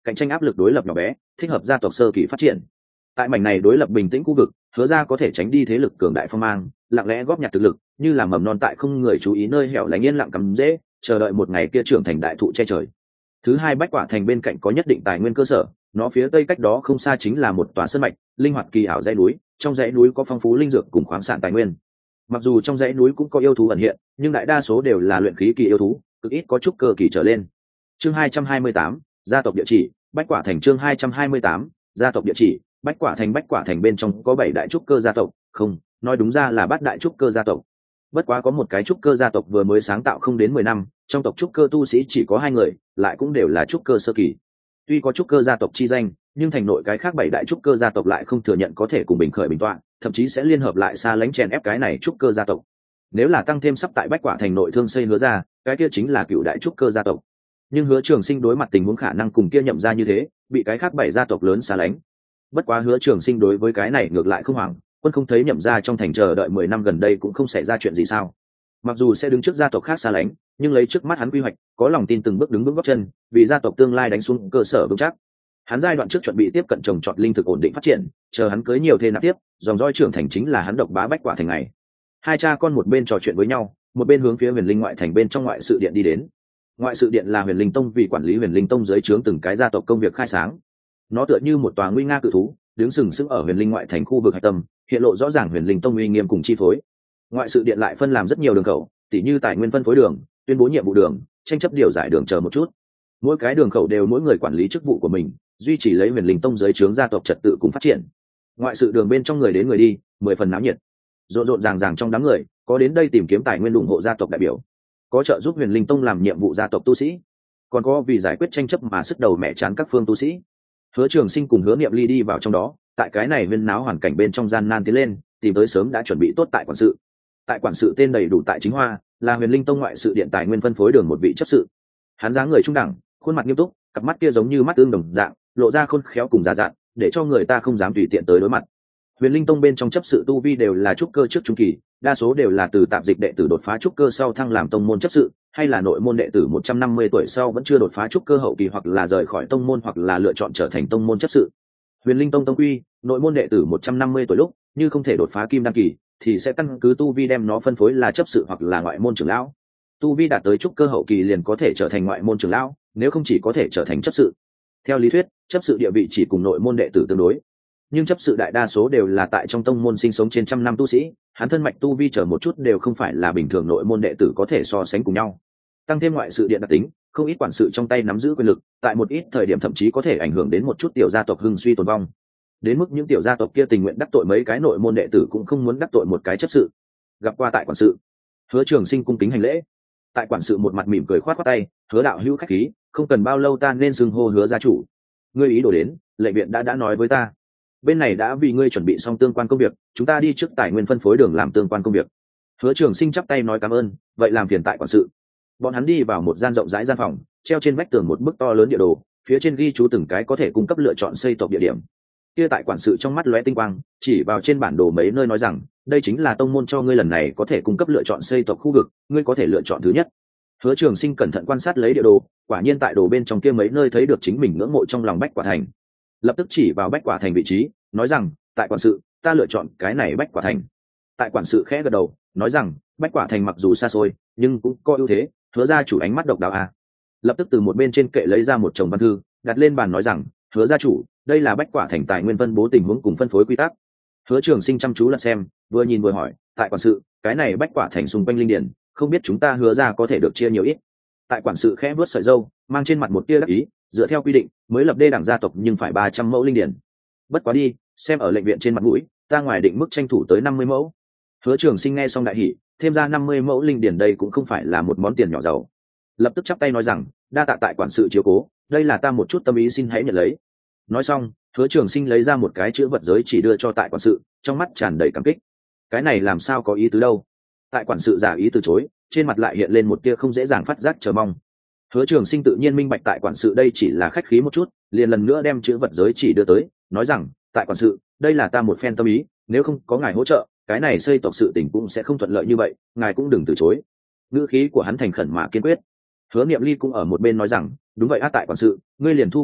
cạnh tranh áp lực đối lập nhỏ bé, thích hợp gia tộc sơ kỳ phát triển. Tại mảnh này đối lập bình tĩnh khu vực, Hứa ra có thể tránh đi thế lực cường đại phong mang, lặng lẽ góp nhặt thực lực, như là mầm non tại không người chú ý nơi hẻo lánh yên lặng cắm rễ, chờ đợi một ngày kia trưởng thành đại thụ che trời. Thứ hai, Bách Quả Thành bên cạnh có nhất định tài nguyên cơ sở, nó phía tây cách đó không xa chính là một tòa sơn mạch, linh hoạt kỳ ảo dãy núi, trong dãy núi có phong phú linh dược cùng khoáng sản tài nguyên. Mặc dù trong dãy núi cũng có yêu thú ẩn hiện, nhưng đại đa số đều là luyện khí kỳ yêu thú, cực ít có trúc cơ kỳ trở lên. Chương 228, gia tộc địa chỉ, Bách Quả Thành. Chương 228, gia tộc địa chỉ, Bách Quả Thành. Bách Quả Thành bên trong có 7 đại trúc cơ gia tộc, không, nói đúng ra là 8 đại trúc cơ gia tộc. Bất quá có một cái trúc cơ gia tộc vừa mới sáng tạo không đến 10 năm, trong tộc trúc cơ tu sĩ chỉ có 2 người, lại cũng đều là trúc cơ sơ kỳ. Tuy có trúc cơ gia tộc chi danh, nhưng thành nội cái khác 7 đại trúc cơ gia tộc lại không thừa nhận có thể cùng bình khởi bình tọa, thậm chí sẽ liên hợp lại xa lánh chèn ép cái này trúc cơ gia tộc. Nếu là tăng thêm sắp tại Bách Quả Thành nội thương xây Hứa ra, cái kia chính là cựu đại trúc cơ gia tộc. Nhưng Hứa Trường Sinh đối mặt tình huống khả năng cùng kia Nhậm gia như thế, bị cái khác 7 gia tộc lớn xa lánh. Bất quá Hứa Trường Sinh đối với cái này ngược lại không hoảng, quân không thấy Nhậm gia trong thành chờ đợi 10 năm gần đây cũng không xảy ra chuyện gì sao? Mặc dù sẽ đứng trước gia tộc khác xa lánh, nhưng lấy trước mắt hắn quy hoạch, có lòng tin từng bước đứng vững gót chân, vì gia tộc tương lai đánh xuống cơ sở vững chắc. Hắn giai đoạn trước chuẩn bị tiếp cận trồng trọt linh thực ổn định phát triển, chờ hắn cưới nhiều thê nạp tiếp, dòng dõi trưởng thành chính là hắn độc bá Bách Quả Thành này. Hai cha con một bên trò chuyện với nhau, một bên hướng phía Huyền Linh ngoại thành bên trong ngoại sự điện đi đến. Ngoại sự điện là Huyền Linh Tông vì quản lý Huyền Linh Tông dưới trướng từng cái gia tộc công việc khai sáng. Nó tựa như một tòa nguy nga cự thú, đứng sừng sững ở Huyền Linh ngoại thành khu vực hạch tâm, hiện lộ rõ ràng Huyền Linh Tông uy nghiêm cùng chi phối. Ngoại sự điện lại phân làm rất nhiều đường khẩu, tỉ như tài nguyên phân phối đường, tuyên bố nhiệm vụ đường, tranh chấp điều giải đường chờ một chút. Mỗi cái đường khẩu đều mỗi người quản lý chức vụ của mình, duy trì lấy Huyền Linh Tông dưới trướng gia tộc trật tự cùng phát triển. Ngoại sự đường bên trong người đến người đi, 10 phần náo nhiệt. Rộn rộn ràng ràng trong đám người, có đến đây tìm kiếm tài nguyên ủng hộ gia tộc đại biểu, có trợ giúp Huyền Linh Tông làm nhiệm vụ gia tộc tu sĩ, còn có vì giải quyết tranh chấp mà sức đầu mẹ chán các phương tu sĩ. Hứa Trường Sinh cùng Hứa Niệm Ly đi vào trong đó, tại cái này huyên náo hoàn cảnh bên trong gian nan tiến lên, tìm tới sớm đã chuẩn bị tốt tại quản sự. Tại quản sự tên đầy đủ tại chính hoa, là Huyền Linh Tông ngoại sự điện tài nguyên phân phối đường một vị chấp sự. Hắn dáng người trung đẳng, khuôn mặt nghiêm túc, cặp mắt kia giống như mắt tương đồng dạng, lộ ra khôn khéo cùng già dặn, để cho người ta không dám tùy tiện tới đối mặt. Huyền Linh Tông bên trong chấp sự tu vi đều là trúc cơ trước trung kỳ, đa số đều là từ tạp dịch đệ tử đột phá trúc cơ sau thăng làm tông môn chấp sự, hay là nội môn đệ tử 150 tuổi sau vẫn chưa đột phá trúc cơ hậu kỳ, hoặc là rời khỏi tông môn, hoặc là lựa chọn trở thành tông môn chấp sự. Huyền Linh Tông tông quy, nội môn đệ tử 150 tuổi lúc, như không thể đột phá kim đan kỳ, thì sẽ căn cứ tu vi đem nó phân phối là chấp sự hoặc là ngoại môn trưởng lão. Tu vi đạt tới trúc cơ hậu kỳ liền có thể trở thành ngoại môn trưởng lão, nếu không chỉ có thể trở thành chấp sự. Theo lý thuyết, chấp sự địa vị chỉ cùng nội môn đệ tử tương đối, nhưng chấp sự đại đa số đều là tại trong tông môn sinh sống trên trăm năm tu sĩ, hắn thân mạch tu vi trở một chút đều không phải là bình thường nội môn đệ tử có thể so sánh cùng nhau. Tăng thêm ngoại sự điện đặc tính, không ít quản sự trong tay nắm giữ quyền lực, tại một ít thời điểm thậm chí có thể ảnh hưởng đến một chút tiểu gia tộc hưng suy tồn vong. Đến mức những tiểu gia tộc kia tình nguyện đắc tội mấy cái nội môn đệ tử cũng không muốn đắc tội một cái chấp sự. Gặp qua tại quản sự, Hứa Trường Sinh cung kính hành lễ. Tại quản sự một mặt mỉm cười khoát khoát tay, Hứa đạo hữu khách khí, không cần bao lâu ta nên xưng hô Hứa gia chủ. Ngươi ý đồ đến, lệ viện đã nói với ta, bên này đã vì ngươi chuẩn bị xong tương quan công việc, chúng ta đi trước tài nguyên phân phối đường làm tương quan công việc. Hứa Trường Sinh chắp tay nói cảm ơn, vậy làm phiền tại quản sự. Bọn hắn đi vào một gian rộng rãi gian phòng, treo trên vách tường một bức to lớn địa đồ, phía trên ghi chú từng cái có thể cung cấp lựa chọn xây tộc địa điểm. Kia tại quản sự trong mắt lóe tinh quang, chỉ vào trên bản đồ mấy nơi nói rằng, đây chính là tông môn cho ngươi lần này có thể cung cấp lựa chọn xây tộc khu vực, ngươi có thể lựa chọn thứ nhất. Hứa Trường Sinh cẩn thận quan sát lấy địa đồ, quả nhiên tại đồ bên trong kia mấy nơi thấy được chính mình ngưỡng mộ trong lòng Bách Quả Thành. Lập tức chỉ vào Bách Quả Thành vị trí, nói rằng, tại quản sự, ta lựa chọn cái này Bách Quả Thành. Tại quản sự khẽ gật đầu, nói rằng, Bách Quả Thành mặc dù xa xôi, nhưng cũng có ưu thế. Hứa gia chủ ánh mắt độc đáo à. Lập tức từ một bên trên kệ lấy ra một chồng văn thư, đặt lên bàn nói rằng, Hứa gia chủ, đây là Bách Quả Thành tài nguyên phân bố tình huống cùng phân phối quy tắc. Hứa Trường Sinh chăm chú lật xem, vừa nhìn vừa hỏi, tại quản sự, cái này Bách Quả Thành xung quanh linh điển, không biết chúng ta Hứa gia có thể được chia nhiều ít. Tại quản sự khẽ vuốt sợi râu, mang trên mặt một tia đắc ý, dựa theo quy định, mới lập đê đẳng gia tộc nhưng phải 300 mẫu linh điển. Bất quá đi, xem ở lệnh viện trên mặt mũi, ta ngoài định mức tranh thủ tới 50 mẫu. Hứa Trường Sinh nghe xong đại hỉ, thêm ra 50 mẫu linh điển đây cũng không phải là một món tiền nhỏ giàu. Lập tức chắp tay nói rằng, đa tạ tại quản sự chiếu cố, đây là ta một chút tâm ý xin hãy nhận lấy. Nói xong, Hứa Trường Sinh lấy ra một cái chữ vật giới chỉ đưa cho tại quản sự, trong mắt tràn đầy cảm kích. Cái này làm sao có ý tứ đâu? Tại quản sự giả ý từ chối, trên mặt lại hiện lên một tia không dễ dàng phát giác chờ mong. Hứa Trường Sinh tự nhiên minh bạch tại quản sự đây chỉ là khách khí một chút, liền lần nữa đem chữ vật giới chỉ đưa tới, nói rằng, tại quản sự, đây là ta một phen tâm ý, nếu không có ngài hỗ trợ, cái này xây tộc sự tình cũng sẽ không thuận lợi như vậy, ngài cũng đừng từ chối. Ngữ khí của hắn thành khẩn mà kiên quyết. Hứa Niệm Ly cũng ở một bên nói rằng, đúng vậy á tại quản sự, ngươi liền thu cất đi,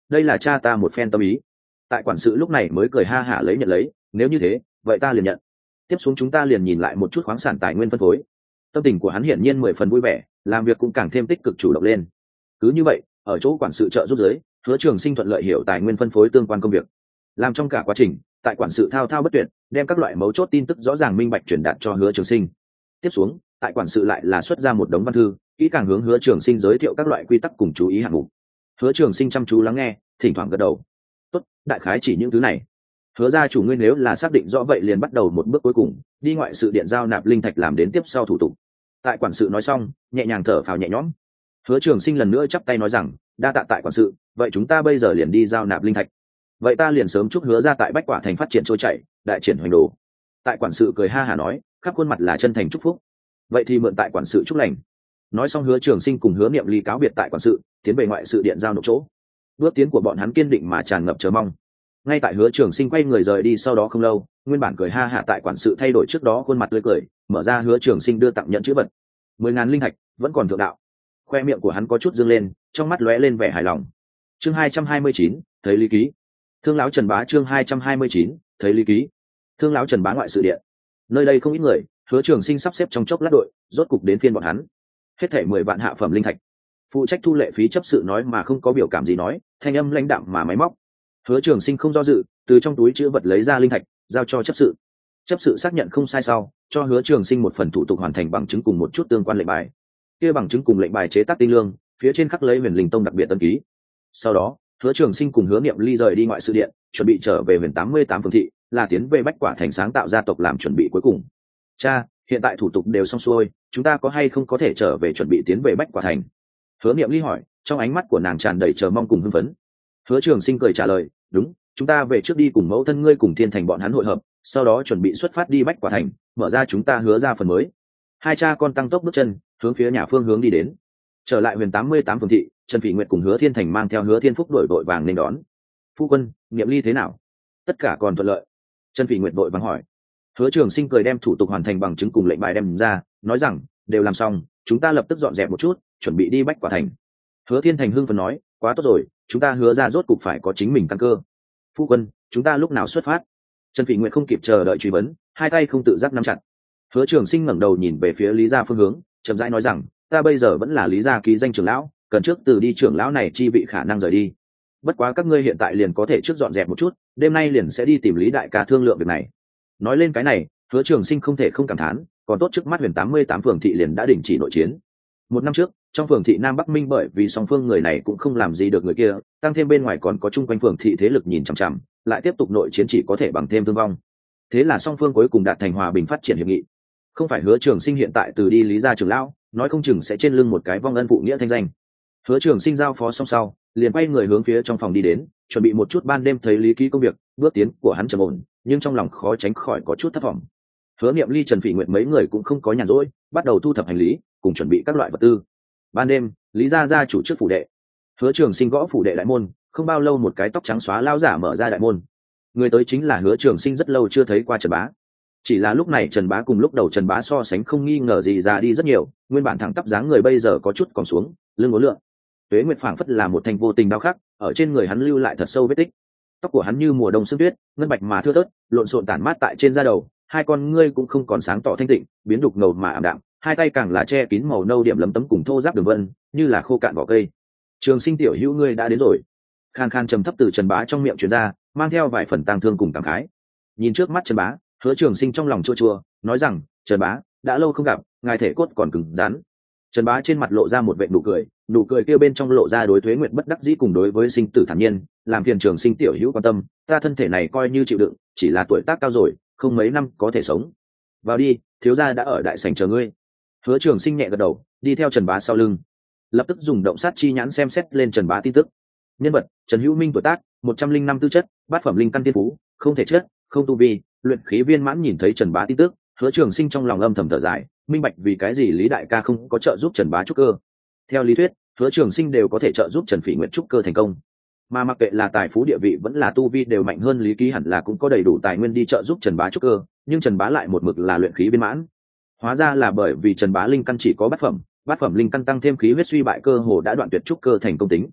đây là cha ta một phen tâm ý. Tại quản sự lúc này mới cười ha hả lấy nhận lấy, nếu như thế vậy ta liền nhận. Tiếp xuống chúng ta liền nhìn lại một chút khoáng sản tài nguyên phân phối. Tâm tình của hắn hiển nhiên 10 phần vui vẻ, làm việc cũng càng thêm tích cực chủ động lên. Cứ như vậy, ở chỗ quản sự trợ giúp giới, Hứa Trường Sinh thuận lợi hiểu tài nguyên phân phối tương quan công việc. Làm trong cả quá trình, tại quản sự thao thao bất tuyệt, đem các loại mấu chốt tin tức rõ ràng minh bạch truyền đạt cho Hứa Trường Sinh. Tiếp xuống, tại quản sự lại là xuất ra một đống văn thư, kỹ càng hướng Hứa Trường Sinh giới thiệu các loại quy tắc cùng chú ý hạng mục. Hứa Trường Sinh chăm chú lắng nghe, thỉnh thoảng gật đầu. Tốt, đại khái chỉ những thứ này. Hứa gia chủ ngươi nếu là xác định rõ vậy liền bắt đầu một bước cuối cùng, đi ngoại sự điện giao nạp linh thạch làm đến tiếp sau thủ tục. Tại quản sự nói xong, nhẹ nhàng thở phào nhẹ nhõm. Hứa Trường Sinh lần nữa chắp tay nói rằng, đa tạ tại quản sự, vậy chúng ta bây giờ liền đi giao nạp linh thạch. Vậy ta liền sớm chúc Hứa gia tại Bách Quả thành phát triển trôi chảy, đại triển hoành đồ. Tại quản sự cười ha hả nói, khắp khuôn mặt là chân thành chúc phúc. Vậy thì mượn tại quản sự chúc lành. Nói xong Hứa Trường Sinh cùng Hứa Niệm Ly cáo biệt tại quản sự, tiến về ngoại sự điện giao nộp chỗ. Bước tiến của bọn hắn kiên định mà tràn ngập chờ mong. Ngay tại Hứa Trường Sinh quay người rời đi sau đó không lâu, nguyên bản cười ha hả tại quản sự thay đổi trước đó khuôn mặt tươi cười, mở ra Hứa Trường Sinh đưa tặng nhận chữ vật. 10.000 linh thạch, vẫn còn thượng đạo. Khoe miệng của hắn có chút dương lên, trong mắt lóe lên vẻ hài lòng. Chương 229, thấy lý ký. Thương lão Trần Bá chương 229, thấy lý ký. Thương lão Trần Bá ngoại sự điện. Nơi đây không ít người, Hứa Trường Sinh sắp xếp trong chốc lát đội, rốt cục đến phiên bọn hắn. Hết thảy 10 vạn hạ phẩm linh thạch. Phụ trách thu lệ phí chấp sự nói mà không có biểu cảm gì nói, thanh âm lãnh đạm mà máy móc. Hứa Trường Sinh không do dự, từ trong túi chữ vật lấy ra linh thạch, giao cho chấp sự. Chấp sự xác nhận không sai sau, cho Hứa Trường Sinh một phần thủ tục hoàn thành bằng chứng cùng một chút tương quan lệnh bài. Kia bằng chứng cùng lệnh bài chế tác tinh lương, phía trên khắc lấy Huyền Linh Tông đặc biệt tân ký. Sau đó, Hứa Trường Sinh cùng Hứa Niệm Ly rời đi ngoại sự điện, chuẩn bị trở về Huyền 88 phường thị, là tiến về Bách Quả thành sáng tạo gia tộc làm chuẩn bị cuối cùng. Cha, hiện tại thủ tục đều xong xuôi, chúng ta có hay không có thể trở về chuẩn bị tiến về Bách Quả thành? Hứa Niệm Ly hỏi, trong ánh mắt của nàng tràn đầy chờ mong cùng hưng phấn. Hứa Trường Sinh cười trả lời, đúng, chúng ta về trước đi cùng mẫu thân ngươi cùng Thiên Thành bọn hắn hội hợp, sau đó chuẩn bị xuất phát đi Bách Quả thành, mở ra chúng ta Hứa ra phần mới. Hai cha con tăng tốc bước chân, hướng phía nhà phương hướng đi đến. Trở lại Huyền 88 phường thị, Trần Phỉ Nguyệt cùng Hứa Thiên Thành mang theo Hứa Thiên Phúc đội vội vàng nên đón. Phu quân, Niệm Ly thế nào? Tất cả còn thuận lợi. Trần Phỉ Nguyệt vội vàng hỏi. Hứa Trường Sinh cười đem thủ tục hoàn thành bằng chứng cùng lệnh bài đem ra, nói rằng, đều làm xong, chúng ta lập tức dọn dẹp một chút, chuẩn bị đi Bách Quả thành. Hứa Thiên Thành hưng phấn nói, quá tốt rồi, chúng ta Hứa ra rốt cục phải có chính mình căn cơ. Phu quân, chúng ta lúc nào xuất phát? Trần Phỉ Nguyệt không kịp chờ đợi truy vấn, hai tay không tự giác nắm chặt. Hứa Trường Sinh ngẩng đầu nhìn về phía Lý gia phương hướng, chậm rãi nói rằng, ta bây giờ vẫn là Lý gia ký danh trưởng lão, cần trước từ đi trưởng lão này chi vị khả năng rời đi. Bất quá các ngươi hiện tại liền có thể trước dọn dẹp một chút, đêm nay liền sẽ đi tìm Lý đại ca thương lượng việc này. Nói lên cái này, Hứa Trường Sinh không thể không cảm thán, còn tốt trước mắt Huyền 88 phường thị liền đã đình chỉ nội chiến. Một năm trước, trong phường thị Nam Bắc Minh bởi vì song phương người này cũng không làm gì được người kia, tăng thêm bên ngoài còn có chung quanh phường thị thế lực nhìn chằm chằm, lại tiếp tục nội chiến chỉ có thể bằng thêm thương vong. Thế là song phương cuối cùng đạt thành hòa bình phát triển hiệp nghị. Không phải Hứa Trường Sinh hiện tại từ đi Lý gia trưởng lão, nói không chừng sẽ trên lưng một cái vong ân phụ nghĩa thanh danh. Hứa Trường Sinh giao phó xong sau, liền quay người hướng phía trong phòng đi đến, chuẩn bị một chút ban đêm thấy lý ký công việc. Bước tiến của hắn trầm ổn, nhưng trong lòng khó tránh khỏi có chút thất vọng. Hứa Niệm Ly, Trần Phỉ Nguyệt mấy người cũng không có nhàn rỗi, bắt đầu thu thập hành lý, cùng chuẩn bị các loại vật tư. Ban đêm, Lý gia gia chủ trước phủ đệ. Hứa Trường Sinh gõ phủ đệ đại môn, không bao lâu một cái tóc trắng xóa lão giả mở ra đại môn. Người tới chính là Hứa Trường Sinh rất lâu chưa thấy qua Trần Bá. Chỉ là lúc này Trần Bá cùng lúc đầu Trần Bá so sánh không nghi ngờ gì già đi rất nhiều, nguyên bản thẳng tắp dáng người bây giờ có chút còn xuống, lưng uốn lượn. Tuế Nguyệt phảng phất là một thanh vô tình đao khắc, ở trên người hắn lưu lại thật sâu vết tích. Tóc của hắn như mùa đông sương tuyết, ngân bạch mà thưa thớt, lộn xộn tản mát tại trên da đầu, hai con ngươi cũng không còn sáng tỏ thanh tịnh, biến đục ngầu mà ảm đạm, hai tay càng là che kín màu nâu điểm lấm tấm cùng thô ráp đường vân, như là khô cạn vỏ cây. Trường Sinh tiểu hữu ngươi đã đến rồi. Khan khan trầm thấp từ Trần Bá trong miệng truyền ra, mang theo vài phần tang thương cùng cảm khái. Nhìn trước mắt Trần Bá, Hứa Trường Sinh trong lòng chua chua, nói rằng, Trần Bá, đã lâu không gặp, ngài thể cốt còn cứng rắn. Trần Bá trên mặt lộ ra một vệt nụ cười kia bên trong lộ ra đối Tuế Nguyệt bất đắc dĩ cùng đối với sinh tử thản nhiên, làm phiền Trường Sinh tiểu hữu quan tâm, ta thân thể này coi như chịu đựng, chỉ là tuổi tác cao rồi, không mấy năm có thể sống. Vào đi, thiếu gia đã ở đại sảnh chờ ngươi. Hứa Trường Sinh nhẹ gật đầu, đi theo Trần Bá sau lưng, lập tức dùng động sát chi nhãn xem xét lên Trần Bá tin tức. Nhân vật: Trần Hữu Minh, tuổi tác 105 tư chất, bát phẩm linh căn tiên phú, không thể chất, không tu vi, luyện khí viên mãn. Nhìn thấy Trần Bá tin tức, Hứa Trường Sinh trong lòng âm thầm thở dài, minh bạch vì cái gì Lý đại ca không có trợ giúp Trần Bá trúc cơ. Theo lý thuyết, Hứa Trường Sinh đều có thể trợ giúp Trần Phỉ Nguyệt trúc cơ thành công, mà mặc kệ là tài phú địa vị vẫn là tu vi đều mạnh hơn Lý Ký, hẳn là cũng có đầy đủ tài nguyên đi trợ giúp Trần Bá trúc cơ, nhưng Trần Bá lại một mực là luyện khí viên mãn. Hóa ra là bởi vì Trần Bá linh căn chỉ có bát phẩm linh căn tăng thêm khí huyết suy bại, cơ hồ đã đoạn tuyệt trúc cơ thành công tính.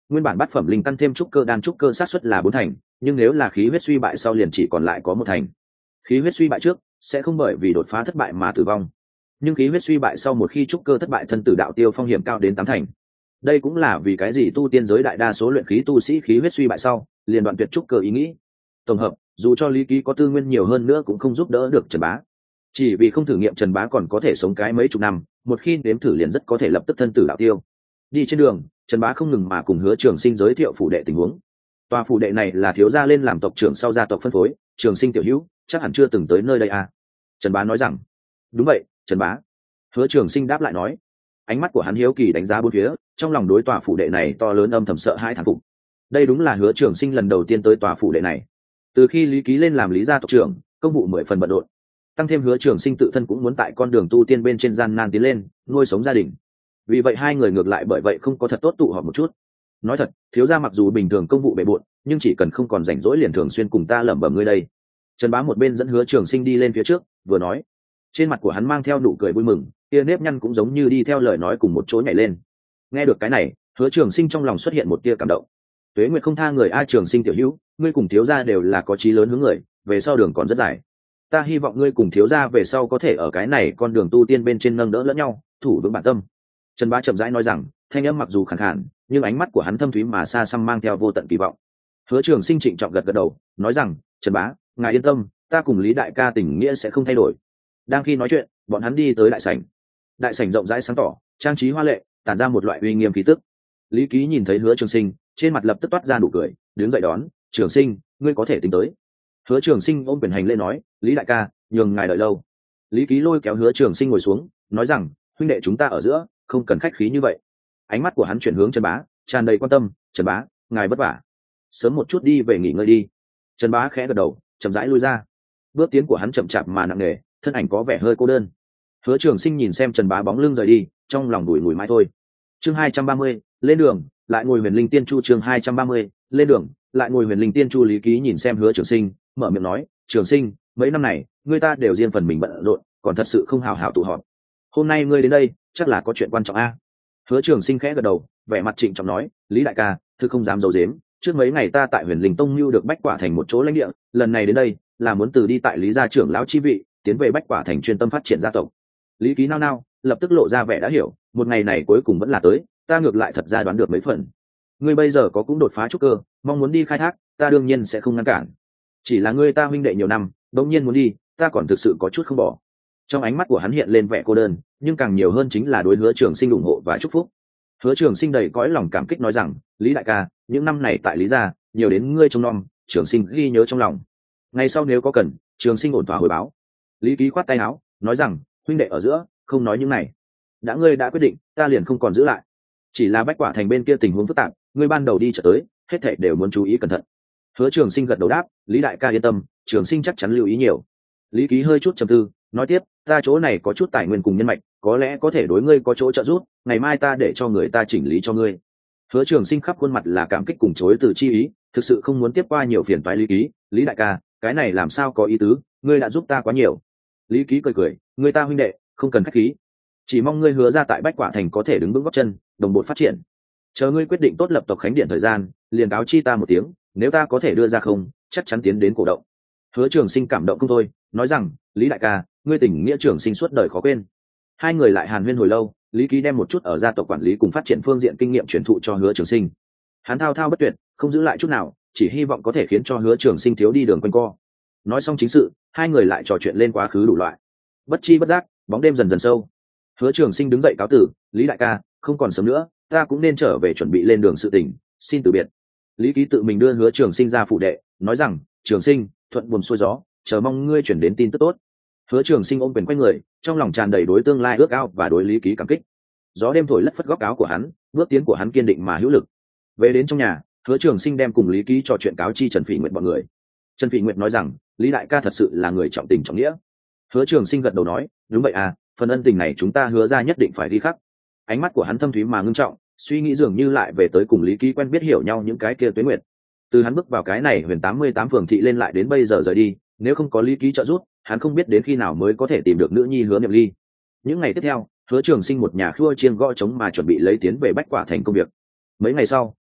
nguyên bản bát phẩm linh căn thêm trúc cơ đan trúc cơ sát suất là 4 thành, nhưng nếu là khí huyết suy bại sau liền chỉ còn lại có 1 thành. Khí huyết suy bại trước sẽ không bởi vì đột phá thất bại mà tử vong, nhưng khí huyết suy bại sau một khi trúc cơ thất bại, thân tử đạo tiêu phong hiểm cao đến 8 thành. Đây cũng là vì cái gì tu tiên giới đại đa số luyện khí tu sĩ khí huyết suy bại sau liền đoạn tuyệt trúc cơ ý nghĩ. Tổng hợp, dù cho Lý Ký có tư nguyên nhiều hơn nữa cũng không giúp đỡ được Trần Bá. Chỉ vì không thử nghiệm Trần Bá còn có thể sống cái mấy chục năm, một khi nếm thử liền rất có thể lập tức thân tử đạo tiêu. Đi trên đường, Trần Bá không ngừng mà cùng Hứa Trường Sinh giới thiệu phủ đệ tình huống. Tòa phủ đệ này là thiếu gia lên làm tộc trưởng sau gia tộc phân phối, Trường Sinh tiểu hữu chắc hẳn chưa từng tới nơi đây à? Trần Bá nói rằng. Đúng vậy, Trần Bá. Hứa Trường Sinh đáp lại nói. Ánh mắt của hắn hiếu kỳ đánh giá bốn phía, trong lòng đối tòa phủ đệ này to lớn âm thầm sợ hãi thán phục. Đây đúng là Hứa Trường Sinh lần đầu tiên tới tòa phủ đệ này. Từ khi Lý Ký lên làm Lý gia tộc trưởng, công vụ 10 phần bận rộn. Tăng thêm Hứa Trường Sinh tự thân cũng muốn tại con đường tu tiên bên trên gian nan tiến lên, nuôi sống gia đình. Vì vậy hai người ngược lại bởi vậy không có thật tốt tụ họp một chút. Nói thật, thiếu gia mặc dù bình thường công vụ bề bộn, nhưng chỉ cần không còn rảnh rỗi liền thường xuyên cùng ta lẩm bẩm ngươi đây. Trần Bá một bên dẫn Hứa Trường Sinh đi lên phía trước, vừa nói. Trên mặt của hắn mang theo nụ cười vui mừng, tia nếp nhăn cũng giống như đi theo lời nói cùng một chỗ nhảy lên. Nghe được cái này, Hứa Trường Sinh trong lòng xuất hiện một tia cảm động. Tuế Nguyệt không tha người a, Trường Sinh tiểu hữu, ngươi cùng thiếu gia đều là có chí lớn hướng người, về sau đường còn rất dài. Ta hy vọng ngươi cùng thiếu gia về sau có thể ở cái này con đường tu tiên bên trên nâng đỡ lẫn nhau, thủ vững bản tâm. Trần Bá chậm rãi nói rằng, thanh âm mặc dù khàn khàn, nhưng ánh mắt của hắn thâm thúy mà xa xăm mang theo vô tận kỳ vọng. Hứa Trường Sinh trịnh trọng gật gật đầu, nói rằng, Trần Bá, ngài yên tâm, ta cùng Lý đại ca tình nghĩa sẽ không thay đổi. Đang khi nói chuyện, bọn hắn đi tới đại sảnh. Đại sảnh rộng rãi sáng tỏ, trang trí hoa lệ, tản ra một loại uy nghiêm khí tức. Lý Ký nhìn thấy Hứa Trường Sinh, trên mặt lập tức toát ra nụ cười, đứng dậy đón, Trường Sinh, ngươi có thể tính tới. Hứa Trường Sinh ôm quyền hành lễ nói, Lý đại ca, nhường ngài đợi lâu. Lý Ký lôi kéo Hứa Trường Sinh ngồi xuống, nói rằng, huynh đệ chúng ta ở giữa, không cần khách khí như vậy. Ánh mắt của hắn chuyển hướng Trần Bá, tràn đầy quan tâm, Trần Bá, ngài vất vả, sớm một chút đi về nghỉ ngơi đi. Trần Bá khẽ gật đầu, chậm rãi lui ra. Bước tiến của hắn chậm chạp mà nặng nề, thân ảnh có vẻ hơi cô đơn. Hứa Trường Sinh nhìn xem Trần Bá bóng lưng rời đi, trong lòng đùi ngùi mãi thôi. Chương 230, lên đường, lại ngồi Huyền Linh Tiên Chu. Chương 230, lên đường, lại ngồi Huyền Linh Tiên Chu. Lý Ký nhìn xem Hứa Trường Sinh, mở miệng nói, Trường Sinh, mấy năm này, người ta đều riêng phần mình bận rộn, còn thật sự không hào hào tụ họp. Hôm nay ngươi đến đây, chắc là có chuyện quan trọng a. Hứa Trường Sinh khẽ gật đầu, vẻ mặt trịnh trọng nói, Lý đại ca, thực không dám giấu giếm, trước mấy ngày ta tại Huyền Linh Tông lưu được Bách Quả Thành một chỗ lãnh địa, lần này đến đây là muốn từ đi tại Lý gia trưởng lão chi vị, tiến về Bách Quả Thành chuyên tâm phát triển gia tộc. Lý Ký nao nao, lập tức lộ ra vẻ đã hiểu, một ngày này cuối cùng vẫn là tới, ta ngược lại thật ra đoán được mấy phần. Ngươi bây giờ có cũng đột phá trúc cơ, mong muốn đi khai thác, ta đương nhiên sẽ không ngăn cản. Chỉ là ngươi ta huynh đệ nhiều năm, đột nhiên muốn đi, ta còn thực sự có chút không bỏ. Trong ánh mắt của hắn hiện lên vẻ cô đơn, nhưng càng nhiều hơn chính là đối Hứa Trường Sinh ủng hộ và chúc phúc. Hứa Trường Sinh đầy cõi lòng cảm kích nói rằng, Lý đại ca, những năm này tại Lý gia, nhiều đến ngươi trông nom, Trường Sinh ghi nhớ trong lòng. Ngày sau nếu có cần, Trường Sinh ổn thỏa hồi báo. Lý Ký khoát tay áo, nói rằng, huynh đệ ở giữa, không nói những này. Đã ngươi đã quyết định, ta liền không còn giữ lại. Chỉ là Bách Quả Thành bên kia tình huống phức tạp, ngươi ban đầu đi trở tới, hết thảy đều muốn chú ý cẩn thận. Hứa Trường Sinh gật đầu đáp, Lý đại ca yên tâm, Trường Sinh chắc chắn lưu ý nhiều. Lý Ký hơi chút trầm tư, nói tiếp, ta chỗ này có chút tài nguyên cùng nhân mạch, có lẽ có thể đối ngươi có chỗ trợ giúp, ngày mai ta để cho người ta chỉnh lý cho ngươi. Hứa Trường Sinh khắp khuôn mặt là cảm kích cùng chối từ chi ý, thực sự không muốn tiếp qua nhiều phiền toái. Lý Ký, Lý đại ca, cái này làm sao có ý tứ, ngươi đã giúp ta quá nhiều. Lý Ký cười cười, người ta huynh đệ, không cần khách khí, chỉ mong ngươi hứa ra tại Bách Quả Thành có thể đứng vững gót chân, đồng bộ phát triển. Chờ ngươi quyết định tốt lập tộc khánh điện thời gian, liền cáo chi ta một tiếng, nếu ta có thể đưa ra không, chắc chắn tiến đến cổ động. Hứa Trường Sinh cảm động không thôi, nói rằng, Lý đại ca, ngươi tình nghĩa Trường Sinh suốt đời khó quên. Hai người lại hàn huyên hồi lâu, Lý Ký đem một chút ở gia tộc quản lý cùng phát triển phương diện kinh nghiệm truyền thụ cho Hứa Trường Sinh. Hắn thao thao bất tuyệt, không giữ lại chút nào, chỉ hy vọng có thể khiến cho Hứa Trường Sinh thiếu đi đường quanh co. Nói xong chính sự, hai người lại trò chuyện lên quá khứ đủ loại. Bất chi bất giác, bóng đêm dần dần sâu. Hứa Trường Sinh đứng dậy cáo tử, Lý đại ca, không còn sớm nữa, ta cũng nên trở về chuẩn bị lên đường sự tình, xin từ biệt. Lý Ký tự mình đưa Hứa Trường Sinh ra phủ đệ, nói rằng, Trường Sinh, thuận buồm xuôi gió, chờ mong ngươi chuyển đến tin tức tốt. Hứa Trường Sinh ôm quyền quay người, trong lòng tràn đầy đối tương lai ước ao và đối Lý Ký cảm kích. Gió đêm thổi lất phất góc áo của hắn, bước tiến của hắn kiên định mà hữu lực. Về đến trong nhà, Hứa Trường Sinh đem cùng Lý Ký trò chuyện cáo chi Trần Phỉ Nguyệt bọn người. Trần Phỉ Nguyệt nói rằng, Lý đại ca thật sự là người trọng tình trọng nghĩa. Hứa Trường Sinh gật đầu nói, đúng vậy à, phần ân tình này chúng ta hứa ra nhất định phải đi khắc. Ánh mắt của hắn thâm thúy mà ngưng trọng, suy nghĩ dường như lại về tới cùng Lý Ký quen biết hiểu nhau những cái kia tuế nguyệt. Từ hắn bước vào cái này Huyền 88 phường thị lên lại đến bây giờ rời đi, nếu không có Lý Ký trợ giúp, hắn không biết đến khi nào mới có thể tìm được nữ nhi Hứa Niệm Ly. Những ngày tiếp theo, Hứa Trường Sinh một nhà khua chiêng gõ trống mà chuẩn bị lấy tiến về Bách Quả Thành công việc. Mấy ngày sau,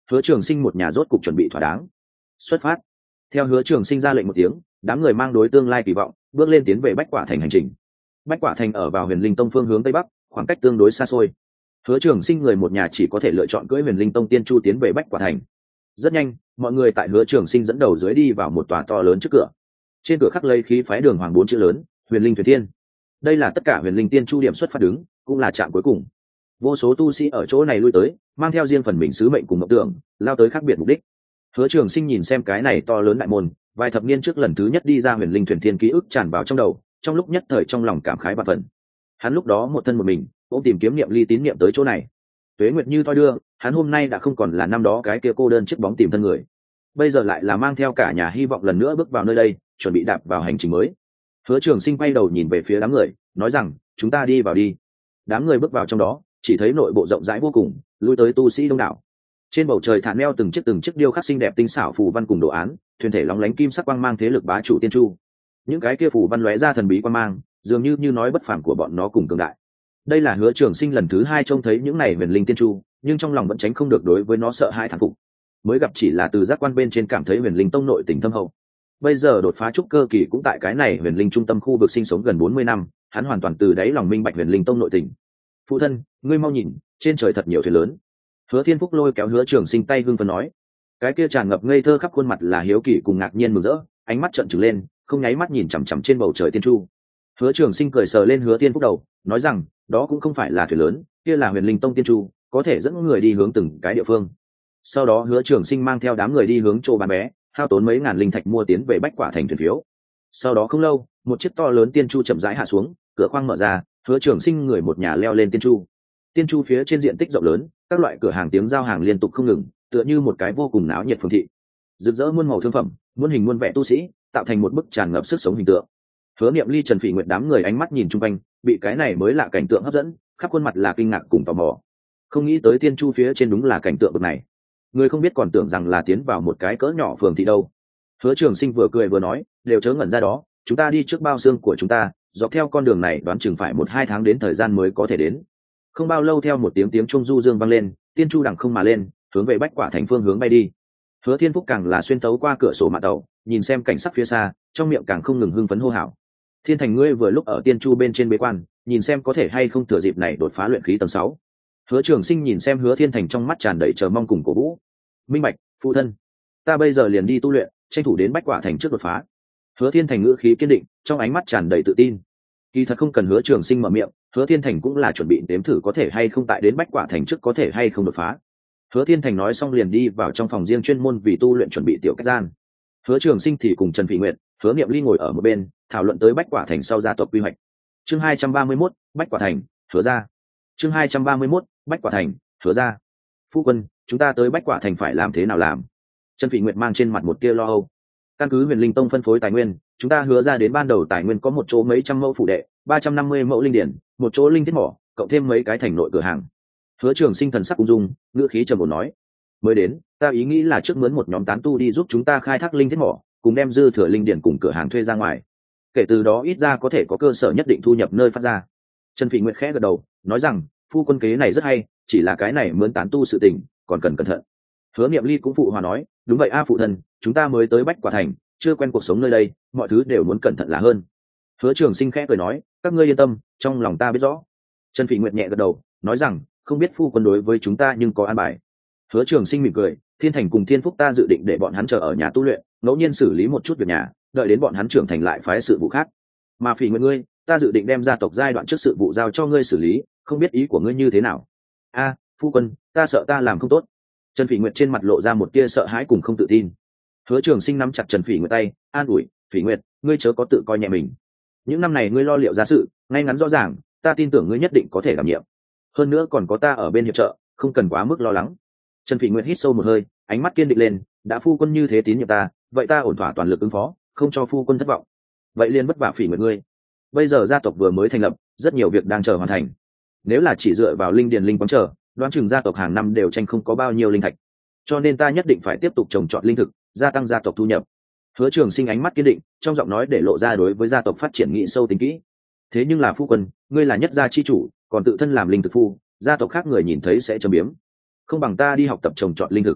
Hứa Trường Sinh một nhà rốt cục chuẩn bị thỏa đáng, xuất phát. Theo Hứa Trường Sinh ra lệnh một tiếng, đám người mang đối tương lai kỳ vọng bước lên tiến về Bách Quả Thành hành trình. Bách Quả Thành ở vào Huyền Linh Tông phương hướng tây bắc, khoảng cách tương đối xa xôi. Hứa Trường Sinh người một nhà chỉ có thể lựa chọn cưỡi Huyền Linh Tông tiên chu tiến về Bách Quả Thành. Rất nhanh, mọi người tại Hứa Trường Sinh dẫn đầu dưới đi vào một tòa to lớn trước cửa. Trên cửa khắc lấy khí phái đường hoàng 4 chữ lớn, Huyền Linh Thuyền Thiên. Đây là tất cả Huyền Linh tiên chu điểm xuất phát đứng, cũng là trạm cuối cùng. Vô số tu sĩ ở chỗ này lui tới, mang theo riêng phần mình sứ mệnh cùng mộng tưởng, lao tới khác biệt mục đích. Hứa Trường Sinh nhìn xem cái này to lớn đại môn, vài thập niên trước lần thứ nhất đi ra Huyền Linh Thuyền Thiên ký ức tràn vào trong đầu, trong lúc nhất thời trong lòng cảm khái và phần. Hắn lúc đó một thân một mình, cũng tìm kiếm niệm ly tín niệm tới chỗ này. Tuế nguyệt như thoi đưa, hắn hôm nay đã không còn là năm đó cái kia cô đơn chiếc bóng tìm thân người. Bây giờ lại là mang theo cả nhà hy vọng lần nữa bước vào nơi đây, chuẩn bị đạp vào hành trình mới. Hứa Trường Sinh quay đầu nhìn về phía đám người, nói rằng, chúng ta đi vào đi. Đám người bước vào trong đó, chỉ thấy nội bộ rộng rãi vô cùng, lui tới tu sĩ đông đảo. Trên bầu trời thản neo từng chiếc điêu khắc xinh đẹp tinh xảo phù văn cùng đồ án, thuyền thể lóng lánh kim sắc quang mang thế lực bá chủ tiên chu. Những cái kia phù văn lóe ra thần bí quang mang, dường như nói bất phàm của bọn nó cùng cường đại. Đây là Hứa Trường Sinh lần thứ 2 trông thấy những này huyền linh tiên chu, nhưng trong lòng vẫn tránh không được đối với nó sợ hãi thán phục. Mới gặp chỉ là từ giác quan bên trên cảm thấy huyền linh tông nội tình thâm hậu. Bây giờ đột phá trúc cơ kỳ cũng tại cái này huyền linh trung tâm khu vực sinh sống gần 40 năm, hắn hoàn toàn từ đáy lòng minh bạch huyền linh tông nội tình. Phụ thân, ngươi mau nhìn, trên trời thật nhiều thuyền lớn. Hứa Thiên Phúc lôi kéo Hứa Trường Sinh tay hưng phấn nói. Cái kia tràn ngập ngây thơ khắp khuôn mặt là hiếu kỳ cùng ngạc nhiên mừng rỡ, ánh mắt trợn trừng lên, không nháy mắt nhìn chằm chằm trên bầu trời tiên chu. Hứa Trường Sinh cười sờ lên Hứa Thiên Phúc đầu, nói rằng, đó cũng không phải là thuyền lớn, kia là huyền linh tông tiên chu, có thể dẫn người đi hướng từng cái địa phương. Sau đó Hứa Trường Sinh mang theo đám người đi hướng chỗ bán bé, hao tốn mấy ngàn linh thạch mua tiến về Bách Quả Thành thuyền phiếu. Sau đó không lâu, một chiếc to lớn tiên chu chậm rãi hạ xuống, cửa khoang mở ra, Hứa Trường Sinh người một nhà leo lên tiên chu. Tiên chu phía trên diện tích rộng lớn, các loại cửa hàng tiếng giao hàng liên tục không ngừng, tựa như một cái vô cùng náo nhiệt phương thị. Rực rỡ muôn màu thương phẩm, muôn hình muôn vẻ tu sĩ, tạo thành một bức tràn ngập sức sống hình tượng. Hứa Niệm Ly, Trần Phỉ Nguyệt đám người ánh mắt nhìn chung quanh, bị cái này mới lạ cảnh tượng hấp dẫn, khắp khuôn mặt là kinh ngạc cùng tò mò. Không nghĩ tới tiên chu phía trên đúng là cảnh tượng bậc này. Người không biết còn tưởng rằng là tiến vào một cái cỡ nhỏ phường thị đâu. Hứa Trường Sinh vừa cười vừa nói, đều chớ ngẩn ra đó, chúng ta đi trước bao xương của chúng ta, dọc theo con đường này đoán chừng phải 1-2 tháng đến thời gian mới có thể đến. Không bao lâu theo một tiếng trung du dương vang lên, tiên chu đằng không mà lên, hướng về Bách Quả Thành phương hướng bay đi. Hứa Thiên Phúc càng là xuyên tấu qua cửa sổ mạn tàu, nhìn xem cảnh sắc phía xa, trong miệng càng không ngừng hưng phấn hô hào. Thiên Thành ngươi vừa lúc ở tiên chu bên trên bế quan, nhìn xem có thể hay không thừa dịp này đột phá luyện khí tầng 6. Hứa Trường Sinh nhìn xem Hứa Thiên Thành trong mắt tràn đầy chờ mong cùng cổ vũ. Minh bạch, phụ thân, ta bây giờ liền đi tu luyện, tranh thủ đến Bách Quả Thành trước đột phá. Hứa Thiên Thành ngữ khí kiên định, trong ánh mắt tràn đầy tự tin. Kỳ thật không cần Hứa Trường Sinh mở miệng, Hứa Thiên Thành cũng là chuẩn bị đếm thử có thể hay không tại đến Bách Quả Thành trước có thể hay không đột phá. Hứa Thiên Thành nói xong liền đi vào trong phòng riêng chuyên môn vì tu luyện chuẩn bị tiểu cách gian. Hứa Trường Sinh thì cùng Trần Phỉ Nguyệt, Hứa Niệm Ly ngồi ở một bên, thảo luận tới Bách Quả Thành sau gia tộc quy hoạch. Chương 231, Bách Quả Thành, Hứa gia. Chương 231, Bách Quả Thành, Hứa gia. Phu quân, chúng ta tới Bách Quả Thành phải làm thế nào làm? Trần Phỉ Nguyệt mang trên mặt một tia lo âu. Căn cứ Huyền Linh Tông phân phối tài nguyên, chúng ta hứa ra đến ban đầu tài nguyên có một chỗ mấy trăm mẫu phủ đệ, 350 mẫu linh điển, một chỗ linh thiết mỏ, cộng thêm mấy cái thành nội cửa hàng. Hứa Trường Sinh thần sắc ung dung, ngữ khí trầm ổn nói: mới đến, ta ý nghĩ là trước mướn một nhóm tán tu đi giúp chúng ta khai thác linh thiết mỏ, cùng đem dư thừa linh điển cùng cửa hàng thuê ra ngoài. Kể từ đó ít ra có thể có cơ sở nhất định thu nhập nơi phát ra. Trần Phỉ Nguyệt khẽ gật đầu, nói rằng: phu quân kế này rất hay, chỉ là cái này mướn tán tu sự tình, còn cần cẩn thận. Hứa Niệm Ly cũng phụ hòa nói: đúng vậy a phụ thân, chúng ta mới tới Bách Quả Thành, chưa quen cuộc sống nơi đây, mọi thứ đều muốn cẩn thận là hơn. Hứa Trường Sinh khẽ cười nói: các ngươi yên tâm, trong lòng ta biết rõ. Trần Phỉ Nguyệt nhẹ gật đầu, nói rằng: không biết phu quân đối với chúng ta nhưng có an bài. Hứa Trường Sinh mỉm cười: Thiên Thành cùng Thiên Phúc ta dự định để bọn hắn chờ ở nhà tu luyện, ngẫu nhiên xử lý một chút việc nhà, đợi đến bọn hắn trưởng thành lại phái sự vụ khác. Mà Phỉ Nguyệt ngươi, ta dự định đem gia tộc giai đoạn trước sự vụ giao cho ngươi xử lý, không biết ý của ngươi như thế nào? A, phu quân, ta sợ ta làm không tốt. Trần Phỉ Nguyệt trên mặt lộ ra một tia sợ hãi cùng không tự tin. Hứa Trường Sinh nắm chặt Trần Phỉ Nguyệt tay, an ủi: Phỉ Nguyệt, ngươi chớ có tự coi nhẹ mình. Những năm này ngươi lo liệu gia sự, ngay ngắn rõ ràng, ta tin tưởng ngươi nhất định có thể đảm nhiệm. Hơn nữa còn có ta ở bên hiệp trợ, không cần quá mức lo lắng. Trần Phỉ Nguyệt hít sâu một hơi, ánh mắt kiên định lên: đã phu quân như thế tín nhiệm ta, vậy ta ổn thỏa toàn lực ứng phó, không cho phu quân thất vọng. Vậy liền vất vả Phỉ Nguyệt ngươi. Bây giờ gia tộc vừa mới thành lập, rất nhiều việc đang chờ hoàn thành. Nếu là chỉ dựa vào linh điền linh quán chờ, đoán chừng gia tộc hàng năm đều tranh không có bao nhiêu linh thạch. Cho nên ta nhất định phải tiếp tục trồng trọt linh thực, gia tăng gia tộc thu nhập. Hứa Trường Sinh ánh mắt kiên định, trong giọng nói để lộ ra đối với gia tộc phát triển nghĩ sâu tính kỹ. Thế nhưng là phu quân, ngươi là nhất gia chi chủ, còn tự thân làm linh thực phu, gia tộc khác người nhìn thấy sẽ châm biếm. Không bằng ta đi học tập trồng trọt linh thực.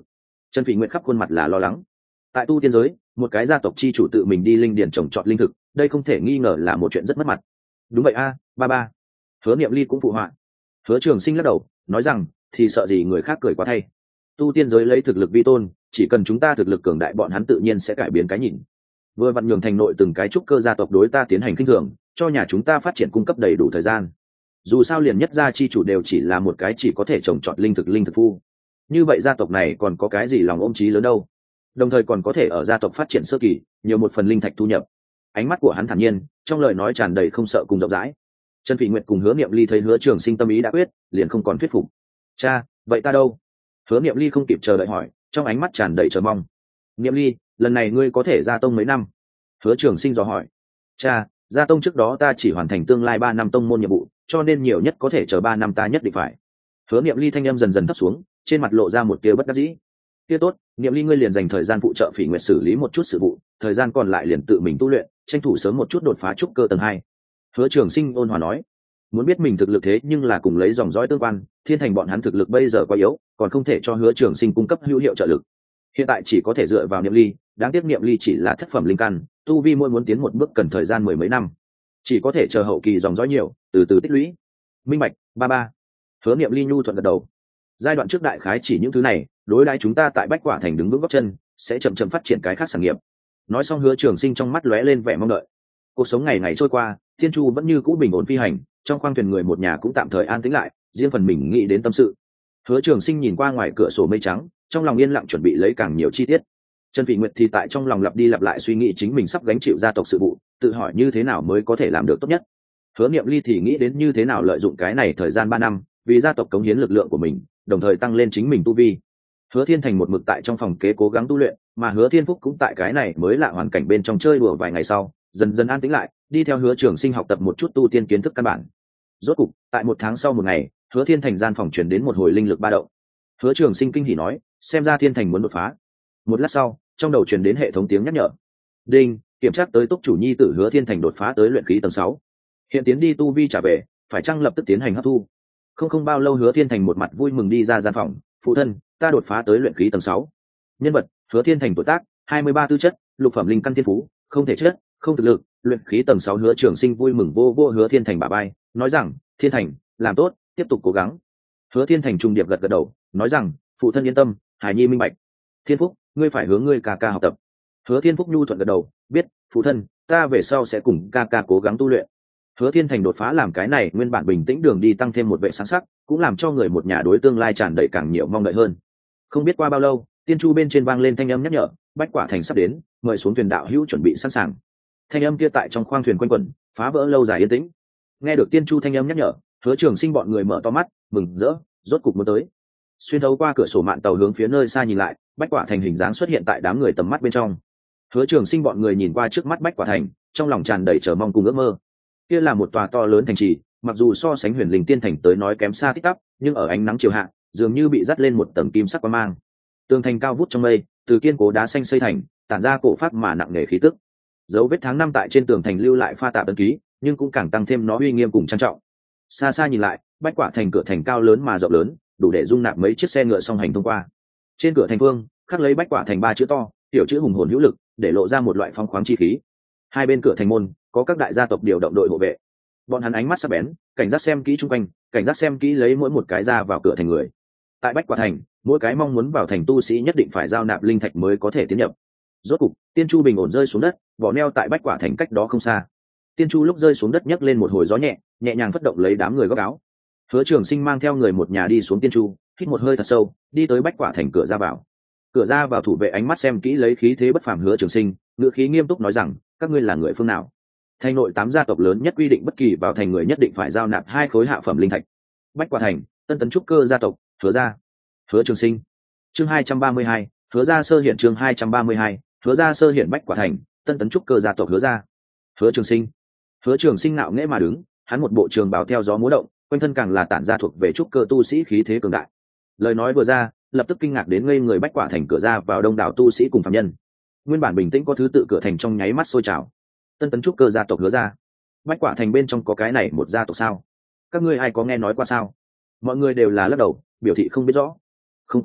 Trần Phỉ Nguyệt khắp khuôn mặt là lo lắng. Tại tu tiên giới, một cái gia tộc chi chủ tự mình đi linh điền trồng trọt linh thực, đây không thể nghi ngờ là một chuyện rất mất mặt. Đúng vậy a, ba ba. Hứa Niệm Ly cũng phụ họa. Hứa Trường Sinh lắc đầu, nói rằng, thì sợ gì người khác cười quá thay. Tu tiên giới lấy thực lực vi tôn, chỉ cần chúng ta thực lực cường đại, bọn hắn tự nhiên sẽ cải biến cái nhìn. Vừa vặn nhường thành nội từng cái trúc cơ gia tộc đối ta tiến hành kinh thường, cho nhà chúng ta phát triển cung cấp đầy đủ thời gian. Dù sao liền nhất gia chi chủ đều chỉ là một cái chỉ có thể trồng trọt linh thực phu, như vậy gia tộc này còn có cái gì lòng ôm chí lớn đâu. Đồng thời còn có thể ở gia tộc phát triển sơ kỳ nhiều một phần linh thạch thu nhập. Ánh mắt của hắn thản nhiên, trong lời nói tràn đầy không sợ cùng rộng rãi. Trần Phỉ Nguyệt cùng Hứa Niệm Ly thấy Hứa Trường Sinh tâm ý đã quyết, liền không còn thuyết phục. Cha, vậy ta đâu? Hứa Niệm Ly không kịp chờ đợi hỏi, trong ánh mắt tràn đầy chờ mong. Niệm Ly, lần này ngươi có thể ra tông mấy năm? Hứa Trường Sinh dò hỏi. Cha, ra tông trước đó ta chỉ hoàn thành tương lai 3 năm tông môn nhiệm vụ, cho nên nhiều nhất có thể chờ 3 năm ta nhất định phải. Hứa Niệm Ly thanh âm dần dần thấp xuống, trên mặt lộ ra một tia bất đắc dĩ. Kia tốt, Niệm Ly ngươi liền dành thời gian phụ trợ Phỉ Nguyệt xử lý một chút sự vụ, thời gian còn lại liền tự mình tu luyện, tranh thủ sớm một chút đột phá trúc cơ tầng 2. Hứa Trường Sinh ôn hòa nói. Muốn biết mình thực lực thế nhưng là cùng lấy dòng dõi tương quan, Thiên Thành bọn hắn thực lực bây giờ quá yếu, còn không thể cho Hứa Trường Sinh cung cấp hữu hiệu trợ lực. Hiện tại chỉ có thể dựa vào Niệm Ly, đáng tiếc Niệm Ly chỉ là thất phẩm linh căn, tu vi mỗi muốn tiến một bước cần thời gian 10 mấy năm, chỉ có thể chờ hậu kỳ dòng dõi nhiều, từ từ tích lũy. Minh bạch, ba ba. Hứa Niệm Ly nhu thuận gật đầu. Giai đoạn trước đại khái chỉ những thứ này, đối đãi chúng ta tại Bách Quả Thành đứng vững gót chân, sẽ chậm chậm phát triển cái khác sản nghiệp. Nói xong Hứa Trường Sinh trong mắt lóe lên vẻ mong đợi. Cuộc sống ngày ngày trôi qua, Thiên Chu vẫn như cũ bình ổn phi hành, trong khoang thuyền người một nhà cũng tạm thời an tĩnh lại, riêng phần mình nghĩ đến tâm sự. Hứa Trường Sinh nhìn qua ngoài cửa sổ mây trắng, trong lòng yên lặng chuẩn bị lấy càng nhiều chi tiết. Trần Phỉ Nguyệt thì tại trong lòng lặp đi lặp lại suy nghĩ chính mình sắp gánh chịu gia tộc sự vụ, tự hỏi như thế nào mới có thể làm được tốt nhất. Hứa Niệm Ly thì nghĩ đến như thế nào lợi dụng cái này thời gian 3 năm, vì gia tộc cống hiến lực lượng của mình, đồng thời tăng lên chính mình tu vi. Hứa Thiên Thành một mực tại trong phòng kế cố gắng tu luyện, mà Hứa Thiên Phúc cũng tại cái này mới lạ hoàn cảnh bên trong chơi đùa vài ngày sau, dần dần an tĩnh lại, đi theo Hứa Trường Sinh học tập một chút tu tiên kiến thức căn bản. Rốt cục, tại 1 tháng sau một ngày, Hứa Thiên Thành gian phòng truyền đến một hồi linh lực ba động. Hứa Trường Sinh kinh hỉ nói, xem ra Thiên Thành muốn đột phá. Một lát sau, trong đầu truyền đến hệ thống tiếng nhắc nhở. Đinh, kiểm tra tới túc chủ nhi tử Hứa Thiên Thành đột phá tới luyện khí tầng 6. Hiện tiến đi tu vi trả về, phải chăng lập tức tiến hành hấp thu? Không bao lâu Hứa Thiên Thành một mặt vui mừng đi ra gian phòng, phụ thân, ta đột phá tới luyện khí tầng 6. Nhân vật, Hứa Thiên Thành tuổi tác, 23 tư chất, lục phẩm linh căn thiên phú, không thể chất, không thực lực, luyện khí tầng 6. Hứa Trường Sinh vui mừng vô Hứa Thiên Thành bả vai, nói rằng, Thiên Thành, làm tốt, tiếp tục cố gắng. Hứa Thiên Thành trung điệp gật gật đầu, nói rằng, phụ thân yên tâm, Hải Nhi minh bạch. Thiên Phúc, ngươi phải hướng ngươi ca ca học tập. Hứa Thiên Phúc nhu thuận gật đầu, biết, phụ thân, ta về sau sẽ cùng ca ca cố gắng tu luyện. Hứa Thiên Thành đột phá làm cái này nguyên bản bình tĩnh đường đi tăng thêm một vệ sáng sắc, cũng làm cho người một nhà đối tương lai tràn đầy càng nhiều mong đợi hơn. Không biết qua bao lâu, tiên chu bên trên vang lên thanh âm nhắc nhở, Bách Quả Thành sắp đến, mời xuống thuyền đạo hữu chuẩn bị sẵn sàng. Thanh âm kia tại trong khoang thuyền quanh quẩn, phá vỡ lâu dài yên tĩnh. Nghe được tiên chu thanh âm nhắc nhở, Hứa Trường Sinh bọn người mở to mắt, mừng rỡ, rốt cục muốn tới. Xuyên thấu qua cửa sổ mạn tàu hướng phía nơi xa nhìn lại, Bách Quả Thành hình dáng xuất hiện tại đám người tầm mắt bên trong. Hứa Trường Sinh bọn người nhìn qua trước mắt Bách Quả Thành, trong lòng tràn đầy chờ mong cùng ước mơ. Kia là một tòa to lớn thành trì, mặc dù so sánh Huyền Linh Tiên Thành tới nói kém xa tít tắp, nhưng ở ánh nắng chiều hạ, dường như bị dắt lên một tầng kim sắc quang mang. Tường thành cao vút trong mây, từ kiên cố đá xanh xây thành, tản ra cổ phát mà nặng nề khí tức. Dấu vết tháng năm tại trên tường thành lưu lại pha tạp ấn ký, nhưng cũng càng tăng thêm nó uy nghiêm cùng trang trọng. Xa xa nhìn lại, Bách Quả Thành cửa thành cao lớn mà rộng lớn, đủ để dung nạp mấy chiếc xe ngựa song hành thông qua. Trên cửa thành phương khắc lấy Bách Quả Thành 3 chữ to, tiểu chữ hùng hồn hữu lực, để lộ ra một loại phong khoáng chi khí. Hai bên cửa thành môn có các đại gia tộc điều động đội hộ vệ, bọn hắn ánh mắt sắc bén, cảnh giác xem kỹ chung quanh, cảnh giác xem kỹ lấy mỗi một cái ra vào cửa thành người. Tại Bách Quả Thành, mỗi cái mong muốn vào thành tu sĩ nhất định phải giao nạp linh thạch mới có thể tiến nhập. Rốt cục, tiên chu bình ổn rơi xuống đất, vỏ neo tại Bách Quả Thành cách đó không xa. Tiên chu lúc rơi xuống đất nhấc lên một hồi gió nhẹ, nhẹ nhàng phất động lấy đám người góc áo. Hứa Trường Sinh mang theo người một nhà đi xuống tiên chu, hít một hơi thật sâu, đi tới Bách Quả Thành cửa ra vào. Cửa ra vào thủ vệ ánh mắt xem kỹ lấy khí thế bất phàm Hứa Trường Sinh, ngữ khí nghiêm túc nói rằng, các ngươi là người phương nào? Thành nội 8 gia tộc lớn nhất quy định bất kỳ vào thành người nhất định phải giao nạp 2 khối hạ phẩm linh thạch. Bách Quả Thành, Tân Tấn trúc cơ gia tộc, Hứa gia. Hứa Trường Sinh. Chương 232, Hứa gia sơ hiện. Chương 232, Hứa gia sơ hiện. Bách Quả Thành, Tân Tấn trúc cơ gia tộc Hứa gia. Hứa Trường Sinh. Hứa Trường Sinh ngạo nghễ mà đứng, hắn một bộ trường bào theo gió múa động, quanh thân càng là tản ra thuộc về trúc cơ tu sĩ khí thế cường đại. Lời nói vừa ra, lập tức kinh ngạc đến ngây người Bách Quả Thành cửa ra vào đông đảo tu sĩ cùng phàm nhân. Nguyên bản bình tĩnh có thứ tự cửa thành trong nháy mắt sôi trào. Tân Tấn trúc cơ gia tộc Hứa gia. Bách Quả Thành bên trong có cái này một gia tộc sao? Các ngươi ai có nghe nói qua sao? Mọi người đều là lắc đầu, biểu thị không biết rõ. Không có,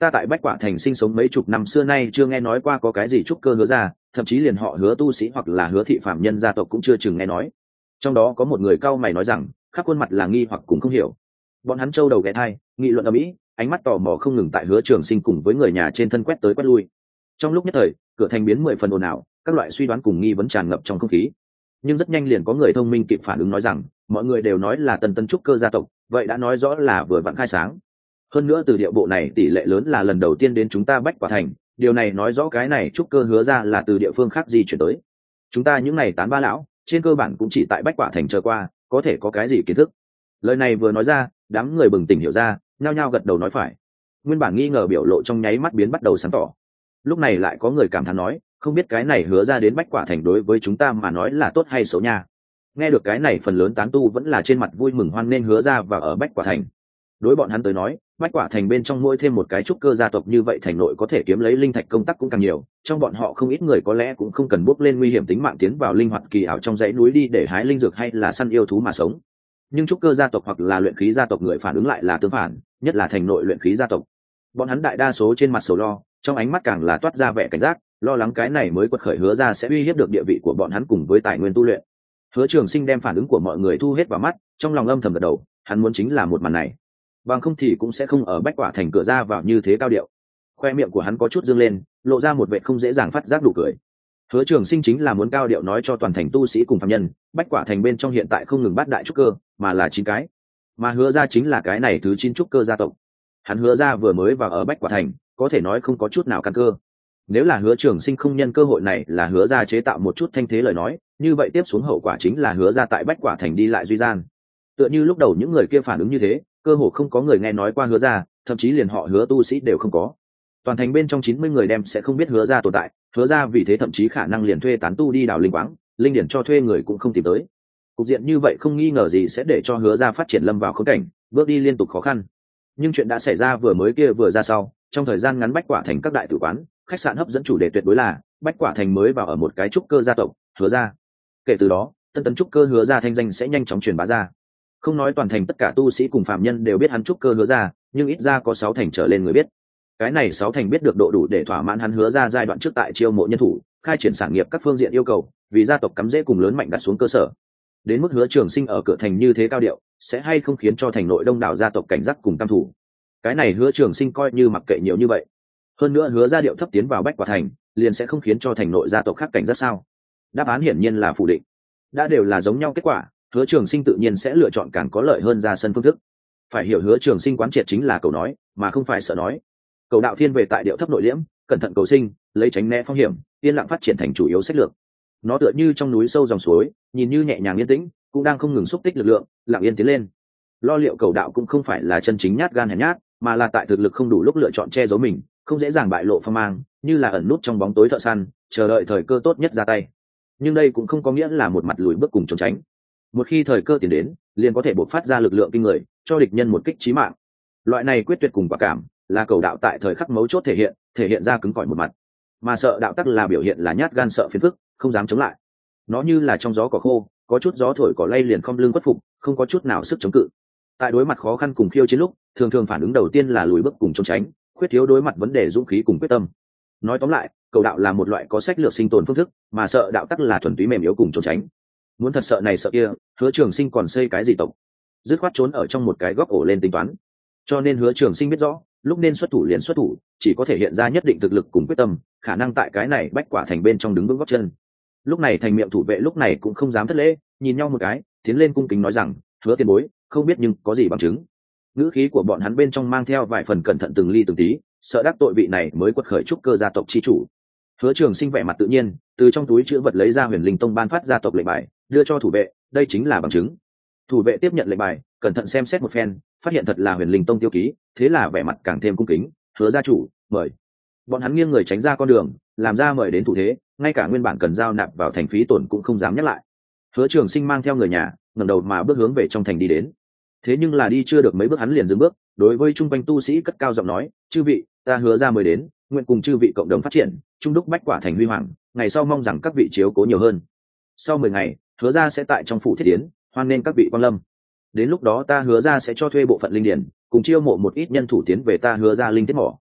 ta tại Bách Quả Thành sinh sống mấy chục năm, xưa nay chưa nghe nói qua có cái gì trúc cơ hứa ra, thậm chí liền họ Hứa tu sĩ hoặc là Hứa thị phạm nhân gia tộc cũng chưa chừng nghe nói. Trong đó có một người cau mày nói rằng, khắp khuôn mặt là nghi hoặc cũng không hiểu. Bọn hắn trâu đầu ghé thai, nghị luận ầm ĩ, ánh mắt tò mò không ngừng tại Hứa Trường Sinh cùng với người nhà trên thân quét tới quét lui. Trong lúc nhất thời, cửa thành biến 10 phần ồn ào, các loại suy đoán cùng nghi vấn tràn ngập trong không khí. Nhưng rất nhanh liền có người thông minh kịp phản ứng nói rằng, mọi người đều nói là tân trúc cơ gia tộc, vậy đã nói rõ là vừa vặn khai sáng. Hơn nữa từ điệu bộ này tỷ lệ lớn là lần đầu tiên đến chúng ta Bách Quả Thành, điều này nói rõ cái này trúc cơ hứa ra là từ địa phương khác di chuyển tới. Chúng ta những này tán ba lão trên cơ bản cũng chỉ tại Bách Quả Thành chờ qua, có thể có cái gì kiến thức. Lời này vừa nói ra, đám người bừng tỉnh hiểu ra, nhao nhao gật đầu nói phải. Nguyên bản nghi ngờ biểu lộ trong nháy mắt biến bắt đầu sáng tỏ. Lúc này lại có người cảm thán nói, không biết cái này hứa ra đến Bách Quả Thành đối với chúng ta mà nói là tốt hay xấu nha. Nghe được cái này phần lớn tán tu vẫn là trên mặt vui mừng hoan nên hứa ra và ở Bách Quả Thành. Đối bọn hắn tới nói, Bách Quả Thành bên trong mỗi thêm một cái trúc cơ gia tộc như vậy, thành nội có thể kiếm lấy linh thạch công tác cũng càng nhiều. Trong bọn họ không ít người có lẽ cũng không cần bước lên nguy hiểm tính mạng tiến vào linh hoạt kỳ ảo trong dãy núi đi để hái linh dược hay là săn yêu thú mà sống. Nhưng trúc cơ gia tộc hoặc là luyện khí gia tộc người phản ứng lại là tương phản, nhất là thành nội luyện khí gia tộc. Bọn hắn đại đa số trên mặt sầu lo, trong ánh mắt càng là toát ra vẻ cảnh giác, lo lắng cái này mới quật khởi hứa ra sẽ uy hiếp được địa vị của bọn hắn cùng với tài nguyên tu luyện. Hứa Trường Sinh đem phản ứng của mọi người thu hết vào mắt, trong lòng âm thầm gật đầu, hắn muốn chính là một màn này. Bằng không thì cũng sẽ không ở Bách Quả Thành cửa ra vào như thế cao điệu. Khoe miệng của hắn có chút dương lên, lộ ra một vẻ không dễ dàng phát giác nụ cười. Hứa Trường Sinh chính là muốn cao điệu nói cho toàn thành tu sĩ cùng phàm nhân, Bách Quả Thành bên trong hiện tại không ngừng bát đại trúc cơ, mà là 9 cái. Mà Hứa ra chính là cái này thứ 9 trúc cơ gia tộc. Hắn Hứa ra vừa mới vào ở Bách Quả Thành, có thể nói không có chút nào căn cơ. Nếu là Hứa Trường Sinh không nhân cơ hội này là Hứa ra chế tạo một chút thanh thế lời nói, như vậy tiếp xuống hậu quả chính là Hứa ra tại Bách Quả Thành đi lại duy gian. Tựa như lúc đầu những người kia phản ứng như thế, cơ hồ không có người nghe nói qua Hứa ra, thậm chí liền họ Hứa tu sĩ đều không có. Toàn thành bên trong 90 người đem sẽ không biết Hứa ra tồn tại, Hứa ra vì thế thậm chí khả năng liền thuê tán tu đi đào linh quáng, linh điển cho thuê người cũng không tìm tới. Cục diện như vậy không nghi ngờ gì sẽ để cho Hứa ra phát triển lâm vào khốn cảnh, bước đi liên tục khó khăn. Nhưng chuyện đã xảy ra vừa mới kia vừa ra sau, trong thời gian ngắn Bách Quả Thành các đại tử quán, khách sạn hấp dẫn chủ đề tuyệt đối là Bách Quả Thành mới vào ở một cái trúc cơ gia tộc, Hứa ra. Kể từ đó, tân tấn trúc cơ Hứa ra thanh danh sẽ nhanh chóng truyền bá ra. Không nói toàn thành tất cả tu sĩ cùng phạm nhân đều biết hắn trúc cơ Hứa ra, nhưng ít ra có 6 thành trở lên người biết. Cái này 6 thành biết được độ đủ để thỏa mãn hắn Hứa ra giai đoạn trước tại chiêu mộ nhân thủ, khai triển sản nghiệp các phương diện yêu cầu, vì gia tộc cắm rễ cùng lớn mạnh đặt xuống cơ sở. Đến mức Hứa Trường Sinh ở cửa thành như thế cao điệu, sẽ hay không khiến cho thành nội đông đảo gia tộc cảnh giác cùng cam thủ. Cái này Hứa Trường Sinh coi như mặc kệ nhiều như vậy. Hơn nữa Hứa ra điệu thấp tiến vào Bách Quả Thành, liền sẽ không khiến cho thành nội gia tộc khác cảnh giác sao? Đáp án hiển nhiên là phủ định. Đã đều là giống nhau kết quả, Hứa Trường Sinh tự nhiên sẽ lựa chọn càng có lợi hơn ra sân phương thức. Phải hiểu Hứa Trường Sinh quán triệt chính là cầu nói, mà không phải sợ nói. Cầu đạo thiên về tại điệu thấp nội liễm, cẩn thận cầu sinh, lấy tránh né phong hiểm, yên lặng phát triển thành chủ yếu sách lược. Nó tựa như trong núi sâu dòng suối, nhìn như nhẹ nhàng yên tĩnh, cũng đang không ngừng xúc tích lực lượng, lặng yên tiến lên. Lo liệu cầu đạo cũng không phải là chân chính nhát gan hèn nhát, mà là tại thực lực không đủ lúc lựa chọn che giấu mình, không dễ dàng bại lộ phong mang, như là ẩn nút trong bóng tối thợ săn, chờ đợi thời cơ tốt nhất ra tay. Nhưng đây cũng không có nghĩa là một mặt lùi bước cùng trốn tránh. Một khi thời cơ tiến đến, liền có thể bộc phát ra lực lượng kinh người, cho địch nhân một kích chí mạng. Loại này quyết tuyệt cùng quả cảm, là cầu đạo tại thời khắc mấu chốt thể hiện ra cứng cỏi một mặt. Mà sợ đạo tắc là biểu hiện là nhát gan sợ phiền phức, không dám chống lại. Nó như là trong gió cỏ khô, có chút gió thổi cỏ lay liền không lưng khuất phục, không có chút nào sức chống cự. Tại đối mặt khó khăn cùng khiêu chiến lúc, thường thường phản ứng đầu tiên là lùi bước cùng trốn tránh, khuyết thiếu đối mặt vấn đề dũng khí cùng quyết tâm. Nói tóm lại, cầu đạo là một loại có sách lược sinh tồn phương thức, mà sợ đạo tắc là thuần túy mềm yếu cùng trốn tránh. Muốn thật sợ này sợ kia, Hứa Trường Sinh còn xây cái gì tộc? Dứt khoát trốn ở trong một cái góc ổ lên tính toán. Cho nên Hứa Trường Sinh biết rõ, lúc nên xuất thủ liền xuất thủ, chỉ có thể hiện ra nhất định thực lực cùng quyết tâm, khả năng tại cái này Bách Quả Thành bên trong đứng vững gót chân. Lúc này thành miệng thủ vệ lúc này cũng không dám thất lễ, nhìn nhau một cái, tiến lên cung kính nói rằng, Hứa tiền bối, không biết nhưng có gì bằng chứng. Ngữ khí của bọn hắn bên trong mang theo vài phần cẩn thận từng ly từng tí, sợ đắc tội vị này mới quật khởi trúc cơ gia tộc chi chủ. Hứa Trường Sinh vẻ mặt tự nhiên, từ trong túi chữ vật lấy ra Huyền Linh Tông ban phát gia tộc lệnh bài, đưa cho thủ vệ, đây chính là bằng chứng. Thủ vệ tiếp nhận lệnh bài, cẩn thận xem xét một phen, phát hiện thật là Huyền Linh Tông tiêu ký, thế là vẻ mặt càng thêm cung kính, Hứa gia chủ, mời. Bọn hắn nghiêng người tránh ra con đường, làm ra mời đến thủ thế, ngay cả nguyên bản cần giao nạp vào thành phí tổn cũng không dám nhắc lại. Hứa Trường Sinh mang theo người nhà, ngẩng đầu mà bước hướng về trong thành đi đến. Thế nhưng là đi chưa được mấy bước hắn liền dừng bước, đối với trung quanh tu sĩ cất cao giọng nói, chư vị, ta Hứa ra mời đến, nguyện cùng chư vị cộng đồng phát triển, trung đúc Bách Quả Thành huy hoàng, ngày sau mong rằng các vị chiếu cố nhiều hơn. Sau 10 ngày, Hứa ra sẽ tại trong phủ thiết tiến, hoan nên các vị quan lâm. Đến lúc đó ta Hứa ra sẽ cho thuê bộ phận linh điển, cùng chiêu mộ một ít nhân thủ tiến về ta Hứa ra linh thiết mỏ.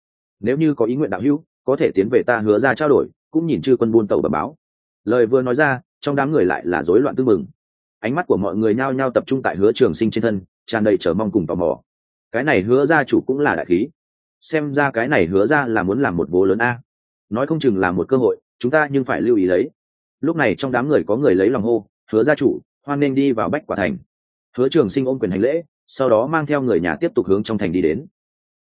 nếu như có ý nguyện đạo hữu có thể tiến về ta Hứa ra trao đổi, cũng nhìn chư quân buôn tàu bẩm báo. Lời vừa nói ra, trong đám người lại là rối loạn tương mừng. Ánh mắt của mọi người nhao nhao tập trung tại Hứa Trường Sinh trên thân, tràn đầy chờ mong cùng tò mò. Cái này Hứa gia chủ cũng là đại khí, xem ra cái này Hứa ra là muốn làm một bố lớn a. Nói không chừng là một cơ hội, chúng ta nhưng phải lưu ý đấy. Lúc này trong đám người có người lấy lòng hô, Hứa gia chủ hoan nên đi vào Bách Quả thành. Hứa Trường Sinh ôm quyền hành lễ, sau đó mang theo người nhà tiếp tục hướng trong thành đi đến.